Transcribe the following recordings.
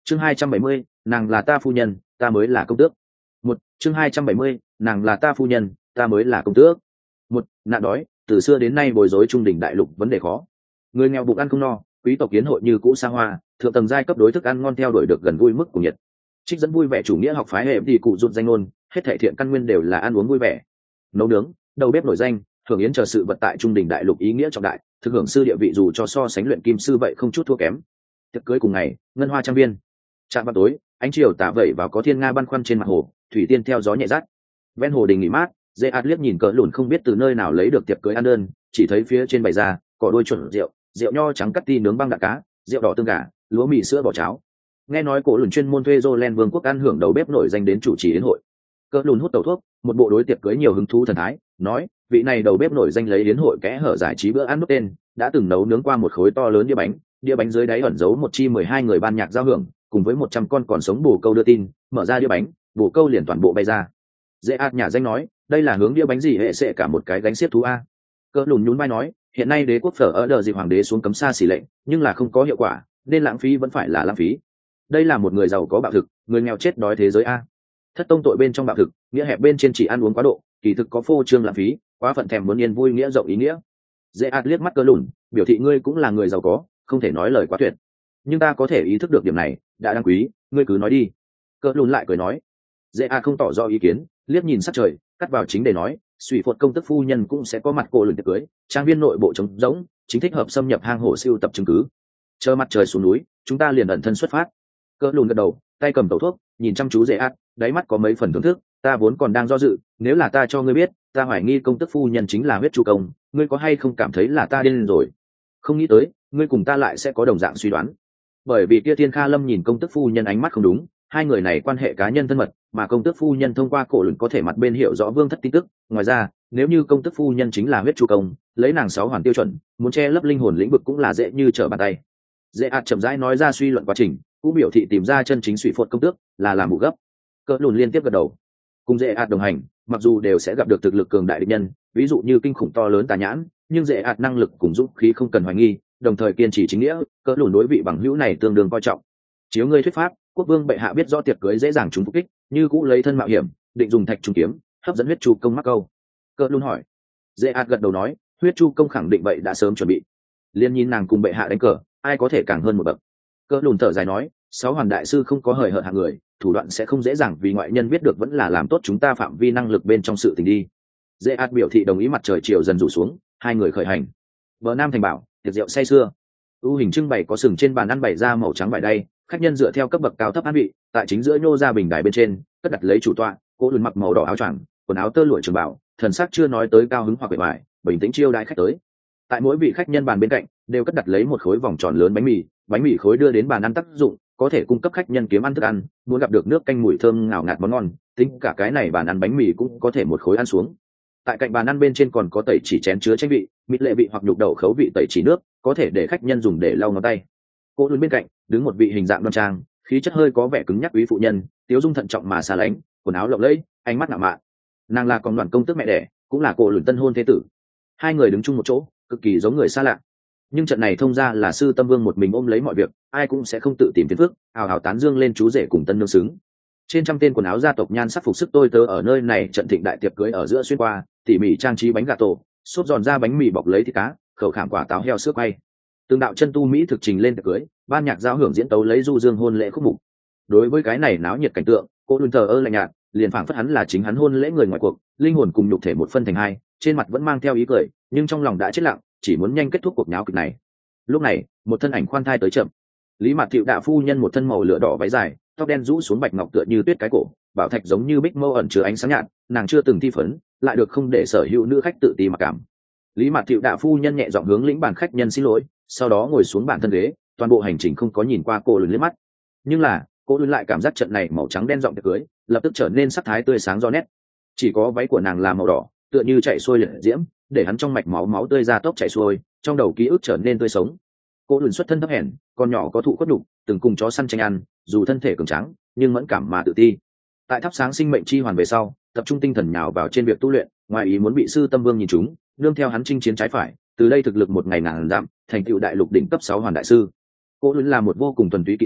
Chương 270, nàng là ta phu nhân, ta mới là công tước. Chương 270, nàng là ta phu nhân, ta mới là công tước. Nạn đói, từ xưa đến nay bối rối trung đỉnh đại lục vấn đề khó. Người nghèo bụng ăn không no, quý tộc kiến hội như cũ xa hoa, thượng tầng giai cấp đối thức ăn ngon theo đuổi được gần vui mức của nhiệt. Trích dẫn vui vẻ chủ nghĩa học phái hệ đi cụ rụt danh ngôn, hết thảy thiện căn nguyên đều là ăn uống vui vẻ. Nấu nướng, đầu bếp nổi danh, hưởng yến chờ sự vật tại trung đỉnh đại lục ý nghĩa trọng đại, thực hưởng sư địa vị dù cho so sánh luyện kim sư vậy không chút thua kém. Tiệc cưới cùng ngày, ngân hoa trang viên. Trạm vào tối, ánh chiều tả vẩy vào có thiên nga băn khoăn trên mặt hồ, thủy tiên theo gió nhẹ rát. Ven hồ đình nghỉ mát, dễ ạt liếc nhìn cỡ lùn không biết từ nơi nào lấy được tiệc cưới ăn đơn, chỉ thấy phía trên bày ra cỏ đôi chuẩn rượu, rượu nho trắng cắt ti nướng băng đạn cá, rượu đỏ tương gà, lúa mì sữa bò cháo. Nghe nói cổ lùn chuyên môn thuê Jolen vương quốc ăn hưởng đầu bếp nổi danh đến chủ trì yến hội. Cỡ lùn hút tẩu thuốc, một bộ đối tiệc cưới nhiều hứng thú thần thái, nói vị này đầu bếp nổi danh lấy yến hội kẽ hở giải trí bữa ăn nút tên, đã từng nấu nướng qua một khối to lớn đĩa bánh dưới đáy ẩn giấu một chi 12 người ban nhạc giao hưởng, cùng với 100 con còn sống bồ câu đưa tin, mở ra đĩa bánh, bồ câu liền toàn bộ bay ra. Dễ ạt nhà danh nói, đây là hướng đĩa bánh gì hệ sẽ cả một cái gánh xiết thú a. Cỡ lùn nhún vai nói, hiện nay đế quốc phở ở đờ gì hoàng đế xuống cấm xa xỉ lệnh, nhưng là không có hiệu quả, nên lãng phí vẫn phải là lãng phí. Đây là một người giàu có bạo thực, người nghèo chết đói thế giới a. Thất tông tội bên trong bạo thực, nghĩa hẹp bên trên chỉ ăn uống quá độ, kỳ thực có phô trương lãng phí, quá phận thèm muốn yên vui nghĩa rộng ý nghĩa. Dễ ạt liếc mắt Cỡ lùn, biểu thị ngươi cũng là người giàu có, không thể nói lời quá tuyệt, nhưng ta có thể ý thức được điểm này, đã đáng quý, ngươi cứ nói đi. Cỡ lùn lại cười nói. Dễ ạt không tỏ rõ ý kiến, liếc nhìn sắc trời, cắt vào chính để nói, suy phột công tức phu nhân cũng sẽ có mặt cô lùn tiệc cưới, trang viên nội bộ trống rỗng, chính thích hợp xâm nhập hang hổ siêu tập chứng cứ. Chờ mặt trời xuống núi, chúng ta liền ẩn thân xuất phát. Cỡ lùn gật đầu, tay cầm tẩu thuốc, nhìn chăm chú Dễ ạt, đáy mắt có mấy phần thưởng thức. Ta vốn còn đang do dự, nếu là ta cho ngươi biết, ta hoài nghi công tức phu nhân chính là huyết chu công, ngươi có hay không cảm thấy là ta điên rồi? Không nghĩ tới, ngươi cùng ta lại sẽ có đồng dạng suy đoán. Bởi vì kia Thiên Kha Lâm nhìn công tức phu nhân ánh mắt không đúng, hai người này quan hệ cá nhân thân mật, mà công tước phu nhân thông qua cổ lùn có thể mặt bên hiểu rõ vương thất tin tức. Ngoài ra, nếu như công tước phu nhân chính là huyết chu công, lấy nàng 6 hoàn tiêu chuẩn, muốn che lấp linh hồn lĩnh vực cũng là dễ như trở bàn tay. Dễ ạt chậm rãi nói ra suy luận quá trình, cũng biểu thị tìm ra chân chính suy phột công tước là làm bù gấp. Cỡ lùn liên tiếp gật đầu. Cùng Dễ ạt đồng hành, mặc dù đều sẽ gặp được thực lực cường đại địch nhân, ví dụ như kinh khủng to lớn tà nhãn, nhưng Dễ ạt năng lực cùng dũng khí không cần hoài nghi, đồng thời kiên trì chính nghĩa. Cỡ lùn đối vị bằng hữu này tương đương coi trọng. Chiếu ngươi thuyết pháp, quốc vương bệ hạ biết rõ tiệc cưới dễ dàng trúng phục kích, như cũ lấy thân mạo hiểm, định dùng thạch trung kiếm hấp dẫn huyết chu công mắc câu. Cỡ lùn hỏi. Dễ ạt gật đầu nói, huyết chu công khẳng định vậy đã sớm chuẩn bị. Liên nhìn nàng cùng bệ hạ đánh cờ, ai có thể càng hơn một bậc. Cỡ lùn thở dài nói, 6 hoàn đại sư không có hời hợt hạng người, thủ đoạn sẽ không dễ dàng vì ngoại nhân biết được, vẫn là làm tốt chúng ta phạm vi năng lực bên trong sự tình đi. Dễ ạt biểu thị đồng ý. Mặt trời chiều dần rủ xuống, hai người khởi hành. Bờ Nam thành bảo, tiệc rượu say sưa. ưu hình trưng bày có sừng trên bàn ăn bày ra màu trắng vải đay, khách nhân dựa theo cấp bậc cao thấp an vị, tại chính giữa nhô ra bình đài bên trên cất đặt lấy chủ tọa. Cô lùn mặc màu đỏ áo choàng, quần áo tơ lụa trường bảo, thần sắc chưa nói tới cao hứng hoặc bề bài, bình tĩnh chiêu đãi khách tới. Tại mỗi vị khách nhân bàn bên cạnh đều cất đặt lấy một khối vòng tròn lớn bánh mì khối đưa đến bàn ăn tác dụng, có thể cung cấp khách nhân kiếm ăn thức ăn, muốn gặp được nước canh mùi thơm ngào ngạt món ngon, tính cả cái này bàn ăn bánh mì cũng có thể một khối ăn xuống. Tại cạnh bàn ăn bên trên còn có tẩy chỉ chén chứa chanh vị, mịt lệ vị hoặc nhục đậu khấu vị tẩy chỉ nước, có thể để khách nhân dùng để lau ngón tay. Cô lùn bên cạnh đứng một vị hình dạng đoan trang, khí chất hơi có vẻ cứng nhắc quý phụ nhân, tiếu dung thận trọng mà xa lánh, quần áo lộng lẫy, ánh mắt ngạo mạn. Nàng là con đoàn công tước mẹ đẻ, cũng là cô lùn tân hôn thế tử. Hai người đứng chung một chỗ, cực kỳ giống người xa lạ. Nhưng trận này thông ra là sư tâm vương một mình ôm lấy mọi việc, ai cũng sẽ không tự tìm phiền phức, hào hào tán dương lên chú rể cùng tân nương xứng. Trên trăm tên quần áo gia tộc nhan sắc phục sức tôi tớ ở nơi này trận thịnh đại tiệc cưới ở giữa xuyên qua, tỉ mỉ trang trí bánh gà tổ, xốp giòn ra bánh mì bọc lấy thịt cá, khẩu khảm quả táo heo sữa quay. Từng đạo chân tu mỹ thực trình lên tiệc cưới, ban nhạc giao hưởng diễn tấu lấy du dương hôn lễ khúc mục. Đối với cái này náo nhiệt cảnh tượng, cô luôn thờ ơ lạnh nhạt, liền phảng phất hắn là chính hắn hôn lễ người ngoài cuộc, linh hồn cùng nhục thể một phân thành hai, trên mặt vẫn mang theo ý cười, nhưng trong lòng đã chết lặng, chỉ muốn nhanh kết thúc cuộc náo kịch này. Lúc này, một thân ảnh khoan thai tới chậm. Lý Mạt Thiệu đạo phu nhân một thân màu lửa đỏ váy dài, tóc đen rũ xuống bạch ngọc tựa như tuyết cái cổ, bảo thạch giống như bích mâu ẩn chứa ánh sáng nhạt, nàng chưa từng thi phấn, lại được không để sở hữu nữ khách tự ti mặc cảm. Lý Mạt Thiệu đạo phu nhân nhẹ giọng hướng lĩnh bàn khách nhân xin lỗi, sau đó ngồi xuống bàn thân ghế, toàn bộ hành trình không có nhìn qua cô lùn liếc mắt. Nhưng là, cô lùn lại cảm giác trận này màu trắng đen giọng tiệc cưới, lập tức trở nên sắc thái tươi sáng rõ nét. Chỉ có váy của nàng là màu đỏ, tựa như chạy xuôi liệt diễm, để hắn trong mạch máu tươi ra tốc chảy xuôi, trong đầu ký ức trở nên tươi sống. Cô lùn xuất thân thấp hèn, con nhỏ có thụ khuất nhục, từng cùng chó săn tranh ăn, dù thân thể cường tráng, nhưng mẫn cảm mà tự ti. Tại thắp sáng sinh mệnh chi hoàn về sau, tập trung tinh thần nhào vào trên việc tu luyện, ngoài ý muốn bị sư tâm vương nhìn trúng, nương theo hắn chinh chiến trái phải, từ đây thực lực một ngày ngàn dặm, thành tựu đại lục đỉnh cấp 6 hoàn đại sư. Cô lùn là một vô cùng thuần túy kỵ sĩ,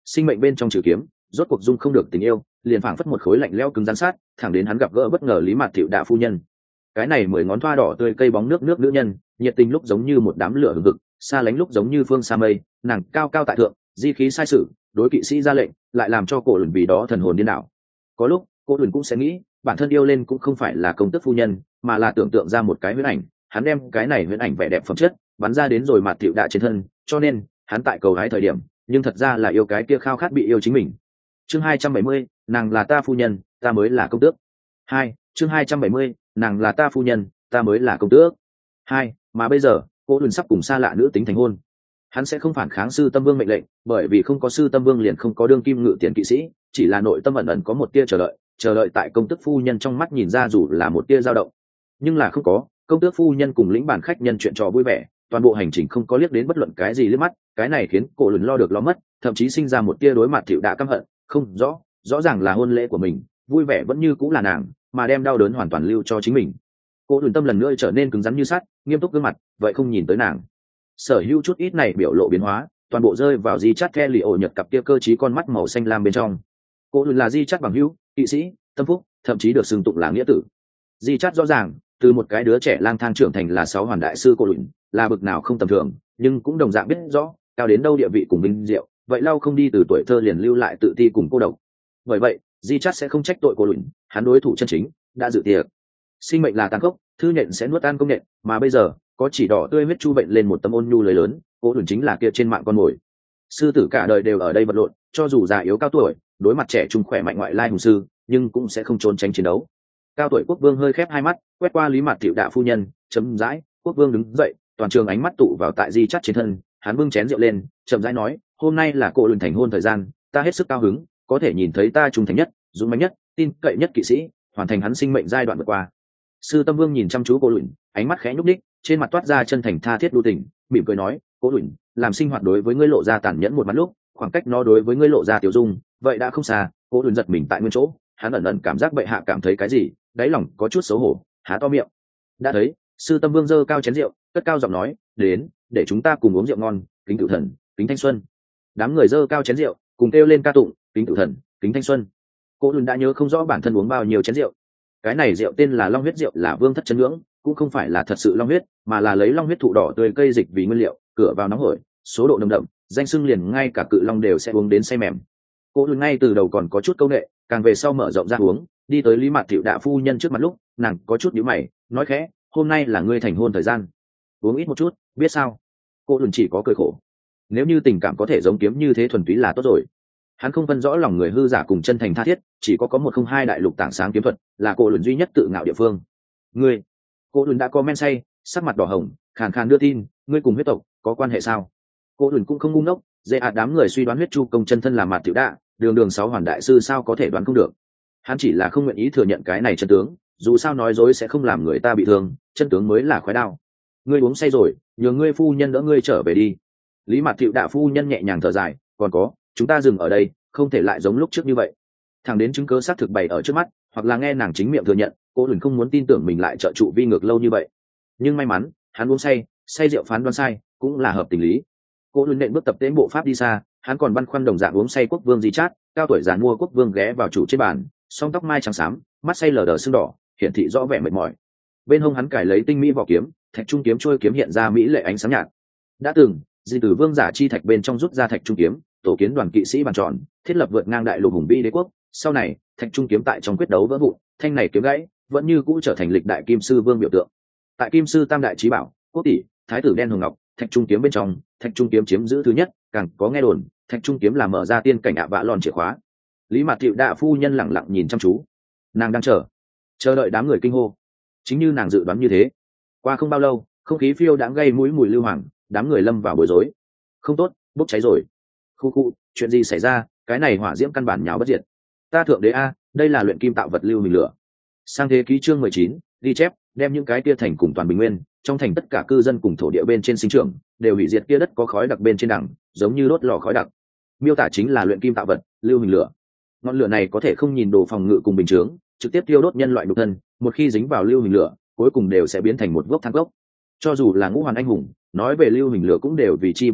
sinh mệnh bên trong trừ kiếm rốt cuộc dung không được tình yêu, liền phảng phất một khối lạnh lẽo cứng rắn sát, thẳng đến hắn gặp gỡ bất ngờ Lý Mạt Thiệu Đạ phu nhân. Cái này 10 ngón thoa đỏ tươi cây bóng nước nữ nhân, nhiệt tình lúc giống như một đám lửa hừng hực, xa lánh lúc giống như phương xa mây, nàng cao cao tại thượng, di khí sai sử, đối kỵ sĩ ra lệnh, lại làm cho cổ lùn vì đó thần hồn điên đảo. Có lúc cổ lùn cũng sẽ nghĩ, bản thân yêu lên cũng không phải là công tước phu nhân, mà là tưởng tượng ra một cái huyễn ảnh, hắn đem cái này huyễn ảnh vẻ đẹp phẩm chất bắn ra đến rồi Mạt Thiệu Đạ trên thân, cho nên hắn tại cầu hái thời điểm, nhưng thật ra là yêu cái kia khao khát bị yêu chính mình. Chương 270, nàng là ta phu nhân, ta mới là công tước. 2, chương 270, nàng là ta phu nhân, ta mới là công tước. 2, mà bây giờ cô lùn sắp cùng xa lạ nữ tính thành hôn, hắn sẽ không phản kháng sư tâm vương mệnh lệnh, bởi vì không có sư tâm vương liền không có đương kim ngự tiền kỵ sĩ, chỉ là nội tâm ẩn ẩn có một tia chờ đợi tại công tước phu nhân trong mắt nhìn ra dù là một tia dao động, nhưng là không có. Công tước phu nhân cùng lĩnh bản khách nhân chuyện trò vui vẻ, toàn bộ hành trình không có liếc đến bất luận cái gì liếc mắt, cái này khiến cô lùn lo được lo mất, thậm chí sinh ra một tia đối mặt Thiệu Đạ căm hận. Không rõ ràng là hôn lễ của mình, vui vẻ vẫn như cũng là nàng, mà đem đau đớn hoàn toàn lưu cho chính mình. Cô lùn tâm lần nữa trở nên cứng rắn như sắt, nghiêm túc gương mặt, vậy không nhìn tới nàng. Sở hữu chút ít này biểu lộ biến hóa, toàn bộ rơi vào Di Chát Kelly ổ nhật cặp kia cơ trí con mắt màu xanh lam bên trong. Cô lùn là Di Chát bằng hữu, kỵ sĩ, tâm phúc, thậm chí được xưng tụng là nghĩa tử. Di Chát rõ ràng, từ một cái đứa trẻ lang thang trưởng thành là 6 hoàn đại sư cô lùn, là bực nào không tầm thường, nhưng cũng đồng dạng biết rõ, cao đến đâu địa vị cùng vinh diệu, vậy lau không đi từ tuổi thơ liền lưu lại tự ti cùng cô độc. Bởi vậy Di Chát sẽ không trách tội cô lùn, hắn đối thủ chân chính đã dự tiệc. Sinh mệnh là tàn khốc, thư nhện sẽ nuốt ăn công nhện, mà bây giờ có chỉ đỏ tươi huyết chu bệnh lên một tấm ôn nhu lưới lớn, cô lùn chính là kia trên mạng con mồi. Sư tử cả đời đều ở đây vật lộn, cho dù già yếu cao tuổi, đối mặt trẻ trung khỏe mạnh ngoại lai hùng sư, nhưng cũng sẽ không trốn tránh chiến đấu. Cao tuổi quốc vương hơi khép hai mắt, quét qua Lý Mạt Thiệu Đạ phu nhân, chấm dãi. Quốc vương đứng dậy, toàn trường ánh mắt tụ vào tại Di Chát trên thân, hắn bưng chén rượu lên, chậm rãi nói, hôm nay là cô lùn thành hôn thời gian, ta hết sức cao hứng, có thể nhìn thấy ta trung thành nhất, dũng mãnh nhất, tin cậy nhất kỵ sĩ hoàn thành hắn sinh mệnh giai đoạn vượt qua. Sư tâm vương nhìn chăm chú cô lùn, ánh mắt khẽ nhúc đích, trên mặt toát ra chân thành tha thiết đu tình, mỉm cười nói, cô lùn, làm sinh hoạt đối với ngươi lộ ra tàn nhẫn một mặt lúc, khoảng cách nó đối với ngươi lộ ra tiểu dung, vậy đã không xa. Cô lùn giật mình tại nguyên chỗ, hắn ẩn ẩn cảm giác bệ hạ cảm thấy cái gì, đáy lòng có chút xấu hổ, há to miệng. Đã thấy sư tâm vương giơ cao chén rượu, cất cao giọng nói, đến, để chúng ta cùng uống rượu ngon, kính cửu thần, kính thanh xuân. Đám người giơ cao chén rượu, cùng kêu lên ca tụng, kính cửu thần, kính thanh xuân. Cô lùn đã nhớ không rõ bản thân uống bao nhiêu chén rượu. Cái này rượu tên là long huyết rượu, là vương thất chân ngưỡng, cũng không phải là thật sự long huyết, mà là lấy long huyết thụ đỏ tươi cây dịch vì nguyên liệu, cửa vào nóng hổi, số độ nồng đậm, danh xưng liền ngay cả cự long đều sẽ uống đến say mềm. Cô lùn ngay từ đầu còn có chút câu nệ, càng về sau mở rộng ra uống, đi tới Lý Mạt Thiệu Đạ phu nhân trước mặt lúc, nàng có chút nhíu mày, nói khẽ, hôm nay là ngươi thành hôn thời gian, uống ít một chút, biết sao? Cô lùn chỉ có cười khổ. Nếu như tình cảm có thể giống kiếm như thế thuần túy là tốt rồi. Hắn không phân rõ lòng người hư giả cùng chân thành tha thiết, chỉ có 102 đại lục tảng sáng kiếm thuật, là cô lùn duy nhất tự ngạo địa phương. Ngươi, cô lùn đã có men say, sắc mặt đỏ hồng, khàn khàn đưa tin, ngươi cùng huyết tộc có quan hệ sao? Cô lùn cũng không ngu ngốc, dễ đám người suy đoán huyết chu công chân thân là Mạt Thiệu Đạ, đường 6 hoàn đại sư sao có thể đoán không được. Hắn chỉ là không nguyện ý thừa nhận cái này chân tướng, dù sao nói dối sẽ không làm người ta bị thương, chân tướng mới là khói đao. Ngươi uống say rồi, nhờ ngươi phu nhân đỡ ngươi trở về đi. Lý Mạt Thiệu Đạ phu nhân nhẹ nhàng thở dài, còn có, chúng ta dừng ở đây, không thể lại giống lúc trước như vậy. Thẳng đến chứng cớ xác thực bày ở trước mắt, hoặc là nghe nàng chính miệng thừa nhận, cô lùn không muốn tin tưởng mình lại trợ trụ vi ngược lâu như vậy. Nhưng may mắn, hắn uống say rượu phán đoán sai, cũng là hợp tình lý. Cô lùn nện bước tập tễnh bộ pháp đi xa, hắn còn băn khoăn đồng dạng uống say quốc vương Di Chát, cao tuổi giàn mua quốc vương ghé vào chủ trên bàn, song tóc mai trắng xám, mắt say lờ đờ sưng đỏ, hiển thị rõ vẻ mệt mỏi. Bên hông hắn cài lấy tinh mỹ vỏ kiếm, thạch trung kiếm trôi kiếm hiện ra mỹ lệ ánh sáng nhạt. Đã từng Di Tử Vương giả chi thạch bên trong rút ra thạch trung kiếm, tổ kiến đoàn kỵ sĩ bàn tròn, thiết lập vượt ngang đại lục hùng vĩ đế quốc. Sau này thạch trung kiếm tại trong quyết đấu vỡ vụn, thanh này kiếm gãy, vẫn như cũ trở thành lịch đại kim sư vương biểu tượng. Tại kim sư tam đại chí bảo, quốc tỷ, thái tử đen hồng ngọc, thạch trung kiếm bên trong, thạch trung kiếm chiếm giữ thứ nhất, càng có nghe đồn thạch trung kiếm là mở ra tiên cảnh ạ vạ lòn chìa khóa. Lý Mạt Thiệu Đạ phu nhân lẳng lặng nhìn chăm chú, nàng đang chờ đợi đám người kinh hô. Chính như nàng dự đoán như thế, qua không bao lâu, không khí phiêu đãng gây mũi mùi lưu hoàng, đám người lâm vào bối rối. Không tốt, bốc cháy rồi. Khu, chuyện gì xảy ra? Cái này hỏa diễm căn bản nháo bất diệt. Ta thượng đế a, đây là luyện kim tạo vật lưu hình lửa. Sang thế ký chương 19, ghi chép, đem những cái kia thành cùng toàn bình nguyên, trong thành tất cả cư dân cùng thổ địa bên trên sinh trưởng, đều hủy diệt kia đất có khói đặc bên trên đằng, giống như đốt lò khói đặc. Miêu tả chính là luyện kim tạo vật, lưu hình lửa. Ngọn lửa này có thể không nhìn đồ phòng ngự cùng bình chướng, trực tiếp tiêu đốt nhân loại nhục thân, một khi dính vào lưu hình lửa, cuối cùng đều sẽ biến thành một gốc than gốc. Cho dù là ngũ hoàn anh hùng, nói về lưu hình lửa cũng đều vì chi biến sắc,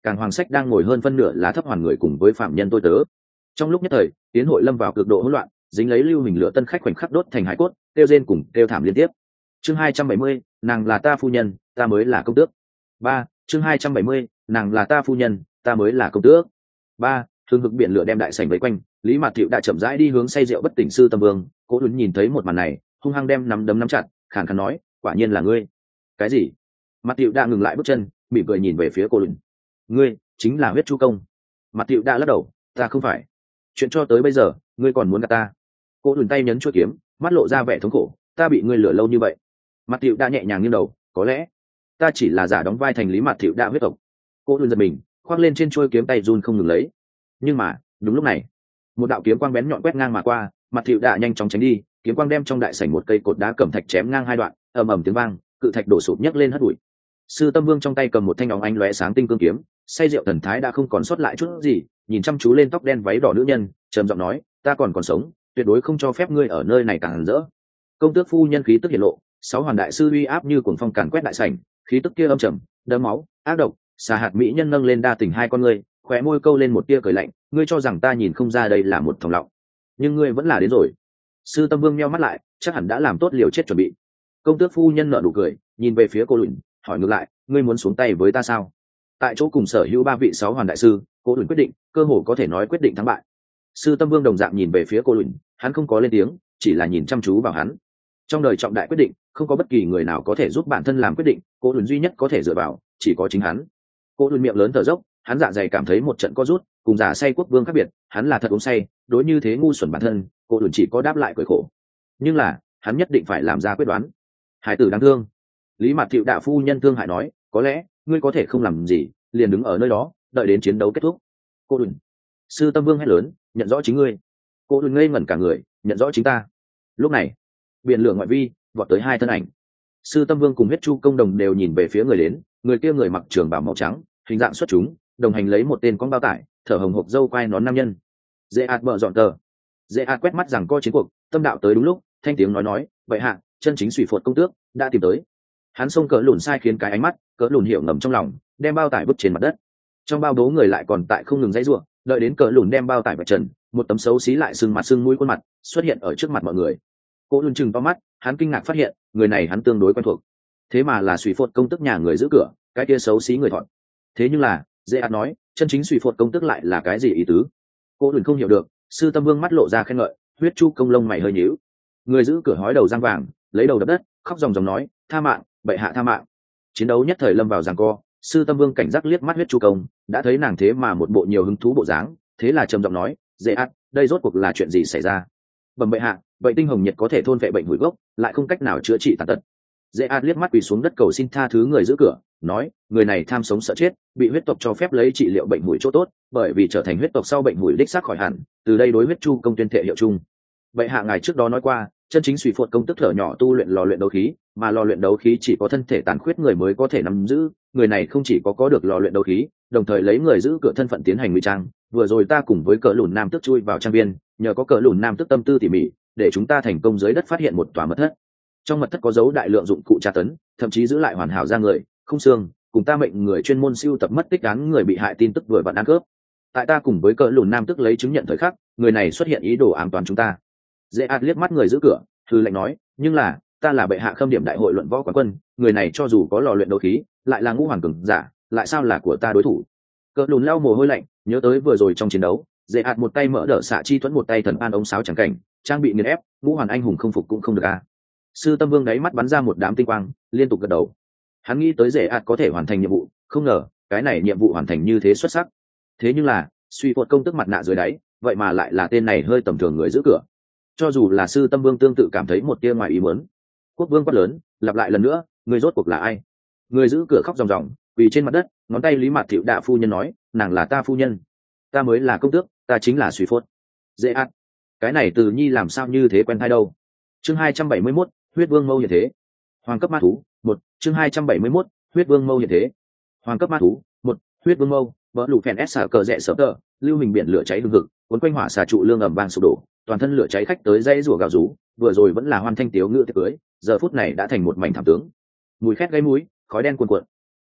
càng hoàng sách đang ngồi hơn phân nửa là thấp hoàn người cùng với phạm nhân tôi tớ. Trong lúc nhất thời tiến hội lâm vào cực độ hỗn loạn, dính lấy lưu hình lửa tân khách khoảnh khắc đốt thành hải cốt, kêu rên cùng kêu thảm liên tiếp. Chương 270, nàng là ta phu nhân, ta mới là công tước. 3. Chương 270, nàng là ta phu nhân, ta mới là công tước. 3. Hương hực biển lửa đem đại sảnh vây quanh, Lý Mạt Thiệu đã chậm rãi đi hướng say rượu bất tỉnh Sư Tâm Vương. Cố Lún nhìn thấy một màn này, hung hăng đem nắm đấm nắm chặt, khàn khàn nói, quả nhiên là ngươi. Cái gì? Mạt Thiệu đã ngừng lại bước chân, mỉm cười nhìn về phía Cố Lún. Ngươi chính là huyết chu công? Mạt Thiệu đã lắc đầu, ta không phải. Chuyện cho tới bây giờ, ngươi còn muốn gạt ta? Cố Lún tay nhấn chuôi kiếm, mắt lộ ra vẻ thống khổ, ta bị ngươi lừa lâu như vậy. Mạt Thiệu đã nhẹ nhàng nghiêng đầu, có lẽ ta chỉ là giả đóng vai thành Lý Mạt Thiệu đã huyết tộc. Cố Lún giật mình, khoác lên trên chuôi kiếm tay run không ngừng lấy. Nhưng mà đúng lúc này, một đạo kiếm quang bén nhọn quét ngang mà qua, Mặt Thiệu đã nhanh chóng tránh đi, kiếm quang đem trong đại sảnh một cây cột đá cẩm thạch chém ngang hai đoạn, ầm ầm tiếng vang, cự thạch đổ sụp nhấc lên hất bụi. Sư Tâm Vương trong tay cầm một thanh óng ánh lóe sáng tinh cương kiếm, say rượu thần thái đã không còn sót lại chút gì, nhìn chăm chú lên tóc đen váy đỏ nữ nhân, trầm giọng nói, ta còn sống, tuyệt đối không cho phép ngươi ở nơi này càng rỡ. Công tước phu nhân khí tức hiển lộ, sáu hoàn đại sư uy áp như cuồng phong càn quét đại sảnh, khí tức kia âm trầm, đẫm máu, ác độc. Xà hạt mỹ nhân nâng lên đa tình hai con ngươi, khóe môi câu lên một tia cười lạnh, ngươi cho rằng ta nhìn không ra đây là một thòng lọng, nhưng ngươi vẫn là đến rồi. Sư Tâm Vương nheo mắt lại, chắc hẳn đã làm tốt liều chết chuẩn bị. Công tước phu nhân nở nụ cười, nhìn về phía cô Luyện, hỏi ngược lại, ngươi muốn xuống tay với ta sao? Tại chỗ cùng sở hữu ba vị sáu hoàn đại sư, cô Luyện quyết định, cơ hồ có thể nói quyết định thắng bại. Sư Tâm Vương đồng dạng nhìn về phía cô Luyện, hắn không có lên tiếng, chỉ là nhìn chăm chú vào hắn. Trong đời trọng đại quyết định, không có bất kỳ người nào có thể giúp bản thân làm quyết định, cô Luyện duy nhất có thể dựa vào, chỉ có chính hắn. Cô Luyện miệng lớn thở dốc, hắn dạ dày cảm thấy một trận co rút, cùng giả say quốc vương khác biệt, hắn là thật uống say, đối như thế ngu xuẩn bản thân, cô Luyện chỉ có đáp lại cười khổ. Nhưng là, hắn nhất định phải làm ra quyết đoán. Hải tử đáng thương. Lý Mạt Thiệu đạo phu nhân thương hại nói, có lẽ ngươi có thể không làm gì, liền đứng ở nơi đó, đợi đến chiến đấu kết thúc. Cô Luyện. Sư Tâm Vương hét lớn, nhận rõ chính ngươi. Cô Luyện ngây ngẩn cả người, nhận rõ chính ta. Lúc này, biển lửa ngoại vi vọt tới hai thân ảnh. Sư Tâm Vương cùng huyết chu công đồng đều nhìn về phía người đến, người kia người mặc trường bào màu trắng, hình dạng xuất chúng, đồng hành lấy một tên con bao tải, thở hồng hộc dâu quai nón nam nhân. Dễ ạt bợ dọn tờ. Dễ ạt quét mắt rằng co chiến cuộc, tâm đạo tới đúng lúc, thanh tiếng nói, vậy hạ, chân chính Sủy Phột công tước đã tìm tới. Hắn xông cỡ lùn sai khiến cái ánh mắt, cỡ lùn hiểu ngầm trong lòng, đem bao tải vứt trên mặt đất. Trong bao đố người lại còn tại không ngừng dãy rủa, đợi đến cỡ lùn đem bao tải vạch trần, một tấm xấu xí lại sưng mặt sưng mũi khuôn mặt xuất hiện ở trước mặt mọi người. Cô lùn chừng to mắt, hắn kinh ngạc phát hiện, người này hắn tương đối quen thuộc. Thế mà là Sủy Phột công tước nhà người giữ cửa, cái kia xấu xí người thọn. Thế nhưng là, dễ ạt nói, chân chính Sủy Phột công tước lại là cái gì ý tứ? Cô lùn không hiểu được. Sư Tâm Vương mắt lộ ra khen ngợi, huyết chu công lông mày hơi nhíu. Người giữ cửa hói đầu răng vàng, lấy đầu đập đất, khóc ròng ròng nói, tha mạng, bệ hạ tha mạng. Chiến đấu nhất thời lâm vào giằng co. Sư Tâm Vương cảnh giác liếc mắt huyết chu công, đã thấy nàng thế mà một bộ nhiều hứng thú bộ dáng, thế là trầm giọng nói, dễ ạt, đây rốt cuộc là chuyện gì xảy ra? Bẩm bệ hạ, vậy tinh hồng nhiệt có thể thôn vệ bệnh hủy gốc, lại không cách nào chữa trị tàn tật. Dễ ạt liếc mắt quỳ xuống đất cầu xin tha thứ người giữ cửa, nói, người này tham sống sợ chết, bị huyết tộc cho phép lấy trị liệu bệnh hủy chỗ tốt, bởi vì trở thành huyết tộc sau bệnh hủy đích xác khỏi hẳn, từ đây đối huyết chu công tuyên thệ hiệu chung. Bệ hạ ngài trước đó nói qua, chân chính Sủy Phột công tức thở nhỏ tu luyện lò luyện đấu khí, mà lò luyện đấu khí chỉ có thân thể tàn khuyết người mới có thể nắm giữ, người này không chỉ có được lò luyện đấu khí, đồng thời lấy người giữ cửa thân phận tiến hành ngụy trang. Vừa rồi ta cùng với cỡ lùn nam tức chui vào trang viên, nhờ có cỡ lùn nam tức tâm tư tỉ mỉ, để chúng ta thành công dưới đất phát hiện một tòa mật thất. Trong mật thất có dấu đại lượng dụng cụ tra tấn, thậm chí giữ lại hoàn hảo da người, không xương, cùng ta mệnh người chuyên môn siêu tập mất tích án người bị hại tin tức vừa vặn ăn cướp. Tại ta cùng với cỡ lùn nam tức lấy chứng nhận thời khắc, người này xuất hiện ý đồ ám toán chúng ta. Dễ ạt liếc mắt người giữ cửa, thư lệnh nói, nhưng là ta là bệ hạ khâm điểm đại hội luận võ quán quân, người này cho dù có lò luyện đấu khí, lại là ngũ hoàng cường giả, lại sao là của ta đối thủ? Cỡ lùn lau mồ hôi lạnh, nhớ tới vừa rồi trong chiến đấu, dễ ạt một tay mở đỡ xạ chi thuẫn, một tay thần an ống sáo chẳng cảnh, trang bị nghiền ép, ngũ hoàng anh hùng không phục cũng không được a. Sư Tâm Vương đáy mắt bắn ra một đám tinh quang, liên tục gật đầu. Hắn nghĩ tới dễ ạt có thể hoàn thành nhiệm vụ, không ngờ cái này nhiệm vụ hoàn thành như thế xuất sắc. Thế nhưng là, Sủy Phột công tức mặt nạ dưới đáy, vậy mà lại là tên này hơi tầm thường người giữ cửa. Cho dù là Sư Tâm Vương tương tự cảm thấy một tia ngoài ý muốn. Quốc vương quát lớn, lặp lại lần nữa, người rốt cuộc là ai? Người giữ cửa khóc ròng ròng, quỳ trên mặt đất, ngón tay Lý Mạt Thiệu đạo phu nhân nói, nàng là ta phu nhân, ta mới là công tước, ta chính là Sủy Phột. Dễ ạt, cái này từ nhi làm sao như thế quen thai đâu? Chương 271, huyết vương mâu hiện thế. Hoàng cấp ma thú, 1, chương 271, huyết vương mâu hiện thế. Hoàng cấp ma thú, 1, huyết vương mâu, vỡ lũ phèn s cờ rẽ sớm tờ, lưu hình biển lửa cháy hừng hực, cuốn quanh hỏa xà trụ lương ầm vang sụp đổ, toàn thân lửa cháy khách tới dây rủa gào rú, vừa rồi vẫn là hoan thanh tiếu ngữ tiệc cưới, giờ phút này đã thành một mảnh thảm tướng. Mùi khét gây mũi, khói đen cuồn cuộn.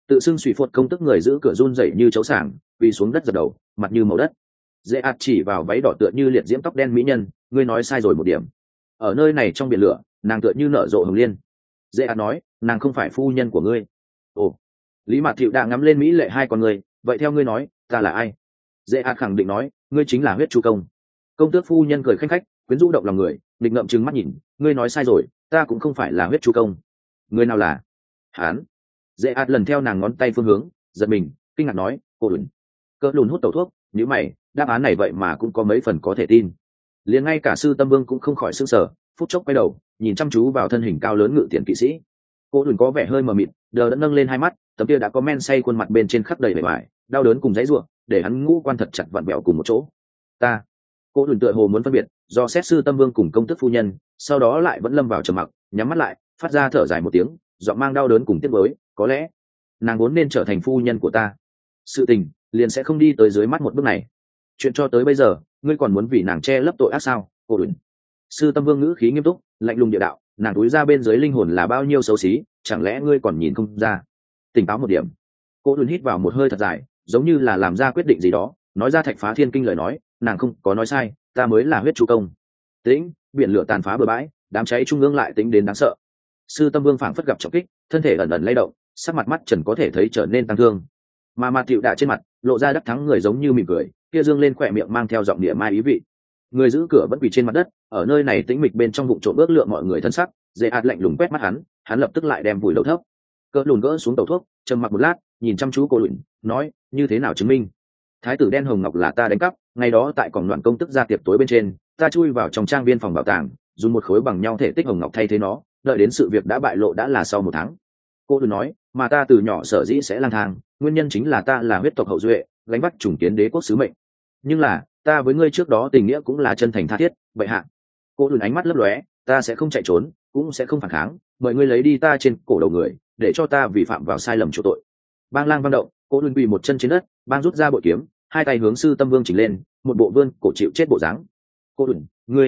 tự xưng suy phột công tức người giữ cửa run rẩy như chấu sảng, quỳ xuống đất dập đầu, mặt như màu đất. Dễ ạt chỉ vào váy đỏ tựa như liệt diễm tóc đen mỹ nhân, ngươi nói sai rồi một điểm. Ở nơi này trong biển lửa, nàng tựa như nở rộ hồng liên. Dễ ạt nói, nàng không phải phu nhân của ngươi. Ồ. Lý Mạt Thiệu đã ngắm lên mỹ lệ hai con người, vậy theo ngươi nói, ta là ai? Dễ ạt khẳng định nói, ngươi chính là huyết chu công. Công tước phu nhân cười khanh khách, quyến rũ động lòng người, định ngậm trừng mắt nhìn, ngươi nói sai rồi, ta cũng không phải là huyết chu công. Ngươi nào là? Hán. Dễ ạt lần theo nàng ngón tay phương hướng, giật mình, kinh ngạc nói, cô lùn. Cỡ lùn hút tẩu thuốc, nhíu mày, đáp án này vậy mà cũng có mấy phần có thể tin. Liền ngay cả sư tâm vương cũng không khỏi sửng sở, phút chốc quay đầu, nhìn chăm chú vào thân hình cao lớn ngự tiền kỵ sĩ. Cô lùn có vẻ hơi mờ mịt, đờ đẫn nâng lên hai mắt, tấm kia đã có men say khuôn mặt bên trên khắp đầy vẻ vải, đau đớn cùng dãy rủa, để hắn ngũ quan thật chặt vặn bẹo cùng một chỗ. Ta. Cô lùn tựa hồ muốn phân biệt, do xét sư tâm vương cùng công tước phu nhân, sau đó lại vẫn lâm vào trầm mặc, nhắm mắt lại, phát ra thở dài một tiếng, giọng mang đau đớn cùng tiếc nuối, có lẽ nàng vốn nên trở thành phu nhân của ta, sự tình liền sẽ không đi tới dưới mắt một bước này. Chuyện cho tới bây giờ, ngươi còn muốn vì nàng che lấp tội ác sao? Cô lùn. Sư tâm vương ngữ khí nghiêm túc, lạnh lùng địa đạo, nàng túi ra bên dưới linh hồn là bao nhiêu xấu xí, chẳng lẽ ngươi còn nhìn không ra? Tỉnh táo một điểm. Cô lùn hít vào một hơi thật dài, giống như là làm ra quyết định gì đó, nói ra thạch phá thiên kinh lời nói, nàng không có nói sai, ta mới là huyết chu công. Tĩnh, biển lửa tàn phá bừa bãi, đám cháy trung ương lại tính đến đáng sợ. Sư tâm vương phảng phất gặp trọng kích, thân thể ẩn ẩn lay động, sắc mặt mắt trần có thể thấy trở nên tăng thương. Mà Mạt Thiệu Đạ trên mặt lộ ra đắc thắng người giống như mỉm cười, kia dương lên khỏe miệng mang theo giọng địa mai ý vị. Người giữ cửa vẫn quỳ trên mặt đất, ở nơi này tĩnh mịch bên trong vụ trộm ước lượng mọi người thân sắc. Dễ ạt lạnh lùng quét mắt hắn lập tức lại đem vùi đầu thấp. Cỡ lùn gỡ xuống tàu thuốc, trầm mặc một lát, nhìn chăm chú cô lùn, nói, như thế nào chứng minh? Thái tử đen hồng ngọc là ta đánh cắp, ngày đó tại cổng đoạn công tức ra tiệc tối bên trên, ta chui vào trong trang viên phòng bảo tàng, dùng một khối bằng nhau thể tích hồng ngọc thay thế nó, đợi đến sự việc đã bại lộ đã là sau 1 tháng. Cô lùn nói, mà ta từ nhỏ sở dĩ sẽ lang thang, nguyên nhân chính là ta là huyết tộc hậu duệ, gánh vác chủng kiến đế quốc sứ mệnh. Nhưng là ta với ngươi trước đó tình nghĩa cũng là chân thành tha thiết, vậy hạ. Cô lùn ánh mắt lấp lóe, ta sẽ không chạy trốn, cũng sẽ không phản kháng, mời ngươi lấy đi ta trên cổ đầu người, để cho ta vi phạm vào sai lầm chỗ tội. Bang lang vang động, cô lùn quỳ một chân trên đất, bang rút ra bội kiếm, hai tay hướng sư tâm vương chỉnh lên, một bộ vươn cổ chịu chết bộ dáng. Cô lùn,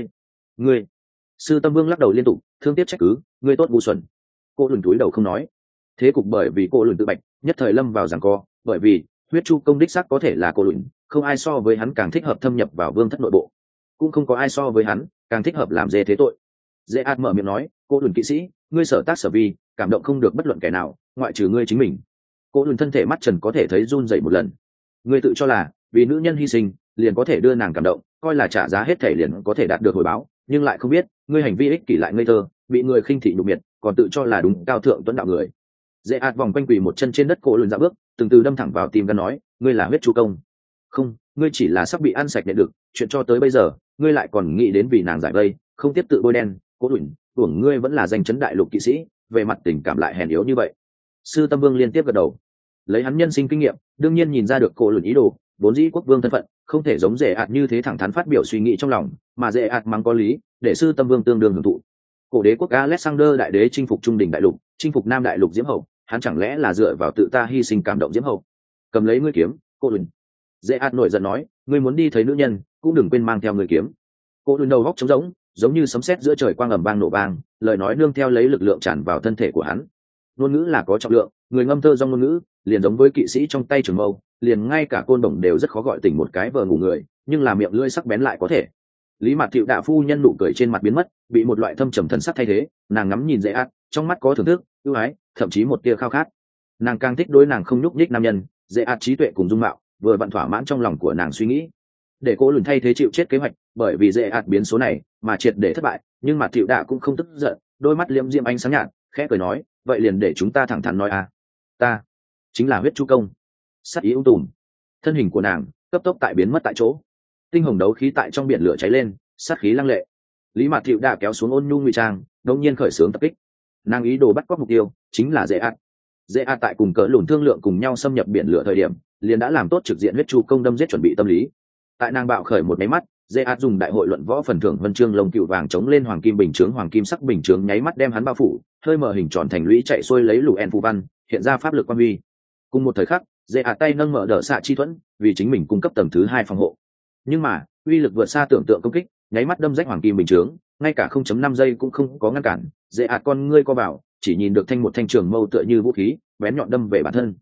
ngươi. Sư tâm vương lắc đầu liên tục, thương tiếc trách cứ, ngươi tốt ngu xuẩn. Cô lùn cúi đầu không nói. Thế cục bởi vì cô lùn tự bạch, nhất thời lâm vào giằng co, bởi vì huyết chu công đích xác có thể là cô lùn, không ai so với hắn càng thích hợp thâm nhập vào vương thất nội bộ, cũng không có ai so với hắn càng thích hợp làm dê thế tội. Dễ ạt mở miệng nói, cô lùn kỵ sĩ, ngươi sở tác sở vi, cảm động không được bất luận kẻ nào, ngoại trừ ngươi chính mình. Cô lùn thân thể mắt trần có thể thấy run dậy một lần. Ngươi tự cho là vì nữ nhân hy sinh liền có thể đưa nàng cảm động, coi là trả giá hết thể liền có thể đạt được hồi báo, nhưng lại không biết ngươi hành vi ích kỷ lại ngây thơ, bị người khinh thị nhục miệt, còn tự cho là đúng cao thượng tuấn đạo người. Dễ ạt vòng quanh quỳ một chân trên đất, cô lùn dạo bước, từng từ đâm thẳng vào tim gan nói, ngươi là huyết chu công. Không, ngươi chỉ là sắp bị ăn sạch nhận được, chuyện cho tới bây giờ ngươi lại còn nghĩ đến vì nàng giải vây, không tiếp tự bôi đen. Cố đuổi đuổi ngươi vẫn là danh chấn đại lục kỵ sĩ, về mặt tình cảm lại hèn yếu như vậy. Sư tâm vương liên tiếp gật đầu, lấy hắn nhân sinh kinh nghiệm đương nhiên nhìn ra được cô lùn ý đồ, vốn dĩ quốc vương thân phận không thể giống dễ ạt như thế thẳng thắn phát biểu suy nghĩ trong lòng, mà dễ ạt mắng có lý, để sư tâm vương tương đương hưởng thụ. Cổ đế quốc Alexander đại đế chinh phục trung đỉnh đại lục, chinh phục nam đại lục diễm hậu, hắn chẳng lẽ là dựa vào tự ta hy sinh cảm động diễm hậu? Cầm lấy ngươi kiếm, cô lùn. Dễ ạt nổi giận nói, ngươi muốn đi thấy nữ nhân cũng đừng quên mang theo người kiếm. Cô lùn đầu góc trống rỗng, giống như sấm sét giữa trời quang ầm vang nổ vang, lời nói nương theo lấy lực lượng tràn vào thân thể của hắn. Ngôn ngữ là có trọng lượng, người ngâm thơ do ngôn ngữ, liền giống với kỵ sĩ trong tay trường mâu, liền ngay cả côn đồng đều rất khó gọi tỉnh một cái vờ ngủ người, nhưng là miệng lưỡi sắc bén lại có thể. Lý Mạt Thiệu Đạ phu nhân nụ cười trên mặt biến mất, bị một loại thâm trầm thần sắc thay thế, nàng ngắm nhìn Dễ ạt, trong mắt có thưởng thức, ưu ái, thậm chí một tia khao khát. Nàng càng thích đối nàng không nhúc nhích nam nhân, Dễ ạt trí tuệ cùng dung mạo, vừa vặn thỏa mãn trong lòng của nàng suy nghĩ. Để cô lùn thay thế chịu chết kế hoạch, bởi vì Dễ ạt biến số này mà triệt để thất bại, nhưng Mạt Thiệu Đạ cũng không tức giận, đôi mắt liễm diễm ánh sáng nhạt, khẽ cười nói, vậy liền để chúng ta thẳng thắn nói à, ta chính là huyết chu công. Sát ý ung tùm, thân hình của nàng cấp tốc tại biến mất tại chỗ, tinh hồng đấu khí tại trong biển lửa cháy lên, sát khí lăng lệ. Lý Mạt Thiệu Đạ kéo xuống ôn nhu ngụy trang, đột nhiên khởi xướng tập kích. Nàng ý đồ bắt cóc mục tiêu chính là Dễ ạt. Dễ ạt tại cùng cỡ lùn thương lượng cùng nhau xâm nhập biển lửa thời điểm, liền đã làm tốt trực diện huyết chu công đâm giết chuẩn bị tâm lý. Tại nàng bạo khởi một máy mắt, Dễ ạt dùng đại hội luận võ phần thưởng vân chương lông cựu vàng chống lên hoàng kim bình chướng, hoàng kim sắc bình chướng nháy mắt đem hắn bao phủ, hơi mở hình tròn thành lũy chạy xuôi lấy lũ en phù văn, hiện ra pháp lực quan huy. Cùng một thời khắc, Dễ ạt tay nâng mở đỡ xạ chi thuẫn, vì chính mình cung cấp tầng thứ 2 phòng hộ. Nhưng mà uy lực vượt xa tưởng tượng công kích, nháy mắt đâm rách hoàng kim bình chướng, ngay cả 0.5 giây cũng không có ngăn cản. Dễ ạt con ngươi co vào, chỉ nhìn được một thanh trường mâu tựa như vũ khí bén nhọn đâm về bản thân,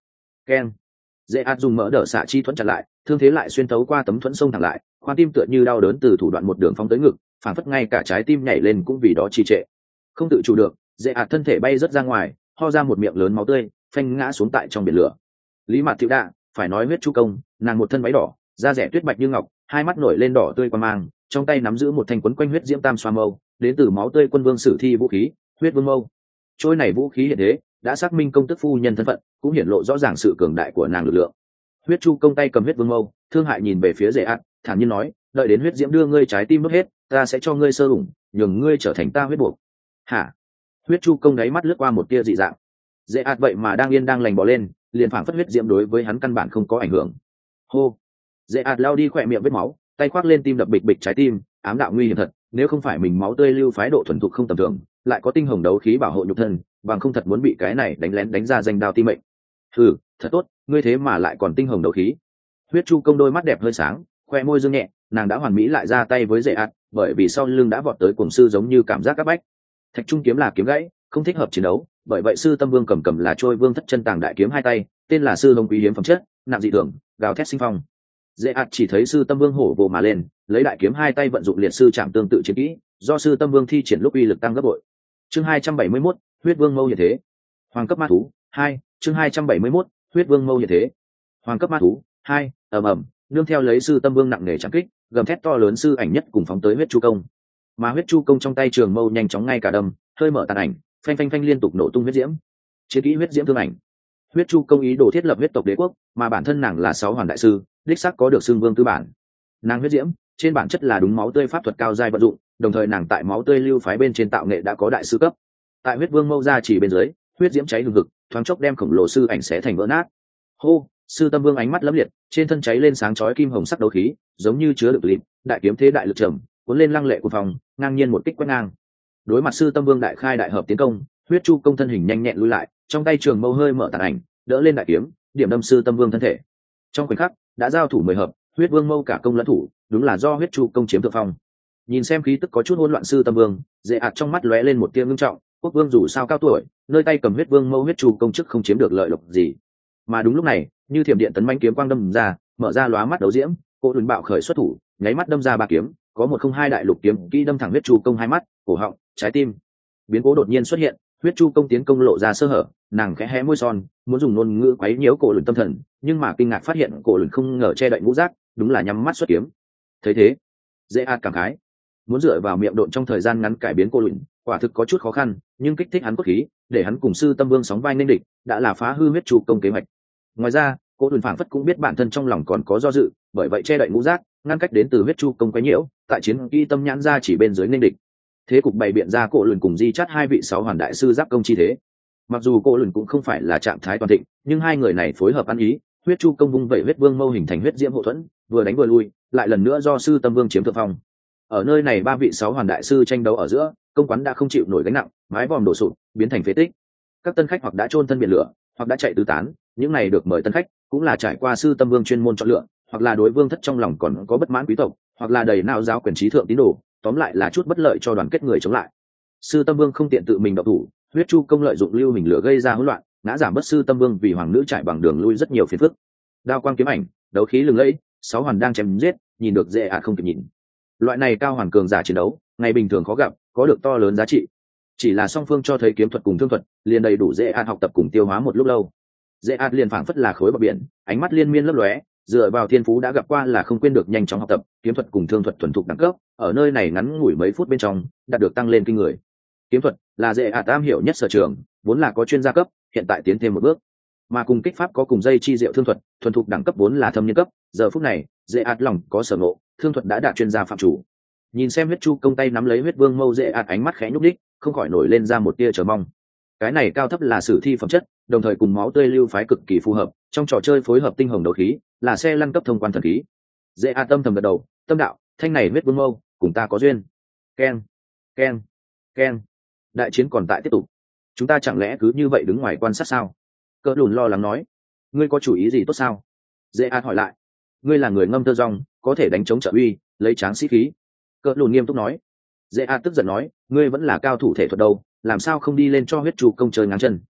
keng. Dễ ạt dùng mỡ đỡ xạ chi thuẫn chặn lại, thương thế lại xuyên thấu qua tấm thuẫn sông thẳng lại, khoan tim tựa như đau đớn từ thủ đoạn một đường phóng tới ngực, phảng phất ngay cả trái tim nhảy lên cũng vì đó trì trệ. Không tự chủ được, dễ ạt thân thể bay rất ra ngoài, ho ra một miệng lớn máu tươi, phanh ngã xuống tại trong biển lửa. Lý Mạt Tiểu Đạ, phải nói huyết chu công, nàng một thân váy đỏ, da rẻ tuyết bạch như ngọc, hai mắt nổi lên đỏ tươi qua mang, trong tay nắm giữ một thanh quấn quanh huyết diễm tam xoa mâu, đến từ máu tươi quân vương sử thi vũ khí, huyết vương mâu. Trôi này vũ khí hiện thế, đã xác minh công tức phu nhân thân phận, cũng hiển lộ rõ ràng sự cường đại của nàng lực lượng. Huyết chu công tay cầm huyết vương mâu, thương hại nhìn về phía Dễ ạt, thản nhiên nói, đợi đến huyết diễm đưa ngươi trái tim đốt hết, ta sẽ cho ngươi sơ ủng, nhường ngươi trở thành ta huyết buộc. Hả? Huyết chu công đáy mắt lướt qua một tia dị dạng. Dễ ạt vậy mà đang yên đang lành bỏ lên, liền phảng phất huyết diễm đối với hắn căn bản không có ảnh hưởng. Hô. Dễ ạt lao đi khỏe miệng vết máu, tay khoác lên tim đập bịch bịch trái tim, ám đạo nguy hiểm thật, nếu không phải mình máu tươi lưu phái độ thuần thục không tầm thường, lại có tinh hồng đấu khí bảo hộ nhục thân, bằng không thật muốn bị cái này đánh lén đánh ra danh đao tim mệnh. Thật tốt, ngươi thế mà lại còn tinh hồng đấu khí. Huyết chu công đôi mắt đẹp hơi sáng, khoe môi dương nhẹ, nàng đã hoàn mỹ lại ra tay với Dễ ạt, bởi vì sau lưng đã vọt tới cuồng sư giống như cảm giác các bách. Thạch trung kiếm là kiếm gãy, không thích hợp chiến đấu, bởi vậy sư tâm vương cầm là trôi vương thất chân tàng đại kiếm hai tay, tên là sư hồng quý hiếm phẩm chất, nặng dị thường, gào thét sinh phong. Dễ ạt chỉ thấy sư tâm vương hổ vồ mà lên, lấy đại kiếm hai tay vận dụng liệt sư chạm tương tự chiến kỹ, do sư tâm vương thi triển lúc uy lực tăng gấp bội. Chương 271, huyết vương mâu hiện thế. Hoàng cấp ma thú 2, chương 271, huyết vương mâu hiện thế. Hoàng cấp ma thú 2, ầm, nương theo lấy sư tâm vương nặng nề trảm kích, gầm thét to lớn sư ảnh nhất cùng phóng tới huyết chu công. Mà huyết chu công trong tay trường mâu nhanh chóng ngay cả đâm, hơi mở tàn ảnh, phanh liên tục nổ tung huyết diễm. Chiến kỹ huyết diễm thương ảnh. Huyết chu công ý đồ thiết lập huyết tộc đế quốc, mà bản thân nàng là 6 hoàn đại sư, đích xác có được xương vương tư bản. Nàng huyết diễm trên bản chất là đúng máu tươi pháp thuật cao giai vận dụng, đồng thời nàng tại máu tươi lưu phái bên trên tạo nghệ đã có đại sư cấp. Tại huyết vương mâu ra chỉ bên dưới, huyết diễm cháy hừng hực, thoáng chốc đem khổng lồ sư ảnh xé thành vỡ nát. Hô, sư tâm vương ánh mắt lấm liệt, trên thân cháy lên sáng chói kim hồng sắc đấu khí, giống như chứa được lịm, đại kiếm thế đại lực trầm, cuốn lên lăng lệ của phòng, ngang nhiên một kích quét ngang. Đối mặt sư tâm vương đại khai đại hợp tiến công, huyết chu công thân hình nhanh nhẹn lùi lại, trong tay trường mâu hơi mở tàn ảnh, đỡ lên đại kiếm, điểm đâm sư tâm vương thân thể. Trong khoảnh khắc đã giao thủ 10 hợp, huyết vương mâu cả công lẫn thủ, đúng là do huyết chu công chiếm thượng phong. Nhìn xem khí tức có chút hỗn loạn sư tâm vương, Dễ ạt trong mắt lóe lên một tia ngưng trọng, quốc vương dù sao cao tuổi, nơi tay cầm huyết vương mâu huyết chu công chức không chiếm được lợi lộc gì. Mà đúng lúc này, như thiểm điện tấn mãnh kiếm quang đâm ra, mở ra lóa mắt đấu diễm, cô lùn bạo khởi xuất thủ, nháy mắt đâm ra 3 kiếm, có 102 đại lục kiếm kỹ đâm thẳng huyết chu công hai mắt, cổ họng, trái tim. Biến cố đột nhiên xuất hiện, huyết chu công tiến công lộ ra sơ hở, nàng khẽ hé môi son, muốn dùng ngôn ngữ quấy nhiễu cổ lùn tâm thần, nhưng mà kinh ngạc phát hiện cổ lùn không ngờ che đậy ngũ giác, đúng là nhắm mắt xuất kiếm. Thấy thế, Dễ ạt cảm khái, muốn dựa vào miệng độn trong thời gian ngắn cải biến cô lùn, quả thực có chút khó khăn, nhưng kích thích hắn cốt khí, để hắn cùng sư tâm vương sóng vai nên địch, đã là phá hư huyết chu công kế hoạch. Ngoài ra, cô lùn phảng phất cũng biết bản thân trong lòng còn có do dự, bởi vậy che đậy ngũ giác, ngăn cách đến từ huyết chu công quấy nhiễu, tại chiến kỹ tâm nhãn ra chỉ bên dưới nên địch. Thế cục bày biện ra cổ lùn cùng di chắt hai vị 6 hoàn đại sư giáp công chi thế. Mặc dù cổ lùn cũng không phải là trạng thái toàn thịnh, nhưng hai người này phối hợp ăn ý, huyết chu công vung vẩy huyết vương mâu hình thành huyết diễm hộ thuẫn, vừa đánh vừa lui, lại lần nữa do sư tâm vương chiếm thượng phong. Ở nơi này 3 vị 6 hoàn đại sư tranh đấu ở giữa, công quán đã không chịu nổi gánh nặng, mái vòm đổ sụp, biến thành phế tích. Các tân khách hoặc đã chôn thân biển lửa, hoặc đã chạy tứ tán, những này được mời tân khách cũng là trải qua sư tâm vương chuyên môn chọn lựa, hoặc là đối vương thất trong lòng còn có bất mãn quý tộc, hoặc là đầy não giáo quyền trí thượng tín đồ, tóm lại là chút bất lợi cho đoàn kết người chống lại. Sư tâm vương không tiện tự mình động thủ, huyết chu công lợi dụng lưu hình lửa gây ra hỗn loạn, ngã giảm bất sư tâm vương vì hoàng nữ trải bằng đường lui rất nhiều phiền phức. Đao quang kiếm ảnh, đấu khí lừng lẫy, 6 hoàn đang chém giết, nhìn được Dễ ạt không kịp nhìn. Loại này cao hoàn cường giả chiến đấu, ngày bình thường khó gặp, có được to lớn giá trị. Chỉ là song phương cho thấy kiếm thuật cùng thương thuật, liền đầy đủ Dễ ạt học tập cùng tiêu hóa một lúc lâu. Dễ ạt liền phảng phất là khối bọt biển, ánh mắt liên miên lấp lóe, dựa vào thiên phú đã gặp qua là không quên được nhanh chóng học tập, kiếm thuật cùng thương thuật thuần thục đẳng cấp, ở nơi này ngắn ngủi mấy phút bên trong, đạt được tăng lên kinh người. Kiếm thuật là Dễ ạt am hiểu nhất sở trường, vốn là có chuyên gia cấp, hiện tại tiến thêm một bước. Mà cùng kích pháp có cùng dây chi diệu thương thuật, thuần thục đẳng cấp vốn là thâm niên cấp, giờ phút này, Dễ ạt lòng có sở ngộ, thương thuật đã đạt chuyên gia phạm chủ. Nhìn xem huyết chu công tay nắm lấy huyết vương mâu, Dễ ạt ánh mắt khẽ nhúc nhích, không khỏi nổi lên ra một tia chờ mong. Cái này cao thấp là sử thi phẩm chất, đồng thời cùng máu tươi lưu phái cực kỳ phù hợp, trong trò chơi phối hợp tinh hồng đấu khí, là xe lăn cấp thông quan thần khí. Dễ ạt tâm thầm gật đầu, tâm đạo, thanh này huyết vương mâu, cùng ta có duyên. Keng, keng, keng. Đại chiến còn tại tiếp tục. Chúng ta chẳng lẽ cứ như vậy đứng ngoài quan sát sao? Cỡ lùn lo lắng nói. Ngươi có chủ ý gì tốt sao? Dễ ạt hỏi lại. Ngươi là người ngâm thơ rong, có thể đánh chống trợ uy, lấy tráng sĩ khí. Cỡ lùn nghiêm túc nói. Dễ ạt tức giận nói, ngươi vẫn là cao thủ thể thuật đâu, làm sao không đi lên cho huyết chu công chơi ngang chân?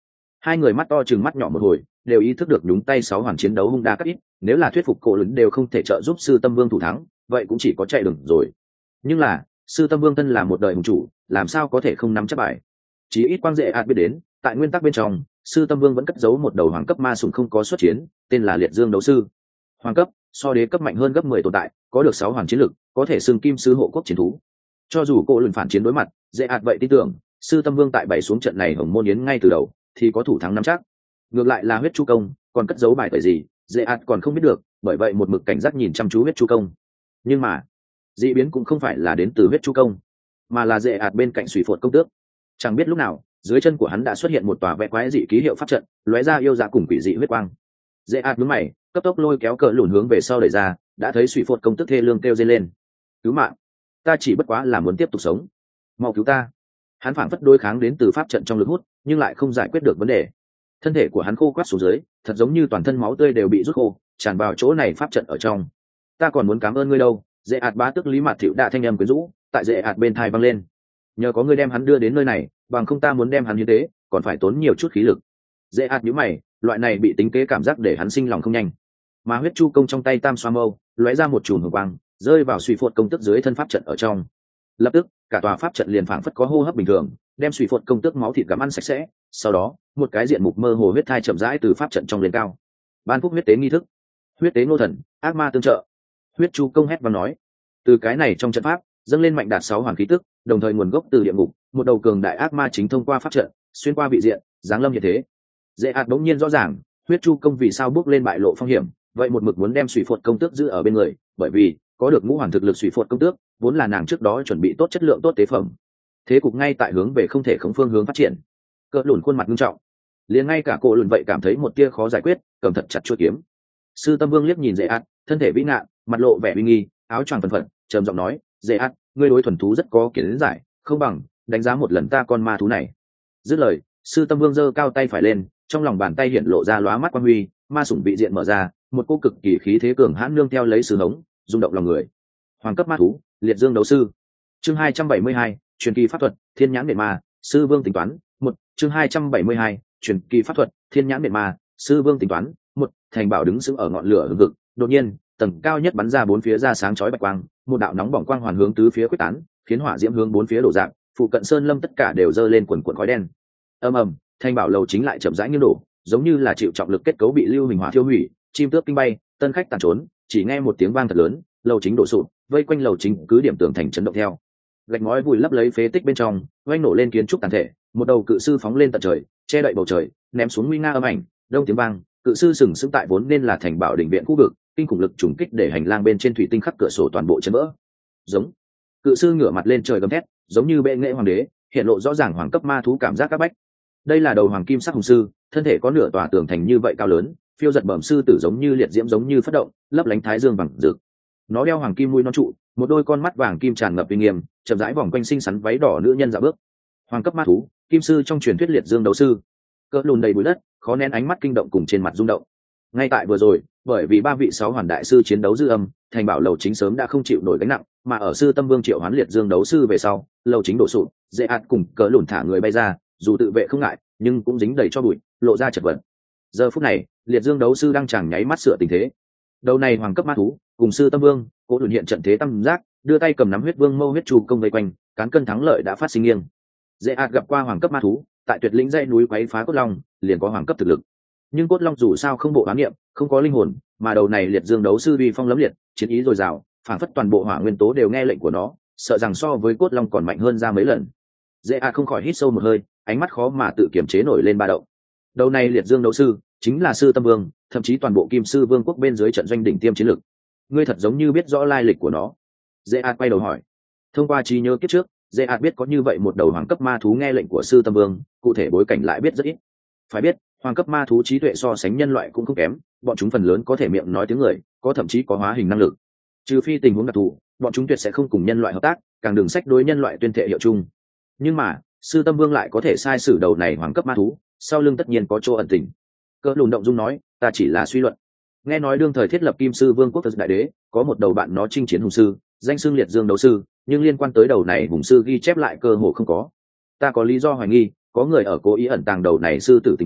Hai người mắt to chừng mắt nhỏ một hồi, đều ý thức được nhúng tay 6 hoàn chiến đấu hung đa cắt ít, nếu là thuyết phục cổ lĩnh đều không thể trợ giúp sư tâm vương thủ thắng, vậy cũng chỉ có chạy đường rồi. Nhưng là sư tâm vương thân là một đời hùng chủ, làm sao có thể không nắm chắc bài. Chỉ ít quang dễ ạt biết đến, tại nguyên tắc bên trong, sư tâm vương vẫn cất giấu một đầu hoàng cấp ma sủng không có xuất chiến, tên là liệt dương đấu sư. Hoàng cấp so đế cấp mạnh hơn gấp 10 tồn tại, có được 6 hoàn chiến lực, có thể xưng kim sư hộ quốc chiến thú. Cho dù cổ lĩnh phản chiến đối mặt, dễ ạt vậy tin tưởng sư tâm vương tại bảy xuống trận này hồng môn yến ngay từ đầu thì có thủ thắng nắm chắc. Ngược lại là huyết chu công còn cất giấu bài tẩy gì, dễ ạt còn không biết được, bởi vậy một mực cảnh giác nhìn chăm chú huyết chu công. Nhưng mà dị biến cũng không phải là đến từ huyết chu công, mà là dễ ạt bên cạnh Sủy Phột công tước. Chẳng biết lúc nào dưới chân của hắn đã xuất hiện một tòa vẽ quái dị ký hiệu pháp trận, lóe ra yêu dạ cùng quỷ dị huyết quang. Dễ ạt nhướng mày, cấp tốc lôi kéo cờ lùn hướng về sau đẩy ra, đã thấy Sủy Phột công tước thê lương kêu dây lên: cứu mạng, ta chỉ bất quá là muốn tiếp tục sống, mau cứu ta. Hắn phảng phất đối kháng đến từ pháp trận trong lực hút, nhưng lại không giải quyết được vấn đề. Thân thể của hắn khô quắt xuống dưới, thật giống như toàn thân máu tươi đều bị rút khô, tràn vào chỗ này pháp trận ở trong. Ta còn muốn cảm ơn ngươi đâu. Dễ ạt bá tức Lý Mạt Thiệu đạ thanh âm quyến rũ tại dễ ạt bên thai vang lên. Nhờ có ngươi đem hắn đưa đến nơi này, bằng không ta muốn đem hắn như thế còn phải tốn nhiều chút khí lực. Dễ ạt nhíu mày, loại này bị tính kế cảm giác để hắn sinh lòng không nhanh. Mà huyết chu công trong tay tam xoa mâu lóe ra một chùm hồng quang, rơi vào Sủy Phột công tức dưới thân pháp trận ở trong. Lập tức cả tòa pháp trận liền phảng phất có hô hấp bình thường, đem Sủy Phột công tước máu thịt gặm ăn sạch sẽ. Sau đó một cái diện mục mơ hồ huyết thai chậm rãi từ pháp trận trong lên cao. Ban phúc huyết tế nghi thức, huyết tế ngô thần, ác ma tương trợ. Huyết chu công hét và nói, từ cái này trong trận pháp dâng lên mạnh đạt 6 hoàn khí tức, đồng thời nguồn gốc từ địa ngục, một đầu cường đại ác ma chính thông qua pháp trận xuyên qua vị diện giáng lâm như thế. Dễ ạt bỗng nhiên rõ ràng huyết chu công vì sao bước lên bại lộ phong hiểm, vậy một mực muốn đem Sủy Phột công tước giữ ở bên người, bởi vì có được ngũ hoàn thực lực Sủy Phột công tước vốn là nàng trước đó chuẩn bị tốt chất lượng tốt tế phẩm. Thế cục ngay tại hướng về không thể khống phương hướng phát triển. Cỡ lùn khuôn mặt nghiêm trọng, liền ngay cả cổ lùn vậy cảm thấy một tia khó giải quyết, cầm thật chặt chuôi kiếm. Sư tâm vương liếc nhìn dễ ạt, thân thể vĩ ngạn, mặt lộ vẻ uy nghi, áo choàng phần phật, trầm giọng nói, dễ ạt, ngươi đối thuần thú rất có kiến giải, không bằng đánh giá một lần ta con ma thú này. Dứt lời, sư tâm vương giơ cao tay phải lên, trong lòng bàn tay hiện lộ ra lóa mắt quang huy, ma sủng vị diện mở ra, một cô cực kỳ khí thế cường hãn nương theo lấy sứ hống, rung động lòng người. Hoàng cấp ma thú, liệt dương đấu sư. Chương 272, truyền kỳ pháp thuật, thiên nhãn điện ma, sư vương tính toán. Một chương 272, truyền kỳ pháp thuật, thiên nhãn điện ma, sư vương tính toán. Một thành bảo đứng sững ở ngọn lửa hừng hực, đột nhiên tầng cao nhất bắn ra bốn phía ra sáng chói bạch quang, một đạo nóng bỏng quang hoàn hướng tứ phía quyết tán, khiến hỏa diễm hướng bốn phía đổ dạng, phụ cận sơn lâm tất cả đều dơ lên quần quần khói đen. Ầm ầm, thành bảo lầu chính lại chậm rãi nghiêng đổ, giống như là chịu trọng lực kết cấu bị lưu hình hỏa thiêu hủy, chim tước kinh bay, tân khách tàn trốn, chỉ nghe một tiếng vang thật lớn, lầu chính đổ sụp, vây quanh lầu chính cứ điểm tường thành chấn động theo. Gạch ngói vùi lấp lấy phế tích bên trong, oanh nổ lên kiến trúc tàn thể, một đầu cự sư phóng lên tận trời, che đậy bầu trời, ném xuống nguy nga âm ảnh, đông tiếng vang, cự sư sừng sững tại vốn nên là thành bảo đỉnh viện khu vực, kinh khủng lực trùng kích để hành lang bên trên thủy tinh khắc cửa sổ toàn bộ chấn vỡ. Giống, cự sư ngửa mặt lên trời gầm thét, giống như bệ nghệ hoàng đế, hiện lộ rõ ràng hoàng cấp ma thú cảm giác các bách. Đây là đầu hoàng kim sắc hùng sư, thân thể có nửa tòa tường thành như vậy cao lớn, phiêu giật bẩm sư tử giống như liệt diễm giống như phát động, lấp lánh thái dương bằng rực. Nó đeo hoàng kim mũi non trụ, một đôi con mắt vàng kim tràn ngập uy nghiêm, chậm rãi vòng quanh xinh xắn váy đỏ nữ nhân dạo bước. Hoàng cấp ma thú, kim sư trong truyền thuyết liệt dương đấu sư. Cỡ lùn đầy bụi đất, khó nén ánh mắt kinh động cùng trên mặt rung động. Ngay tại vừa rồi, bởi vì 3 vị 6 hoàn đại sư chiến đấu dư âm, thành bảo lầu chính sớm đã không chịu nổi gánh nặng, mà ở sư tâm vương triệu hoán liệt dương đấu sư về sau, lầu chính đổ sụp, dễ ạt cùng cỡ lùn thả người bay ra, dù tự vệ không ngại, nhưng cũng dính đầy cho bụi, lộ ra chật vật. Giờ phút này, liệt dương đấu sư đang chẳng nháy mắt sửa tình thế. Đầu này hoàng cấp ma thú, cùng sư tâm vương, cố lùn hiện trận thế tam giác, đưa tay cầm nắm huyết vương mâu huyết chu công vây quanh, cán cân thắng lợi đã phát sinh nghiêng. Dễ ạt gặp qua hoàng cấp ma thú, tại tuyệt lĩnh dãy núi quấy phá cốt long, liền có hoàng cấp thực lực. Nhưng cốt long dù sao không bộ ám niệm, không có linh hồn, mà đầu này liệt dương đấu sư uy phong lấm liệt, chiến ý dồi dào, phảng phất toàn bộ hỏa nguyên tố đều nghe lệnh của nó, sợ rằng so với cốt long còn mạnh hơn ra mấy lần. Dễ ạt không khỏi hít sâu một hơi, ánh mắt khó mà tự kiềm chế nổi lên ba động. Đầu này liệt dương đấu sư chính là sư tâm vương, thậm chí toàn bộ kim sư vương quốc bên dưới trận doanh đỉnh tiêm chiến lực. Ngươi thật giống như biết rõ lai lịch của nó. Dễ ạt quay đầu hỏi. Thông qua trí nhớ kiếp trước, dễ ạt biết có như vậy một đầu hoàng cấp ma thú nghe lệnh của sư tâm vương, cụ thể bối cảnh lại biết rất ít. Phải biết, hoàng cấp ma thú trí tuệ so sánh nhân loại cũng không kém, bọn chúng phần lớn có thể miệng nói tiếng người, có thậm chí có hóa hình năng lực. Trừ phi tình huống đặc thù, bọn chúng tuyệt sẽ không cùng nhân loại hợp tác, càng đừng sách đối nhân loại tuyên thệ hiệu chung. Nhưng mà sư tâm vương lại có thể sai sử đầu này hoàng cấp ma thú, sau lưng tất nhiên có chỗ ẩn tình. Cỡ lùn động dung nói, ta chỉ là suy luận. Nghe nói đương thời thiết lập kim sư vương quốc Phật đại đế có một đầu bạn nó chinh chiến hùng sư, danh xưng liệt dương đấu sư, nhưng liên quan tới đầu này hùng sư ghi chép lại cơ hồ không có. Ta có lý do hoài nghi có người ở cố ý ẩn tàng đầu này sư tử tình báo,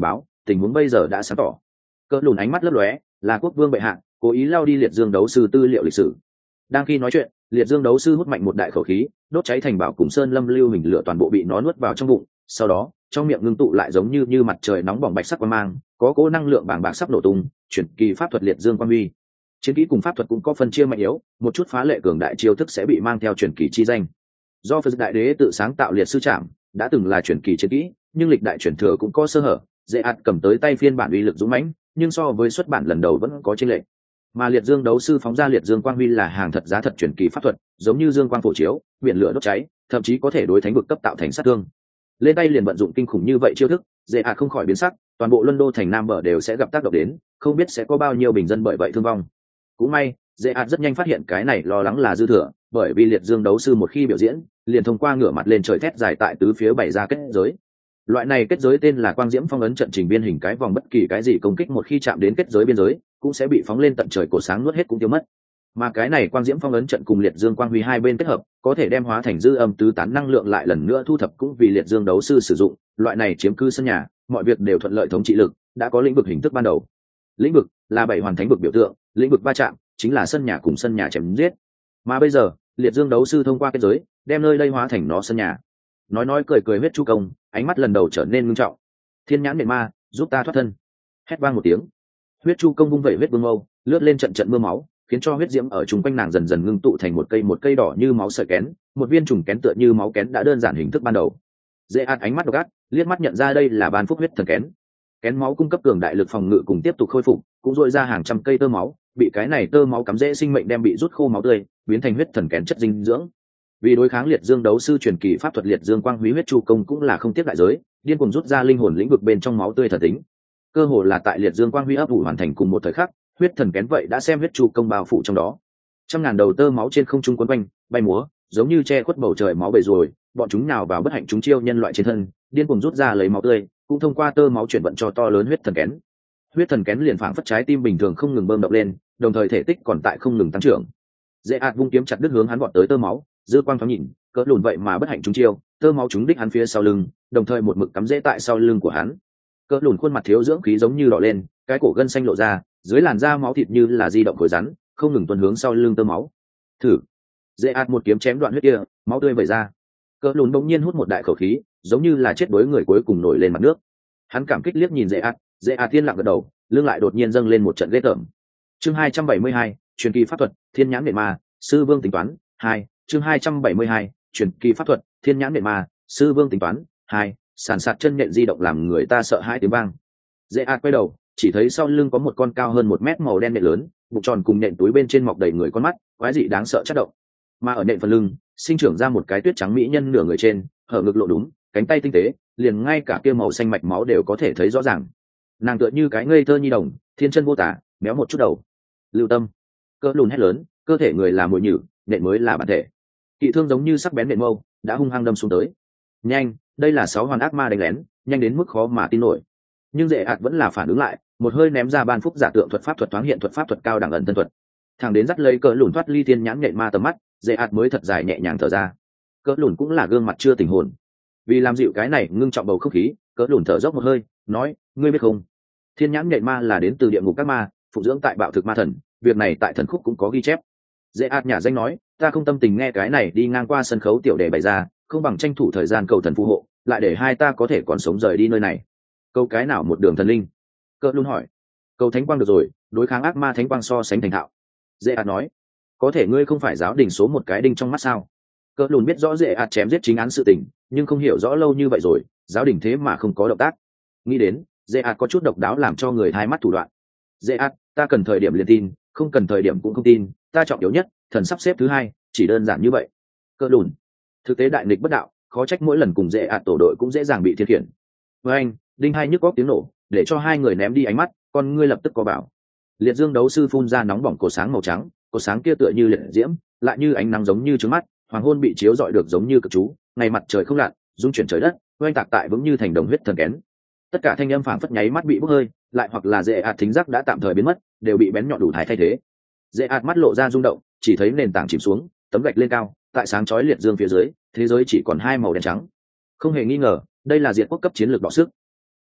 tình huống bây giờ đã sáng tỏ. Cỡ lùn ánh mắt lấp lóe, là quốc vương bệ hạ cố ý lao đi liệt dương đấu sư tư liệu lịch sử. Đang khi nói chuyện, liệt dương đấu sư hút mạnh một đại khẩu khí, đốt cháy thành bảo cùng sơn lâm lưu hình lửa toàn bộ bị nó nuốt vào trong bụng. Sau đó trong miệng ngưng tụ lại giống như mặt trời nóng bỏng bạch sắc quang mang, có cỗ năng lượng bàng bạc sắp nổ tung, chuyển kỳ pháp thuật liệt dương quang huy. Chiến kỹ cùng pháp thuật cũng có phân chia mạnh yếu, một chút phá lệ cường đại chiêu thức sẽ bị mang theo chuyển kỳ chi danh. Do Phật đại đế tự sáng tạo liệt sư trảm, đã từng là chuyển kỳ chiến kỹ, nhưng lịch đại chuyển thừa cũng có sơ hở. Dễ ạt cầm tới tay phiên bản uy lực dũng mãnh, nhưng so với xuất bản lần đầu vẫn có chênh lệch. Mà liệt dương đấu sư phóng ra liệt dương quang huy là hàng thật giá thật chuyển kỳ pháp thuật, giống như dương quang phổ chiếu, biển lửa đốt cháy, thậm chí có thể đối thánh vực cấp tạo thành sát thương. Lên tay liền vận dụng kinh khủng như vậy chiêu thức, dễ ạt không khỏi biến sắc, toàn bộ Luân Đô thành Nam bờ đều sẽ gặp tác động đến, không biết sẽ có bao nhiêu bình dân bởi vậy thương vong. Cũng may, dễ ạt rất nhanh phát hiện cái này lo lắng là dư thừa, bởi vì liệt dương đấu sư một khi biểu diễn, liền thông qua ngửa mặt lên trời thét dài tại tứ phía bày ra kết giới. Loại này kết giới tên là quang diễm phong ấn trận, trình biên hình cái vòng, bất kỳ cái gì công kích một khi chạm đến kết giới biên giới cũng sẽ bị phóng lên tận trời, cổ sáng nuốt hết cũng tiêu mất. Mà cái này quang diễm phong ấn trận cùng liệt dương quang huy hai bên kết hợp, có thể đem hóa thành dư âm tứ tán năng lượng lại lần nữa thu thập, cũng vì liệt dương đấu sư sử dụng. Loại này chiếm cư sân nhà, mọi việc đều thuận lợi thống trị lực, đã có lĩnh vực hình thức ban đầu. Lĩnh vực là bảy hoàn thánh vực biểu tượng, lĩnh vực va chạm chính là sân nhà cùng sân nhà chém giết. Mà bây giờ liệt dương đấu sư thông qua kết giới đem nơi đây hóa thành nó sân nhà. Nói cười cười huyết chu công ánh mắt lần đầu trở nên ngưng trọng. Thiên nhãn nện ma, giúp ta thoát thân. Hét vang một tiếng, huyết chu công vung vẩy huyết vương mâu, lướt lên trận trận mưa máu, khiến cho huyết diễm ở chung quanh nàng dần dần ngưng tụ thành một cây đỏ như máu sợi kén, một viên trùng kén tựa như máu kén đã đơn giản hình thức ban đầu. Dễ ạt ánh mắt độc ác, liếc mắt nhận ra đây là ban phúc huyết thần kén. Kén máu cung cấp cường đại lực phòng ngự cùng tiếp tục khôi phục, cũng dội ra hàng trăm cây tơ máu, bị cái này tơ máu cắm rễ sinh mệnh đem bị rút khô máu tươi, biến thành huyết thần kén chất dinh dưỡng. Vì đối kháng liệt dương đấu sư truyền kỳ pháp thuật liệt dương quang húy, huyết chu công cũng là không tiếc đại giới, điên cuồng rút ra linh hồn lĩnh vực bên trong máu tươi thần tính. Cơ hồ là tại liệt dương quang huy ấp ủ hoàn thành cùng một thời khắc, huyết thần kén vậy đã xem huyết chu công bao phủ trong đó. Trăm ngàn đầu tơ máu trên không trung quấn quanh bay múa, giống như che khuất bầu trời máu bầy ruồi, bọn chúng nào vào bất hạnh chúng chiêu nhân loại trên thân, điên cuồng rút ra lấy máu tươi, cũng thông qua tơ máu chuyển vận cho to lớn huyết thần kén. Huyết thần kén liền phảng phất trái tim bình thường không ngừng bơm đập lên, đồng thời thể tích còn tại không ngừng tăng trưởng. Dễ ạt vung kiếm chặt đứt hướng hắn vọt tới tơ máu, dư quang thoáng nhìn, cỡ lùn vậy mà bất hạnh chúng chiêu, tơ máu chúng đích hắn phía sau lưng, đồng thời một mực cắm rễ tại sau lưng của hắn. Cỡ lùn khuôn mặt thiếu dưỡng khí giống như đỏ lên, cái cổ gân xanh lộ ra, dưới làn da máu thịt như là di động khối rắn, không ngừng tuôn hướng sau lưng tơ máu. Thử. Dễ ạt một kiếm chém đoạn huyết kia, máu tươi vẩy ra. Cỡ lùn bỗng nhiên hút một đại khẩu khí, giống như là chết đuối người cuối cùng nổi lên mặt nước. Hắn cảm kích liếc nhìn dễ ạt tiên lặng gật đầu, lưng lại đột nhiên dâng lên một trận ghê tởm. Chương 272, truyền kỳ pháp thuật, thiên nhãn nện ma, sư vương tính toán 2. Chương 272, truyền kỳ pháp thuật, thiên nhãn nện ma, sư vương tính toán 2. Sàn sạt chân nện di động làm người ta sợ hãi tiếng vang. Dễ ạt quay đầu, chỉ thấy sau lưng có một con cao hơn 1 mét màu đen nện lớn, bụng tròn cùng nện túi bên trên mọc đầy người con mắt, quái dị đáng sợ chất động. Mà ở nện phần lưng, sinh trưởng ra một cái tuyết trắng mỹ nhân nửa người trên, hở ngực lộ đúng, cánh tay tinh tế, liền ngay cả kia màu xanh mạch máu đều có thể thấy rõ ràng. Nàng tựa như cái ngây thơ nhi đồng, thiên chân vô tả, méo một chút đầu. Lưu tâm. Cỡ lùn hét lớn, cơ thể người là mồi nhử, nện mới là bản thể. Kỵ thương giống như sắc bén nện mâu, đã hung hăng đâm xuống tới. Nhanh, đây là 6 hoàn ác ma đánh lén, nhanh đến mức khó mà tin nổi. Nhưng dễ ạt vẫn là phản ứng lại, một hơi ném ra ban phúc giả tượng thuật pháp thuật thoáng hiện thuật pháp thuật cao đẳng ẩn thân thuật. Thằng đến dắt lấy cỡ lùn thoát ly thiên nhãn nện ma tầm mắt, dễ ạt mới thật dài nhẹ nhàng thở ra. Cỡ lùn cũng là gương mặt chưa tình hồn. Vì làm dịu cái này ngưng trọng bầu không khí, cỡ lùn thở dốc một hơi, nói, ngươi biết không, thiên nhãn nện ma là đến từ địa ngục các ma, phụng dưỡng tại bạo thực ma thần, việc này tại thần khúc cũng có ghi chép. Dễ ạt nhả danh nói, ta không tâm tình nghe cái này đi ngang qua sân khấu tiểu đề bày ra, không bằng tranh thủ thời gian cầu thần phù hộ, lại để hai ta có thể còn sống rời đi nơi này. Câu cái nào một đường thần linh? Cỡ luôn hỏi. Cầu thánh quang được rồi, đối kháng ác ma thánh quang so sánh thành thạo. Dễ ạt nói, có thể ngươi không phải giáo đình số một cái đinh trong mắt sao? Cỡ lùn biết rõ dễ ạt chém giết chính án sự tình, nhưng không hiểu rõ lâu như vậy rồi, giáo đình thế mà không có động tác. Nghĩ đến, dễ ạt có chút độc đáo làm cho người hai mắt thủ đoạn. Dễ ạt, ta cần thời điểm liền tin, không cần thời điểm cũng không tin, ta trọng yếu nhất, thần sắp xếp thứ hai, chỉ đơn giản như vậy. Cỡ lùn, thực tế đại nghịch bất đạo, khó trách mỗi lần cùng dễ ạt tổ đội cũng dễ dàng bị thiên khiển. Với anh, đinh hai nhức góc tiếng nổ, để cho hai người ném đi ánh mắt, con ngươi lập tức có bảo. Liệt dương đấu sư phun ra nóng bỏng cổ sáng màu trắng, cổ sáng kia tựa như liệt diễm, lại như ánh nắng giống như trứng mắt, hoàng hôn bị chiếu rọi được giống như cực chú, ngày mặt trời không lặn, dung chuyển trời đất, oanh tạc tại vững như thành đồng huyết thần kén. Tất cả thanh âm phảng phất nháy mắt bị bốc hơi, lại hoặc là dễ ạt thính giác đã tạm thời biến mất, đều bị bén nhọn đủ thái thay thế. Dễ ạt mắt lộ ra rung động, chỉ thấy nền tảng chìm xuống, tấm gạch lên cao, tại sáng chói liệt dương phía dưới, thế giới chỉ còn 2 màu đen trắng. Không hề nghi ngờ, đây là diệt quốc cấp chiến lược đọ sức.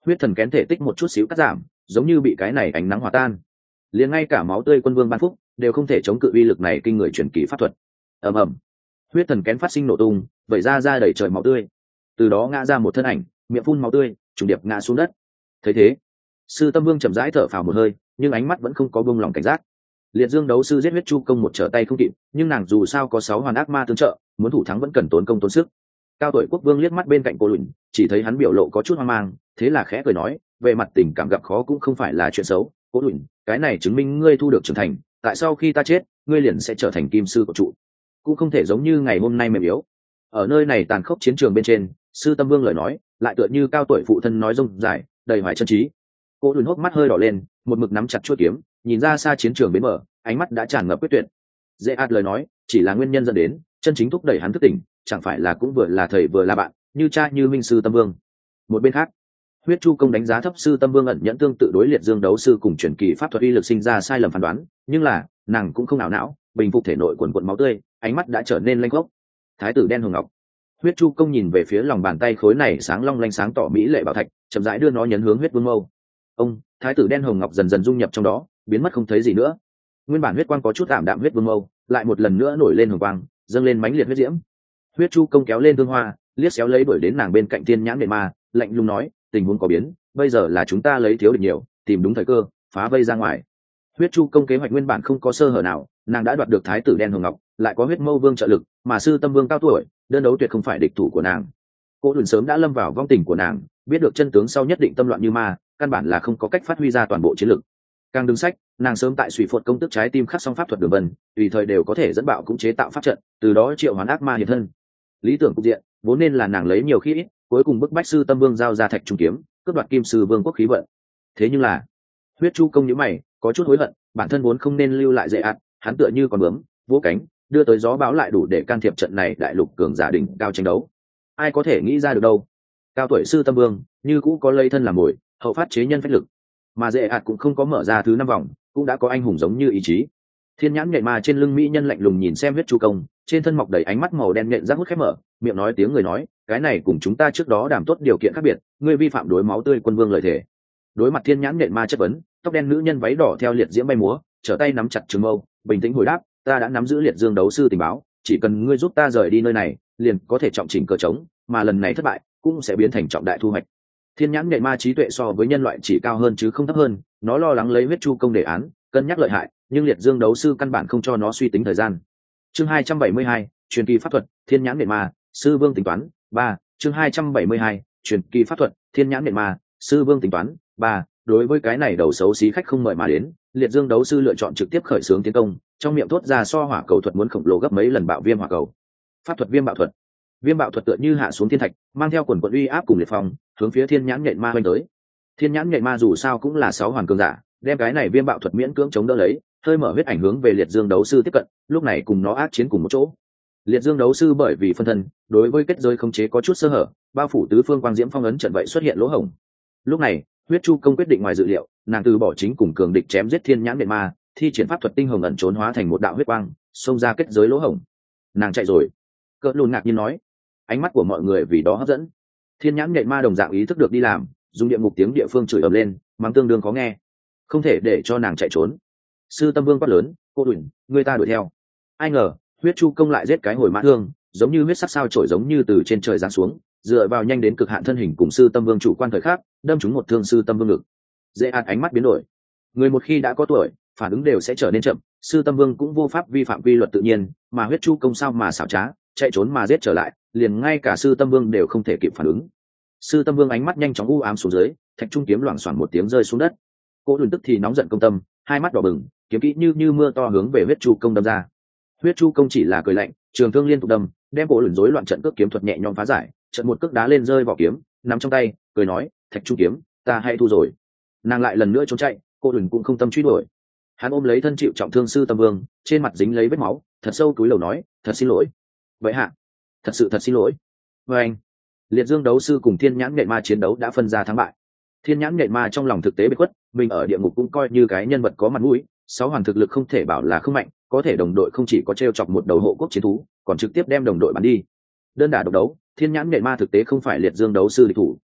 huyết thần kén thể tích một chút xíu cắt giảm, giống như bị cái này ánh nắng hòa tan. Liền ngay cả máu tươi quân vương ban phúc đều không thể chống cự uy lực này kinh người truyền kỳ pháp thuật. Ầm ầm, huyết thần kén phát sinh nổ tung, vẩy ra đầy trời máu tươi. Từ đó ngã ra một thân ảnh, miệng phun máu tươi, trùng điệp ngã xuống đất. Thấy thế, sư tâm vương chậm rãi thở phào một hơi, nhưng ánh mắt vẫn không có buông lỏng cảnh giác. Liệt dương đấu sư giết huyết chu công một trở tay không kịp, nhưng nàng dù sao có 6 hoàn ác ma tương trợ, muốn thủ thắng vẫn cần tốn công tốn sức. Cao tuổi quốc vương liếc mắt bên cạnh cô lùn, chỉ thấy hắn biểu lộ có chút hoang mang, thế là khẽ cười nói, về mặt tình cảm gặp khó cũng không phải là chuyện xấu. Cô lùn, cái này chứng minh ngươi thu được trưởng thành, tại sau khi ta chết, ngươi liền sẽ trở thành kim sư của trụ, cũng không thể giống như ngày hôm nay mềm yếu. Ở nơi này tàn khốc chiến trường bên trên, sư tâm vương lời nói lại tựa như cao tuổi phụ thân nói rông dài, đầy hoài chân trí. Cô lùn hốc mắt hơi đỏ lên, một mực nắm chặt chuôi kiếm, nhìn ra xa chiến trường bến bờ, ánh mắt đã tràn ngập quyết tuyệt. Dễ ạt lời nói chỉ là nguyên nhân dẫn đến chân chính thúc đẩy hắn thức tỉnh, chẳng phải là cũng vừa là thầy vừa là bạn, như cha như minh sư tâm vương. Một bên khác, huyết chu công đánh giá thấp sư tâm vương ẩn nhẫn tương tự đối liệt dương đấu sư cùng truyền kỳ pháp thuật uy lực sinh ra sai lầm phán đoán, nhưng là nàng cũng không ảo não, bình phục thể nội quần quần máu tươi, ánh mắt đã trở nên lanh gốc. Thái tử đen hồng ngọc. Huyết chu công nhìn về phía lòng bàn tay khối này sáng long lanh sáng tỏ mỹ lệ bảo thạch, chậm rãi đưa nó nhấn hướng huyết vương mâu. Ông, thái tử đen hồng ngọc dần dần dung nhập trong đó, biến mất không thấy gì nữa. Nguyên bản huyết quang có chút ảm đạm huyết vương mâu, lại một lần nữa nổi lên hồng quang, dâng lên mãnh liệt huyết diễm. Huyết chu công kéo lên thương hoa, liếc xéo lấy đuổi đến nàng bên cạnh thiên nhãn nệ ma, lạnh lùng nói, tình huống có biến, bây giờ là chúng ta lấy thiếu được nhiều, tìm đúng thời cơ, phá vây ra ngoài. Huyết chu công kế hoạch nguyên bản không có sơ hở nào, nàng đã đoạt được thái tử đen hồng ngọc, lại có huyết mâu vương trợ lực, mà sư tâm vương cao tuổi, đơn đấu tuyệt không phải địch thủ của nàng. Cô Lùn sớm đã lâm vào vong tình của nàng, biết được chân tướng sau nhất định tâm loạn như ma, căn bản là không có cách phát huy ra toàn bộ chiến lực. Càng đứng sách, nàng sớm tại Suy Phột công tức trái tim khắc xong pháp thuật đường vân, tùy thời đều có thể dẫn bạo cũng chế tạo pháp trận, từ đó triệu hoán ác ma hiện thân. Lý tưởng cục diện vốn nên là nàng lấy nhiều khi ít, cuối cùng bức bách sư tâm vương giao ra thạch trung kiếm, cướp đoạt kim sư vương quốc khí vận. Thế nhưng là, huyết chu công nhíu mày, có chút hối hận, bản thân vốn không nên lưu lại dễ ạt, hắn tựa như con bướm, vỗ cánh, đưa tới gió bão lại đủ để can thiệp trận này đại lục cường giả đỉnh cao tranh đấu. Ai có thể nghĩ ra được đâu? Cao tuổi sư tâm vương như cũ có lây thân làm mồi, hậu phát chế nhân phách lực, mà dễ ạt cũng không có mở ra thứ 5 vòng, cũng đã có anh hùng giống như ý chí. Thiên nhãn nhện ma trên lưng mỹ nhân lạnh lùng nhìn xem huyết chu công, trên thân mọc đầy ánh mắt màu đen nhện rác hút khép mở, miệng nói tiếng người nói, cái này cùng chúng ta trước đó đàm tốt điều kiện khác biệt, ngươi vi phạm đối máu tươi quân vương lời thề. Đối mặt thiên nhãn nhện ma chất vấn, tóc đen nữ nhân váy đỏ theo liệt diễm bay múa, trở tay nắm chặt trường mâu, bình tĩnh hồi đáp, ta đã nắm giữ liệt dương đấu sư tình báo, chỉ cần ngươi giúp ta rời đi nơi này, liền có thể trọng chỉnh cơ trống, mà lần này thất bại cũng sẽ biến thành trọng đại thu hoạch. Thiên nhãn nhện ma trí tuệ so với nhân loại chỉ cao hơn chứ không thấp hơn, nó lo lắng lấy huyết chu công đề án, cân nhắc lợi hại, nhưng liệt dương đấu sư căn bản không cho nó suy tính thời gian. Chương 272, truyền kỳ pháp thuật, thiên nhãn nhện ma, sư vương tính toán 3. Chương 272, truyền kỳ pháp thuật, thiên nhãn nhện ma, sư vương tính toán 3. Đối với cái này đầu xấu xí khách không mời mà đến, liệt dương đấu sư lựa chọn trực tiếp khởi xướng tiến công, trong miệng thốt ra so hỏa cầu thuật muốn khổng lồ gấp mấy lần bạo viêm hỏa cầu. Pháp thuật viêm bạo thuật. Viêm bạo thuật tựa như hạ xuống thiên thạch, mang theo quần quần uy áp cùng liệt phong, hướng phía thiên nhãn nhện ma hoành tới. Thiên nhãn nhện ma dù sao cũng là 6 hoàn cường giả, đem cái này viêm bạo thuật miễn cưỡng chống đỡ lấy, hơi mở huyết ảnh hướng về liệt dương đấu sư tiếp cận, lúc này cùng nó ác chiến cùng một chỗ. Liệt dương đấu sư bởi vì phân thân, đối với kết giới khống chế có chút sơ hở, bao phủ tứ phương quang diễm phong ấn trận vậy xuất hiện lỗ hổng. Lúc này, huyết chu công quyết định ngoài dự liệu, nàng từ bỏ chính cùng cường địch chém giết thiên nhãn nhện ma, thi triển pháp thuật tinh hồng ẩn trốn hóa thành một đạo huyết quang, xông ra kết giới lỗ hổng. Nàng chạy rồi. Cỡ lùn ngạc nhiên nói. Ánh mắt của mọi người vì đó hấp dẫn. Thiên nhãn nhện ma đồng dạng ý thức được đi làm, dùng địa ngục tiếng địa phương chửi ầm lên, mắng tương đương khó nghe. Không thể để cho nàng chạy trốn. Sư tâm vương quát lớn, cô đuổi, người ta đuổi theo. Ai ngờ, huyết chu công lại giết cái hồi mã thương, giống như huyết sắc sao trổi giống như từ trên trời giáng xuống, dựa vào nhanh đến cực hạn thân hình cùng sư tâm vương chủ quan thời khắc, đâm trúng một thương sư tâm vương ngực. Dễ ạt ánh mắt biến đổi. Người một khi đã có tuổi, phản ứng đều sẽ trở nên chậm, sư tâm vương cũng vô pháp vi phạm quy luật tự nhiên, mà huyết chu công sao mà xảo trá, chạy trốn mà giết trở lại, liền ngay cả sư tâm vương đều không thể kịp phản ứng. Sư tâm vương ánh mắt nhanh chóng u ám xuống dưới, thạch trung kiếm loảng xoảng một tiếng rơi xuống đất. Cô đùn tức thì nóng giận công tâm, hai mắt đỏ bừng, kiếm kỹ như mưa to hướng về huyết chu công đâm ra. Huyết chu công chỉ là cười lạnh, trường thương liên tục đâm, đem cô đùn rối loạn trận cước kiếm thuật nhẹ nhõm phá giải, trận một cước đá lên rơi vỏ kiếm, nắm trong tay, cười nói, thạch trung kiếm, ta hay thu rồi. Nàng lại lần nữa trốn chạy, cô đùn cũng không tâm truy đuổi. Hắn ôm lấy thân chịu trọng thương sư tâm vương, trên mặt dính lấy vết máu, thật sâu túi lầu nói, thật xin lỗi. Vậy hạ, thật sự thật xin lỗi. Và anh, liệt dương đấu sư cùng thiên nhãn nhện ma chiến đấu đã phân ra thắng bại. Thiên nhãn nhện ma trong lòng thực tế bị khuất, mình ở địa ngục cũng coi như cái nhân vật có mặt mũi, 6 hoàn thực lực không thể bảo là không mạnh, có thể đồng đội không chỉ có treo chọc một đầu hộ quốc chiến thú, còn trực tiếp đem đồng đội bắn đi. Đơn đả độc đấu, thiên nhãn nhện ma thực tế không phải liệt dương đấu sư địch thủ,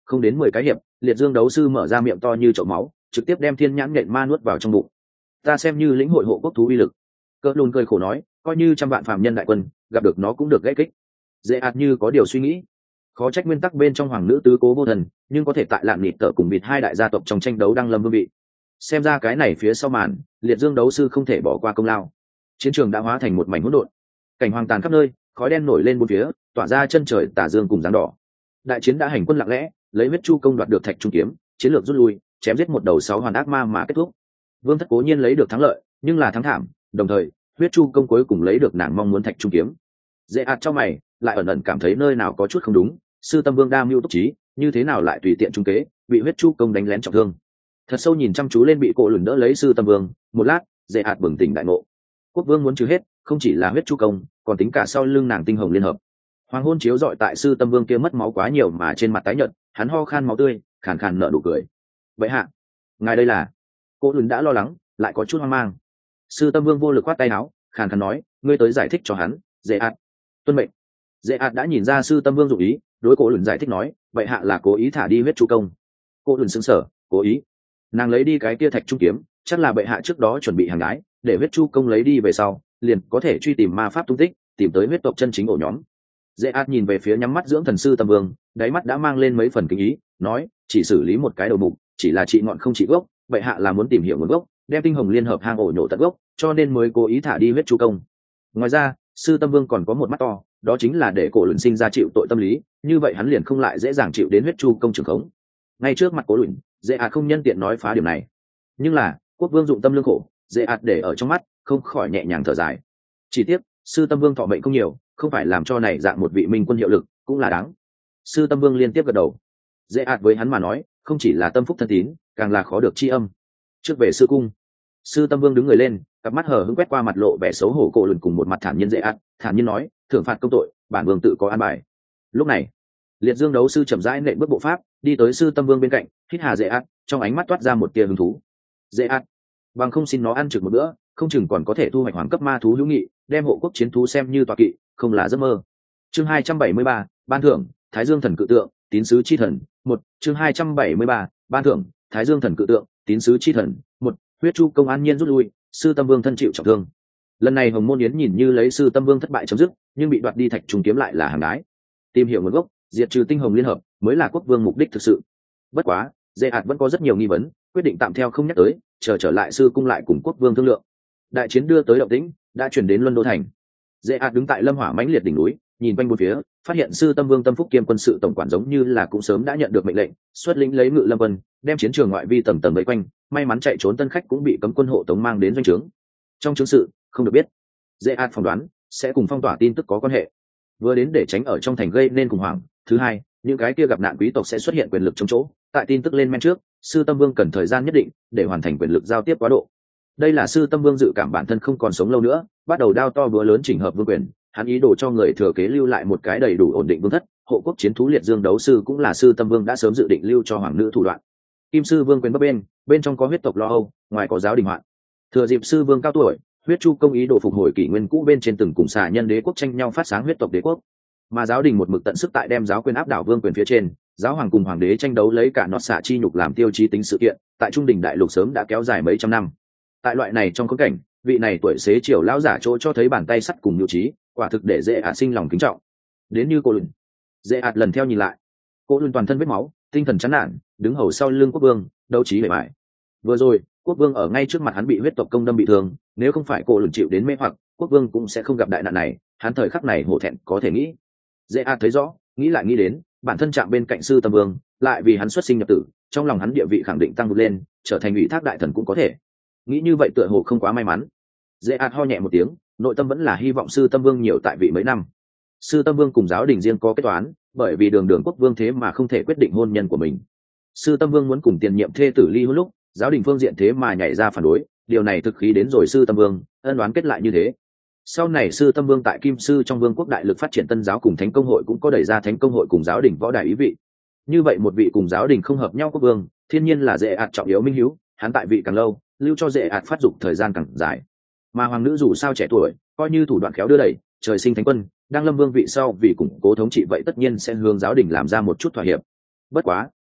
không đến 10 cái hiệp, liệt dương đấu sư mở ra miệng to như chậu máu, trực tiếp đem thiên nhãn nhện ma nuốt vào trong bụng. Ta xem như lĩnh hội hộ quốc thú uy lực. Cỡ lùn cười khổ nói, coi như trăm vạn phạm nhân đại quân gặp được nó cũng được gãy kích. Dễ ạt như có điều suy nghĩ, khó trách nguyên tắc bên trong hoàng nữ tứ cố vô thần, nhưng có thể tại lạn nịt tở cùng vịt hai đại gia tộc trong tranh đấu đang lâm vương vị. Xem ra cái này phía sau màn, liệt dương đấu sư không thể bỏ qua công lao. Chiến trường đã hóa thành một mảnh hỗn độn, cảnh hoang tàn khắp nơi, khói đen nổi lên bốn phía, tỏa ra chân trời tà dương cùng dáng đỏ. Đại chiến đã hành quân lặng lẽ, lấy huyết chu công đoạt được thạch trung kiếm, chiến lược rút lui, chém giết một đầu 6 hoàn ác ma mà kết thúc. Vương thất cố nhiên lấy được thắng lợi, nhưng là thắng thảm, đồng thời huyết chu công cuối cùng lấy được nàng mong muốn thạch trung kiếm. Dễ ạt cho mày, lại ẩn ẩn cảm thấy nơi nào có chút không đúng. Sư tâm vương đa mưu túc trí, như thế nào lại tùy tiện trung kế, bị huyết chu công đánh lén trọng thương. Thật sâu nhìn chăm chú lên bị cổ lùn đỡ lấy sư tâm vương, một lát dễ ạt bừng tỉnh đại ngộ. Quốc vương muốn trừ hết, không chỉ là huyết chu công, còn tính cả sau lưng nàng tinh hồng liên hợp. Hoàng hôn chiếu dọi tại sư tâm vương kia mất máu quá nhiều mà trên mặt tái nhợt, hắn ho khan máu tươi, khàn khàn nở nụ cười. Vậy hạ, ngài đây là? Cổ lùn đã lo lắng, lại có chút hoang mang. Sư tâm vương vô lực khoát tay áo, khàn khàn nói, ngươi tới giải thích cho hắn. Dễ ạt, tuân mệnh. Dễ ạt đã nhìn ra sư tâm vương dụng ý, đối cổ lùn giải thích nói, vậy hạ là cố ý thả đi huyết chu công. Cổ lùn sững sờ, cố ý? Nàng lấy đi cái kia thạch trung kiếm, chắc là bệ hạ trước đó chuẩn bị hàng gái, để huyết chu công lấy đi về sau, liền có thể truy tìm ma pháp tung tích, tìm tới huyết tộc chân chính ổ nhóm. Dễ ạt nhìn về phía nhắm mắt dưỡng thần sư tâm vương, đáy mắt đã mang lên mấy phần kinh ý, nói, chỉ xử lý một cái đầu mục, chỉ là trị ngọn không trị gốc, bệ hạ là muốn tìm hiểu nguồn gốc, đem tinh hồng liên hợp hang ổ nhổ tận gốc, cho nên mới cố ý thả đi huyết chu công. Ngoài ra, sư tâm vương còn có một mắt to, đó chính là để cổ lùn sinh ra chịu tội tâm lý, như vậy hắn liền không lại dễ dàng chịu đến huyết chu công trường khống. Ngay trước mặt cổ lùn, dễ ạt không nhân tiện nói phá điểm này, nhưng là quốc vương dụng tâm lương khổ, dễ ạt để ở trong mắt, không khỏi nhẹ nhàng thở dài. Chỉ tiếc sư tâm vương thọ mệnh không nhiều, không phải làm cho này dạng một vị minh quân hiệu lực cũng là đáng. Sư tâm vương liên tiếp gật đầu. Dễ ạt với hắn mà nói, không chỉ là tâm phúc thân tín, càng là khó được tri âm. Trước về sư cung, sư tâm vương đứng người lên, cặp mắt hờ hững quét qua mặt lộ vẻ xấu hổ cổ lùn cùng một mặt thản nhiên dễ ạt, thản nhiên nói, thưởng phạt công tội, bản vương tự có an bài. Lúc này liệt dương đấu sư chậm rãi nện bước bộ pháp đi tới sư tâm vương bên cạnh, hít hà dễ ạt, trong ánh mắt toát ra một tia hứng thú. Dễ ạt, bằng không xin nó ăn trực một bữa, không chừng còn có thể thu hoạch hoàng cấp ma thú hữu nghị, đem hộ quốc chiến thú xem như tọa kỵ, không là giấc mơ. Chương 273, ban thưởng Thái Dương thần cự tượng, tín sứ chi thần. Một, chương 273, ban thưởng Thái Dương thần cự tượng, tín sứ chi thần. Một, huyết chu công an nhiên rút lui, sư tâm vương thân chịu trọng thương. Lần này hồng môn yến nhìn như lấy sư tâm vương thất bại chấm dứt, nhưng bị đoạt đi thạch trùng kiếm lại là hàng đái. Tìm hiểu nguồn gốc, diệt trừ tinh hồng liên hợp mới là quốc vương mục đích thực sự. Bất quá dễ hạt vẫn có rất nhiều nghi vấn, quyết định tạm theo không nhắc tới, chờ trở lại sư cung lại cùng quốc vương thương lượng. Đại chiến đưa tới động tĩnh đã chuyển đến Luân Đô thành. Dễ hạt đứng tại lâm hỏa mãnh liệt đỉnh núi, nhìn quanh bốn phía, phát hiện sư tâm vương Tâm Phúc kiêm quân sự tổng quản giống như là cũng sớm đã nhận được mệnh lệnh, xuất lĩnh lấy ngự lâm quân, đem chiến trường ngoại vi tầng tầng vây quanh. May mắn chạy trốn tân khách cũng bị cấm quân hộ tống mang đến doanh trướng. Trong chiến sự không được biết, dễ hạt phỏng đoán sẽ cùng phong tỏa tin tức có quan hệ. Vừa đến để tránh ở trong thành gây nên khủng hoảng, thứ hai, những cái kia gặp nạn quý tộc sẽ xuất hiện quyền lực chống chỗ. Tại tin tức lên men trước, sư tâm vương cần thời gian nhất định để hoàn thành quyền lực giao tiếp quá độ. Đây là sư tâm vương dự cảm bản thân không còn sống lâu nữa, bắt đầu đao to búa lớn chỉnh hợp vương quyền. Hắn ý đồ cho người thừa kế lưu lại một cái đầy đủ ổn định vương thất. Hộ quốc chiến thú liệt dương đấu sư cũng là sư tâm vương đã sớm dự định lưu cho hoàng nữ thủ đoạn. Kim sư vương quyền bấp bên trong có huyết tộc lo âu, ngoài có giáo đình hoạn. Thừa dịp sư vương cao tuổi, huyết chu công ý đồ phục hồi kỷ nguyên cũ bên trên từng cùng xà nhân đế quốc tranh nhau phát sáng huyết tộc đế quốc, mà giáo đình một mực tận sức tại đem giáo quyền áp đảo vương quyền phía trên. Giáo hoàng cùng hoàng đế tranh đấu lấy cả nọt xạ chi nhục làm tiêu chí tính sự kiện, tại trung đình đại lục sớm đã kéo dài mấy trăm năm. Tại loại này trong khốn cảnh, vị này tuổi xế chiều lão giả chỗ cho thấy bàn tay sắt cùng nhu trí, quả thực để dễ ạt sinh lòng kính trọng. Đến như cô lùn, dễ ạt lần theo nhìn lại, cô lùn toàn thân vết máu, tinh thần chán nản, đứng hầu sau lưng quốc vương, đấu trí bề mại. Vừa rồi quốc vương ở ngay trước mặt hắn bị huyết tộc công đâm bị thương, nếu không phải cô lùn chịu đến mê hoặc, quốc vương cũng sẽ không gặp đại nạn này. Hắn thời khắc này hổ thẹn có thể nghĩ. Dễ ạt thấy rõ, nghĩ lại nghĩ đến, bản thân chạm bên cạnh sư tâm vương, lại vì hắn xuất sinh nhập tử, trong lòng hắn địa vị khẳng định tăng vượt lên, trở thành ủy thác đại thần cũng có thể. Nghĩ như vậy tựa hồ không quá may mắn. Dễ ạt ho nhẹ một tiếng, nội tâm vẫn là hy vọng sư tâm vương nhiều tại vị mấy năm. Sư tâm vương cùng giáo đình riêng có kết toán, bởi vì đường quốc vương thế mà không thể quyết định hôn nhân của mình. Sư tâm vương muốn cùng tiền nhiệm thê tử ly hôn lúc, giáo đình phương diện thế mà nhảy ra phản đối, điều này thực khí đến rồi sư tâm vương, ân đoán kết lại như thế. Sau này sư tâm vương tại kim sư trong vương quốc đại lực phát triển tân giáo cùng thánh công hội cũng có đẩy ra thánh công hội cùng giáo đình võ đại ý vị. Như vậy một vị cùng giáo đình không hợp nhau quốc vương, thiên nhiên là dễ ạt trọng yếu minh hiếu, hắn tại vị càng lâu, lưu cho dễ ạt phát dục thời gian càng dài. Mà hoàng nữ dù sao trẻ tuổi, coi như thủ đoạn khéo đưa đẩy, trời sinh thánh quân, đang lâm vương vị sau vì củng cố thống trị vậy tất nhiên sẽ hướng giáo đình làm ra một chút thỏa hiệp. Bất quá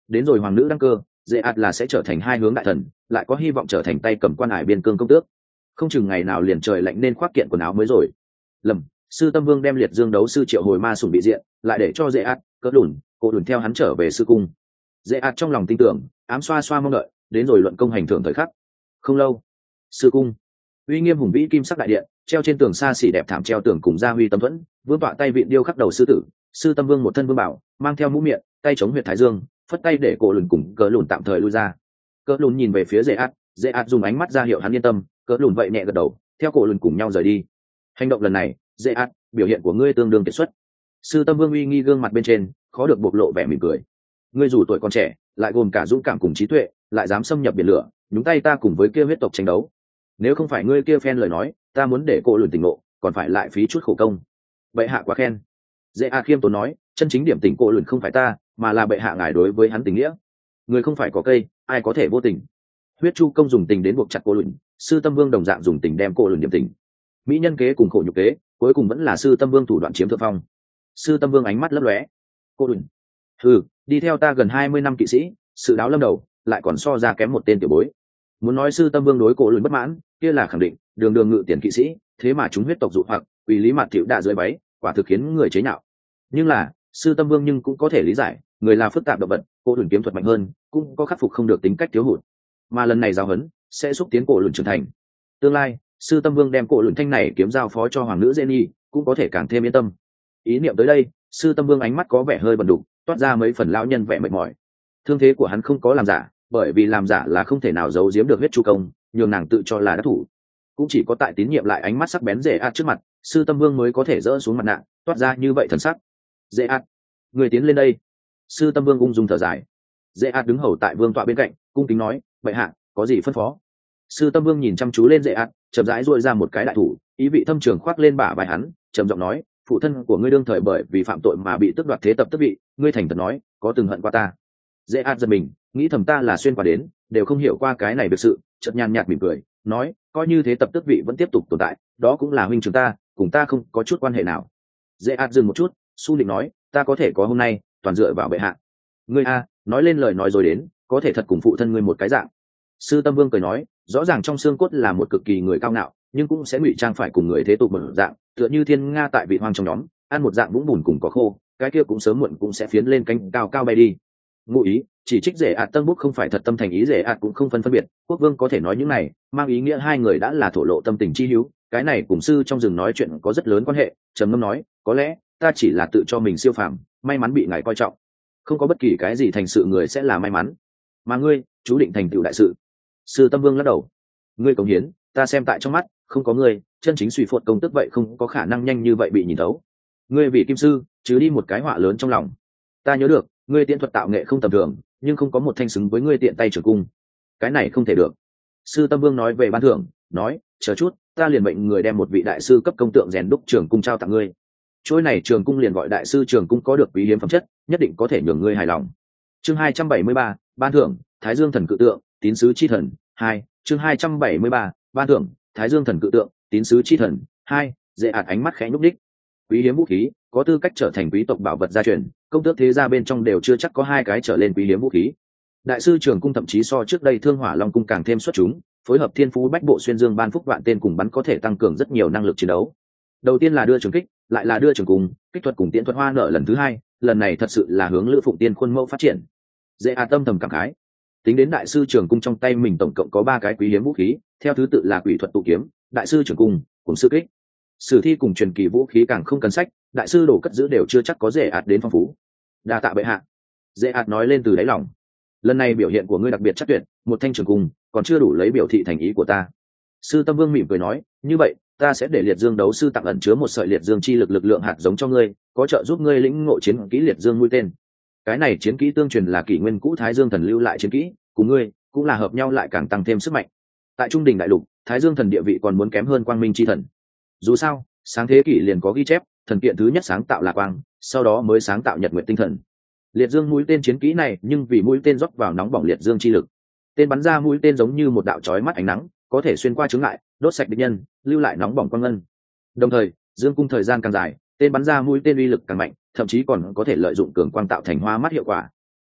đến rồi hoàng nữ đăng cơ, dễ ạt là sẽ trở thành hai hướng đại thần, lại có hy vọng trở thành tay cầm quan hải biên cương công tước. Không chừng ngày nào liền trời lạnh nên khoác kiện quần áo mới rồi. Lầm, sư tâm vương đem liệt dương đấu sư triệu hồi ma sủng bị diện, lại để cho dễ ạt cỡ đùn cô đùn theo hắn trở về sư cung. Dễ ạt trong lòng tin tưởng, ám xoa xoa mong đợi, đến rồi luận công hành thưởng thời khắc. Không lâu, sư cung, uy nghiêm hùng vĩ kim sắc đại điện, treo trên tường xa xỉ đẹp thảm treo tường cùng gia huy tấm thuẫn, vương tọa tay vịn điêu khắc đầu sư tử, sư tâm vương một thân vương bảo, mang theo mũ miệng, tay chống huyệt thái dương, phất tay để cổ lùn cùng cỡ lùn tạm thời lui ra. Cỡ lùn nhìn về phía dễ ạt dùng ánh mắt ra hiệu hắn yên tâm, cỡ lùn vậy nhẹ gật đầu, theo cổ lùn cùng nhau rời đi. Hành động lần này, dễ ạt, biểu hiện của ngươi tương đương kiệt xuất. Sư tâm vương uy nghi gương mặt bên trên khó được bộc lộ vẻ mỉm cười. Ngươi dù tuổi còn trẻ, lại gồm cả dũng cảm cùng trí tuệ, lại dám xâm nhập biển lửa, nhúng tay ta cùng với kia huyết tộc tranh đấu. Nếu không phải ngươi kia phen lời nói, ta muốn để cổ lùn tỉnh ngộ, còn phải lại phí chút khổ công. Bệ hạ quá khen. Dễ ạt khiêm tốn nói, chân chính điểm tỉnh cổ lùn không phải ta, mà là bệ hạ ngài đối với hắn tình nghĩa. Người không phải có cây, ai có thể vô tình. Huyết chu công dùng tình đến buộc chặt cổ lùn, sư tâm vương đồng dạng dùng tình đem cổ lùn điểm tình. Mỹ nhân kế cùng khổ nhục kế, cuối cùng vẫn là sư tâm vương thủ đoạn chiếm thượng phong. Sư tâm vương ánh mắt lấp lóe. Cổ lùn, đi theo ta gần 20 năm kỵ sĩ, sự đáo lâm đầu, lại còn so ra kém một tên tiểu bối. Muốn nói sư tâm vương đối cổ lùn bất mãn, kia là khẳng định, đường đường ngự tiền kỵ sĩ, thế mà chúng huyết tộc dụ hoặc, vì lý mặt thiệu đã dưới váy, quả thực khiến người chế nhạo. Nhưng là, sư tâm vương nhưng cũng có thể lý giải, người là phức tạp động vật, cổ lùn kiếm thuật mạnh hơn, cũng có khắc phục không được tính cách thiếu hụt. Mà lần này giao hấn sẽ xúc tiến cổ lùn trưởng thành. Tương lai, sư tâm vương đem cổ lùn thanh này kiếm giao phó cho hoàng nữ Jenny, cũng có thể càng thêm yên tâm. Ý niệm tới đây, sư tâm vương ánh mắt có vẻ hơi bần đục, toát ra mấy phần lão nhân vẻ mệt mỏi. Thương thế của hắn không có làm giả, bởi vì làm giả là không thể nào giấu giếm được huyết chu công, nhường nàng tự cho là đắc thủ. Cũng chỉ có tại tín nhiệm lại ánh mắt sắc bén dễ ạt trước mặt, sư tâm vương mới có thể dỡ xuống mặt nạ, toát ra như vậy thần sắc. Dễ ạt, người tiến lên đây. Sư tâm vương ung dung thở dài. Dễ ạt đứng hầu tại vương tọa bên cạnh, cung kính nói, bệ hạ, có gì phân phó? Sư tâm vương nhìn chăm chú lên dễ ạt, chậm rãi duỗi ra một cái đại thủ, ý vị thâm trường khoác lên bả vai hắn, trầm giọng nói, phụ thân của ngươi đương thời bởi vì phạm tội mà bị tước đoạt thế tập tước vị, ngươi thành thật nói, có từng hận qua ta? Dễ ạt giật mình, nghĩ thầm ta là xuyên qua đến, đều không hiểu qua cái này được sự, chợt nhàn nhạt mỉm cười, nói, coi như thế tập tước vị vẫn tiếp tục tồn tại, đó cũng là huynh trưởng ta, cùng ta không có chút quan hệ nào. Dễ ạt dừng một chút, su định nói, ta có thể có hôm nay, toàn dựa vào bệ hạ. Ngươi a, nói lên lời nói rồi đến, có thể thật cùng phụ thân ngươi một cái dạng. Sư tâm vương cười nói, rõ ràng trong xương cốt là một cực kỳ người cao ngạo, nhưng cũng sẽ ngụy trang phải cùng người thế tục một dạng, tựa như thiên nga tại vị hoang trong nhóm, ăn một dạng vũng bùn cùng có khô, cái kia cũng sớm muộn cũng sẽ phiến lên cánh cao cao bay đi. Ngụ ý chỉ trích dễ ạt tân búc không phải thật tâm thành ý, dễ ạt cũng không phân biệt. Quốc vương có thể nói những này, mang ý nghĩa hai người đã là thổ lộ tâm tình chi hiếu, cái này cùng sư trong rừng nói chuyện có rất lớn quan hệ. Trầm ngâm nói, có lẽ ta chỉ là tự cho mình siêu phàm, may mắn bị ngài coi trọng. Không có bất kỳ cái gì thành sự người sẽ là may mắn, mà ngươi chú định thành tựu đại sự. Sư tâm vương lắc đầu, ngươi cống hiến ta xem tại trong mắt, không có ngươi chân chính suy phột công tức vậy không có khả năng nhanh như vậy bị nhìn thấu. Ngươi vì kim sư chứ đi một cái họa lớn trong lòng. Ta nhớ được ngươi tiện thuật tạo nghệ không tầm thường, nhưng không có một thanh xứng với ngươi tiện tay trường cung, cái này không thể được. Sư tâm vương nói về ban thưởng, nói, chờ chút, ta liền mệnh người đem một vị đại sư cấp công tượng rèn đúc trường cung trao tặng ngươi. Chuỗi này trường cung liền gọi đại sư trường cung, có được quý hiếm phẩm chất, nhất định có thể nhường ngươi hài lòng. Chương 273, ban thưởng, Thái Dương thần cự tượng, tín sứ chi thần 2. Chương 273, ban thưởng, Thái Dương thần cự tượng, tín sứ chi thần 2. Dễ ạt ánh mắt khẽ nhúc đích. Quý hiếm vũ khí có tư cách trở thành quý tộc bảo vật gia truyền, công tước thế gia bên trong đều chưa chắc có hai cái trở lên quý hiếm vũ khí. Đại sư trường cung thậm chí so trước đây Thương Hỏa Long cung càng thêm xuất chúng, phối hợp thiên phú bách bộ xuyên dương ban phúc vạn tên cùng bắn có thể tăng cường rất nhiều năng lực chiến đấu. Đầu tiên là đưa trường kích, lại là đưa trường cung, kích thuật cùng tiễn thuật hoa nợ lần thứ hai, lần này thật sự là hướng Lữ Phụng Tiên khuôn mẫu phát triển. Dễ ạt tâm thầm cảm khái. Tính đến đại sư trường cung trong tay mình tổng cộng có 3 cái quý hiếm vũ khí, theo thứ tự là quỷ thuật tụ kiếm, đại sư trường cung, cùng sư kích. Sử thi cùng truyền kỳ vũ khí càng không cần sách, đại sư đồ cất giữ đều chưa chắc có dễ ạt đến phong phú. Đa tạ bệ hạ. Dễ ạt nói lên từ đáy lòng. Lần này biểu hiện của ngươi đặc biệt chắc tuyệt, một thanh trường cung còn chưa đủ lấy biểu thị thành ý của ta. Sư tâm vương mỉm cười nói, như vậy ta sẽ để liệt dương đấu sư tặng ẩn chứa một sợi liệt dương chi lực lượng hạt giống cho ngươi, có trợ giúp ngươi lĩnh ngộ chiến kỹ liệt dương mũi tên. Cái này chiến kỹ tương truyền là kỷ nguyên cũ Thái Dương thần lưu lại chiến kỹ, cùng ngươi cũng là hợp nhau lại càng tăng thêm sức mạnh. Tại trung đình đại lục, Thái Dương thần địa vị còn muốn kém hơn Quang Minh chi thần. Dù sao, sáng thế kỷ liền có ghi chép, thần kiện thứ nhất sáng tạo là quang, sau đó mới sáng tạo nhật nguyệt tinh thần. Liệt dương mũi tên chiến kỹ này, nhưng vì mũi tên rót vào nóng bỏng liệt dương chi lực, tên bắn ra mũi tên giống như một đạo chói mắt ánh nắng, có thể xuyên qua chướng ngại, đốt sạch địch nhân, lưu lại nóng bỏng quang ngân. Đồng thời, dương cung thời gian càng dài, tên bắn ra mũi tên uy lực càng mạnh, thậm chí còn có thể lợi dụng cường quang tạo thành hoa mắt hiệu quả.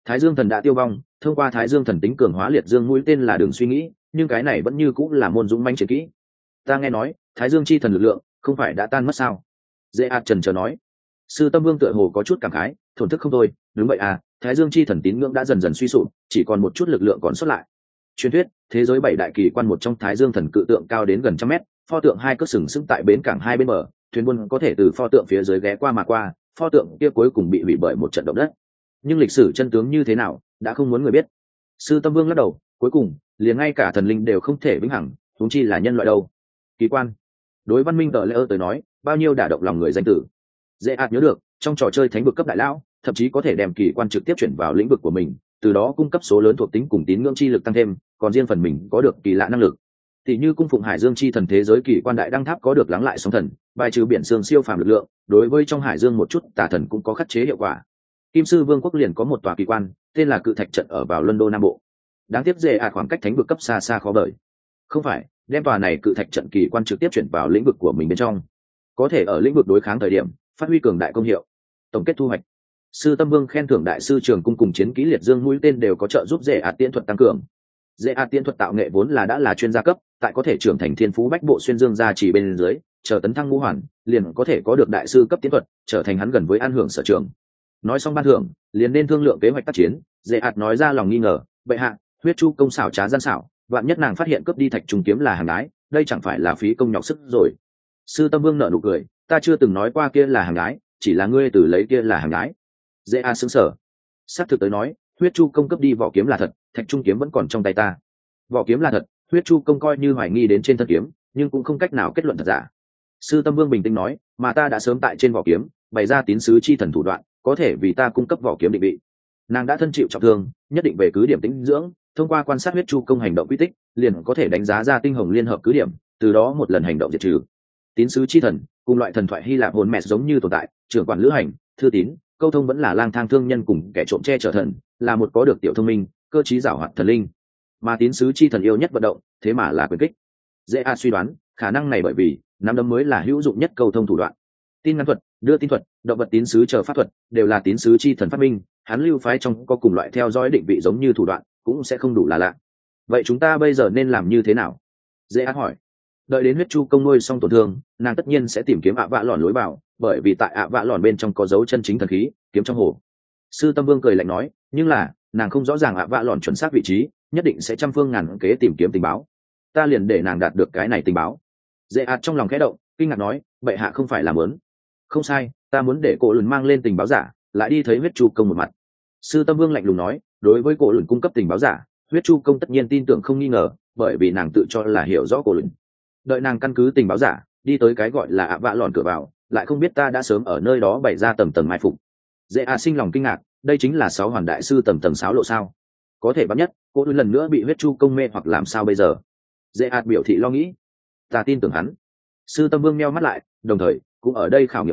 Thái Dương thần đã tiêu vong, thông qua Thái Dương thần tính cường hóa liệt dương mũi tên là đường suy nghĩ, nhưng cái này vẫn như cũng là môn dũng manh chiến kỹ. Ta nghe nói Thái Dương chi thần lực lượng không phải đã tan mất sao? Dễ ạt trần chờ nói. Sư Tâm Vương tựa hồ có chút cảm khái, thổn thức không thôi. Đúng vậy à, Thái Dương chi thần tín ngưỡng đã dần dần suy sụp, chỉ còn một chút lực lượng còn sót lại. Truyền thuyết thế giới bảy đại kỳ quan một trong Thái Dương thần cự tượng cao đến gần 100 mét, pho tượng hai cất sừng sững tại bến cảng hai bên bờ, thuyền buôn có thể từ pho tượng phía dưới ghé qua mà qua. Pho tượng kia cuối cùng bị hủy bởi một trận động đất, nhưng lịch sử chân tướng như thế nào đã không muốn người biết. Sư Tâm Vương lắc đầu, cuối cùng liền ngay cả thần linh đều không thể vĩnh hằng, huống chi là nhân loại đâu. Kỳ quan đối văn minh tờ lễ tới nói bao nhiêu đả động lòng người danh tử. Dễ ạt nhớ được trong trò chơi thánh vực cấp đại lão thậm chí có thể đem kỳ quan trực tiếp chuyển vào lĩnh vực của mình, từ đó cung cấp số lớn thuộc tính cùng tín ngưỡng chi lực tăng thêm, còn riêng phần mình có được kỳ lạ năng lực. Tỷ như cung phụng Hải Dương chi thần thế giới kỳ quan đại đăng tháp có được lắng lại sóng thần, bài trừ biển xương siêu phàm lực lượng, đối với trong Hải Dương một chút tà thần cũng có khắc chế hiệu quả. Kim Sư Vương quốc liền có một tòa kỳ quan, tên là Cự Thạch trận ở vào London Nam Bộ. Đáng tiếc Dễ ạt khoảng cách thánh vực cấp xa xa khó đợi. Không phải, đem tòa này Cự Thạch trận kỳ quan trực tiếp chuyển vào lĩnh vực của mình bên trong, có thể ở lĩnh vực đối kháng thời điểm phát huy cường đại công hiệu. Tổng kết thu hoạch: Sư Tâm Vương khen thưởng đại sư trường cung cùng chiến kỹ liệt dương mũi tên đều có trợ giúp Dễ ạt tiễn thuật tăng cường. Dễ ạt tiễn thuật tạo nghệ vốn là đã là chuyên gia cấp, tại có thể trưởng thành thiên phú bách bộ xuyên dương gia chỉ bên dưới, chờ tấn thăng ngũ hoàn, liền có thể có được đại sư cấp tiễn thuật, trở thành hắn gần với an hưởng sở trường. Nói xong ban thưởng, liền nên thương lượng kế hoạch tác chiến. Dễ ạt nói ra lòng nghi ngờ, bệ hạ, huyết chu công xảo trá gian xảo, vạn nhất nàng phát hiện cướp đi thạch trùng kiếm là hàng ái, đây chẳng phải là phí công nhọc sức rồi. Sư Tâm Vương nở nụ cười, ta chưa từng nói qua kia là hàng ái, chỉ là ngươi từ lấy kia là hàng ái. Dễ ạt sững sờ. Sát thực tới nói, huyết chu công cướp đi vỏ kiếm là thật, thạch trung kiếm vẫn còn trong tay ta. Vỏ kiếm là thật, huyết chu công coi như hoài nghi đến trên thân kiếm, nhưng cũng không cách nào kết luận thật giả. Sư Tâm Vương bình tĩnh nói, mà ta đã sớm tại trên vỏ kiếm bày ra tín sứ chi thần thủ đoạn, có thể vì ta cung cấp vỏ kiếm định vị. Nàng đã thân chịu trọng thương, nhất định về cứ điểm tĩnh dưỡng, thông qua quan sát huyết chu công hành động quy tích, liền có thể đánh giá ra tinh hồng liên hợp cứ điểm, từ đó một lần hành động diệt trừ. Tín sứ chi thần cùng loại thần thoại Hy Lạp hồn mẹ giống như tồn tại, trưởng quản lữ hành, thư tín, câu thông vẫn là lang thang thương nhân cùng kẻ trộm che chở thần, là một có được tiểu thông minh, cơ trí giảo hoạt thần linh. Mà tín sứ chi thần yêu nhất vận động, thế mà là quyền kích. Dễ suy đoán khả năng này bởi vì nắm đấm mới là hữu dụng nhất câu thông thủ đoạn. Tin ngắn thuật, đưa tin thuật, động vật tín sứ chờ pháp thuật đều là tín sứ chi thần phát minh, hắn lưu phái trong có cùng loại theo dõi định vị giống như thủ đoạn, cũng sẽ không đủ là lạ. Vậy chúng ta bây giờ nên làm như thế nào? Dễ hỏi. Đợi đến huyết chu công nuôi xong tổn thương, nàng tất nhiên sẽ tìm kiếm ạ vạ lòn lối vào, bởi vì tại ạ vạ lòn bên trong có dấu chân chính thần khí, kiếm trong hồ. Sư Tâm Vương cười lạnh nói, nhưng là nàng không rõ ràng ạ vạ lòn chuẩn xác vị trí, nhất định sẽ trăm phương ngàn kế tìm kiếm tình báo. Ta liền để nàng đạt được cái này tình báo. Dễ trong lòng khẽ động, kinh ngạc nói, bệ hạ không phải là muốn? Không sai, ta muốn để cổ lùn mang lên tình báo giả, lại đi thấy huyết chu công một mặt. Sư Tâm Vương lạnh lùng nói, đối với cổ lùn cung cấp tình báo giả, huyết chu công tất nhiên tin tưởng không nghi ngờ, bởi vì nàng tự cho là hiểu rõ cổ lùn. Đợi nàng căn cứ tình báo giả đi tới cái gọi là ạ vạ lòn cửa vào, lại không biết ta đã sớm ở nơi đó bày ra tầng tầng mai phục. Dễ sinh lòng kinh ngạc, đây chính là 6 hoàn đại sư tầng tầng sáo lộ sao? Có thể bắt nhất cổ lùn lần nữa bị huyết chu công mê hoặc làm sao bây giờ? Dễ biểu thị lo nghĩ. Ta tin tưởng hắn. Sư Tâm Vương meo mắt lại, đồng thời cũng ở đây khảo nghiệm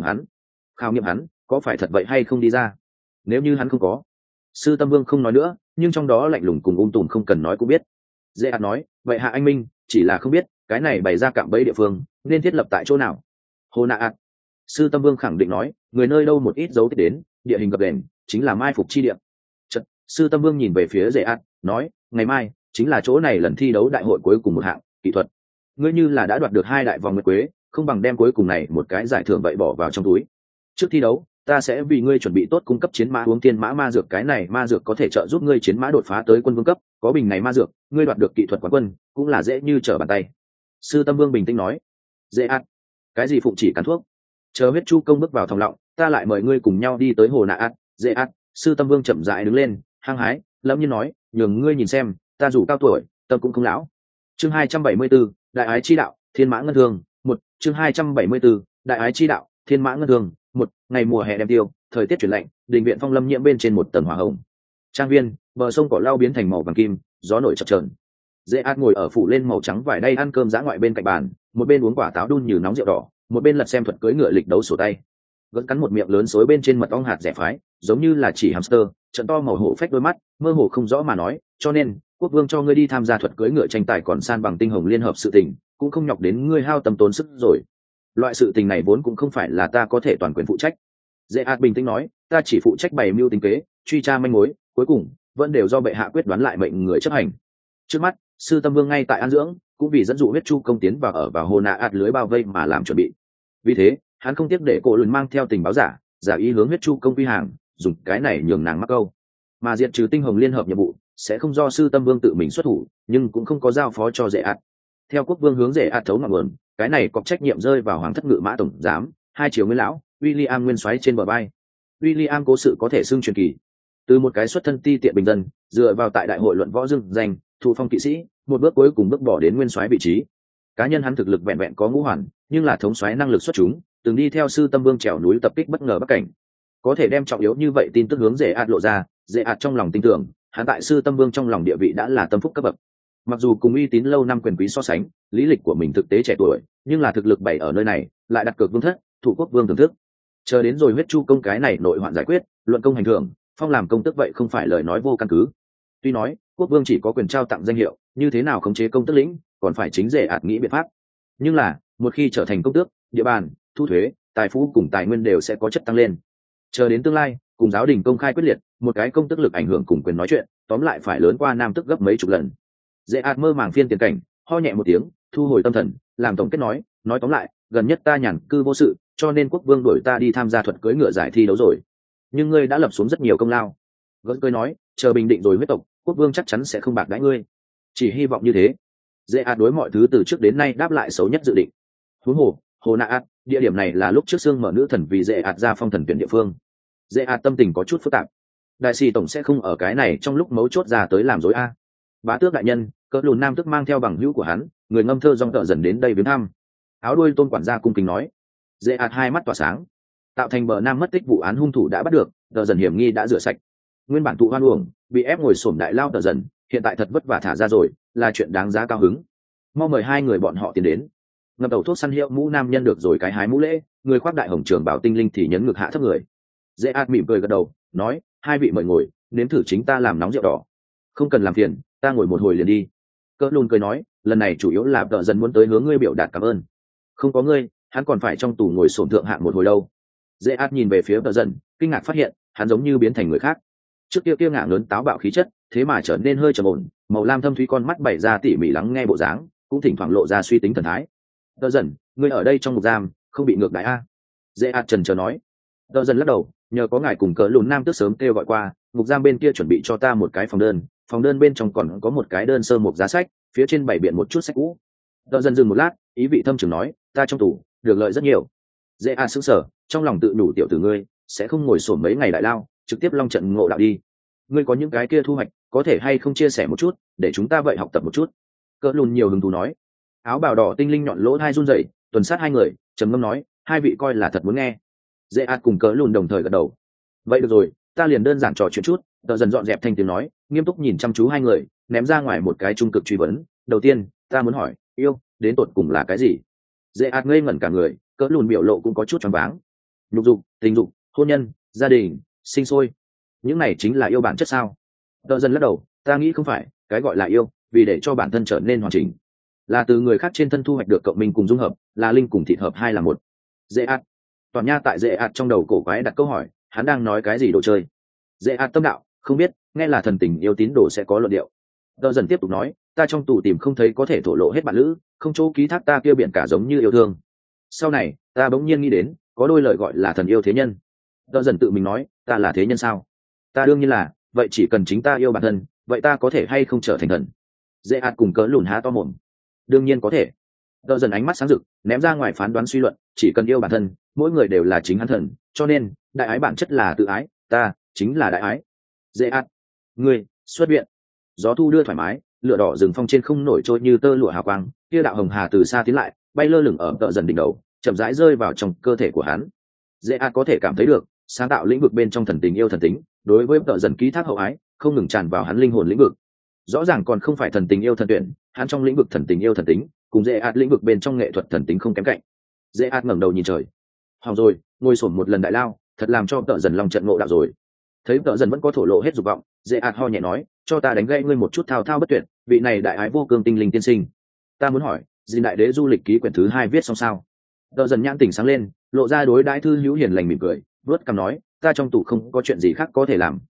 hắn có phải thật vậy hay không đi ra. Nếu như hắn không có, Sư Tâm Vương không nói nữa, nhưng trong đó lạnh lùng cùng tùm không cần nói cũng biết. Dễ nói, vậy hạ anh minh, chỉ là không biết cái này bày ra cạm bẫy địa phương nên thiết lập tại chỗ nào. Hồ nạ ạt. Sư Tâm Vương khẳng định nói, người nơi đâu một ít dấu tích đến, địa hình gập ghềnh, chính là mai phục chi địa. Chật, Sư Tâm Vương nhìn về phía Dễ ạt, nói, ngày mai chính là chỗ này lần thi đấu đại hội cuối cùng một hạng kỹ thuật. Ngươi như là đã đoạt được 2 đại vòng nguyệt quế, không bằng đem cuối cùng này một cái giải thưởng vậy bỏ vào trong túi. Trước thi đấu, ta sẽ vì ngươi chuẩn bị tốt cung cấp chiến mã uống tiên mã ma dược, cái này ma dược có thể trợ giúp ngươi chiến mã đột phá tới quân vương cấp, có bình này ma dược, ngươi đoạt được kỹ thuật quán quân, cũng là dễ như trở bàn tay. Sư Tâm Vương bình tĩnh nói. Dễ ạt. Cái gì phụng chỉ cắn thuốc? Chờ huyết chu công bước vào thòng lọng, ta lại mời ngươi cùng nhau đi tới hồ nạ ạt. Dễ ạt. Sư Tâm Vương chậm rãi đứng lên, hăng hái, lâm nhiên nói, nhường ngươi nhìn xem, ta dù cao tuổi, tâm cũng không lão. Chương 274, đại ái chi đạo, thiên mã ngân thương. Một. Chương 274, đại ái chi đạo, thiên mã ngân thương. Một. Ngày mùa hè đem tiêu, thời tiết chuyển lạnh, đình viện phong lâm nhiễm bên trên một tầng hỏa hồng. Trang viên, bờ sông cỏ lau biến thành màu vàng kim, gió nổi chập chờn. Dễ át ngồi ở phủ lên màu trắng vải đay ăn cơm dã ngoại bên cạnh bàn, một bên uống quả táo đun như nóng rượu đỏ, một bên lật xem thuật cưỡi ngựa lịch đấu sổ tay. Vẫn cắn một miệng lớn xối bên trên mật ong hạt rẻ phái, giống như là chỉ hamster, trận to màu hổ phách đôi mắt, mơ hồ không rõ mà nói, cho nên quốc vương cho ngươi đi tham gia thuật cưỡi ngựa tranh tài còn san bằng tinh hồng liên hợp sự tình, cũng không nhọc đến ngươi hao tâm tốn sức rồi. Loại sự tình này vốn cũng không phải là ta có thể toàn quyền phụ trách. Dễ ạt bình tĩnh nói, ta chỉ phụ trách bày mưu tính kế, truy tra manh mối, cuối cùng vẫn đều do bệ hạ quyết đoán lại mệnh người chấp hành. Trước mắt sư tâm vương ngay tại an dưỡng, cũng vì dẫn dụ huyết chu công tiến vào hồ nạ ạt lưới bao vây mà làm chuẩn bị. Vì thế hắn không tiếc để cổ lùn mang theo tình báo giả ý hướng huyết chu công quy hàng, dùng cái này nhường nàng mắc câu. Mà diệt trừ tinh hồng liên hợp nhiệm vụ sẽ không do sư tâm vương tự mình xuất thủ, nhưng cũng không có giao phó cho dễ ạt. Theo quốc vương hướng dễ ạt thấu ngọn nguồn, cái này có trách nhiệm rơi vào hoàng thất ngự mã tổng giám hai triều nguyên lão William nguyên soái trên bờ vai. William cố sự có thể xưng truyền kỳ, từ một cái xuất thân ti tiện bình dân, dựa vào tại đại hội luận võ dương danh thụ phong kỵ sĩ, một bước cuối cùng bước bỏ đến nguyên soái vị trí. Cá nhân hắn thực lực vẹn vẹn có ngũ hoàn, nhưng là thống soái năng lực xuất chúng, từng đi theo sư tâm vương trèo núi tập kích bất ngờ bắc cảnh, có thể đem trọng yếu như vậy tin tức hướng dễ ạt lộ ra. Dễ ạt trong lòng tin tưởng hắn tại sư tâm vương trong lòng địa vị đã là tâm phúc cấp bậc. Mặc dù cùng uy tín lâu năm quyền quý so sánh, lý lịch của mình thực tế trẻ tuổi, nhưng là thực lực bày ở nơi này lại đặt cược vương thất, thủ quốc vương thưởng thức. Chờ đến rồi huyết chu công cái này nội hoạn giải quyết, luận công hành thưởng, phong làm công tước vậy không phải lời nói vô căn cứ. Tuy nói quốc vương chỉ có quyền trao tặng danh hiệu, như thế nào khống chế công tước lĩnh còn phải chính dễ ạt nghĩ biện pháp. Nhưng là một khi trở thành công tước, địa bàn, thu thuế, tài phú cùng tài nguyên đều sẽ có chất tăng lên. Chờ đến tương lai cùng giáo đình công khai quyết liệt, một cái công tước lực ảnh hưởng cùng quyền nói chuyện tóm lại phải lớn qua nam tước gấp mấy chục lần. Dễ ạt mơ màng phiên tiền cảnh, ho nhẹ một tiếng, thu hồi tâm thần, làm tổng kết nói tóm lại gần nhất ta nhàn cư vô sự, cho nên quốc vương đuổi ta đi tham gia thuật cưỡi ngựa giải thi đấu rồi. Nhưng ngươi đã lập xuống rất nhiều công lao. Gớt cười nói, chờ bình định rồi huyết tộc, quốc vương chắc chắn sẽ không bạc đãi ngươi. Chỉ hy vọng như thế. Dễ ạt đối mọi thứ từ trước đến nay đáp lại xấu nhất dự định. Huống hồ nạ ạt, địa điểm này là lúc trước xương mở nữ thần vì dễ ạt ra phong thần tuyển địa phương. Dễ ạt tâm tình có chút phức tạp. Đại sĩ tổng sẽ không ở cái này trong lúc mấu chốt ra tới làm dối a. Bá tước đại nhân, cỡ lùn nam tước mang theo bằng hữu của hắn, người ngâm thơ dòng tợ dần đến đây viếng thăm. Áo đuôi tôn quản gia cung kính nói. Dễ ạt hai mắt tỏa sáng. Tạo thành bờ nam mất tích vụ án hung thủ đã bắt được, tợ dần hiểm nghi đã rửa sạch. Nguyên bản tụ hoan uổng, bị ép ngồi xổm đại lao tợ dần, hiện tại thật vất vả thả ra rồi, là chuyện đáng giá cao hứng. Mau mời hai người bọn họ tiến đến. Ngập đầu thuốc săn hiệu mũ nam nhân được rồi cái hái mũ lễ, người khoác đại hồng trường bảo tinh linh thì nhấn ngực hạ thấp người. Dễ ạt mỉm cười gật đầu, nói, hai vị mời ngồi, nếm thử chính ta làm nóng rượu đỏ. Không cần làm phiền, ta ngồi một hồi liền đi. Cỡ lùn cười nói, lần này chủ yếu là tợ dần muốn tới hướng ngươi biểu đạt cảm ơn. Không có ngươi, hắn còn phải trong tù ngồi xổm thượng hạng một hồi đâu. Dễ ạt nhìn về phía tợ dần, kinh ngạc phát hiện hắn giống như biến thành người khác. Trước kia ngạng lớn táo bạo khí chất, thế mà trở nên hơi trầm ổn, màu lam thâm thúy con mắt bày ra tỉ mỉ lắng nghe bộ dáng, cũng thỉnh thoảng lộ ra suy tính thần thái. Tợ dần, ngươi ở đây trong ngục giam không bị ngược đãi a? Dễ ạt trần chờ nói. Tợ dần lắc đầu, nhờ có ngài cùng cỡ lùn nam tước sớm kêu gọi qua, ngục giam bên kia chuẩn bị cho ta một cái phòng đơn bên trong còn có một cái đơn sơ một giá sách, phía trên bày biện một chút sách cũ. Tợ dần dừng một lát, ý vị thâm trường nói, ta trong tù được lợi rất nhiều. Dễ sững sờ, trong lòng tự nhủ tiểu tử ngươi sẽ không ngồi xổm mấy ngày đại lao, trực tiếp long trận ngộ đạo đi. Ngươi có những cái kia thu hoạch, có thể hay không chia sẻ một chút, để chúng ta vậy học tập một chút. Cỡ lùn nhiều hứng thú nói. Áo bào đỏ tinh linh nhọn lỗ hai run rẩy, tuần sát hai người, trầm ngâm nói, hai vị coi là thật muốn nghe. Dễ cùng cỡ lùn đồng thời gật đầu. Vậy được rồi, ta liền đơn giản trò chuyện chút. Tợ dần dọn dẹp thanh tiếng nói, nghiêm túc nhìn chăm chú hai người, ném ra ngoài một cái trung cực truy vấn. Đầu tiên, ta muốn hỏi, yêu đến tột cùng là cái gì? Dễ ngây ngẩn cả người, cỡ lùn biểu lộ cũng có chút choáng váng. Nhục dục, tình dục, hôn nhân, gia đình, sinh sôi, những này chính là yêu bản chất sao? Tợ dần lắc đầu, ta nghĩ không phải, cái gọi là yêu, vì để cho bản thân trở nên hoàn chỉnh, là từ người khác trên thân thu hoạch được cộng minh cùng dung hợp, là linh cùng thịt hợp hai là một. Dễ toàn nha tại dễ trong đầu cổ quái đặt câu hỏi, hắn đang nói cái gì đồ chơi? Dễ tâm đạo, không biết, nghe là thần tình yêu tín đồ sẽ có luận điệu. Tợ dần tiếp tục nói, ta trong tù tìm không thấy có thể thổ lộ hết bạn lữ, không chỗ ký thác ta kia biển cả giống như yêu thương. Sau này ta bỗng nhiên nghĩ đến, có đôi lời gọi là thần yêu thế nhân. Tợ dần tự mình nói, ta là thế nhân sao? Ta đương nhiên là, vậy chỉ cần chính ta yêu bản thân, vậy ta có thể hay không trở thành thần? Dễ cùng cỡ lùn há to mồm. Đương nhiên có thể. Tợ dần ánh mắt sáng rực, ném ra ngoài phán đoán suy luận, chỉ cần yêu bản thân, mỗi người đều là chính hắn thần, cho nên đại ái bản chất là tự ái, ta chính là đại ái. Dễ ngươi xuất viện. Gió thu đưa thoải mái, lửa đỏ rừng phong trên không nổi trôi như tơ lụa hào quang, kia đạo hồng hà từ xa tiến lại, bay lơ lửng ở tợ dần đỉnh đầu, chậm rãi rơi vào trong cơ thể của hắn. Dễ có thể cảm thấy được, sáng tạo lĩnh vực bên trong thần tình yêu thần tính, đối với tợ dần ký thác hậu ái, không ngừng tràn vào hắn linh hồn lĩnh vực. Rõ ràng còn không phải thần tình yêu thần tuyển, hắn trong lĩnh vực thần tình yêu thần tính, cùng dễ lĩnh vực bên trong nghệ thuật thần tính không kém cạnh. Dễ ngẩng đầu nhìn trời. Hỏng rồi, ngồi xổm một lần đại lao, thật làm cho tợ dần lòng trận ngộ đạo rồi. Thấy tợ dần vẫn có thổ lộ hết dục vọng, dễ ho nhẹ nói, cho ta đánh gãy ngươi một chút thao thao bất tuyệt, vị này đại ái vô cương tinh linh tiên sinh. Ta muốn hỏi, Dìn đại đế du lịch ký quyển thứ 2 viết xong sao? Tợ dần nhãn tỉnh sáng lên, lộ ra đối đãi thư hữu hiền lành mỉm cười, vớt cằm nói, ta trong tủ không có chuyện gì khác có thể làm,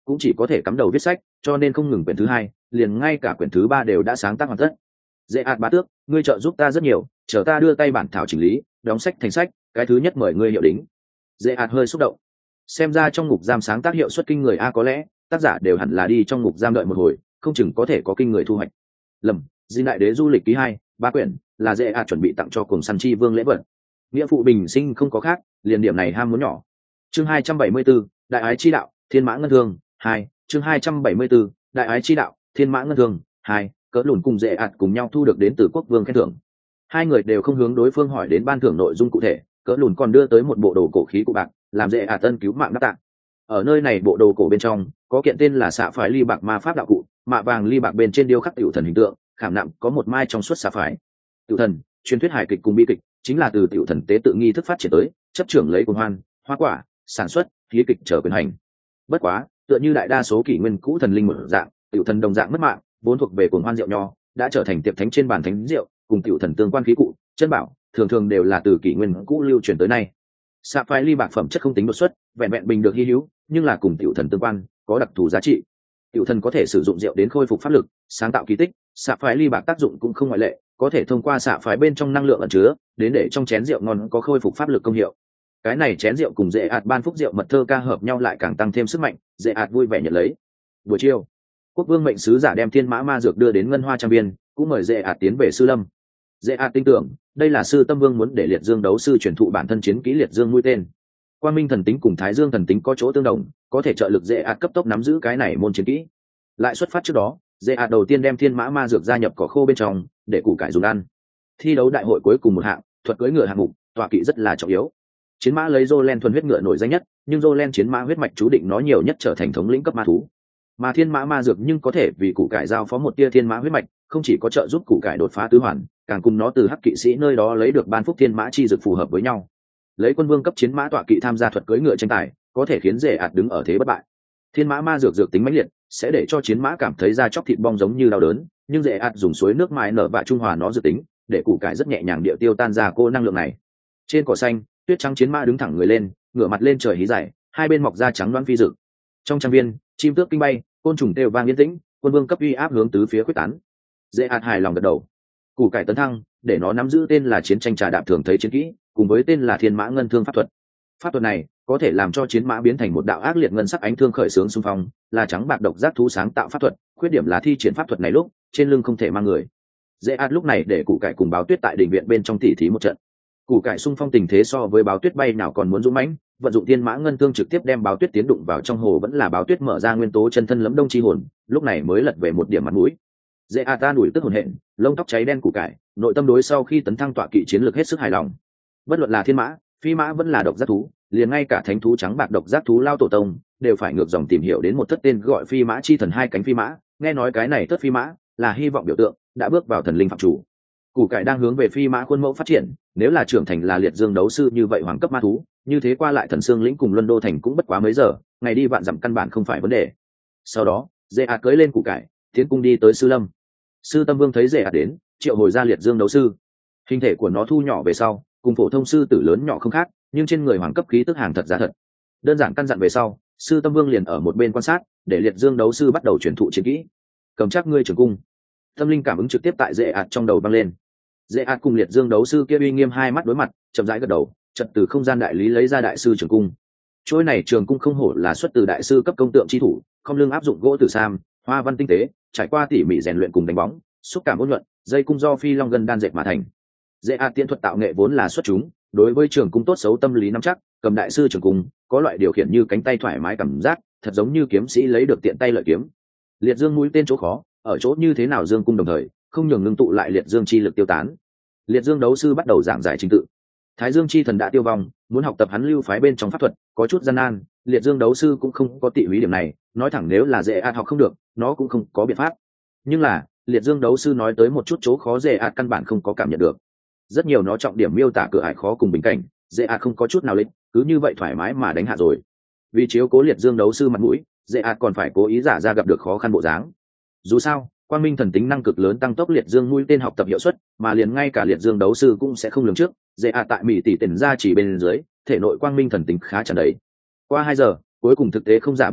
cũng chỉ có thể cắm đầu viết sách, cho nên không ngừng quyển thứ hai, liền ngay cả quyển thứ ba đều đã sáng tác hoàn tất. Dễ ạt bá tước, ngươi trợ giúp ta rất nhiều, chờ ta đưa tay bản thảo chỉnh lý, đóng sách thành sách, cái thứ nhất mời ngươi hiệu đính. Dễ ạt hơi xúc động. Xem ra trong ngục giam sáng tác hiệu suất kinh người, có lẽ tác giả đều hẳn là đi trong ngục giam đợi một hồi, không chừng có thể có kinh người thu hoạch. Lầm, Di đại đế du lịch ký 2, 3 quyển, là Dễ ạt chuẩn bị tặng cho Cuồng Săn Chi Vương lễ vật. Nghĩa phụ bình sinh không có khác, liền điểm này ham muốn nhỏ. Chương 274, Đại ái chi đạo, Thiên Mã Ngân Thương 2, chương 274, Đại ái chi đạo, Thiên Mã Ngân Thương 2, Cỡ Lùn cùng Dễ ạt cùng nhau thu được đến từ Quốc Vương khen thưởng. Hai người đều không hướng đối phương hỏi đến ban thưởng nội dung cụ thể, Cỡ Lùn còn đưa tới một bộ đồ cổ khí cụ bạc, làm Dễ ạt tân cứu mạng đáp tạng. Ở nơi này bộ đồ cổ bên trong có kiện tên là xạ phái ly bạc ma pháp đạo cụ, mạ vàng ly bạc bên trên điêu khắc tiểu thần hình tượng, khảm nạm có một mai trong suốt xạ phái. Tiểu thần, truyền thuyết hài kịch cùng bi kịch, chính là từ tiểu thần tế tự nghi thức phát triển tới, chấp trưởng lấy cuồng hoan, hoa quả, sản xuất, khí kịch trở quyền hành. Bất quá, tựa như đại đa số kỷ nguyên cũ thần linh một dạng, tiểu thần đồng dạng mất mạng, vốn thuộc về cuồng hoan rượu nho, đã trở thành tiệp thánh trên bàn thánh rượu, cùng tiểu thần tương quan khí cụ, chân bảo, thường thường đều là từ kỷ nguyên cũ lưu truyền tới nay. Xạ phái ly bạc phẩm chất không tính đột xuất, vẹn vẹn bình được hy hữu, nhưng là cùng tiểu thần tương quan, có đặc thù giá trị. Tiểu thần có thể sử dụng rượu đến khôi phục pháp lực, sáng tạo kỳ tích, xạ phái ly bạc tác dụng cũng không ngoại lệ, có thể thông qua xạ phái bên trong năng lượng ẩn chứa, đến để trong chén rượu ngon có khôi phục pháp lực công hiệu. Cái này chén rượu cùng Dễ ạt ban phúc rượu mật thơ ca hợp nhau lại càng tăng thêm sức mạnh, Dễ ạt vui vẻ nhận lấy. Buổi chiều, Quốc Vương mệnh sứ giả đem Thiên Mã ma dược đưa đến Ngân Hoa Trang viên, cũng mời Dễ ạt tiến về Sư Lâm. Dễ ạt tin tưởng, đây là Sư Tâm Vương muốn để Liệt Dương đấu sư truyền thụ bản thân chiến kỹ Liệt Dương mũi tên. Quang Minh thần tính cùng Thái Dương thần tính có chỗ tương đồng, có thể trợ lực Dễ ạt cấp tốc nắm giữ cái này môn chiến kỹ. Lại xuất phát trước đó, Dễ ạt đầu tiên đem Thiên Mã ma dược gia nhập cỏ khô bên trong, để củ cải dùng ăn. Thi đấu đại hội cuối cùng một hạng, thuật cưỡi ngựa hạng mục, tọa kỵ rất là trọng yếu. Chiến mã lấy Jolen thuần huyết ngựa nổi danh nhất, nhưng Jolen chiến mã huyết mạch chú định nó nhiều nhất trở thành thống lĩnh cấp ma thú. Mà Thiên Mã ma dược nhưng có thể vì củ cải giao phó một tia thiên mã huyết mạch, không chỉ có trợ giúp củ cải đột phá tứ hoàn, càng cùng nó từ hắc kỵ sĩ nơi đó lấy được ban phúc thiên mã chi dược phù hợp với nhau. Lấy quân vương cấp chiến mã tọa kỵ tham gia thuật cưỡi ngựa tranh tài, có thể khiến Dễ ạt đứng ở thế bất bại. Thiên Mã ma dược dược tính mãnh liệt, sẽ để cho chiến mã cảm thấy da chóc thịt bong giống như đau đớn, nhưng Dễ ạt dùng suối nước mài nở vạ trung hòa nó dược tính, để củ cải rất nhẹ nhàng địa tiêu tan ra cô năng lượng này. Trên cỏ xanh, tuyết trắng chiến mã đứng thẳng người lên, ngửa mặt lên trời hí dài, hai bên mọc da trắng loãng phi dự. Trong trang viên, chim tước kinh bay, côn trùng kêu vang yên tĩnh, quân vương cấp uy áp hướng tứ phía quyết tán. Dễ ạt hài lòng gật đầu. Củ cải tấn thăng, để nó nắm giữ tên là chiến tranh trà đạp thường thấy chiến kỹ, cùng với tên là Thiên Mã Ngân Thương pháp thuật. Pháp thuật này có thể làm cho chiến mã biến thành một đạo ác liệt ngân sắc ánh thương khởi xướng xung phong, là trắng bạc độc giác thú sáng tạo pháp thuật. Khuyết điểm là thi triển pháp thuật này lúc trên lưng không thể mang người. Dễ ạt lúc này để củ cải cùng báo tuyết tại đỉnh viện bên trong tỉ thí một trận. Củ cải xung phong tình thế so với báo tuyết bay nào còn muốn dũng mãnh, vận dụng Thiên Mã Ngân Thương trực tiếp đem báo tuyết tiến đụng vào trong hồ, vẫn là báo tuyết mở ra nguyên tố chân thân lẫm đông chi hồn, lúc này mới lật về một điểm mặt mũi. Dễ ạt ta đuổi tức hồn hện, lông tóc cháy đen củ cải, nội tâm đối sau khi tấn thăng tọa kỵ chiến lược hết sức hài lòng. Bất luận là thiên mã, phi mã vẫn là độc giác thú, liền ngay cả thánh thú trắng bạc độc giác thú lao tổ tông đều phải ngược dòng tìm hiểu đến một thất tên gọi phi mã chi thần hai cánh phi mã. Nghe nói cái này thất phi mã là hy vọng biểu tượng, đã bước vào thần linh phạm chủ. Củ cải đang hướng về phi mã khuôn mẫu phát triển, nếu là trưởng thành là liệt dương đấu sư như vậy hoàng cấp ma thú, như thế qua lại thần xương lĩnh cùng luân đô thành cũng bất quá mấy giờ, ngày đi vạn dặm căn bản không phải vấn đề. Sau đó Dễ ạt cưỡi lên củ cải tiến cung đi tới Sư Lâm. Sư Tâm Vương thấy Dễ ạt đến, triệu hồi ra liệt dương đấu sư. Hình thể của nó thu nhỏ về sau, cùng phổ thông sư tử lớn nhỏ không khác, nhưng trên người hoàng cấp khí tức hàng thật giá thật. Đơn giản căn dặn về sau, Sư Tâm Vương liền ở một bên quan sát, để liệt dương đấu sư bắt đầu truyền thụ chiến kỹ. Cầm chắc ngươi trường cung. Tâm linh cảm ứng trực tiếp tại Dễ ạt trong đầu vang lên. Dễ ạt cùng liệt dương đấu sư kia uy nghiêm hai mắt đối mặt, chậm rãi gật đầu, chợt từ không gian đại lý lấy ra đại sư trường cung. Chuôi này trường cung không hổ là xuất từ đại sư cấp công tượng chi thủ, không lưng áp dụng gỗ tử sam, hoa văn tinh tế, trải qua tỉ mỉ rèn luyện cùng đánh bóng, xúc cảm ôn nhuận, dây cung do phi long gân đan dệt mà thành. Dễ ạt tiên thuật tạo nghệ vốn là xuất chúng, đối với trường cung tốt xấu tâm lý nắm chắc, cầm đại sư trường cung, có loại điều khiển như cánh tay thoải mái cảm giác, thật giống như kiếm sĩ lấy được tiện tay lợi kiếm. Liệt dương mũi tên chỗ khó, ở chỗ như thế nào dương cung đồng thời, không nhường ngưng tụ lại liệt dương chi lực tiêu tán. Liệt dương đấu sư bắt đầu giảng giải trình tự. Thái Dương chi thần đã tiêu vong, muốn học tập hắn lưu phái bên trong pháp thuật, có chút gian nan, liệt dương đấu sư cũng không có tị húy điểm này, nói thẳng nếu là Dễ ạt học không được, nó cũng không có biện pháp. Nhưng là, liệt dương đấu sư nói tới một chút chỗ khó Dễ ạt căn bản không có cảm nhận được. Rất nhiều nó trọng điểm miêu tả cửa ải khó cùng bình cảnh, Dễ ạt không có chút nào lịch, cứ như vậy thoải mái mà đánh hạ rồi. Vì chiếu cố liệt dương đấu sư mặt mũi, Dễ ạt còn phải cố ý giả ra gặp được khó khăn bộ dáng. Dù sao, quang minh thần tính năng cực lớn tăng tốc liệt dương mũi tên học tập hiệu suất, mà liền ngay cả liệt dương đấu sư cũng sẽ không lường trước. Dễ ạt tại mỹ tỷ tiền ra chỉ bên dưới, thể nội quang minh thần tính khá tràn đầy. Qua 2 giờ, cuối cùng thực tế không giả bộ được,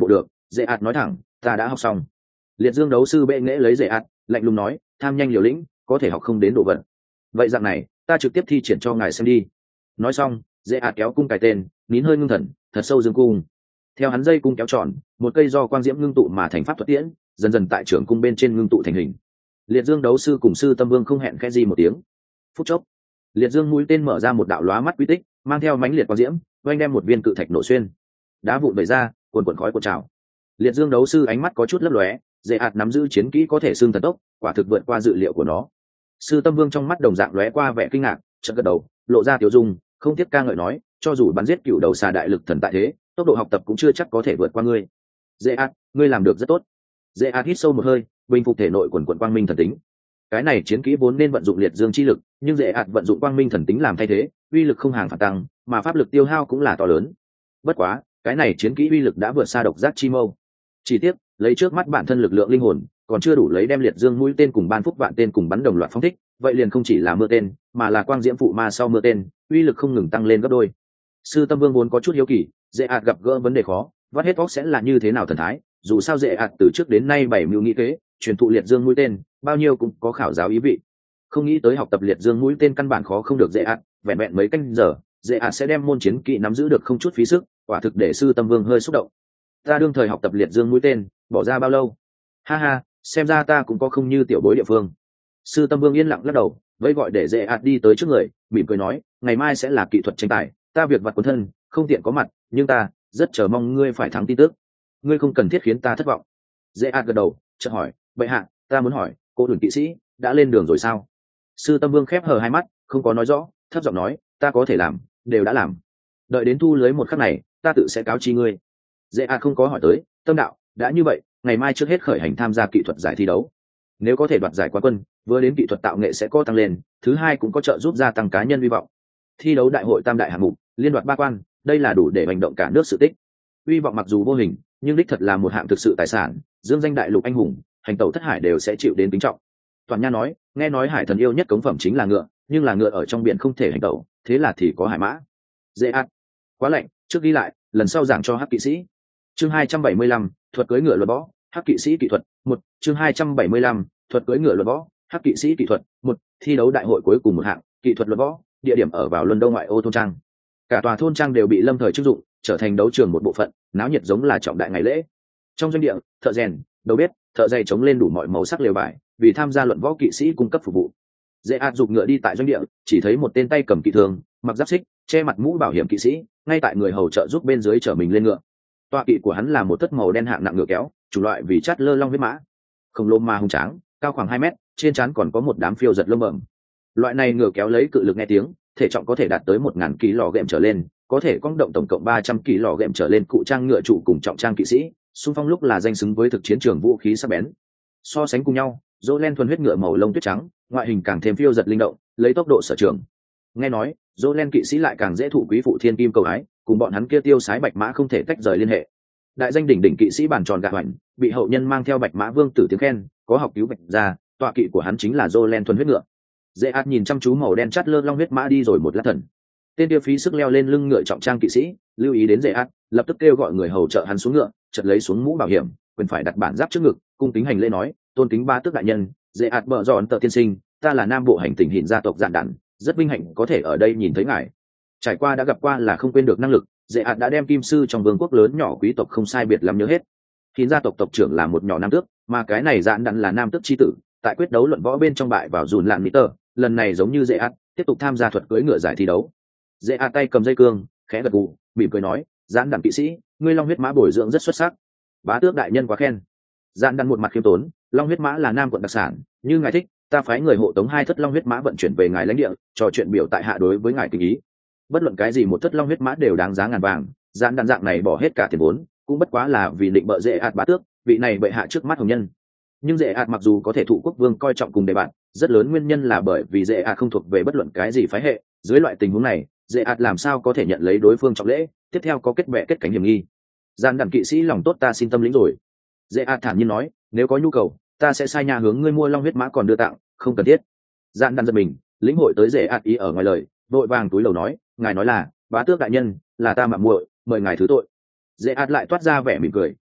Dễ ạt nói thẳng, ta đã học xong. Liệt dương đấu sư bệ nghễ lấy Dễ ạt, lạnh lùng nói, tham nhanh liều lĩnh, có thể học không đến độ vận. Vậy dạng này, ta trực tiếp thi triển cho ngài xem đi. Nói xong, Dễ ạt kéo cung cài tên, nín hơi ngưng thần, thật sâu dương cung. Theo hắn dây cung kéo tròn, một cây do quang diễm ngưng tụ mà thành pháp thuật tiễn, dần dần tại trường cung bên trên ngưng tụ thành hình. Liệt dương đấu sư cùng sư tâm vương không hẹn khẽ gì một tiếng. Phút chốc, liệt dương mũi tên mở ra một đạo lóa mắt quy tích, mang theo mãnh liệt quang diễm, oanh đem một viên cự thạch nổ xuyên. Đá vụn vẩy ra, cuồn cuộn khói cuộn trào. Liệt dương đấu sư ánh mắt có chút lấp lóe, Dễ ạt nắm giữ chiến kỹ có thể xương thần tốc, quả thực vượt qua dự liệu của nó. Sư tâm vương trong mắt đồng dạng lóe qua vẻ kinh ngạc, chợt gật đầu, lộ ra tiểu dung, không tiếc ca ngợi nói, cho dù bắn giết cựu đầu xà đại lực thần tại thế, tốc độ học tập cũng chưa chắc có thể vượt qua ngươi. Dễ ạt, ngươi làm được rất tốt. Dễ ạt hít sâu một hơi, bình phục thể nội quần quần quang minh thần tính. Cái này chiến kỹ vốn nên vận dụng liệt dương chi lực, nhưng Dễ ạt vận dụng quang minh thần tính làm thay thế, uy lực không hàng phản tăng, mà pháp lực tiêu hao cũng là to lớn. Bất quá, cái này chiến kỹ uy lực đã vượt xa độc giác chi mâu. Chỉ tiếc, lấy trước mắt bản thân lực lượng linh hồn, còn chưa đủ lấy đem liệt dương mũi tên cùng ban phúc vạn tên cùng bắn đồng loạt phóng thích, vậy liền không chỉ là mưa tên, mà là quang diễm phụ ma sau mưa tên, uy lực không ngừng tăng lên gấp đôi. Sư tâm vương vốn có chút hiếu kỳ, Dễ ạt gặp gỡ vấn đề khó, vắt hết óc sẽ là như thế nào thần thái, dù sao Dễ ạt từ trước đến nay bảy mưu nghĩ kế, truyền thụ liệt dương mũi tên, bao nhiêu cũng có khảo giáo ý vị. Không nghĩ tới học tập liệt dương mũi tên căn bản khó không được Dễ ạt, vẹn vẹn mấy canh giờ, Dễ ạt sẽ đem môn chiến kỹ nắm giữ được không chút phí sức, quả thực để sư tâm vương hơi xúc động. Ta đương thời học tập liệt dương mũi tên, bỏ ra bao lâu? Ha ha, xem ra ta cũng có không như tiểu bối địa phương. Sư tâm vương yên lặng lắc đầu, vẫy gọi để Dễ ạt đi tới trước người, mỉm cười nói, ngày mai sẽ là kỹ thuật tranh tài, ta việc vặt quần thân, không tiện có mặt, nhưng ta rất chờ mong ngươi phải thắng tin tức. Ngươi không cần thiết khiến ta thất vọng. Dễ ạt gật đầu, chợt hỏi, vậy hạ, ta muốn hỏi, cô đồn kỵ sĩ đã lên đường rồi sao? Sư tâm vương khép hờ hai mắt, không có nói rõ, thấp giọng nói, ta có thể làm, đều đã làm. Đợi đến thu lưới một khắc này, ta tự sẽ cáo chi ngươi. Dễ ạt không có hỏi tới, tâm đạo, đã như vậy, ngày mai trước hết khởi hành tham gia kỹ thuật giải thi đấu. Nếu có thể đoạt giải quán quân, vừa đến kỹ thuật tạo nghệ sẽ có tăng lên, thứ hai cũng có trợ giúp gia tăng cá nhân hy vọng. Thi đấu đại hội tam đại hạng mục, liên đoạt ba quan, đây là đủ để hành động cả nước sự tích. Hy vọng mặc dù vô hình, nhưng đích thật là một hạng thực sự tài sản, dương danh đại lục anh hùng, hành tẩu thất hải đều sẽ chịu đến kính trọng. Toàn Nha nói, nghe nói hải thần yêu nhất cống phẩm chính là ngựa, nhưng là ngựa ở trong biển không thể hành tẩu, thế là thì có hải mã. Dễ ạt, quá lạnh, trước ghi lại, lần sau giảng cho hắc kỵ sĩ. Chương 275, thuật cưỡi ngựa luật võ, hắc kỵ sĩ kỹ thuật, 1, chương 275, thuật cưỡi ngựa luật võ, hắc kỵ sĩ kỹ thuật, 1, thi đấu đại hội cuối cùng một hạng, kỹ thuật luật võ, địa điểm ở vào London ngoại ô thôn trang. Cả tòa thôn trang đều bị lâm thời trưng dụng, trở thành đấu trường một bộ phận, náo nhiệt giống là trọng đại ngày lễ. Trong doanh địa, thợ rèn, đầu bếp, thợ giày chống lên đủ mọi màu sắc lều vải, vì tham gia luận võ kỵ sĩ cung cấp phục vụ. Dễ ạt giục ngựa đi tại doanh địa, chỉ thấy một tên tay cầm kỵ thương, mặc giáp xích, che mặt mũ bảo hiểm kỵ sĩ, ngay tại người hầu trợ giúp bên dưới chở mình lên ngựa. Tọa kỵ của hắn là một thất màu đen hạng nặng ngựa kéo, chủng loại vì chát lơ long huyết mã, khổng lồ mà hùng tráng, cao khoảng 2 mét, trên trán còn có một đám phiêu giật lông bẩm. Loại này ngựa kéo lấy cự lực nghe tiếng, thể trọng có thể đạt tới 1000 kg trở lên, có thể cong động tổng cộng 300 kg trở lên cụ trang ngựa trụ cùng trọng trang kỵ sĩ, xung phong lúc là danh xứng với thực chiến trường vũ khí sắc bén. So sánh cùng nhau, Jolen thuần huyết ngựa màu lông tuyết trắng, ngoại hình càng thêm phiêu giật linh động, lấy tốc độ sở trường. Nghe nói, Jolen kỵ sĩ lại càng dễ thụ quý phụ thiên kim cầu ái, cùng bọn hắn kia tiêu sái bạch mã không thể tách rời liên hệ. Đại danh đỉnh kỵ sĩ bàn tròn gạ hoành, bị hậu nhân mang theo bạch mã vương tử tiếng khen, có học cứu bạch ra, tọa kỵ của hắn chính là Jolen thuần huyết ngựa. Dễ ạt nhìn chăm chú màu đen chát lơ long huyết mã đi rồi một lát thần. Tên kia phí sức leo lên lưng ngựa trọng trang kỵ sĩ, lưu ý đến Dễ ạt, lập tức kêu gọi người hầu trợ hắn xuống ngựa, chợt lấy xuống mũ bảo hiểm, quyền phải đặt bản giáp trước ngực, cung kính hành lễ nói, tôn kính ba tước đại nhân, Dễ ạt bợ dọn tờ tiên sinh, ta là nam bộ hành tỉnh hiện gia tộc dạn đản, rất vinh hạnh có thể ở đây nhìn thấy ngài. Trải qua đã gặp qua là không quên được năng lực, Dễ ạt đã đem kim sư trong vương quốc lớn nhỏ quý tộc không sai biệt lắm nhớ hết. Hiện gia tộc tộc trưởng là một nhỏ nam tước, mà cái này dạn đản là nam tước chi tử, tại quyết đấu luận võ bên trong bại vào dùn lạn mỹ tờ, lần này giống như Dễ ạt tiếp tục tham gia thuật cưỡi ngựa giải thi đấu. Dễ ạt tay cầm dây cương, khẽ gật gù, mỉm cười nói, dạn đản kỵ sĩ, ngươi long huyết mã bồi dưỡng rất xuất sắc. Bá tước đại nhân quá khen. Dạn đản một mặt khiêm tốn, long huyết mã là nam quận đặc sản, như ngài thích, ta phái người hộ tống 2 thất long huyết mã vận chuyển về ngài lãnh địa, trò chuyện biểu tại hạ đối với ngài kính ý. Bất luận cái gì một thất long huyết mã đều đáng giá ngàn vàng, dạn đản dạng này bỏ hết cả tiền vốn, cũng bất quá là vì định bợ Dễ ạt bá tước, vị này bệ hạ trước mắt hồng nhân. Nhưng Dễ ạt mặc dù có thể thụ quốc vương coi trọng cùng đề bạn, rất lớn nguyên nhân là bởi vì Dễ ạt không thuộc về bất luận cái gì phái hệ, dưới loại tình huống này, Dễ ạt làm sao có thể nhận lấy đối phương trọng lễ, tiếp theo có kết bè kết cánh hiểm nghi. Dạn đản kỵ sĩ lòng tốt ta xin tâm lĩnh rồi. Dễ ạt thản nhiên nói, nếu có nhu cầu, ta sẽ sai nhà hướng ngươi mua long huyết mã còn đưa tặng, không cần thiết. Dạn đản giật mình, lĩnh hội tới Dễ ạt ý ở ngoài lời, vội vàng túi lầu nói, ngài nói là bá tước đại nhân, là ta mạo muội, mời ngài thứ tội. Dễ ạt lại toát ra vẻ mỉm cười, nói,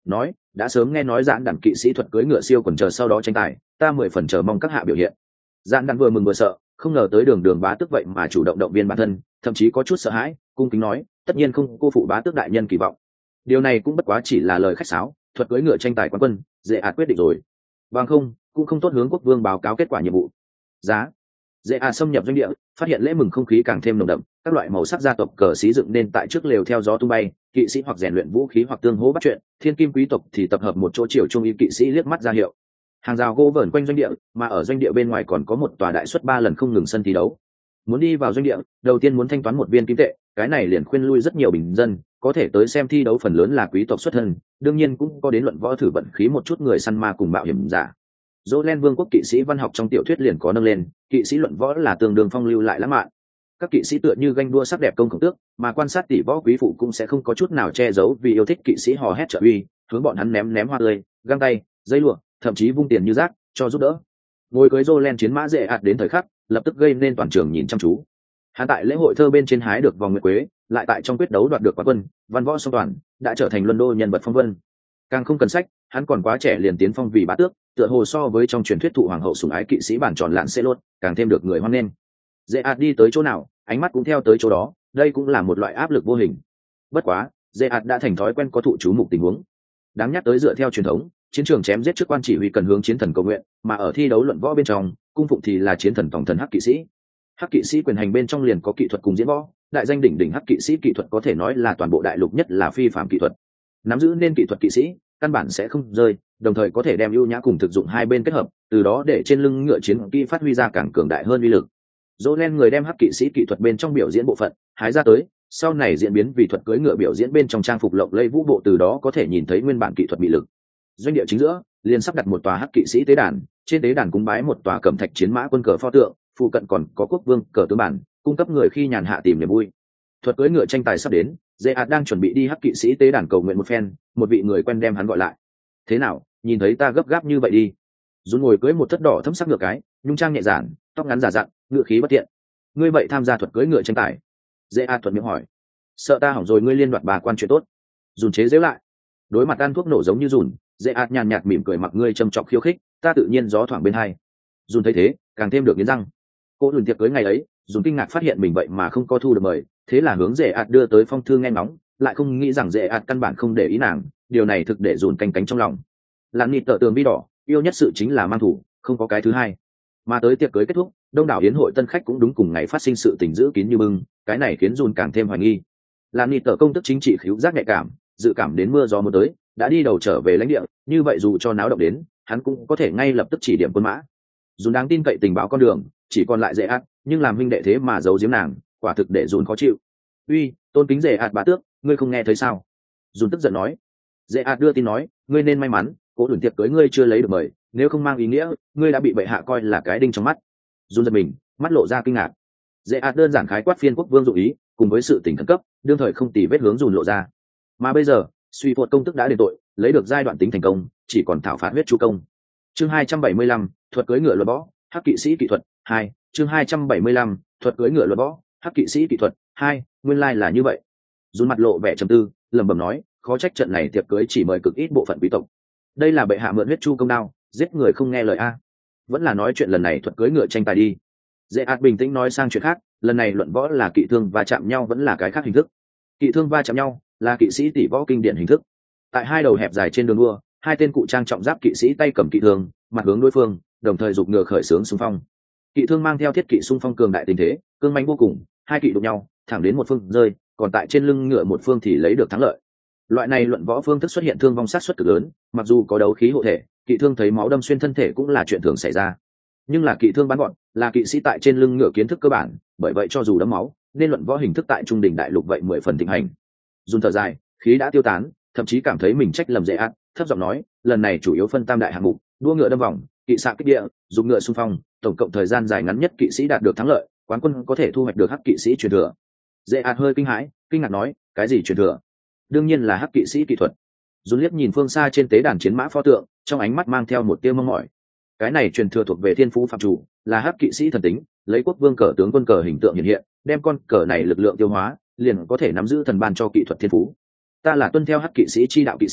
đã sớm nghe nói dạn đẳng kỵ sĩ thuật cưỡi ngựa siêu quần chờ sau đó tranh tài, ta 10 phần chờ mong các hạ biểu hiện. Dạn đẳng vừa mừng vừa sợ, không ngờ tới đường bá tước vậy mà chủ động động viên bản thân, thậm chí có chút sợ hãi, cung kính nói, tất nhiên không cô phụ bá tước đại nhân kỳ vọng. Điều này cũng bất quá chỉ là lời khách sáo, thuật cưỡi ngựa tranh tài quán quân, dễ ạt quyết định rồi. Bằng không, cũng không tốt hướng quốc vương báo cáo kết quả nhiệm vụ. Giá dễ xâm nhập doanh địa, phát hiện lễ mừng không khí càng thêm nồng đậm, các loại màu sắc gia tộc cờ xí dựng nên tại trước lều theo gió tung bay, kỵ sĩ hoặc rèn luyện vũ khí hoặc tương hỗ bắt chuyện, thiên kim quý tộc thì tập hợp một chỗ chiều trung y kỵ sĩ liếc mắt ra hiệu. Hàng rào gỗ vờn quanh doanh địa, mà ở doanh địa bên ngoài còn có một tòa đại suất 3 lần không ngừng sân thi đấu. Muốn đi vào doanh địa, đầu tiên muốn thanh toán một viên kim tệ, cái này liền khuyên lui rất nhiều bình dân, có thể tới xem thi đấu phần lớn là quý tộc xuất thân, đương nhiên cũng có đến luận võ thử vận khí một chút người săn ma cùng mạo hiểm giả. Jolen vương quốc kỵ sĩ văn học trong tiểu thuyết liền có nâng lên, kỵ sĩ luận võ là tương đương phong lưu lại lãng mạn. Các kỵ sĩ tựa như ganh đua sắc đẹp công khổng tước, mà quan sát tỷ võ quý phụ cũng sẽ không có chút nào che giấu vì yêu thích kỵ sĩ hò hét trợ uy, hướng bọn hắn ném hoa tươi, găng tay, dây lụa, thậm chí vung tiền như rác cho giúp đỡ. Ngồi cưới Jolen chiến mã dễ ạt đến thời khắc, lập tức gây nên toàn trường nhìn chăm chú. Hắn tại lễ hội thơ bên trên hái được vòng nguyệt quế, lại tại trong quyết đấu đoạt được quán quân, văn võ song toàn, đã trở thành luân đô nhân vật phong vân. Càng không cần sách, hắn còn quá trẻ liền tiến phong vì bá tước, tựa hồ so với trong truyền thuyết thụ hoàng hậu sủng ái kỵ sĩ bản tròn lạn xê lốt, càng thêm được người hoan nghênh. Dễ ạt đi tới chỗ nào, ánh mắt cũng theo tới chỗ đó, đây cũng là một loại áp lực vô hình. Bất quá, dễ ạt đã thành thói quen có thụ chú mục tình huống. Đáng nhắc tới dựa theo truyền thống, chiến trường chém giết trước quan chỉ huy cần hướng chiến thần cầu nguyện, mà ở thi đấu luận võ bên trong, cung phụng thì là chiến thần tổng thần hắc kỵ sĩ. Hắc kỵ sĩ quyền hành bên trong liền có kỹ thuật cùng diễn võ, đại danh đỉnh đỉnh hắc kỵ sĩ kỹ thuật có thể nói là toàn bộ đại lục nhất là phi phàm kỹ thuật. Nắm giữ nên kỹ thuật kỵ sĩ, căn bản sẽ không rơi, đồng thời có thể đem ưu nhã cùng thực dụng hai bên kết hợp, từ đó để trên lưng ngựa chiến kỹ phát huy ra càng cường đại hơn uy lực. Jolen người đem hắc kỵ sĩ kỹ thuật bên trong biểu diễn bộ phận hái ra tới, sau này diễn biến vì thuật cưỡi ngựa biểu diễn bên trong trang phục lộng lẫy vũ bộ, từ đó có thể nhìn thấy nguyên bản kỹ thuật bị lực. Doanh địa chính giữa liền sắp đặt một tòa hắc kỵ sĩ tế đàn, trên tế đàn cúng bái một tòa cẩm thạch chiến mã quân cờ pho tượng, phụ cận còn có quốc vương cờ tướng bản, cung cấp người khi nhàn hạ tìm niềm vui. Thuật cưỡi ngựa tranh tài sắp đến, Zeat đang chuẩn bị đi hắc kỵ sĩ tế đàn cầu nguyện một phen, một vị người quen đem hắn gọi lại. Thế nào, nhìn thấy ta gấp gáp như vậy đi? Dùn ngồi cưỡi một thất đỏ thâm sắc ngựa cái, nhung trang nhẹ giản, tóc ngắn giả dặn, ngựa khí bất tiện. Ngươi vậy tham gia thuật cưỡi ngựa tranh tài? Zeat thuận miệng hỏi. Sợ ta hỏng rồi ngươi liên đoạt bà quan chuyện tốt? Dùn chế giễu lại. Đối mặt ăn thuốc nổ giống như Dùn, Zeat nhàn nhạt mỉm cười mặc ngươi châm chọc khiêu khích, ta tự nhiên gió thoảng bên hai. Dùn thấy thế, càng thêm được nghiến răng. Cô lùn tiệc cưới ngày ấy, Dùn kinh ngạc phát hiện mình vậy mà không có thu được mời, thế là hướng Zeat đưa tới phong thư nghe ngóng, lại không nghĩ rằng Zeat căn bản không để ý nàng, điều này thực để Dùn canh cánh trong lòng. Lạn nịt tợ tường bi đỏ, yêu nhất sự chính là mang thủ, không có cái thứ hai. Mà tới tiệc cưới kết thúc, đông đảo yến hội tân khách cũng đúng cùng ngày phát sinh sự tình giữ kín như bưng, cái này khiến Dùn càng thêm hoài nghi. Lạn nịt tợ công tức chính trị khíu giác nhạy cảm, dự cảm đến mưa gió muốn tới, đã đi đầu trở về lãnh địa, như vậy dù cho náo động đến, hắn cũng có thể ngay lập tức chỉ điểm quân mã. Dùn đáng tin cậy tình báo con đường, chỉ còn lại Zeat, nhưng làm huynh đệ thế mà giấu giếm nàng, quả thực để Dùn khó chịu. Uy, tôn kính Zeat bá tước, ngươi không nghe thấy sao? Dùn tức giận nói. Zeat đưa tin nói, ngươi nên may mắn, cố luận tiệc cưới ngươi chưa lấy được mời, nếu không mang ý nghĩa ngươi đã bị bệ hạ coi là cái đinh trong mắt. Dùn giật mình, mắt lộ ra kinh ngạc. Zeat đơn giản khái quát phiên quốc vương dụ ý, cùng với sự tình khẩn cấp, đương thời không tì vết hướng Dùn lộ ra. Mà bây giờ, suy phột công tức đã đền tội, lấy được giai đoạn tính thành công, chỉ còn thảo phạt huyết chu công. Chương 275, thuật cưỡi ngựa luật võ, hắc kỵ sĩ kỹ thuật 2. Chương 275, thuật cưỡi ngựa luật võ, hắc kỵ sĩ kỹ thuật 2. Nguyên lai là như vậy. Dùn mặt lộ vẻ trầm tư, lẩm bẩm nói, khó trách trận này tiệc cưới chỉ mời cực ít bộ phận quý tộc. Đây là bệ hạ mượn huyết chu công đao, giết người không nghe lời a. Vẫn là nói chuyện lần này thuật cưỡi ngựa tranh tài đi. Zeat bình tĩnh nói sang chuyện khác, lần này luận võ là kỵ thương va chạm nhau vẫn là cái khác hình thức. Kỵ thương va chạm nhau là kỵ sĩ tỷ võ kinh điển hình thức. Tại hai đầu hẹp dài trên đường đua, hai tên cụ trang trọng giáp kỵ sĩ tay cầm kỵ thương, mặt hướng đối phương, đồng thời giục ngựa khởi xướng xung phong. Kỵ thương mang theo thiết kỵ xung phong cường đại tình thế, cương mãnh vô cùng, hai kỵ đụng nhau, thẳng đến một phương rơi, còn tại trên lưng ngựa một phương thì lấy được thắng lợi. Loại này luận võ phương thức xuất hiện thương vong sát suất cực lớn, mặc dù có đấu khí hộ thể, kỵ thương thấy máu đâm xuyên thân thể cũng là chuyện thường xảy ra. Nhưng là kỵ thương bắn gọn, là kỵ sĩ tại trên lưng ngựa kiến thức cơ bản, bởi vậy cho dù đấm máu, nên luận võ hình thức tại trung đỉnh đại lục vậy 10 phần thịnh hành. Dùn thở dài, khí đã tiêu tán, thậm chí cảm thấy mình trách lầm dễ ác, thấp giọng nói, lần này chủ yếu phân tam đại hạng mục, đua ngựa đâm vòng, kỵ xạ kích địa, dùng ngựa xung phong, tổng cộng thời gian dài ngắn nhất kỵ sĩ đạt được thắng lợi, quán quân có thể thu hoạch được hắc kỵ sĩ truyền thừa. Dễ ác hơi kinh hãi, kinh ngạc nói, cái gì truyền thừa? Đương nhiên là hắc kỵ sĩ kỹ thuật. Dùn liếc nhìn phương xa trên tế đàn chiến mã pho tượng, trong ánh mắt mang theo một tia mong mỏi. Cái này truyền thừa thuộc về thiên phú phạm chủ, là hắc kỵ sĩ thần tính, lấy quốc vương cờ tướng quân cờ hình tượng hiện hiện, đem con cờ này lực lượng tiêu hóa, liền có thể nắm giữ thần ban cho kỹ thuật thiên phú. Ta là tuân theo hắc kỵ sĩ chi đạo kỵ sĩ,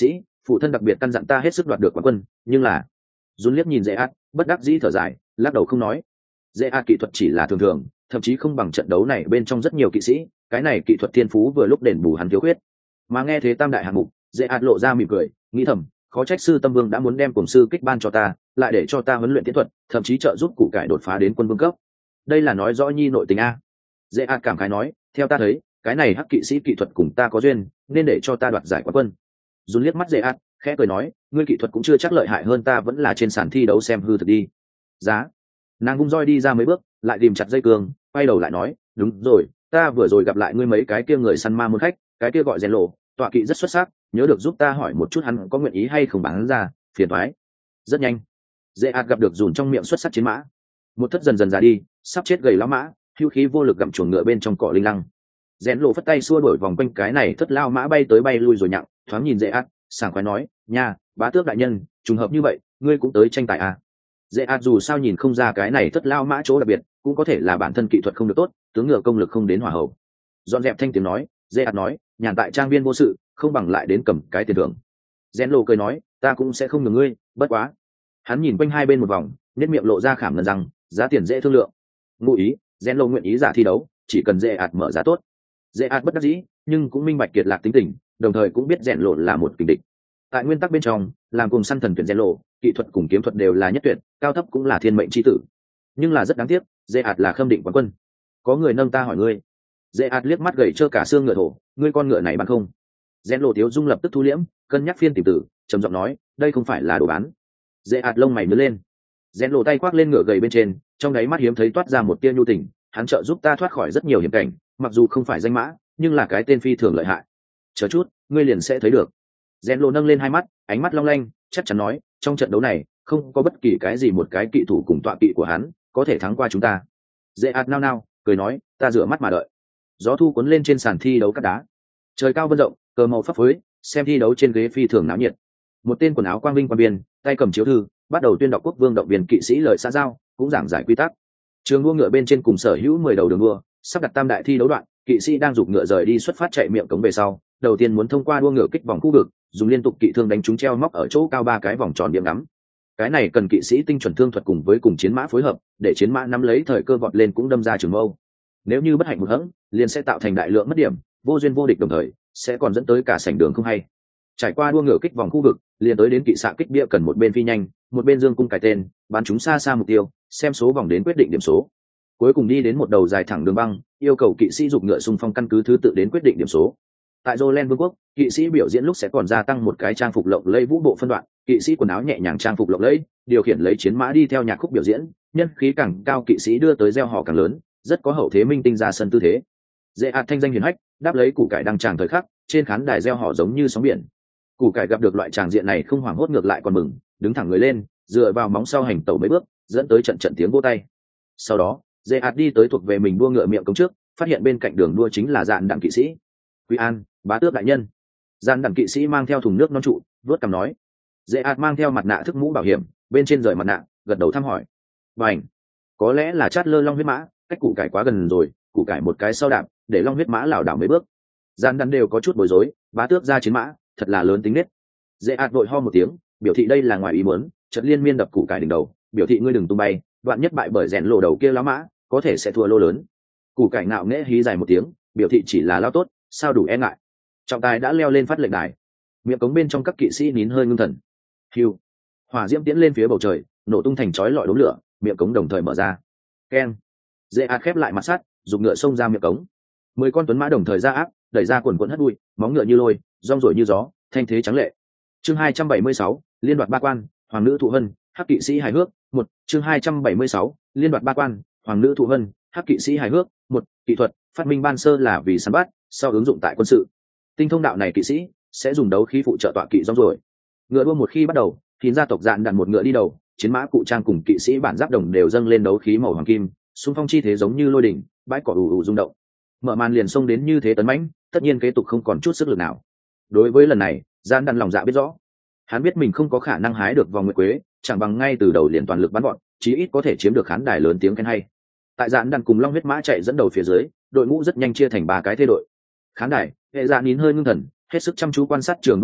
phụ thân đặc biệt căn dặn ta hết sức đoạt được quán quân, nhưng là Dùn liếc nhìn dễ ạt, bất đắc dĩ thở dài, lắc đầu không nói. Dễ ạt kỹ thuật chỉ là thường thường, thậm chí không bằng trận đấu này bên trong rất nhiều kỵ sĩ, cái này kỹ thuật thiên phú vừa lúc đền bù hắn thiếu khuyết. Mà nghe thế tam đại hạng mục, dễ ạt lộ ra mỉm cười, nghĩ thầm, khó trách sư tâm vương đã muốn đem cùng sư kích ban cho ta, lại để cho ta huấn luyện kỹ thuật, thậm chí trợ giúp củ cải đột phá đến quân vương cấp. Đây là nói rõ nhi nội tình a. Dễ ạt cảm khái nói, theo ta thấy, cái này hắc kỵ sĩ kỹ thuật cùng ta có duyên, nên để cho ta đoạt giải quán quân. Dùn liếc mắt dễ ạt, khẽ cười nói, ngươi kỹ thuật cũng chưa chắc lợi hại hơn ta, vẫn là trên sàn thi đấu xem hư thực đi. Giá. Nàng vung roi đi ra mấy bước, lại tìm chặt dây cương, quay đầu lại nói, đúng rồi, ta vừa rồi gặp lại ngươi mấy cái kia người săn ma môn khách, cái kia gọi rèn lộ, tọa kỵ rất xuất sắc, nhớ được giúp ta hỏi một chút hắn có nguyện ý hay không bán ra, phiền thoái. Rất nhanh, dễ ạt gặp được dùn trong miệng xuất sắc chiến mã, một thất dần dần già đi, sắp chết gầy lão mã, hưu khí vô lực gặm chuồng ngựa bên trong cỏ linh lăng. Rèn lộ phất tay xua đuổi vòng quanh cái này thất lao mã bay tới bay lui rồi nhặng, thoáng nhìn dễ ạt, sảng khoái nói, nha, bá tước đại nhân, trùng hợp như vậy, ngươi cũng tới tranh tài à? Dễ ạt dù sao nhìn không ra cái này thất lao mã chỗ đặc biệt, cũng có thể là bản thân kỹ thuật không được tốt, tướng ngựa công lực không đến hỏa hậu. Dọn dẹp thanh tiếng nói, dễ ạt nói, nhàn tại trang viên vô sự, không bằng lại đến cầm cái tiền thưởng. Rèn lộ cười nói, ta cũng sẽ không nhường ngươi, bất quá. Hắn nhìn quanh hai bên một vòng, nét miệng lộ ra khảm lần rằng, giá tiền dễ thương lượng. Ngụ ý, rèn lộ nguyện ý giả thi đấu, chỉ cần dễ ạt mở giá tốt. Dễ ạt bất đắc dĩ, nhưng cũng minh bạch kiệt lạc tính tình, đồng thời cũng biết rèn lộ là một kình địch. Tại nguyên tắc bên trong, làm cùng săn thần tuyển rèn lộ, kỹ thuật cùng kiếm thuật đều là nhất tuyệt, cao thấp cũng là thiên mệnh chi tử. Nhưng là rất đáng tiếc, dễ ạt là khâm định quán quân. Có người nâng ta hỏi ngươi. Dễ ạt liếc mắt gầy trơ cả xương ngựa thổ, ngươi con ngựa này bán không? Rèn lộ tiếu dung lập tức thu liễm, cân nhắc phiên tìm tử, trầm giọng nói, đây không phải là đồ bán. Dễ ạt lông mày nhướng lên. Rèn lộ tay khoác lên ngựa gầy bên trên, trong đáy mắt hiếm thấy toát ra một tia nhu tình, hắn trợ giúp ta thoát khỏi rất nhiều hiểm cảnh, mặc dù không phải danh mã, nhưng là cái tên phi thường lợi hại. Chờ chút, ngươi liền sẽ thấy được. Rèn lộ nâng lên hai mắt, ánh mắt long lanh, chắc chắn nói, trong trận đấu này, không có bất kỳ cái gì một cái kỵ thủ cùng tọa kỵ của hắn có thể thắng qua chúng ta. Dễ ạt nao nao, cười nói, ta rửa mắt mà đợi. Gió thu cuốn lên trên sàn thi đấu cát đá, trời cao vân rộng, cờ màu phấp phới, xem thi đấu trên ghế phi thường náo nhiệt. Một tên quần áo quang vinh quan biên, tay cầm chiếu thư, bắt đầu tuyên đọc quốc vương động viên kỵ sĩ lời xã giao, cũng giảng giải quy tắc. Trường đua ngựa bên trên cùng sở hữu 10 đầu đường đua, sắp đặt tam đại thi đấu đoạn, kỵ sĩ đang giục ngựa rời đi xuất phát chạy miệng cống về sau, đầu tiên muốn thông qua đua ngựa kích vòng khu vực, dùng liên tục kỵ thương đánh trúng treo móc ở chỗ cao 3 cái vòng tròn điểm ngắm. Cái này cần kỵ sĩ tinh chuẩn thương thuật cùng với cùng chiến mã phối hợp, để chiến mã nắm lấy thời cơ vọt lên cũng đâm ra trường mâu. Nếu như bất hạnh một hẫng, liền sẽ tạo thành đại lượng mất điểm, vô duyên vô địch, đồng thời sẽ còn dẫn tới cả sảnh đường không hay. Trải qua đua ngựa kích vòng khu vực, liền tới đến kỵ xạ kích bia, cần một bên phi nhanh, một bên dương cung cài tên, bắn chúng xa xa mục tiêu, xem số vòng đến quyết định điểm số. Cuối cùng đi đến một đầu dài thẳng đường băng, yêu cầu kỵ sĩ giục ngựa xung phong căn cứ thứ tự đến quyết định điểm số. Tại Jolen Vương quốc, kỵ sĩ biểu diễn lúc sẽ còn gia tăng một cái trang phục lộng lẫy vũ bộ phân đoạn, kỵ sĩ quần áo nhẹ nhàng trang phục lộng lẫy, điều khiển lấy chiến mã đi theo nhạc khúc biểu diễn, nhân khí càng cao kỵ sĩ đưa tới gieo họ càng lớn, rất có hậu thế minh tinh ra sân tư thế. Dễ ạt thanh danh hiển hách, đáp lấy củ cải đăng tràng thời khắc, trên khán đài gieo họ giống như sóng biển. Củ cải gặp được loại tràng diện này không hoảng hốt, ngược lại còn mừng, đứng thẳng người lên, dựa vào móng sau hành tẩu mấy bước, dẫn tới trận trận tiếng vỗ tay. Sau đó, dễ ạt đi tới thuộc về mình đua ngựa miệng cống trước, phát hiện bên cạnh đường đua chính là dạn đặng kỵ sĩ. Quý an, bá tước đại nhân. Dạn đặng kỵ sĩ mang theo thùng nước non trụ, vớt cằm nói. Dễ ạt mang theo mặt nạ thức mũ bảo hiểm, bên trên rời mặt nạ, gật đầu thăm hỏi. Bành, có lẽ là chát lơ long huyết mã, cách củ cải quá gần rồi, củ cải một cái sau đạp, để long huyết mã lảo đảo mấy bước. Dạn đặng đều có chút bối rối, bá tước ra chiến mã, thật là lớn tính nết. Dễ ạt vội ho một tiếng, biểu thị đây là ngoài ý muốn, chợt liên miên đập củ cải đỉnh đầu, biểu thị ngươi đừng tung bay, đoạn nhất bại bởi rèn lộ đầu kia lão mã, có thể sẽ thua lô lớn. Củ cải ngạo nghễ hí dài một tiếng, biểu thị chỉ là lao tốt, sao đủ e ngại. Trọng tài đã leo lên phát lệnh đài, miệng cống bên trong các kỵ sĩ nín hơi ngưng thần. Hiu, hỏa diễm tiến lên phía bầu trời, nổ tung thành chói lọi đốm lửa, miệng cống đồng thời mở ra. Keng, dễ ạt khép lại mặt sắt, dùng ngựa xông ra miệng cống. 10 con tuấn mã đồng thời ra áp, đẩy ra quần quần hất bụi, móng ngựa như lôi, rong rổi như gió, thanh thế trắng lệ. Chương 276, liên đoạt ba quan, hoàng nữ thụ hân, hắc kỵ sĩ hài hước. Một, chương 276, liên đoạt ba quan, hoàng nữ thụ hân, hắc kỵ sĩ hài hước. Một, kỹ thuật, phát minh ban sơ là vì săn bắt, sau ứng dụng tại quân sự. Tinh thông đạo này kỵ sĩ sẽ dùng đấu khí phụ trợ tọa kỵ rong ruổi. Ngựa đua một khi bắt đầu, thì gia tộc dạn đặt một ngựa đi đầu, chiến mã cụ trang cùng kỵ sĩ bản giáp đồng đều dâng lên đấu khí màu hoàng kim, xung phong chi thế giống như lôi đỉnh, bãi cỏ ù ù rung động. Mở màn liền xông đến như thế tấn mãnh, tất nhiên kế tục không còn chút sức lực nào. Đối với lần này, dạn đặt lòng dạ biết rõ, hắn biết mình không có khả năng hái được vòng nguyệt quế, chẳng bằng ngay từ đầu liền toàn lực bắn gọn, chí ít có thể chiếm được khán đài lớn tiếng khen hay. Tại dạn đặt cùng long huyết mã chạy dẫn đầu phía dưới, đội ngũ rất nhanh chia thành 3 cái thế đội. Khán đài, hệ dạ nín hơi ngưng thần, hết sức chăm chú quan sát trường đua ngựa,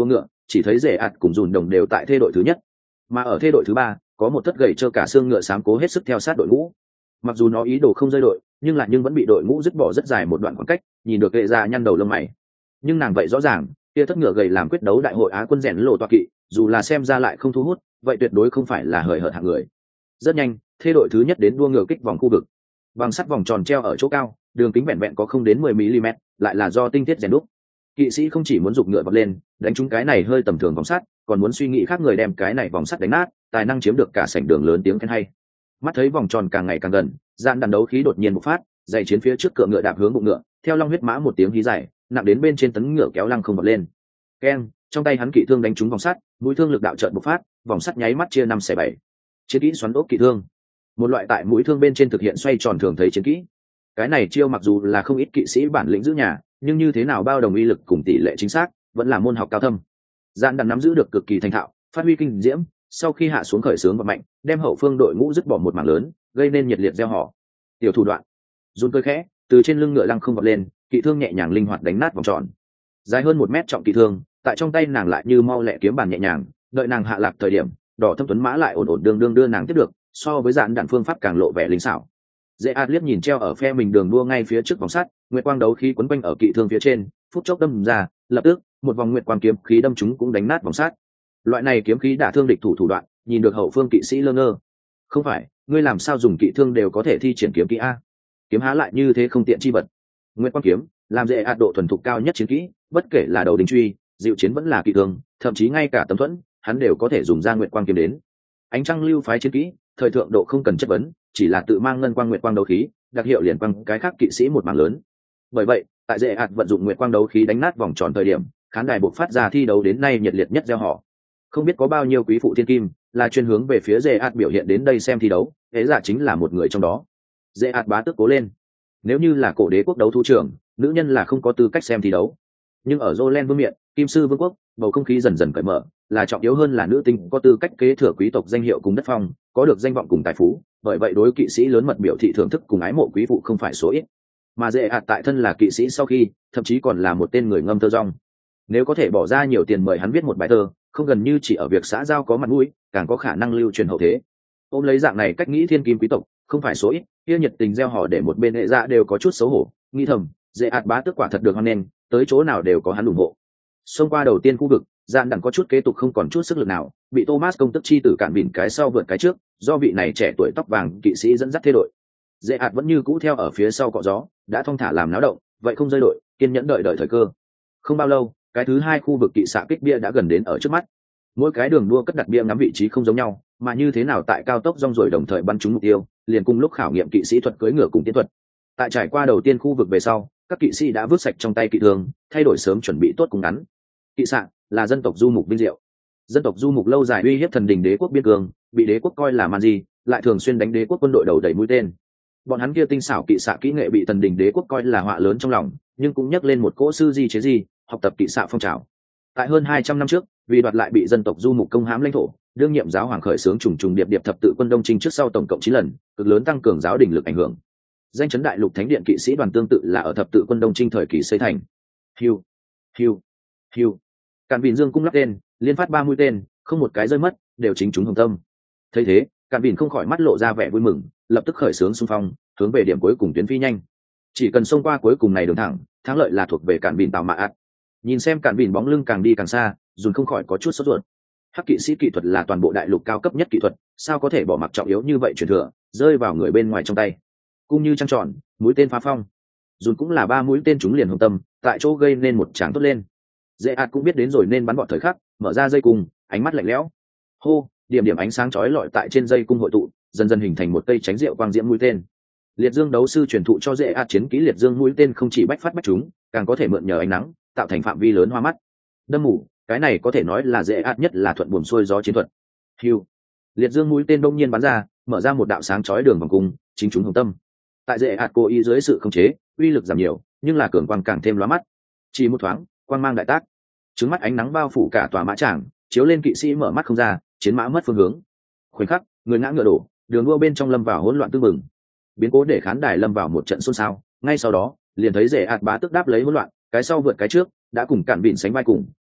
chỉ thấy rể ạt cùng dùn đồng đều tại thê đội thứ nhất, mà ở thê đội thứ ba có một thất gậy trơ cả xương ngựa xám cố hết sức theo sát đội ngũ. Mặc dù nó ý đồ không rơi đội, nhưng vẫn bị đội ngũ dứt bỏ rất dài một đoạn khoảng cách, nhìn được gậy ra nhăn đầu lông mày. Nhưng nàng vậy rõ ràng, kia thất ngựa gầy làm quyết đấu đại hội Á quân rèn lộ toa kỵ, dù là xem ra lại không thu hút, vậy tuyệt đối không phải là hời hợt hạng người. Rất nhanh, thê đội thứ nhất đến đua ngựa kích vòng khu vực. Bằng sắt vòng tròn treo ở chỗ cao, đường kính vẹn vẹn có không đến 10 mm, lại là do tinh thiết rèn đúc. Kỵ sĩ không chỉ muốn giục ngựa vọt lên, đánh trúng cái này hơi tầm thường vòng sắt, còn muốn suy nghĩ khác người đem cái này vòng sắt đánh nát, tài năng chiếm được cả sảnh đường lớn tiếng khen hay. Mắt thấy vòng tròn càng ngày càng gần, dạn đàn đấu khí đột nhiên bộc phát, dày chiến phía trước cựa ngựa đạp hướng bụng ngựa, theo long huyết mã một tiếng hí dài, nặng đến bên trên tấn ngựa kéo lăng không vọt lên. Keng, trong tay hắn kỵ thương đánh trúng vòng sắt, mũi thương lực đạo chợt bộc phát, vòng sắt nháy mắt chia 5/7. Chiến kỹ xoắn ốc kỵ thương, một loại tại mũi thương bên trên thực hiện xoay tròn thường thấy chiến kỹ. Cái này chiêu mặc dù là không ít kỵ sĩ bản lĩnh giữ nhà, nhưng như thế nào bao đồng uy lực cùng tỷ lệ chính xác, vẫn là môn học cao thâm. Dạn đàn nắm giữ được cực kỳ thành thạo, phát huy kinh diễm, sau khi hạ xuống khởi sướng và mạnh, đem hậu phương đội ngũ dứt bỏ một mảng lớn, gây nên nhiệt liệt reo hò. Tiểu thủ đoạn, run cười khẽ, từ trên lưng ngựa lăng không vọt lên, kỵ thương nhẹ nhàng linh hoạt đánh nát vòng tròn. Dài hơn 1 mét trọng kỵ thương, tại trong tay nàng lại như mau lẹ kiếm bàn nhẹ nhàng, đợi nàng hạ lạc thời điểm, đỏ thâm tuấn mã lại ổn ổn đương đương đưa nàng tiếp được, so với dạn đạn phương pháp càng lộ vẻ linh xảo. Dễ ạt liếc nhìn treo ở phe mình đường đua ngay phía trước vòng sắt, nguyệt quang đấu khí quấn quanh ở kỵ thương phía trên, phút chốc đâm ra, lập tức một vòng nguyệt quang kiếm khí đâm chúng cũng đánh nát vòng sắt. Loại này kiếm khí đả thương địch thủ thủ đoạn, nhìn được hậu phương kỵ sĩ lơ ngơ. Không phải, ngươi làm sao dùng kỵ thương đều có thể thi triển kiếm kỹ a? Kiếm há lại như thế không tiện chi vật. Nguyệt quang kiếm, làm dễ ạt độ thuần thục cao nhất chiến kỹ, bất kể là đầu đình truy, dịu chiến vẫn là kỵ thương, thậm chí ngay cả tấm thuẫn, hắn đều có thể dùng ra nguyệt quang kiếm đến. Ánh trăng lưu phái chiến kỹ, thời thượng độ không cần chất vấn, chỉ là tự mang ngân quang nguyệt quang đấu khí, đặc hiệu liền quang cái khác kỵ sĩ một mảng lớn. Bởi vậy, tại dễ ạt vận dụng nguyệt quang đấu khí đánh nát vòng tròn thời điểm, khán đài buộc phát ra thi đấu đến nay nhiệt liệt nhất reo hò. Không biết có bao nhiêu quý phụ thiên kim là chuyên hướng về phía dễ ạt biểu hiện đến đây xem thi đấu, thế giả chính là một người trong đó. Dễ ạt bá tước cố lên. Nếu như là cổ đế quốc đấu thú trưởng, nữ nhân là không có tư cách xem thi đấu. Nhưng ở Jolen vương miện, Kim sư vương quốc, bầu không khí dần dần cởi mở, là trọng yếu hơn là nữ tính có tư cách kế thừa quý tộc danh hiệu cùng đất phong, có được danh vọng cùng tài phú, bởi vậy đối kỵ sĩ lớn mật biểu thị thưởng thức cùng ái mộ quý phụ không phải số ít. Mà dễ ạt tại thân là kỵ sĩ sau khi, thậm chí còn là một tên người ngâm thơ rong. Nếu có thể bỏ ra nhiều tiền mời hắn viết một bài thơ, không gần như chỉ ở việc xã giao có mặt mũi, càng có khả năng lưu truyền hậu thế. Ôm lấy dạng này cách nghĩ thiên kim quý tộc, không phải số ít, kia nhiệt tình gieo họ để một bên hệ dạ đều có chút xấu hổ, nghĩ thầm, dễ ạt bá tước quả thật được hoan nghênh, tới chỗ nào đều có hắn ủng hộ. Xông qua đầu tiên khu vực, dạn đẳng có chút kế tục không còn chút sức lực nào, bị Thomas công tức chi tử cản bỉn cái sau vượt cái trước, do vị này trẻ tuổi tóc vàng kỵ sĩ dẫn dắt thế đội. Dễ ạt vẫn như cũ theo ở phía sau cọ gió, đã thong thả làm náo động, vậy không rơi đội, kiên nhẫn đợi thời cơ. Không bao lâu, cái thứ hai khu vực kỵ xạ kích bia đã gần đến ở trước mắt. Mỗi cái đường đua cất đặt bia ngắm vị trí không giống nhau, mà như thế nào tại cao tốc rong ruổi đồng thời bắn trúng mục tiêu, liền cùng lúc khảo nghiệm kỵ sĩ thuật cưỡi ngựa cùng tiến thuật. Tại trải qua đầu tiên khu vực về sau, các kỵ sĩ đã vứt sạch trong tay kỵ thương, thay đổi sớm chuẩn bị tốt cùng ngắn. Kỵ xạ là dân tộc du mục vinh diệu, dân tộc du mục lâu dài uy hiếp thần đình đế quốc biên cương, bị đế quốc coi là màn gì, lại thường xuyên đánh đế quốc quân đội đầu đầy mũi tên. Bọn hắn kia tinh xảo kỵ xạ kỹ nghệ bị thần đình đế quốc coi là họa lớn trong lòng, nhưng cũng nhắc lên một cỗ sư di chế di, học tập kỵ xạ phong trào. Tại hơn 200 năm trước, vì đoạt lại bị dân tộc du mục công hãm lãnh thổ, đương nhiệm giáo hoàng khởi xướng trùng trùng điệp điệp thập tự quân đông chinh trước sau tổng cộng 9 lần, cực lớn tăng cường giáo đình lực ảnh hưởng. Danh chấn đại lục thánh điện kỵ sĩ đoàn tương tự là ở thập tự quân đông chinh thời kỳ xây thành. Hiu, hiu, hiu. Càn Vịn dương cung lắp tên, liên phát 3 mũi tên, không một cái rơi mất, đều chính chúng hồng tâm. Thấy thế, Càn Vịn không khỏi mắt lộ ra vẻ vui mừng, lập tức khởi xướng xung phong, hướng về điểm cuối cùng tuyến phi nhanh. Chỉ cần xông qua cuối cùng này đường thẳng, thắng lợi là thuộc về Càn Vịn Tào Mạ ạt. Nhìn xem Càn Vịn bóng lưng càng đi càng xa, Dùn không khỏi có chút sốt ruột. Hắc kỵ sĩ kỹ thuật là toàn bộ đại lục cao cấp nhất kỹ thuật, sao có thể bỏ mặc trọng yếu như vậy truyền thừa, rơi vào người bên ngoài trong tay. Cung như trăng tròn, mũi tên phá phong. Dùn cũng là 3 mũi tên trúng liền hồng tâm, tại chỗ gây nên một tràng tốt lên. Dễ ạt cũng biết đến rồi nên bắn bọn thời khắc, mở ra dây cung, ánh mắt lạnh lẽo. Hô, điểm điểm ánh sáng chói lọi tại trên dây cung hội tụ, dần dần hình thành một cây tránh rượu quang diễm mũi tên. Liệt dương đấu sư truyền thụ cho dễ ạt chiến kỹ liệt dương mũi tên không chỉ bách phát bách trúng, càng có thể mượn nhờ ánh nắng, tạo thành phạm vi lớn hoa mắt. Đâm mù, cái này có thể nói là dễ ạt nhất là thuận buồm xuôi gió chiến thuật. Hiu, liệt dương mũi tên đông nhiên bắn ra, mở ra một đạo sáng chói đường vòng cung, chính chúng hồng tâm. Tại dễ ạt cố ý dưới sự khống chế, uy lực giảm nhiều, nhưng là cường quang càng thêm lóa mắt. Chỉ một thoáng, quang mang đại tác, trứng mắt ánh nắng bao phủ cả tòa mã tràng, chiếu lên kỵ sĩ mở mắt không ra, chiến mã mất phương hướng. Khoảnh khắc, người ngã ngựa đổ, đường đua bên trong lâm vào hỗn loạn tương mừng. Biến cố để khán đài lâm vào một trận xôn xao, ngay sau đó, liền thấy dễ ạt bá tức đáp lấy hỗn loạn, cái sau vượt cái trước, đã cùng Cản Vịn sánh vai cùng,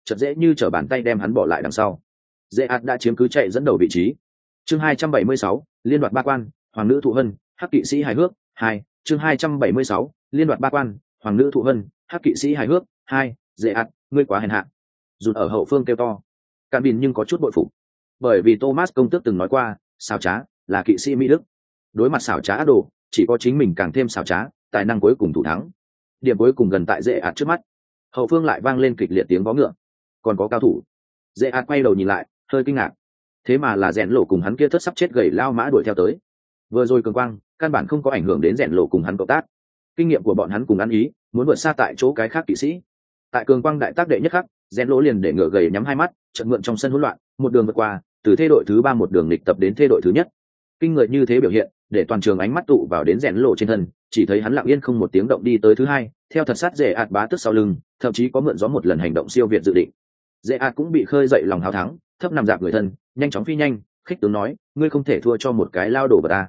chợt dễ như trở bàn tay đem hắn bỏ lại đằng sau. Dễ ạt đã chiếm cứ chạy dẫn đầu vị trí. Chương 276, liên đoạt ba quan, hoàng nữ thụ hân, hắc kỵ sĩ hài hước 2. Chương 276, liên đoạt ba quan, hoàng nữ thụ hân, hắc kỵ sĩ hài hước 2. Dễ ạt, ngươi quá hèn hạ. Rụt ở hậu phương kêu to. Cạn Bìn nhưng có chút bội phục, bởi vì Thomas công tước từng nói qua, xảo trá là kỵ sĩ mỹ đức. Đối mặt xảo trá ác đồ, chỉ có chính mình càng thêm xảo trá, tài năng cuối cùng thủ thắng. Điểm cuối cùng gần tại Dễ ạt trước mắt. Hậu phương lại vang lên kịch liệt tiếng vó ngựa. Còn có cao thủ. Dễ ạt quay đầu nhìn lại, hơi kinh ngạc. Thế mà là Rèn Lộ cùng hắn kia thất sắp chết gầy lao mã đuổi theo tới. Vừa rồi cường quang, căn bản không có ảnh hưởng đến Rèn Lộ cùng hắn cộng tác. Kinh nghiệm của bọn hắn cùng ăn ý, muốn vượt xa tại chỗ cái khác kỵ sĩ. Tại cường quang đại tác đệ nhất khắc, Rèn Lộ liền để ngựa gầy nhắm hai mắt, chợt mượn trong sân hỗn loạn, một đường vượt qua, từ thê đội thứ 3 một đường lịch tập đến thê đội thứ nhất. Kinh người như thế biểu hiện, để toàn trường ánh mắt tụ vào đến Rèn Lộ trên thân, chỉ thấy hắn lặng yên không một tiếng động đi tới thứ hai, theo thật sát Dễ ạt bá tức sau lưng, thậm chí có mượn gió một lần hành động siêu việt dự định. Dễ ạt cũng bị khơi dậy lòng háo thắng, thấp nằm dạp người thân, nhanh chóng phi nhanh, khích tướng nói, ngươi không thể thua cho một cái lao đổ vật ta.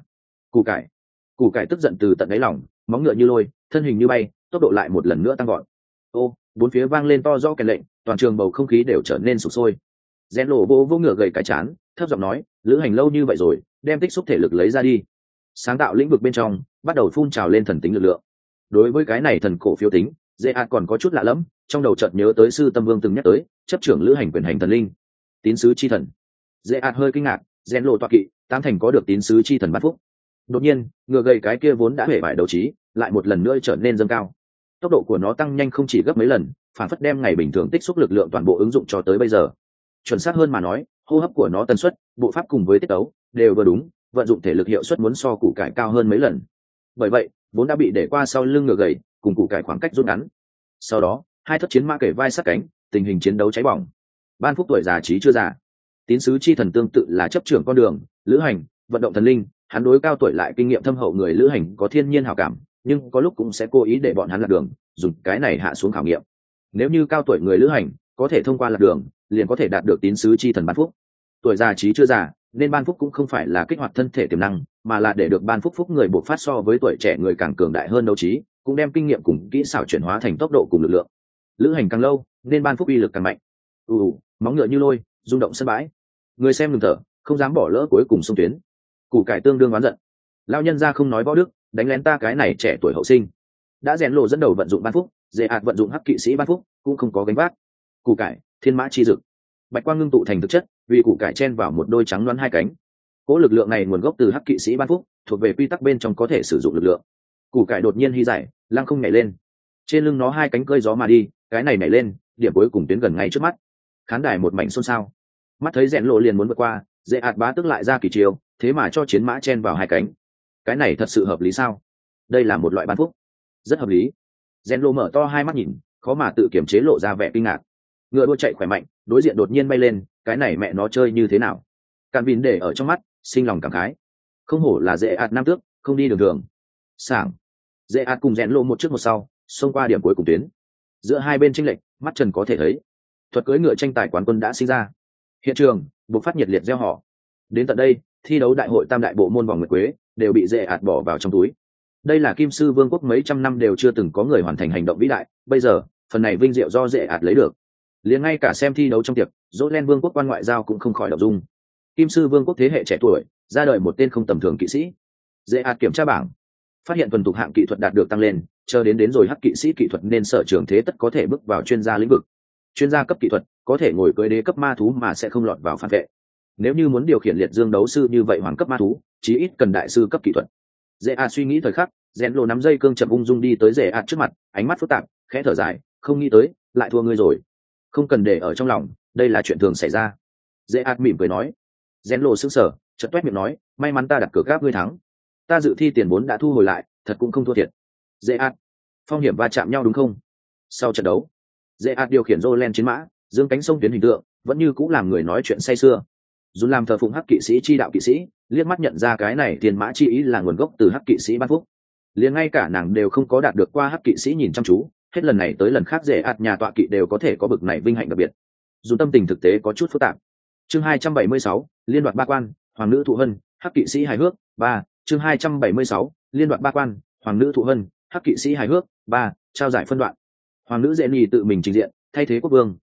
Củ cải tức giận từ tận đáy lòng, móng ngựa như lôi, thân hình như bay, tốc độ lại một lần nữa tăng gọn. Ô, bốn phía vang lên to rõ kèn lệnh, toàn trường bầu không khí đều trở nên sục sôi. Rèn Lộ vô ngựa gầy cái chán, thấp giọng nói, lữ hành lâu như vậy rồi, đem tích xúc thể lực lấy ra đi. Sáng tạo lĩnh vực bên trong bắt đầu phun trào lên thần tính lực lượng. Đối với cái này thần cổ phiếu tính, Dễ ạt còn có chút lạ lẫm, trong đầu chợt nhớ tới sư tâm vương từng nhắc tới, chấp trưởng lữ hành quyền hành thần linh, tín sứ chi thần. Dễ ạt hơi kinh ngạc, Rèn Lộ tọa kỵ, tám thành có được tín sứ chi thần ban phúc. Đột nhiên, ngựa gầy cái kia vốn đã hể bại đấu trí, lại một lần nữa trở nên dâng cao. Tốc độ của nó tăng nhanh không chỉ gấp mấy lần, phản phất đem ngày bình thường tích xúc lực lượng toàn bộ ứng dụng cho tới bây giờ. Chuẩn xác hơn mà nói, hô hấp của nó tần suất, bộ pháp cùng với tiết tấu đều vừa đúng, vận dụng thể lực hiệu suất muốn so củ cải cao hơn mấy lần. Bởi vậy, vốn đã bị để qua sau lưng ngựa gầy, cùng củ cải khoảng cách rút ngắn. Sau đó, hai thất chiến mã kể vai sát cánh, tình hình chiến đấu cháy bỏng. Ban phúc tuổi già trí chưa già, tín sứ chi thần tương tự là chấp trưởng con đường, lữ hành, vận động thần linh, hắn đối cao tuổi lại kinh nghiệm thâm hậu người lữ hành có thiên nhiên hảo cảm, nhưng có lúc cũng sẽ cố ý để bọn hắn lạc đường, dùng cái này hạ xuống khảo nghiệm. Nếu như cao tuổi người lữ hành có thể thông qua lạc đường, liền có thể đạt được tín sứ chi thần ban phúc. Tuổi già trí chưa già, nên ban phúc cũng không phải là kích hoạt thân thể tiềm năng, mà là để được ban phúc phúc người bộc phát so với tuổi trẻ người càng cường đại hơn đấu trí, cũng đem kinh nghiệm cùng kỹ xảo chuyển hóa thành tốc độ cùng lực lượng. Lữ hành càng lâu, nên ban phúc uy lực càng mạnh. Móng ngựa như lôi, rung động sân bãi. Người xem ngừng thở, không dám bỏ lỡ cuối cùng xung tuyến. Củ cải tương đương oán giận. Lão nhân gia không nói võ đức, đánh lén ta cái này trẻ tuổi hậu sinh. Đã Rèn Lộ dẫn đầu vận dụng ban phúc, Dễ ạt vận dụng hắc kỵ sĩ ban phúc, cũng không có gánh vác. Củ cải, thiên mã chi dực. Bạch quang ngưng tụ thành thực chất, vì củ cải chen vào một đôi trắng loáng hai cánh. Cỗ lực lượng này nguồn gốc từ hắc kỵ sĩ ban phúc, thuộc về quy tắc bên trong có thể sử dụng lực lượng. Củ cải đột nhiên hy giải, lăng không nhảy lên. Trên lưng nó hai cánh cơi gió mà đi, cái này nhảy lên, điểm cuối cùng tiến gần ngay trước mắt. Khán đài một mảnh xôn xao. Mắt thấy Rèn Lộ liền muốn vượt qua, Dễ ạt bá tức lại ra kỳ chiêu, thế mà cho chiến mã chen vào hai cánh. Cái này thật sự hợp lý sao? Đây là một loại ban phúc. Rất hợp lý. Rèn Lộ mở to hai mắt nhìn, khó mà tự kiểm chế lộ ra vẻ kinh ngạc. Ngựa đua chạy khỏe mạnh, đối diện đột nhiên bay lên, cái này mẹ nó chơi như thế nào? Càn Vin để ở trong mắt, sinh lòng cảm khái. Không hổ là Dễ ạt nam tước, không đi đường thường. Sảng. Dễ ạt cùng Rèn Lộ một trước một sau, xông qua điểm cuối cùng tuyến. Giữa hai bên chênh lệch, mắt trần có thể thấy. Thuật cưỡi ngựa tranh tài quán quân đã sinh ra. Hiện trường buộc phát nhiệt liệt gieo họ. Đến tận đây, thi đấu đại hội tam đại bộ môn vòng nguyệt quế đều bị Dễ ạt bỏ vào trong túi. Đây là Kim Sư Vương quốc mấy trăm năm đều chưa từng có người hoàn thành hành động vĩ đại, bây giờ phần này vinh diệu do Dễ ạt lấy được. Liền ngay cả xem thi đấu trong tiệc, Jolen Vương quốc quan ngoại giao cũng không khỏi động dung. Kim Sư Vương quốc thế hệ trẻ tuổi, ra đời một tên không tầm thường kỵ sĩ. Dễ ạt kiểm tra bảng, phát hiện thuần thục hạng kỹ thuật đạt được tăng lên, chờ đến rồi hắc kỵ sĩ kỹ thuật nên sở trường thế tất có thể bước vào chuyên gia lĩnh vực. Chuyên gia cấp kỹ thuật có thể ngồi cưỡi đế cấp ma thú mà sẽ không lọt vào phản vệ. Nếu như muốn điều khiển liệt dương đấu sư như vậy hoàng cấp ma thú, chí ít cần đại sư cấp kỹ thuật. Dễ ạt suy nghĩ thời khắc, Rèn Lộ nắm dây cương chậm ung dung đi tới Dễ ạt trước mặt, ánh mắt phức tạp, khẽ thở dài, không nghĩ tới, lại thua ngươi rồi. Không cần để ở trong lòng, đây là chuyện thường xảy ra. Dễ ạt mỉm cười nói. Rèn Lộ sững sờ, chợt toét miệng nói, may mắn ta đặt cược gáp ngươi thắng. Ta dự thi tiền vốn đã thu hồi lại, thật cũng không thua thiệt. Dễ ạt, phong hiểm va chạm nhau đúng không? Sau trận đấu, Dễ ạt điều khiển Jolen chiến mã, dương cánh sông tuyến hình tượng, vẫn như cũng làm người nói chuyện say sưa. Dù làm thờ phụng hắc kỵ sĩ chi đạo kỵ sĩ, liếc mắt nhận ra cái này tiền mã chi ý là nguồn gốc từ hắc kỵ sĩ ban phúc. Liền ngay cả nàng đều không có đạt được qua hắc kỵ sĩ nhìn chăm chú, hết lần này tới lần khác Dễ ạt nhà tọa kỵ đều có thể có bực này vinh hạnh đặc biệt. Dù tâm tình thực tế có chút phức tạp. Chương 276, liên đoạt ba quan, hoàng nữ thụ hân, hắc kỵ sĩ hài hước 3. Chương 276, liên đoạt ba quan, hoàng nữ thụ hân, hắc kỵ sĩ hài hước 3. Trao giải phân đoạn. Hoàng nữ Dễ Nhi tự mình trình diện, thay thế quốc vương,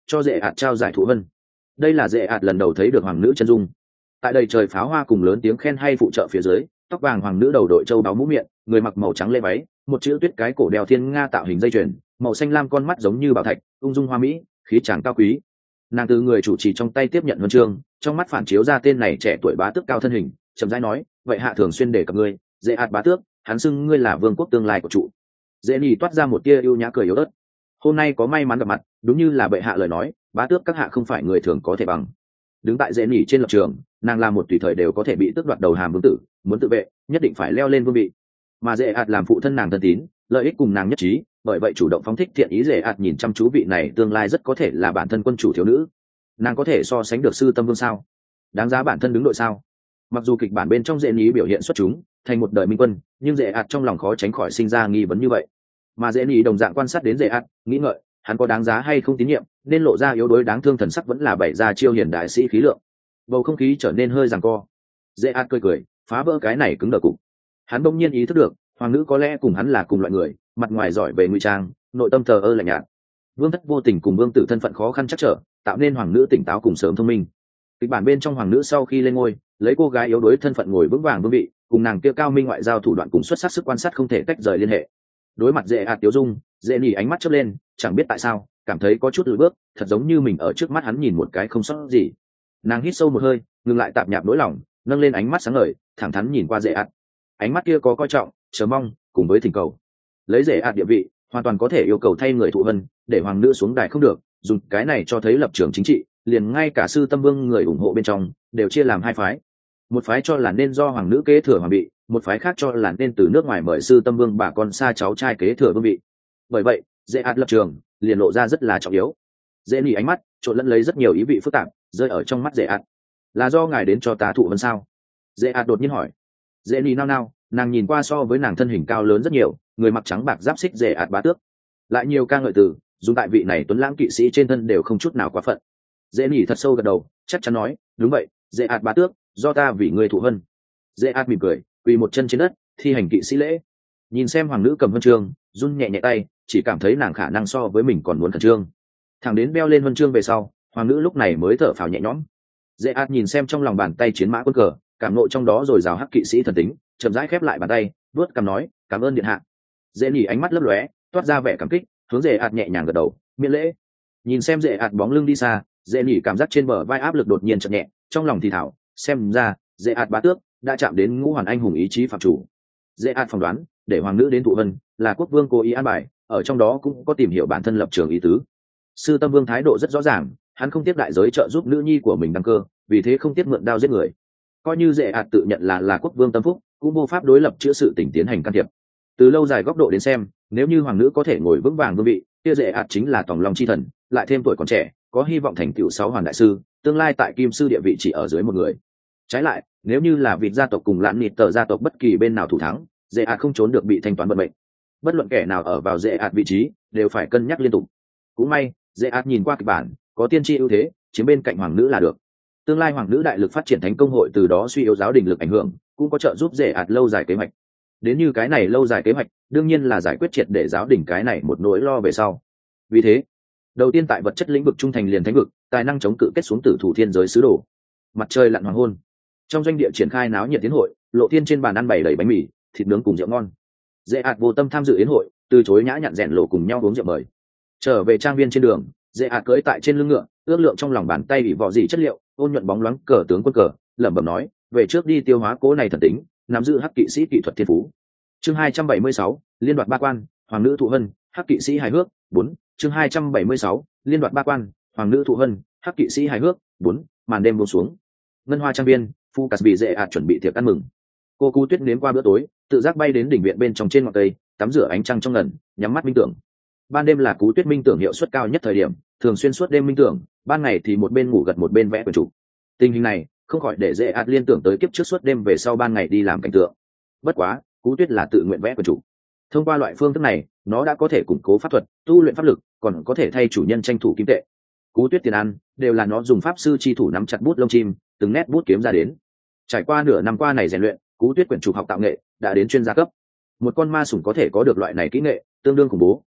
cho dễ ạt trao giải thụ vân. Đây là dễ ạt lần đầu thấy được hoàng nữ chân dung. Tại đầy trời pháo hoa cùng lớn tiếng khen hay phụ trợ phía dưới, tóc vàng hoàng nữ đầu đội châu đáo mũ miệng, người mặc màu trắng lê váy, một chữ tuyết cái cổ đeo thiên nga tạo hình dây chuyền, màu xanh lam con mắt giống như bảo thạch, ung dung hoa mỹ, khí tràng cao quý. Nàng từ người chủ trì trong tay tiếp nhận huân chương, trong mắt phản chiếu ra tên này trẻ tuổi bá tước cao thân hình, chậm rãi nói, vậy hạ thường xuyên đề cập ngươi, dễ ạt bá tước, hắn xưng ngươi là vương quốc tương lai của trụ. Dễ nhì toát ra một tia ưu nhã cười yếu ớt. Hôm nay có may mắn gặp mặt, đúng như là bệ hạ lời nói, bá tước các hạ không phải người thường có thể bằng. Đứng tại dễ nhì trên lập trường, nàng là một tùy thời đều có thể bị tước đoạt đầu hàm vương tử, muốn tự vệ, nhất định phải leo lên vương vị. Mà dễ ạt làm phụ thân nàng thân tín, lợi ích cùng nàng nhất trí, bởi vậy chủ động phóng thích thiện ý. Dễ ạt nhìn chăm chú vị này tương lai rất có thể là bản thân quân chủ thiếu nữ. Nàng có thể so sánh được sư tâm vương sao? Đáng giá bản thân đứng đội sao? Mặc dù kịch bản bên trong dễ nhì biểu hiện xuất chúng, thành một đời minh quân, nhưng dễ ạt trong lòng khó tránh khỏi sinh ra nghi vấn như vậy. Mà dễ nhì đồng dạng quan sát đến dễ ạt, nghĩ ngợi hắn có đáng giá hay không tín nhiệm, nên lộ ra yếu đuối đáng thương thần sắc vẫn là bày ra chiêu hiền đại sĩ khí lượng. Bầu không khí trở nên hơi giằng co. Dễ ạt cười cười phá vỡ cái này cứng đờ cục. Hắn bỗng nhiên ý thức được hoàng nữ có lẽ cùng hắn là cùng loại người, mặt ngoài giỏi về ngụy trang, nội tâm thờ ơ lạnh nhạt. Vương thất vô tình cùng vương tử thân phận khó khăn chắc trở, tạo nên hoàng nữ tỉnh táo cùng sớm thông minh. Kịch bản bên trong hoàng nữ sau khi lên ngôi, lấy cô gái yếu đuối thân phận ngồi vững vàng vương vị, cùng nàng kia cao minh ngoại giao thủ đoạn cùng xuất sắc sức quan sát không thể tách rời liên hệ. Đối mặt dễ ạt tiêu dung, dễ nhỉ ánh mắt chớp lên, chẳng biết tại sao cảm thấy có chút lùi bước, thật giống như mình ở trước mắt hắn nhìn một cái không sót gì. Nàng hít sâu một hơi, ngừng lại tạp nhạp nỗi lòng, nâng lên ánh mắt sáng ngời, thẳng thắn nhìn qua dễ ạt. Ánh mắt kia có coi trọng, chờ mong cùng với thỉnh cầu. Lấy dễ ạt địa vị, hoàn toàn có thể yêu cầu thay người thụ vân, để hoàng nữ xuống đài không được, dùng cái này cho thấy lập trường chính trị, liền ngay cả sư tâm vương người ủng hộ bên trong đều chia làm hai phái. Một phái cho là nên do hoàng nữ kế thừa hoàng vị, một phái khác cho là nên từ nước ngoài mời sư tâm vương bà con xa cháu trai kế thừa vương vị. Bởi vậy dễ ạt lập trường liền lộ ra rất là trọng yếu. Dễ nỉ ánh mắt trộn lẫn lấy rất nhiều ý vị phức tạp rơi ở trong mắt dễ ạt. Là do ngài đến cho ta thụ vân sao? Dễ ạt đột nhiên hỏi. Dễ nỉ nao nao, nàng nhìn qua so với nàng thân hình cao lớn rất nhiều, người mặc trắng bạc giáp xích dễ ạt bá tước, lại nhiều ca ngợi từ dùng tại vị này tuấn lãng kỵ sĩ trên thân đều không chút nào quá phận. Dễ nỉ thật sâu gật đầu, chắc chắn nói, đúng vậy, dễ ạt bá tước, do ta vì ngươi thụ vân. Dễ ạt mỉm cười, quỳ một chân trên đất, thi hành kỵ sĩ lễ. Nhìn xem hoàng nữ cầm huân chương, run nhẹ nhẹ tay, chỉ cảm thấy nàng khả năng so với mình còn muốn khẩn trương. Thẳng đến beo lên huân chương về sau, hoàng nữ lúc này mới thở phào nhẹ nhõm. Dễ ạt nhìn xem trong lòng bàn tay chiến mã quân cờ, cảm nộ trong đó rồi rào hắc kỵ sĩ thần tính, chậm rãi khép lại bàn tay, vuốt cằm nói, cảm ơn điện hạ. Dễ nỉ ánh mắt lấp lóe, toát ra vẻ cảm kích, hướng dễ ạt nhẹ nhàng gật đầu, miễn lễ. Nhìn xem dễ ạt bóng lưng đi xa, dễ nỉ cảm giác trên bờ vai áp lực đột nhiên chậm nhẹ, trong lòng thì thảo, xem ra dễ ạt bá tước đã chạm đến ngũ hoàn anh hùng ý chí phạm chủ. Dễ ạt phỏng đoán để hoàng nữ đến thụ vân là quốc vương cố ý an bài, ở trong đó cũng có tìm hiểu bản thân lập trường ý tứ. Sư tâm vương thái độ rất rõ ràng, hắn không tiếc đại giới trợ giúp nữ nhi của mình đăng cơ, vì thế không tiếc mượn đao giết người. Coi như dễ ạt tự nhận là quốc vương tâm phúc, cũng vô pháp đối lập chữa sự tình tiến hành can thiệp. Từ lâu dài góc độ đến xem, nếu như hoàng nữ có thể ngồi vững vàng vương vị, kia dễ ạt chính là tòng long chi thần, lại thêm tuổi còn trẻ, có hy vọng thành tựu 6 hoàn đại sư, tương lai tại kim sư địa vị chỉ ở dưới một người. Trái lại, nếu như là vịt gia tộc cùng lãn nịt tờ gia tộc bất kỳ bên nào thủ thắng, dễ ạt không trốn được bị thanh toán vận mệnh. Bất luận kẻ nào ở vào dễ ạt vị trí đều phải cân nhắc liên tục. Cũng may dễ ạt nhìn qua kịch bản, có tiên tri ưu thế, chiếm bên cạnh hoàng nữ là được. Tương lai hoàng nữ đại lực phát triển thánh công hội, từ đó suy yếu giáo đình lực ảnh hưởng, cũng có trợ giúp dễ ạt lâu dài kế hoạch. Đến như cái này lâu dài kế hoạch, đương nhiên là giải quyết triệt để giáo đình cái này một nỗi lo về sau. Vì thế, đầu tiên tại vật chất lĩnh vực trung thành liền thánh vực, tài năng chống cự kết xuống tử thủ thiên giới sứ đồ. Mặt trời lặn hoàng hôn, trong doanh địa triển khai náo nhiệt tiến hội, lộ thiên trên bàn ăn bày đầy bánh mì, thịt nướng cùng rượu ngon. Dễ ạt vô tâm tham dự yến hội, từ chối nhã nhặn rèn lộ cùng nhau uống rượu mời. Trở về trang viên trên đường, dễ ạt cưỡi tại trên lưng ngựa, ước lượng trong lòng bàn tay bị vỏ gì chất liệu, ôn nhuận bóng loáng cờ tướng quân cờ, lẩm bẩm nói, về trước đi tiêu hóa cố này thần tính, nắm giữ hắc kỵ sĩ kỹ thuật thiên phú. Chương 276, liên đoạt ba quan, hoàng nữ thụ hân, hắc kỵ sĩ hài hước. 4. Chương 276, liên đoạt ba quan, hoàng nữ thụ hân, hắc kỵ sĩ hài hước. 4. Màn đêm buông xuống. Ngân hoa trang viên, Phu Cát bị dễ ạt chuẩn bị tiệc ăn mừng. Cô Cú Tuyết nếm qua bữa tối, tự giác bay đến đỉnh viện bên trong trên ngọn cây, tắm rửa ánh trăng trong ngần, nhắm mắt minh tưởng. Ban đêm là Cú Tuyết minh tưởng hiệu suất cao nhất thời điểm, thường xuyên suốt đêm minh tưởng, ban ngày thì một bên ngủ gật một bên vẽ quyển trục. Tình hình này không khỏi để dễ ạt liên tưởng tới kiếp trước suốt đêm về sau ban ngày đi làm cảnh tượng. Bất quá, Cú Tuyết là tự nguyện vẽ quyển trục. Thông qua loại phương thức này, nó đã có thể củng cố pháp thuật, tu luyện pháp lực, còn có thể thay chủ nhân tranh thủ kim tệ. Cú Tuyết tiền ăn đều là nó dùng pháp sư chi thủ nắm chặt bút lông chim, từng nét bút kiếm ra đến. Trải qua nửa năm qua này rèn luyện, Cú Tuyết quyển trục học tạo nghệ đã đến chuyên gia cấp. Một con ma sủng có thể có được loại này kỹ nghệ, tương đương khủng bố,